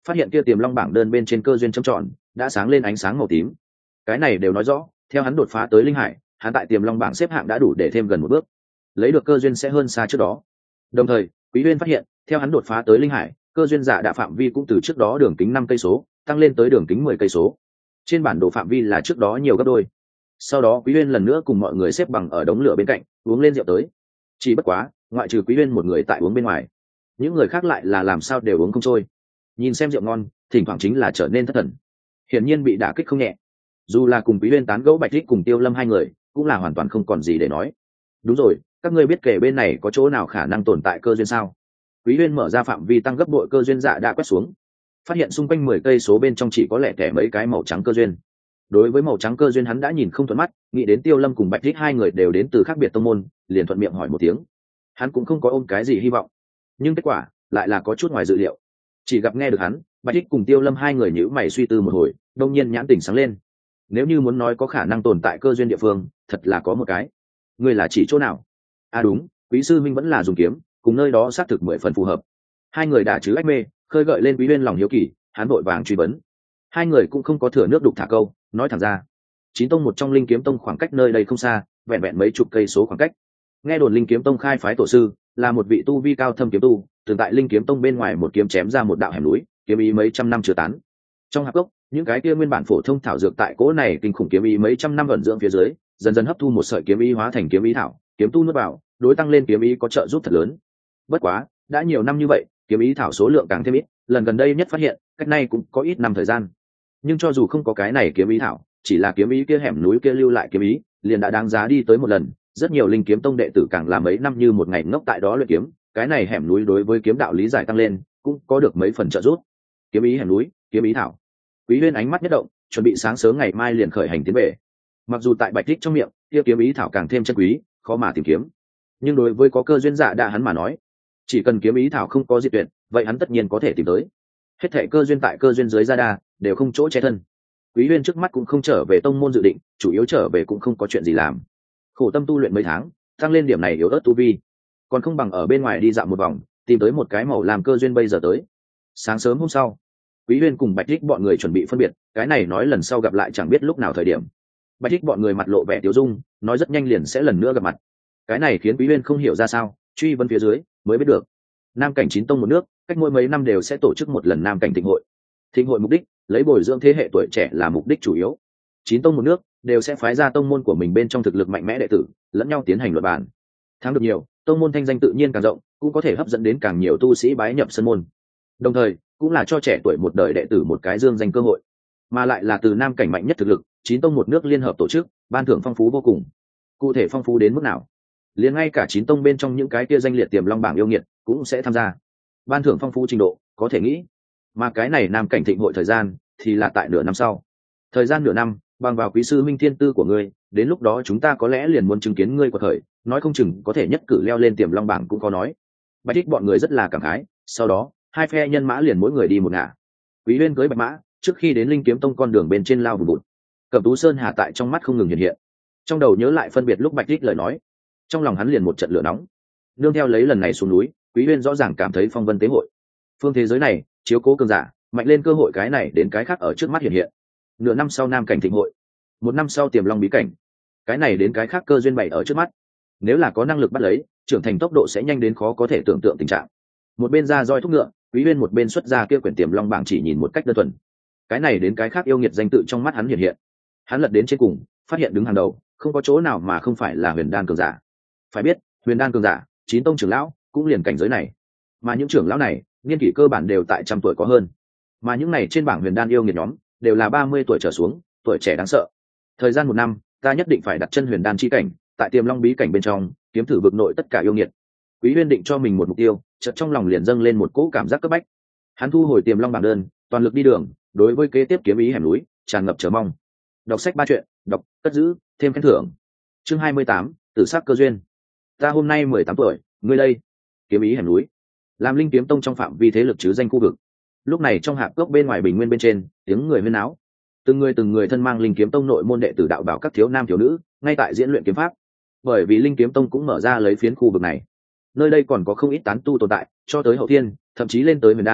phát hiện kia tiềm long bảng đơn bên trên cơ duyên châm tròn đã sáng lên ánh sáng màu tím. Cái này đều nói rõ theo hắn đột phá tới linh hải, hắn tại tiềm long bảng xếp hạng đã đủ để thêm gần một bước, lấy được cơ duyên sẽ hơn xa trước đó. Đồng thời Quý Uyên phát hiện theo hắn đột phá tới linh hải, cơ duyên giả đạ phạm vi cũng từ trước đó đường kính năm cây số tăng lên tới đường kính mười cây số, trên bản đồ phạm vi là trước đó nhiều gấp đôi. Sau đó Quý Uyên lần nữa cùng mọi người xếp bằng ở đống lửa bên cạnh uống lên rượu tới. Chỉ bất quá ngoại trừ Quý Uyên một người tại uống bên ngoài, những người khác lại là làm sao đều uống không trôi. Nhìn xem rượu ngon, thỉnh thoảng chính là trở nên thất thần, hiển nhiên bị đả kích không nhẹ. Dù là cùng Quý Uyên tán gẫu Bạch Thích cùng Tiêu Lâm hai người cũng là hoàn toàn không còn gì để nói. Đúng rồi, các ngươi biết kể bên này có chỗ nào khả năng tồn tại cơ duyên sao? Quý Uyên mở ra phạm vi tăng gấp bội cơ duyên dạ đã quét xuống, phát hiện xung quanh mười cây số bên trong chỉ có lẻ tẻ mấy cái màu trắng cơ duyên. Đối với màu trắng cơ duyên hắn đã nhìn không thuận mắt, nghĩ đến Tiêu Lâm cùng Bạch Thích hai người đều đến từ khác biệt tông môn, liền thuận miệng hỏi một tiếng. Hắn cũng không có ôm cái gì hy vọng, nhưng kết quả lại là có chút ngoài dự liệu. Chỉ gặp nghe được hắn, Bạch Thích cùng Tiêu Lâm hai người nhíu mày suy tư một hồi, đột nhiên nhãn tỉnh sáng lên. Nếu như muốn nói có khả năng tồn tại cơ duyên địa phương, thật là có một cái. Ngươi là chỉ chỗ nào? À đúng, Quý sư minh vẫn là dùng kiếm, cùng nơi đó xác thực mười phần phù hợp. Hai người đã chứ ách mê, khơi gợi lên Quý Uyên lòng hiếu kỳ, hắn vội vàng truy vấn. Hai người cũng không có thừa nước đục thả câu, nói thẳng ra. Chín tông một trong Linh Kiếm Tông khoảng cách nơi đây không xa, vẹn vẹn mấy chục cây số khoảng cách. Nghe đồn Linh Kiếm Tông khai phái tổ sư là một vị tu vi cao thâm kiếm tu, từng tại Linh Kiếm Tông bên ngoài một kiếm chém ra một đạo hẻm núi, kiếm ý mấy trăm năm chưa tán. Trong hạp gốc, những cái kia nguyên bản phổ thông thảo dược tại cỗ này kinh khủng kiếm ý mấy trăm năm ẩn dưỡng phía dưới, dần dần hấp thu một sợi kiếm ý hóa thành kiếm ý thảo, kiếm tu nuốt vào, đối tăng lên kiếm ý có trợ giúp thật lớn. Bất quá, đã nhiều năm như vậy, kiếm ý thảo số lượng càng thêm ít, lần gần đây nhất phát hiện, cách nay cũng có ít năm thời gian. Nhưng cho dù không có cái này kiếm ý thảo, chỉ là kiếm ý kia hẻm núi kia lưu lại kiếm ý, liền đã đáng giá đi tới một lần. Rất nhiều Linh Kiếm Tông đệ tử càng là mấy năm như một ngày ngốc tại đó luyện kiếm, cái này hẻm núi đối với kiếm đạo lý giải tăng lên, cũng có được mấy phần trợ giúp. Kiếm ý hẻm núi, kiếm ý thảo. Quý Uyên ánh mắt nhất động, chuẩn bị sáng sớm ngày mai liền khởi hành tiến về. Mặc dù tại Bạch Thích trong miệng, kia kiếm ý thảo càng thêm chân quý, khó mà tìm kiếm, nhưng đối với có cơ duyên dạ đã hắn mà nói, chỉ cần kiếm ý thảo không có diệt tuyệt, vậy hắn tất nhiên có thể tìm tới. Hết thảy cơ duyên tại cơ duyên dưới gia đa đều không chỗ che thân. Quý Uyên trước mắt cũng không trở về tông môn dự định, chủ yếu trở về cũng không có chuyện gì làm. Khổ tâm tu luyện mấy tháng, tăng lên điểm này yếu ớt tu vi, còn không bằng ở bên ngoài đi dạo một vòng, tìm tới một cái màu làm cơ duyên bây giờ tới. Sáng sớm hôm sau, Quý Uyên cùng Bạch Thích bọn người chuẩn bị phân biệt, cái này nói lần sau gặp lại chẳng biết lúc nào thời điểm. Bạch Thích bọn người mặt lộ vẻ tiêu dung, nói rất nhanh liền sẽ lần nữa gặp mặt. Cái này khiến Quý Uyên không hiểu ra sao, truy vấn phía dưới mới biết được, Nam cảnh chín tông một nước, cách mỗi mấy năm đều sẽ tổ chức một lần Nam cảnh thịnh hội. Thịnh hội mục đích lấy bồi dưỡng thế hệ tuổi trẻ là mục đích chủ yếu. Chín tông một nước đều sẽ phái ra tông môn của mình bên trong thực lực mạnh mẽ đệ tử, lẫn nhau tiến hành luận bàn. Thắng được nhiều, tông môn thanh danh tự nhiên càng rộng, cũng có thể hấp dẫn đến càng nhiều tu sĩ bái nhập sân môn. Đồng thời, cũng là cho trẻ tuổi một đời đệ tử một cái dương danh cơ hội, mà lại là từ Nam cảnh mạnh nhất thực lực, chín tông một nước liên hợp tổ chức, ban thưởng phong phú vô cùng. Cụ thể phong phú đến mức nào, liền ngay cả chín tông bên trong những cái kia danh liệt tiềm long bảng yêu nghiệt cũng sẽ tham gia. Ban thưởng phong phú trình độ có thể nghĩ, mà cái này Nam cảnh thịnh hội thời gian thì là tại nửa năm sau. Thời gian nửa năm, bằng vào quý sư minh thiên tư của ngươi, đến lúc đó chúng ta có lẽ liền muốn chứng kiến ngươi của thời, nói không chừng có thể nhất cử leo lên tiềm long bảng cũng có nói. Bạch Thích bọn người rất là cảm khái. Sau đó hai phe nhân mã liền mỗi người đi một ngả. Quý Uyên cưới bạch mã, trước khi đến Linh Kiếm Tông con đường bên trên lao vùn vụt. Cẩm Tú Sơn Hà tại trong mắt không ngừng hiện hiện, trong đầu nhớ lại phân biệt lúc Bạch Thích lời nói, trong lòng hắn liền một trận lửa nóng. Nương theo lấy lần này xuống núi, Quý Uyên rõ ràng cảm thấy phong vân tế hội, phương thế giới này chiếu cố cường giả mạnh lên, cơ hội cái này đến cái khác ở trước mắt hiện hiện. Nửa năm sau Nam cảnh thịnh hội, một năm sau tiềm long bí cảnh, cái này đến cái khác cơ duyên bày ở trước mắt. Nếu là có năng lực bắt lấy, trưởng thành tốc độ sẽ nhanh đến khó có thể tưởng tượng tình trạng. Một bên ra roi thúc ngựa, Quý Uyên một bên xuất ra kia quyển tiềm long bảng chỉ nhìn một cách đơn thuần. Cái này đến cái khác yêu nghiệt danh tự trong mắt hắn hiện hiện. Hắn lật đến trên cùng, phát hiện đứng hàng đầu không có chỗ nào mà không phải là huyền đan cường giả. Phải biết, huyền đan cường giả, chín tông trưởng lão cũng liền cảnh giới này, mà những trưởng lão này niên kỷ cơ bản đều tại trăm tuổi có hơn, mà những này trên bảng huyền đan yêu nghiệt nhóm đều là ba mươi tuổi trở xuống, tuổi trẻ đáng sợ. Thời gian một năm, ta nhất định phải đặt chân huyền đan chi cảnh, tại tiềm long bí cảnh bên trong kiếm thử vực nội tất cả yêu nghiệt. Quý Uyên định cho mình một mục tiêu, chợt trong lòng liền dâng lên một cỗ cảm giác cấp bách. Hắn thu hồi tiềm long bảng đơn, toàn lực đi đường, đối với kế tiếp kiếm ý hẻm núi tràn ngập chờ mong. Đọc sách ba chuyện, đọc, cất giữ, thêm khen thưởng. Chương hai mươi tám, Tử sắc cơ duyên. Ta hôm nay mười tám tuổi, ngươi đây. Kiếm ý hẻm núi, làm Linh Kiếm Tông trong phạm vi thế lực chứ danh khu vực. Lúc này trong hạp cốc bên ngoài bình nguyên bên trên, tiếng người huyên náo. Từng người từng người thân mang Linh Kiếm Tông nội môn đệ tử đạo bảo các thiếu nam thiếu nữ, ngay tại diễn luyện kiếm pháp. Bởi vì Linh Kiếm Tông cũng mở ra lấy phiến khu vực này, nơi đây còn có không ít tán tu tồn tại, cho tới hậu thiên, thậm chí lên tới huyền đan,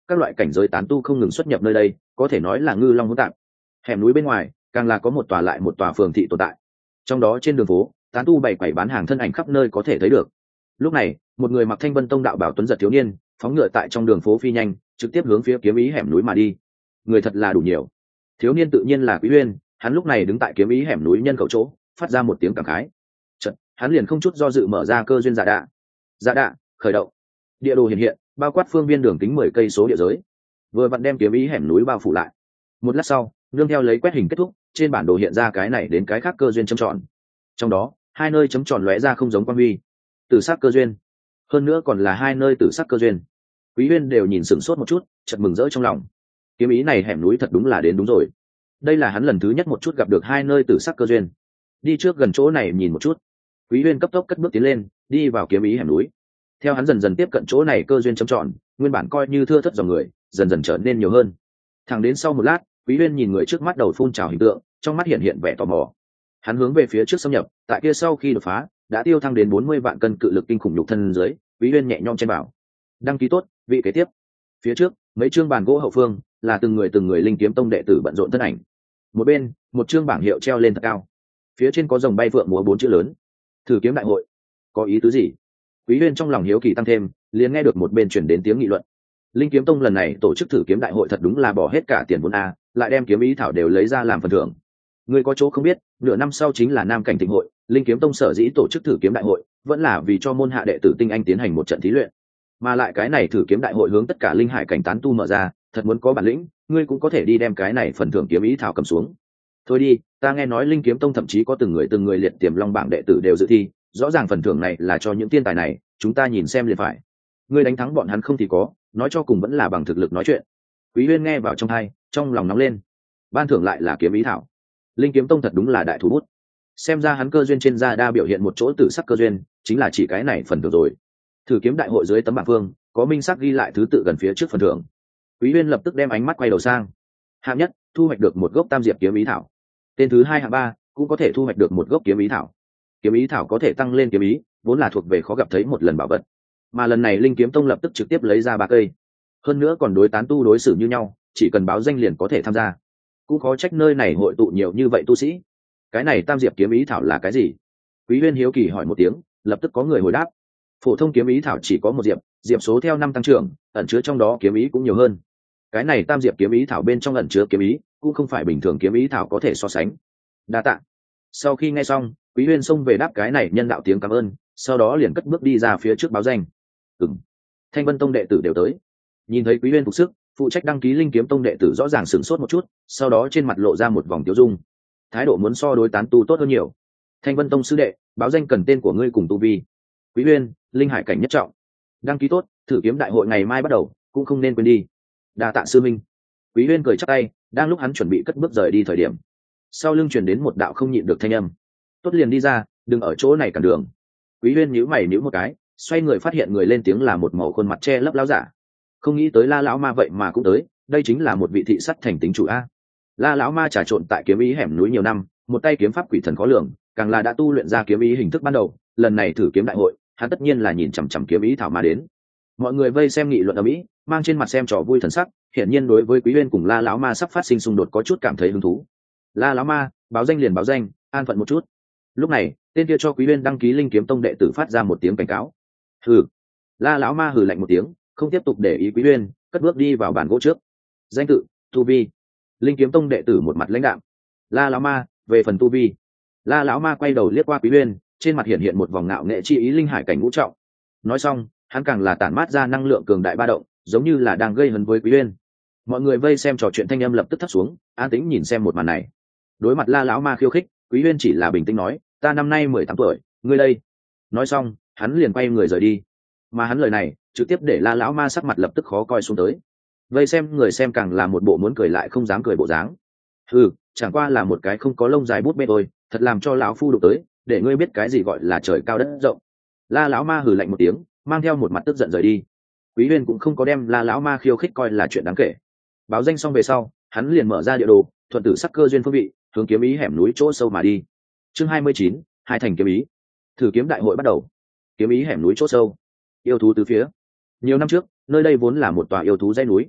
các loại cảnh giới tán tu không ngừng xuất nhập nơi đây, có thể nói là ngư long hỗn tạp. Hẻm núi bên ngoài càng là có một tòa lại một tòa phường thị tồn tại, trong đó trên đường phố tán tu bày quầy bán hàng thân ảnh khắp nơi có thể thấy được. Lúc này một người mặc thanh vân tông đạo bảo tuấn giật thiếu niên phóng ngựa tại trong đường phố phi nhanh, trực tiếp hướng phía kiếm ý hẻm núi mà đi. Người thật là đủ nhiều. Thiếu niên tự nhiên là Quý Uyên, hắn lúc này đứng tại kiếm ý hẻm núi nhân khẩu chỗ, phát ra một tiếng cảm khái. Chợt hắn liền không chút do dự mở ra cơ duyên giả đạ. Giả đạ khởi động. Địa đồ hiện hiện, bao quát phương viên đường kính mười cây số địa giới, vừa vặn đem kiếm ý hẻm núi bao phủ lại. Một lát sau, nương theo lấy quét hình kết thúc, trên bản đồ hiện ra cái này đến cái khác cơ duyên chấm tròn. Trong đó hai nơi chấm tròn lóe ra không giống quan huy, tử sắc cơ duyên, hơn nữa còn là hai nơi tử sắc cơ duyên. Quý Uyên đều nhìn sửng sốt một chút, chợt mừng rỡ trong lòng. Kiếm ý này hẻm núi thật đúng là đến đúng rồi. Đây là hắn lần thứ nhất một chút gặp được hai nơi tử sắc cơ duyên. Đi trước gần chỗ này nhìn một chút. Quý Uyên cấp tốc cất bước tiến lên, đi vào kiếm ý hẻm núi. Theo hắn dần dần tiếp cận chỗ này cơ duyên chấm tròn, nguyên bản coi như thưa thớt dòng người, dần dần trở nên nhiều hơn. Thẳng đến sau một lát, Quý Uyên nhìn người trước mắt đầu phun trào hình tượng, trong mắt hiện hiện vẻ tò mò. Hắn hướng về phía trước xâm nhập, tại kia sau khi đột phá, đã tiêu thăng đến bốn mươi vạn cân cự lực kinh khủng nhục thân dưới, Quý Uyên nhẹ nhõm trên bảo. Đăng ký tốt, vị kế tiếp. Phía trước, mấy chương bàn gỗ hậu phương, là từng người từng người linh kiếm tông đệ tử bận rộn thân ảnh. Một bên, một chương bảng hiệu treo lên thật cao. Phía trên có rồng bay phượng múa bốn chữ lớn. Thử kiếm đại hội. Có ý tứ gì? Quý Uyên trong lòng hiếu kỳ tăng thêm, liền nghe được một bên truyền đến tiếng nghị luận. Linh kiếm tông lần này tổ chức thử kiếm đại hội thật đúng là bỏ hết cả tiền vốn a, lại đem kiếm ý thảo đều lấy ra làm phần thưởng. Người có chỗ không biết, nửa năm sau chính là Nam Cảnh Thịnh hội, Linh kiếm tông sở dĩ tổ chức thử kiếm đại hội, vẫn là vì cho môn hạ đệ tử tinh anh tiến hành một trận thí luyện. Mà lại cái này thử kiếm đại hội hướng tất cả linh hải cảnh tán tu mở ra, thật muốn có bản lĩnh, ngươi cũng có thể đi đem cái này phần thưởng kiếm ý thảo cầm xuống. Thôi đi, ta nghe nói Linh kiếm tông thậm chí có từng người từng người liệt tiềm long bảng đệ tử đều dự thi, rõ ràng phần thưởng này là cho những thiên tài này, chúng ta nhìn xem liền phải. Ngươi đánh thắng bọn hắn không thì có, nói cho cùng vẫn là bằng thực lực nói chuyện. Quý Uyên nghe vào trong tai, trong lòng nóng lên. Ban thưởng lại là kiếm ý thảo. Linh kiếm tông thật đúng là đại thủ bút. Xem ra hắn cơ duyên trên da đa biểu hiện một chỗ tử sắc cơ duyên, chính là chỉ cái này phần thưởng rồi. Thử kiếm đại hội dưới tấm bảng phương, có minh sắc ghi lại thứ tự gần phía trước phần thưởng. Quý Uyên lập tức đem ánh mắt quay đầu sang. Hạng nhất, thu hoạch được một gốc tam diệp kiếm ý thảo. Tên thứ hai hạng ba, cũng có thể thu hoạch được một gốc kiếm ý thảo. Kiếm ý thảo có thể tăng lên kiếm ý, vốn là thuộc về khó gặp thấy một lần bảo vật. Mà lần này Linh kiếm tông lập tức trực tiếp lấy ra ba cây. Hơn nữa còn đối tán tu đối xử như nhau, chỉ cần báo danh liền có thể tham gia. Cũng khó trách nơi này hội tụ nhiều như vậy tu sĩ. Cái này tam diệp kiếm ý thảo là cái gì? Quý Uyên hiếu kỳ hỏi một tiếng, lập tức có người hồi đáp. Phổ thông kiếm ý thảo chỉ có một diệp, diệp số theo năm tăng trưởng, ẩn chứa trong đó kiếm ý cũng nhiều hơn. Cái này tam diệp kiếm ý thảo bên trong ẩn chứa kiếm ý, cũng không phải bình thường kiếm ý thảo có thể so sánh. Đa tạ. Sau khi nghe xong, Quý Uyên xông về đáp cái này nhân đạo tiếng cảm ơn, sau đó liền cất bước đi ra phía trước báo danh. Ừm. Thanh Vân tông đệ tử đều tới. Nhìn thấy Quý Uyên phục sức, phụ trách đăng ký Linh kiếm tông đệ tử rõ ràng sửng sốt một chút, sau đó trên mặt lộ ra một vòng tiêu dung. Thái độ muốn so đối tán tu tốt hơn nhiều. Thanh Vân tông sư đệ, báo danh cần tên của ngươi cùng tu vi. Quý Uyên, linh hải cảnh nhất trọng. Đăng ký tốt, thử kiếm đại hội ngày mai bắt đầu, cũng không nên quên đi. Đa tạ sư minh. Quý Uyên cười chắp tay, đang lúc hắn chuẩn bị cất bước rời đi thời điểm, sau lưng truyền đến một đạo không nhịn được thanh âm. Tốt liền đi ra, đừng ở chỗ này cản đường. Quý Uyên nhíu mày nhíu một cái, xoay người phát hiện người lên tiếng là một màu khuôn mặt che lấp lão giả. Không nghĩ tới La lão ma vậy mà cũng tới, đây chính là một vị thị sắt thành tính chủ a. La lão ma trà trộn tại kiếm ý hẻm núi nhiều năm, một tay kiếm pháp quỷ thần khó lường, càng là đã tu luyện ra kiếm ý hình thức ban đầu, lần này thử kiếm đại hội, hắn tất nhiên là nhìn chằm chằm kiếm ý thảo mà đến. Mọi người vây xem nghị luận ầm ĩ, mang trên mặt xem trò vui thần sắc, hiển nhiên đối với Quý Uyên cùng La lão ma sắp phát sinh xung đột có chút cảm thấy hứng thú. La lão ma, báo danh liền báo danh, an phận một chút. Lúc này, tên kia cho Quý Uyên đăng ký Linh kiếm tông đệ tử phát ra một tiếng cảnh cáo. Hừ. La lão ma hừ lạnh một tiếng, không tiếp tục để ý Quý Uyên, cất bước đi vào bàn gỗ trước. Danh tự, tu vi. Linh kiếm tông đệ tử một mặt lãnh đạm. La lão ma, về phần tu vi. La lão ma quay đầu liếc qua Quý Uyên, trên mặt hiện hiện một vòng ngạo nghệ chi ý linh hải cảnh ngũ trọng. Nói xong, hắn càng là tản mát ra năng lượng cường đại ba động, giống như là đang gây hấn với Quý Uyên. Mọi người vây xem trò chuyện thanh âm lập tức thấp xuống, an tĩnh nhìn xem một màn này. Đối mặt La lão ma khiêu khích, Quý Uyên chỉ là bình tĩnh nói, ta năm nay mười tám tuổi, ngươi đây. Nói xong, hắn liền quay người rời đi. Mà hắn lời này, trực tiếp để La lão ma sắc mặt lập tức khó coi xuống tới. Vây xem người xem càng là một bộ muốn cười lại không dám cười bộ dáng. Ừ, chẳng qua là một cái không có lông dài bút bê thôi, thật làm cho lão phu đụng tới, để ngươi biết cái gì gọi là trời cao đất rộng. La lão ma hừ lạnh một tiếng, mang theo một mặt tức giận rời đi. Quý Uyên cũng không có đem La lão ma khiêu khích coi là chuyện đáng kể. Báo danh xong về sau, hắn liền mở ra địa đồ, thuận tử sắc cơ duyên phương vị, hướng kiếm ý hẻm núi chỗ sâu mà đi. Chương hai mươi chín, hai thành kiếm ý. Thử kiếm đại hội bắt đầu. Kiếm ý hẻm núi chỗ sâu. Yêu thú tứ phía. Nhiều năm trước, nơi đây vốn là một tòa yêu thú dãy núi,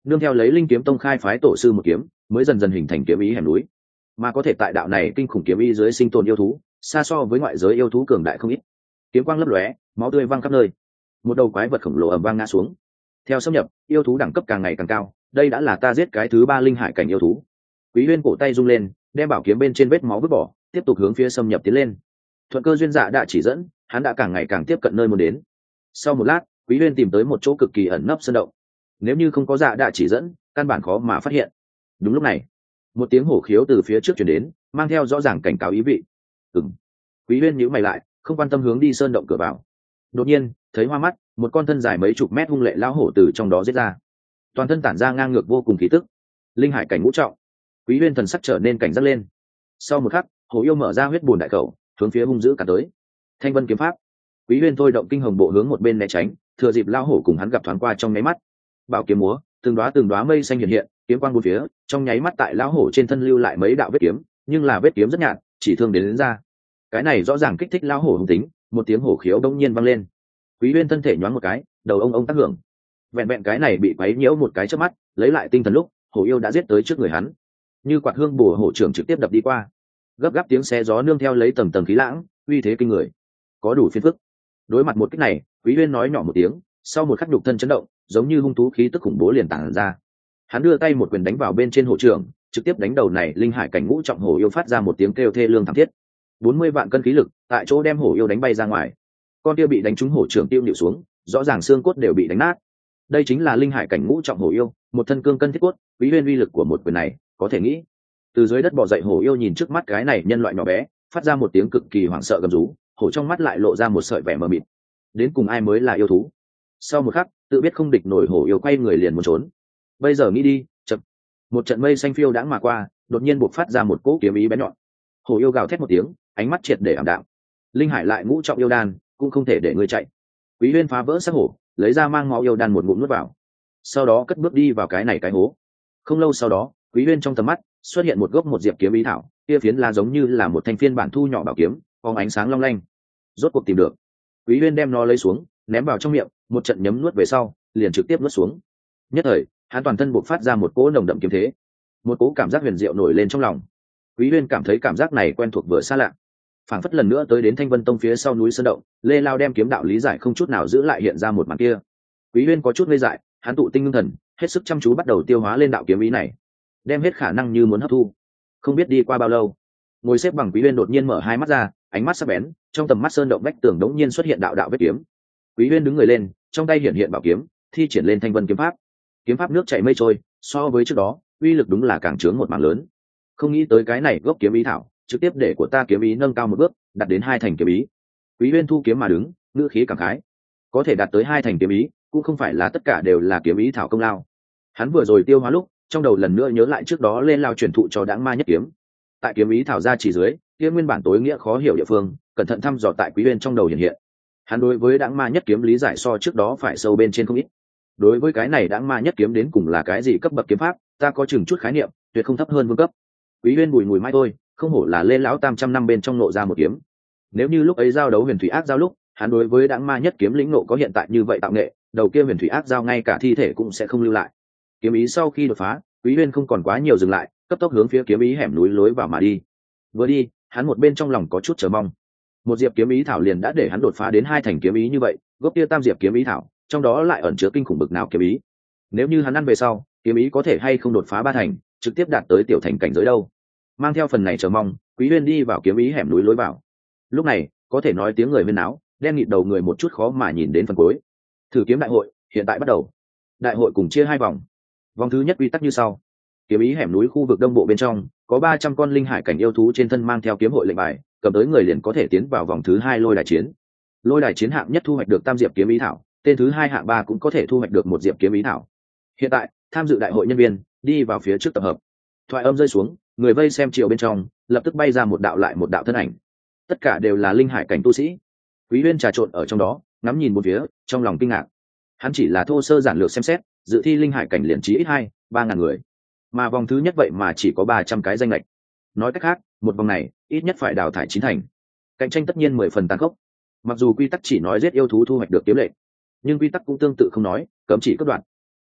nương theo lấy linh kiếm tông khai phái tổ sư một kiếm mới dần dần hình thành kiếm ý hẻm núi, mà có thể tại đạo này kinh khủng kiếm ý dưới sinh tồn yêu thú xa so với ngoại giới yêu thú cường đại không ít. Kiếm quang lấp lóe, máu tươi văng khắp nơi, một đầu quái vật khổng lồ ầm vang ngã xuống. Theo xâm nhập, yêu thú đẳng cấp càng ngày càng cao, đây đã là ta giết cái thứ ba linh hải cảnh yêu thú. Quý Huyên cổ tay rung lên, đem bảo kiếm bên trên vết máu vứt bỏ, tiếp tục hướng phía xâm nhập tiến lên. Thuận cơ duyên dạ đã chỉ dẫn, hắn đã càng ngày càng tiếp cận nơi muốn đến. Sau một lát, Quý Huyên tìm tới một chỗ cực kỳ ẩn nấp sơn động. Nếu như không có dạ đã chỉ dẫn, căn bản khó mà phát hiện. Đúng lúc này, một tiếng hổ khiếu từ phía trước truyền đến, mang theo rõ ràng cảnh cáo ý vị. Ừm. Quý Huyên nhíu mày lại, không quan tâm hướng đi sơn động cửa vào. Đột nhiên, thấy hoa mắt, một con thân dài mấy chục mét hung lệ lão hổ từ trong đó giết ra, toàn thân tản ra ngang ngược vô cùng khí tức. Linh hải cảnh ngũ trọng. Quý Huyên thần sắc trở nên cảnh giác lên. Sau một khắc, hổ yêu mở ra huyết bùn đại khẩu, hướng phía hung dữ cả tới. Thanh vân kiếm pháp. Quý Huyên thôi động kinh hồng bộ hướng một bên né tránh, thừa dịp lão hổ cùng hắn gặp thoáng qua trong nháy mắt. Bảo kiếm múa, từng đóa từng đóa mây xanh hiện hiện, kiếm quang bốn phía, trong nháy mắt tại lão hổ trên thân lưu lại mấy đạo vết kiếm, nhưng là vết kiếm rất nhạt, chỉ thương đến, đến ra. Cái này rõ ràng kích thích lão hổ hung tính, một tiếng hổ khiếu đông nhiên vang lên. Quý Huyên thân thể nhoáng một cái, đầu ông ông tác hưởng. Vẹn vẹn cái này bị quấy nhiễu một cái chớp mắt, lấy lại tinh thần lúc, hổ yêu đã giết tới trước người hắn. Như quạt hương bùa hổ trưởng trực tiếp đập đi qua. Gấp gáp tiếng xé gió nương theo lấy tầng tầng khí lãng, uy thế kinh người. Có đủ phiền phức. Đối mặt một kích này, Quý Huyên nói nhỏ một tiếng, sau một khắc nhục thân chấn động, giống như hung thú khí tức khủng bố liền tản ra. Hắn đưa tay một quyền đánh vào bên trên hổ trưởng, trực tiếp đánh đầu này linh hải cảnh ngũ trọng hổ yêu phát ra một tiếng kêu thê lương thảm thiết. bốn mươi vạn cân khí lực, tại chỗ đem hổ yêu đánh bay ra ngoài. Con kia bị đánh trúng hổ trưởng tiêu nhịu xuống, rõ ràng xương cốt đều bị đánh nát. Đây chính là linh hải cảnh ngũ trọng hổ yêu, một thân cương cân thiết cốt, Quý Huyên uy lực của một quyền này, có thể nghĩ. Từ dưới đất bò dậy hổ yêu nhìn trước mắt cái này nhân loại nhỏ bé, phát ra một tiếng cực kỳ hoảng sợ gầm rú, hổ trong mắt lại lộ ra một sợi vẻ mờ mịt. Đến cùng ai mới là yêu thú? Sau một khắc, tự biết không địch nổi hổ yêu quay người liền muốn trốn. Bây giờ nghĩ đi, chậm. Một trận mây xanh phiêu đãng mà qua, đột nhiên buộc phát ra một cỗ kiếm ý bén nhọn. Hổ yêu gào thét một tiếng, ánh mắt triệt để ảm đạm. Linh hải lại ngũ trọng yêu đan, cũng không thể để ngươi chạy. Quý Huyên phá vỡ xác hổ, lấy ra mang máu yêu đan một ngụm nuốt vào, sau đó cất bước đi vào cái này cái hố. Không lâu sau đó, Quý Huyên trong tầm mắt xuất hiện một gốc một diệp kiếm ý thảo, kia phiến là giống như là một thanh phiên bản thu nhỏ bảo kiếm, phóng ánh sáng long lanh. Rốt cuộc tìm được. Quý Huyên đem nó lấy xuống, ném vào trong miệng, một trận nhấm nuốt về sau, liền trực tiếp nuốt xuống. Nhất thời, hắn toàn thân bộc phát ra một cỗ nồng đậm kiếm thế, một cỗ cảm giác huyền diệu nổi lên trong lòng. Quý Huyên cảm thấy cảm giác này quen thuộc vừa xa lạ, phảng phất lần nữa tới đến Thanh Vân Tông phía sau núi sơn động, Lê Lao đem kiếm đạo lý giải không chút nào giữ lại hiện ra một màn kia. Quý Huyên có chút ngây dại, hắn tụ tinh ngưng thần, hết sức chăm chú bắt đầu tiêu hóa lên đạo kiếm ý này, đem hết khả năng như muốn hấp thu. Không biết đi qua bao lâu, ngồi xếp bằng Quý Huyên đột nhiên mở hai mắt ra, ánh mắt sắc bén, trong tầm mắt sơn động vách tường đống nhiên xuất hiện đạo đạo vết kiếm. Quý Huyên đứng người lên, trong tay hiện hiện bảo kiếm, thi triển lên Thanh Vân kiếm pháp. Kiếm pháp nước chảy mây trôi, so với trước đó, uy lực đúng là càng trướng một mảng lớn. Không nghĩ tới cái này gốc kiếm ý thảo, trực tiếp để của ta kiếm ý nâng cao một bước, đạt đến hai thành kiếm ý. Quý Huyên thu kiếm mà đứng, ngữ khí cảm khái. Có thể đạt tới hai thành kiếm ý, cũng không phải là tất cả đều là kiếm ý thảo công lao. Hắn vừa rồi tiêu hóa lúc, trong đầu lần nữa nhớ lại trước đó lên lao truyền thụ cho Đãng Ma Nhất Kiếm. Tại kiếm ý thảo ra chỉ dưới, kia nguyên bản tối nghĩa khó hiểu địa phương, cẩn thận thăm dò tại Quý Huyên trong đầu hiện hiện. Hắn đối với Đãng Ma Nhất Kiếm lý giải so trước đó phải sâu bên trên không ít. Đối với cái này Đãng Ma Nhất Kiếm đến cùng là cái gì cấp bậc kiếm pháp, ta có chừng chút khái niệm, tuyệt không thấp hơn vương cấp. Quý Huyên bùi mùi mai thôi, không hổ là lên lão tam trăm năm bên trong nộ ra một kiếm. Nếu như lúc ấy giao đấu huyền thủy ác giao lúc, hắn đối với Đãng Ma Nhất Kiếm lĩnh nộ có hiện tại như vậy tạo nghệ, đầu kia huyền thủy ác giao ngay cả thi thể cũng sẽ không lưu lại. Kiếm ý sau khi đột phá, Quý Huyên không còn quá nhiều dừng lại, cấp tốc hướng phía kiếm ý hẻm núi lối vào mà đi. Vừa đi, hắn một bên trong lòng có chút chờ mong. Một diệp kiếm ý thảo liền đã để hắn đột phá đến hai thành kiếm ý như vậy, gốc kia tam diệp kiếm ý thảo, trong đó lại ẩn chứa kinh khủng bực nào kiếm ý. Nếu như hắn ăn về sau, kiếm ý có thể hay không đột phá ba thành, trực tiếp đạt tới tiểu thành cảnh giới đâu. Mang theo phần này chờ mong, Quý Huyên đi vào kiếm ý hẻm núi lối vào. Lúc này, có thể nói tiếng người huyên náo, đen nghịt đầu người một chút khó mà nhìn đến phần cuối. Thử kiếm đại hội hiện tại bắt đầu. Đại hội cùng chia hai vòng. Vòng thứ nhất quy tắc như sau: kiếm ý hẻm núi khu vực đông bộ bên trong có ba trăm con linh hải cảnh yêu thú trên thân mang theo kiếm hội lệnh bài, cầm tới người liền có thể tiến vào vòng thứ hai lôi đài chiến. Lôi đài chiến hạng nhất thu hoạch được tam diệp kiếm ý thảo, tên thứ hai hạng ba cũng có thể thu hoạch được một diệp kiếm ý thảo. Hiện tại, tham dự đại hội nhân viên đi vào phía trước tập hợp. Thoại âm rơi xuống, người vây xem chiều bên trong lập tức bay ra một đạo lại một đạo thân ảnh, tất cả đều là linh hải cảnh tu sĩ. Quý Huyên trà trộn ở trong đó, ngắm nhìn một phía, trong lòng kinh ngạc. Hắn chỉ là thô sơ giản lược xem xét, dự thi linh hải cảnh liền trí ít hai ba ngàn người, mà vòng thứ nhất vậy mà chỉ có ba trăm cái danh lệch. Nói cách khác, một vòng này ít nhất phải đào thải chín thành, cạnh tranh tất nhiên mười phần tàn khốc. Mặc dù quy tắc chỉ nói giết yêu thú thu hoạch được kiếm lệnh, nhưng quy tắc cũng tương tự không nói cấm chỉ cất đoạn.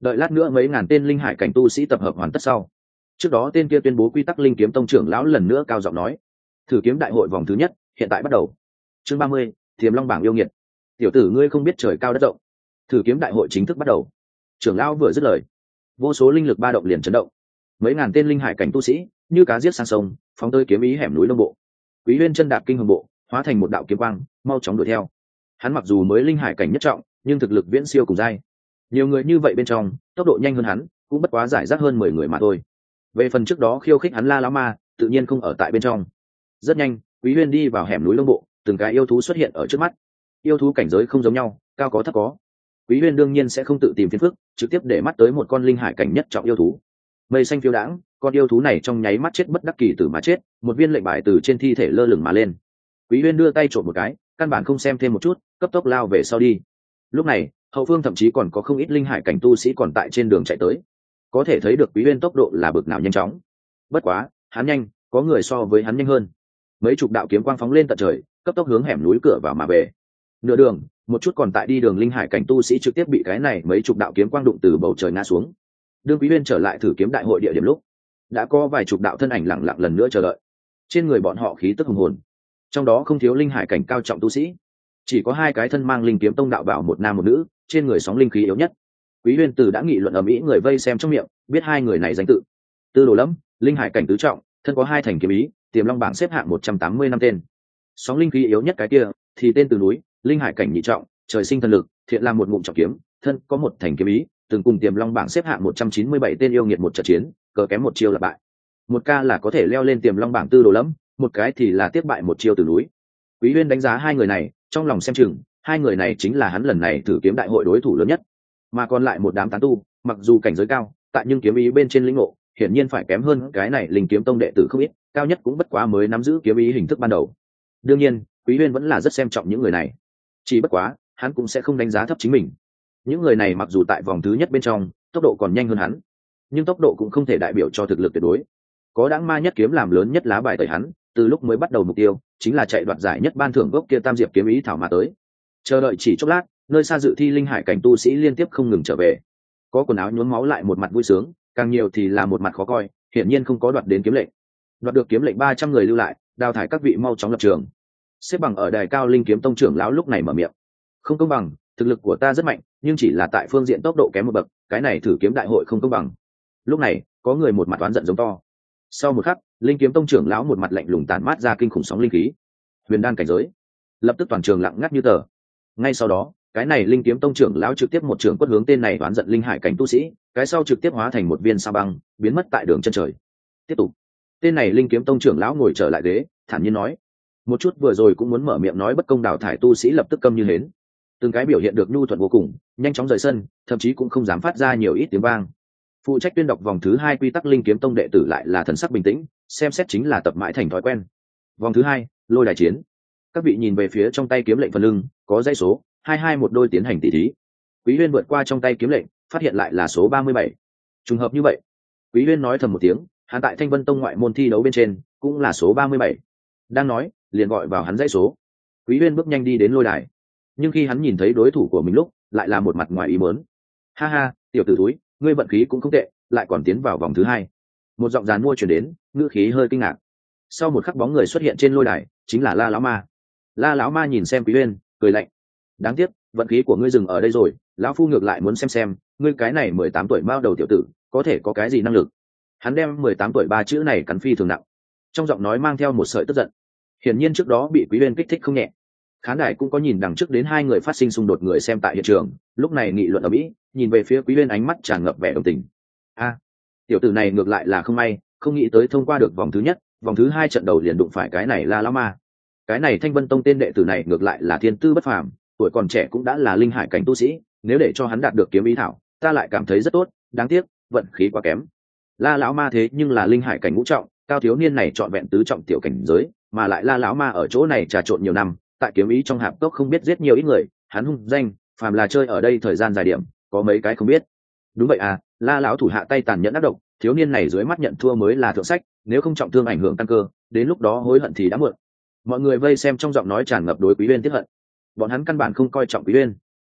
đợi lát nữa mấy ngàn tên linh hải cảnh tu sĩ tập hợp hoàn tất sau, trước đó tên kia tuyên bố quy tắc linh kiếm tông trưởng lão lần nữa cao giọng nói: thử kiếm đại hội vòng thứ nhất hiện tại bắt đầu. Chương ba mươi, Tiềm Long bảng yêu nghiệt. Tiểu tử ngươi không biết trời cao đất rộng. Thử kiếm đại hội chính thức bắt đầu. Trưởng lão vừa dứt lời, vô số linh lực ba động liền chấn động, mấy ngàn tên linh hải cảnh tu sĩ như cá giết sang sông, phóng tới kiếm ý hẻm núi đông bộ. Quý Huyên chân đạp kinh hồng bộ, hóa thành một đạo kiếm quang, mau chóng đuổi theo. Hắn mặc dù mới linh hải cảnh nhất trọng, nhưng thực lực viễn siêu cùng giai. Nhiều người như vậy bên trong, tốc độ nhanh hơn hắn, cũng bất quá giải rác hơn mười người mà thôi. Về phần trước đó khiêu khích hắn La lão ma, tự nhiên không ở tại bên trong. Rất nhanh, Quý Huyên đi vào hẻm núi đông bộ, từng cái yêu thú xuất hiện ở trước mắt. Yêu thú cảnh giới không giống nhau, cao có thấp có. Quý Huyên đương nhiên sẽ không tự tìm phiền phức, trực tiếp để mắt tới một con linh hải cảnh nhất trọng yêu thú. Mây xanh phiêu đãng, con yêu thú này trong nháy mắt chết bất đắc kỳ tử mà chết, một viên lệnh bài từ trên thi thể lơ lửng mà lên. Quý Huyên đưa tay trộm một cái, căn bản không xem thêm một chút, cấp tốc lao về sau đi. Lúc này, hậu phương thậm chí còn có không ít linh hải cảnh tu sĩ còn tại trên đường chạy tới. Có thể thấy được Quý Huyên tốc độ là bực nào nhanh chóng. Bất quá, hắn nhanh, có người so với hắn nhanh hơn. Mấy chục đạo kiếm quang phóng lên tận trời, cấp tốc hướng hẻm núi cửa vào mà về. Nửa đường, một chút còn tại đi đường linh hải cảnh tu sĩ trực tiếp bị cái này mấy chục đạo kiếm quang đụng từ bầu trời ngã xuống. Đương Quý Huyên trở lại thử kiếm đại hội địa điểm lúc, đã có vài chục đạo thân ảnh lặng lặng lần nữa chờ đợi. Trên người bọn họ khí tức hùng hồn, trong đó không thiếu linh hải cảnh cao trọng tu sĩ. Chỉ có hai cái thân mang linh kiếm tông đạo bảo, một nam một nữ, trên người sóng linh khí yếu nhất. Quý Huyên từ đã nghị luận ầm ĩ người vây xem trong miệng, biết hai người này danh tự. Tư Đồ Lâm, linh hải cảnh tứ trọng, thân có hai thành kiếm ý, Tiềm Long bảng xếp hạng một trăm tám mươi năm tên. Sóng linh khí yếu nhất cái kia thì tên Từ Núi, linh hải cảnh nhị trọng, trời sinh thần lực, thiện làm một ngụm trọng kiếm, thân có một thành kiếm ý, từng cùng Tiềm Long bảng xếp hạng một trăm chín mươi bảy tên yêu nghiệt một trận chiến, cờ kém một chiêu là bại. Một ca là có thể leo lên Tiềm Long bảng Tư Đồ Lâm, một cái thì là tiếp bại một chiêu Từ Núi. Quý Huyên đánh giá hai người này, trong lòng xem chừng, hai người này chính là hắn lần này thử kiếm đại hội đối thủ lớn nhất. Mà còn lại một đám tán tu, mặc dù cảnh giới cao, tại nhưng kiếm ý bên trên lĩnh ngộ, hiển nhiên phải kém hơn cái này linh kiếm tông đệ tử không ít, cao nhất cũng bất quá mới nắm giữ kiếm ý hình thức ban đầu. Đương nhiên, Quý Huyên vẫn là rất xem trọng những người này. Chỉ bất quá, hắn cũng sẽ không đánh giá thấp chính mình. Những người này mặc dù tại vòng thứ nhất bên trong, tốc độ còn nhanh hơn hắn, nhưng tốc độ cũng không thể đại biểu cho thực lực tuyệt đối. Có Đãng Ma nhất kiếm làm lớn nhất lá bài tẩy hắn, từ lúc mới bắt đầu mục tiêu chính là chạy đoạt giải nhất ban thưởng gốc kia tam diệp kiếm ý thảo mà tới. Chờ đợi chỉ chốc lát, nơi xa dự thi linh hải cảnh tu sĩ liên tiếp không ngừng trở về. Có quần áo nhuốm máu lại một mặt vui sướng, càng nhiều thì là một mặt khó coi, hiển nhiên không có đoạt đến kiếm lệnh. Đoạt được kiếm lệnh ba trăm người lưu lại, đào thải các vị mau chóng lập trường. Xếp bằng ở đài cao linh kiếm tông trưởng lão lúc này mở miệng: không công bằng, thực lực của ta rất mạnh, nhưng chỉ là tại phương diện tốc độ kém một bậc, cái này thử kiếm đại hội không công bằng. Lúc này, có người một mặt oán giận giống to. Sau một khắc, linh kiếm tông trưởng lão một mặt lạnh lùng tản mát ra kinh khủng sóng linh khí. Huyền đan cảnh giới. Lập tức toàn trường lặng ngắt như tờ. Ngay sau đó, cái này linh kiếm tông trưởng lão trực tiếp một trường quất hướng tên này oán giận linh hải cảnh tu sĩ, cái sau trực tiếp hóa thành một viên sao băng, biến mất tại đường chân trời. Tiếp tục. Tên này linh kiếm tông trưởng lão ngồi trở lại ghế, thản nhiên nói: một chút vừa rồi cũng muốn mở miệng nói bất công đào thải tu sĩ lập tức câm như hến. Từng cái biểu hiện được nhu thuận vô cùng, nhanh chóng rời sân, thậm chí cũng không dám phát ra nhiều ít tiếng vang. Phụ trách tuyên đọc vòng thứ hai quy tắc linh kiếm tông đệ tử lại là thần sắc bình tĩnh, xem xét chính là tập mãi thành thói quen. Vòng thứ hai, lôi đài chiến. Các vị nhìn về phía trong tay kiếm lệnh phần lưng, có dãy số hai hai một đôi tiến hành tỷ thí. Quý Huyên vượt qua trong tay kiếm lệnh, phát hiện lại là số ba mươi bảy. Trùng hợp như vậy. Quý Huyên nói thầm một tiếng, hắn tại Thanh Vân Tông ngoại môn thi đấu bên trên, cũng là số ba mươi bảy. Đang nói, liền gọi vào hắn dãy số. Quý Huyên bước nhanh đi đến lôi đài. Nhưng khi hắn nhìn thấy đối thủ của mình lúc, lại là một mặt ngoài ý muốn. Ha ha, tiểu tử thúi, ngươi vận khí cũng không tệ, lại còn tiến vào vòng thứ hai. Một giọng dàn mua truyền đến, ngữ khí hơi kinh ngạc. Sau một khắc bóng người xuất hiện trên lôi đài, chính là La lão ma. La lão ma nhìn xem Quý Huyên, cười lạnh: đáng tiếc, vận khí của ngươi dừng ở đây rồi, lão phu ngược lại muốn xem xem, ngươi cái này mười tám tuổi mao đầu tiểu tử, có thể có cái gì năng lực. Hắn đem mười tám tuổi ba chữ này cắn phi thường nặng, trong giọng nói mang theo một sợi tức giận. Hiển nhiên trước đó bị Quý Huyên kích thích không nhẹ. Khán đài cũng có nhìn đằng trước đến hai người phát sinh xung đột người xem tại hiện trường, lúc này nghị luận ở mỹ, nhìn về phía Quý Huyên ánh mắt tràn ngập vẻ đồng tình. A, tiểu tử này ngược lại là không may, không nghĩ tới thông qua được vòng thứ nhất, vòng thứ hai trận đầu liền đụng phải cái này La lão ma. Cái này Thanh Vân Tông tên đệ tử này ngược lại là thiên tư bất phàm, tuổi còn trẻ cũng đã là linh hải cảnh tu sĩ, nếu để cho hắn đạt được kiếm ý thảo, ta lại cảm thấy rất tốt, đáng tiếc, vận khí quá kém. La lão ma thế nhưng là linh hải cảnh ngũ trọng, cao thiếu niên này trọn vẹn tứ trọng tiểu cảnh giới, mà lại La lão ma ở chỗ này trà trộn nhiều năm, tại kiếm ý trong hạp cốc không biết giết nhiều ít người, hắn hung danh, phàm là chơi ở đây thời gian dài điểm, có mấy cái không biết. Đúng vậy à, La lão thủ hạ tay tàn nhẫn ác độc, thiếu niên này dưới mắt nhận thua mới là thượng sách, nếu không trọng thương ảnh hưởng căn cơ, đến lúc đó hối hận thì đã muộn. Mọi người vây xem trong giọng nói tràn ngập đối Quý Huyên tiếc hận. Bọn hắn căn bản không coi trọng Quý Huyên.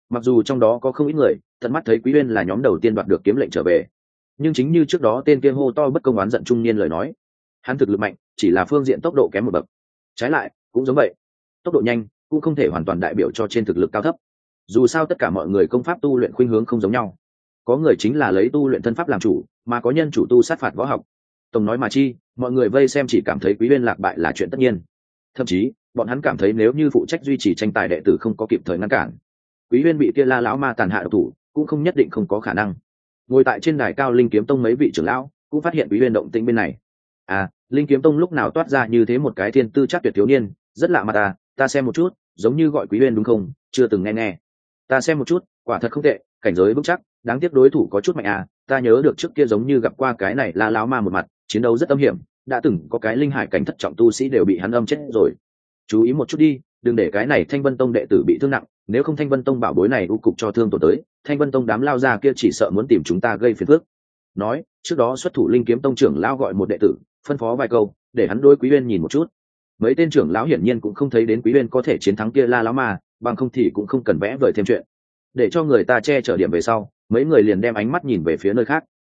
mặc dù trong đó có không ít người tận mắt thấy Quý Uyên là nhóm đầu tiên đoạt được kiếm lệnh trở về, nhưng chính như trước đó tên kia hô to bất công oán giận trung niên lời nói, hắn thực lực mạnh chỉ là phương diện tốc độ kém một bậc. Trái lại cũng giống vậy, tốc độ nhanh cũng không thể hoàn toàn đại biểu cho trên thực lực cao thấp. Dù sao tất cả mọi người công pháp tu luyện khuynh hướng không giống nhau, có người chính là lấy tu luyện thân pháp làm chủ, mà có nhân chủ tu sát phạt võ học. Tổng nói mà chi, mọi người vây xem chỉ cảm thấy Quý Uyên lạc bại là chuyện tất nhiên. Thậm chí bọn hắn cảm thấy nếu như phụ trách duy trì tranh tài đệ tử không có kịp thời ngăn cản, Quý Uyên bị kia La lão ma tàn hạ độc thủ cũng không nhất định không có khả năng. Ngồi tại trên đài cao Linh Kiếm Tông mấy vị trưởng lão cũng phát hiện Quý Uyên động tĩnh bên này. À, Linh Kiếm Tông lúc nào toát ra như thế một cái thiên tư chắc tuyệt thiếu niên, rất lạ mặt ta, ta xem một chút, giống như gọi Quý Uyên đúng không? Chưa từng nghe nghe. Ta xem một chút, quả thật không tệ, cảnh giới vững chắc, đáng tiếc đối thủ có chút mạnh à, ta nhớ được trước kia giống như gặp qua cái này La lão ma một mặt, chiến đấu rất âm hiểm, đã từng có cái linh hải cảnh thất trọng tu sĩ đều bị hắn âm chết rồi. Chú ý một chút đi, đừng để cái này Thanh Vân Tông đệ tử bị thương nặng, nếu không Thanh Vân Tông bảo bối này u cục cho thương tổn tới, Thanh Vân Tông đám lao ra kia chỉ sợ muốn tìm chúng ta gây phiền phức. Nói, trước đó xuất thủ Linh Kiếm Tông trưởng lão gọi một đệ tử, phân phó vài câu, để hắn đối Quý Uyên nhìn một chút. Mấy tên trưởng lão hiển nhiên cũng không thấy đến Quý Uyên có thể chiến thắng kia La lão ma, bằng không thì cũng không cần vẽ vời thêm chuyện. Để cho người ta che chở điểm về sau, mấy người liền đem ánh mắt nhìn về phía nơi khác.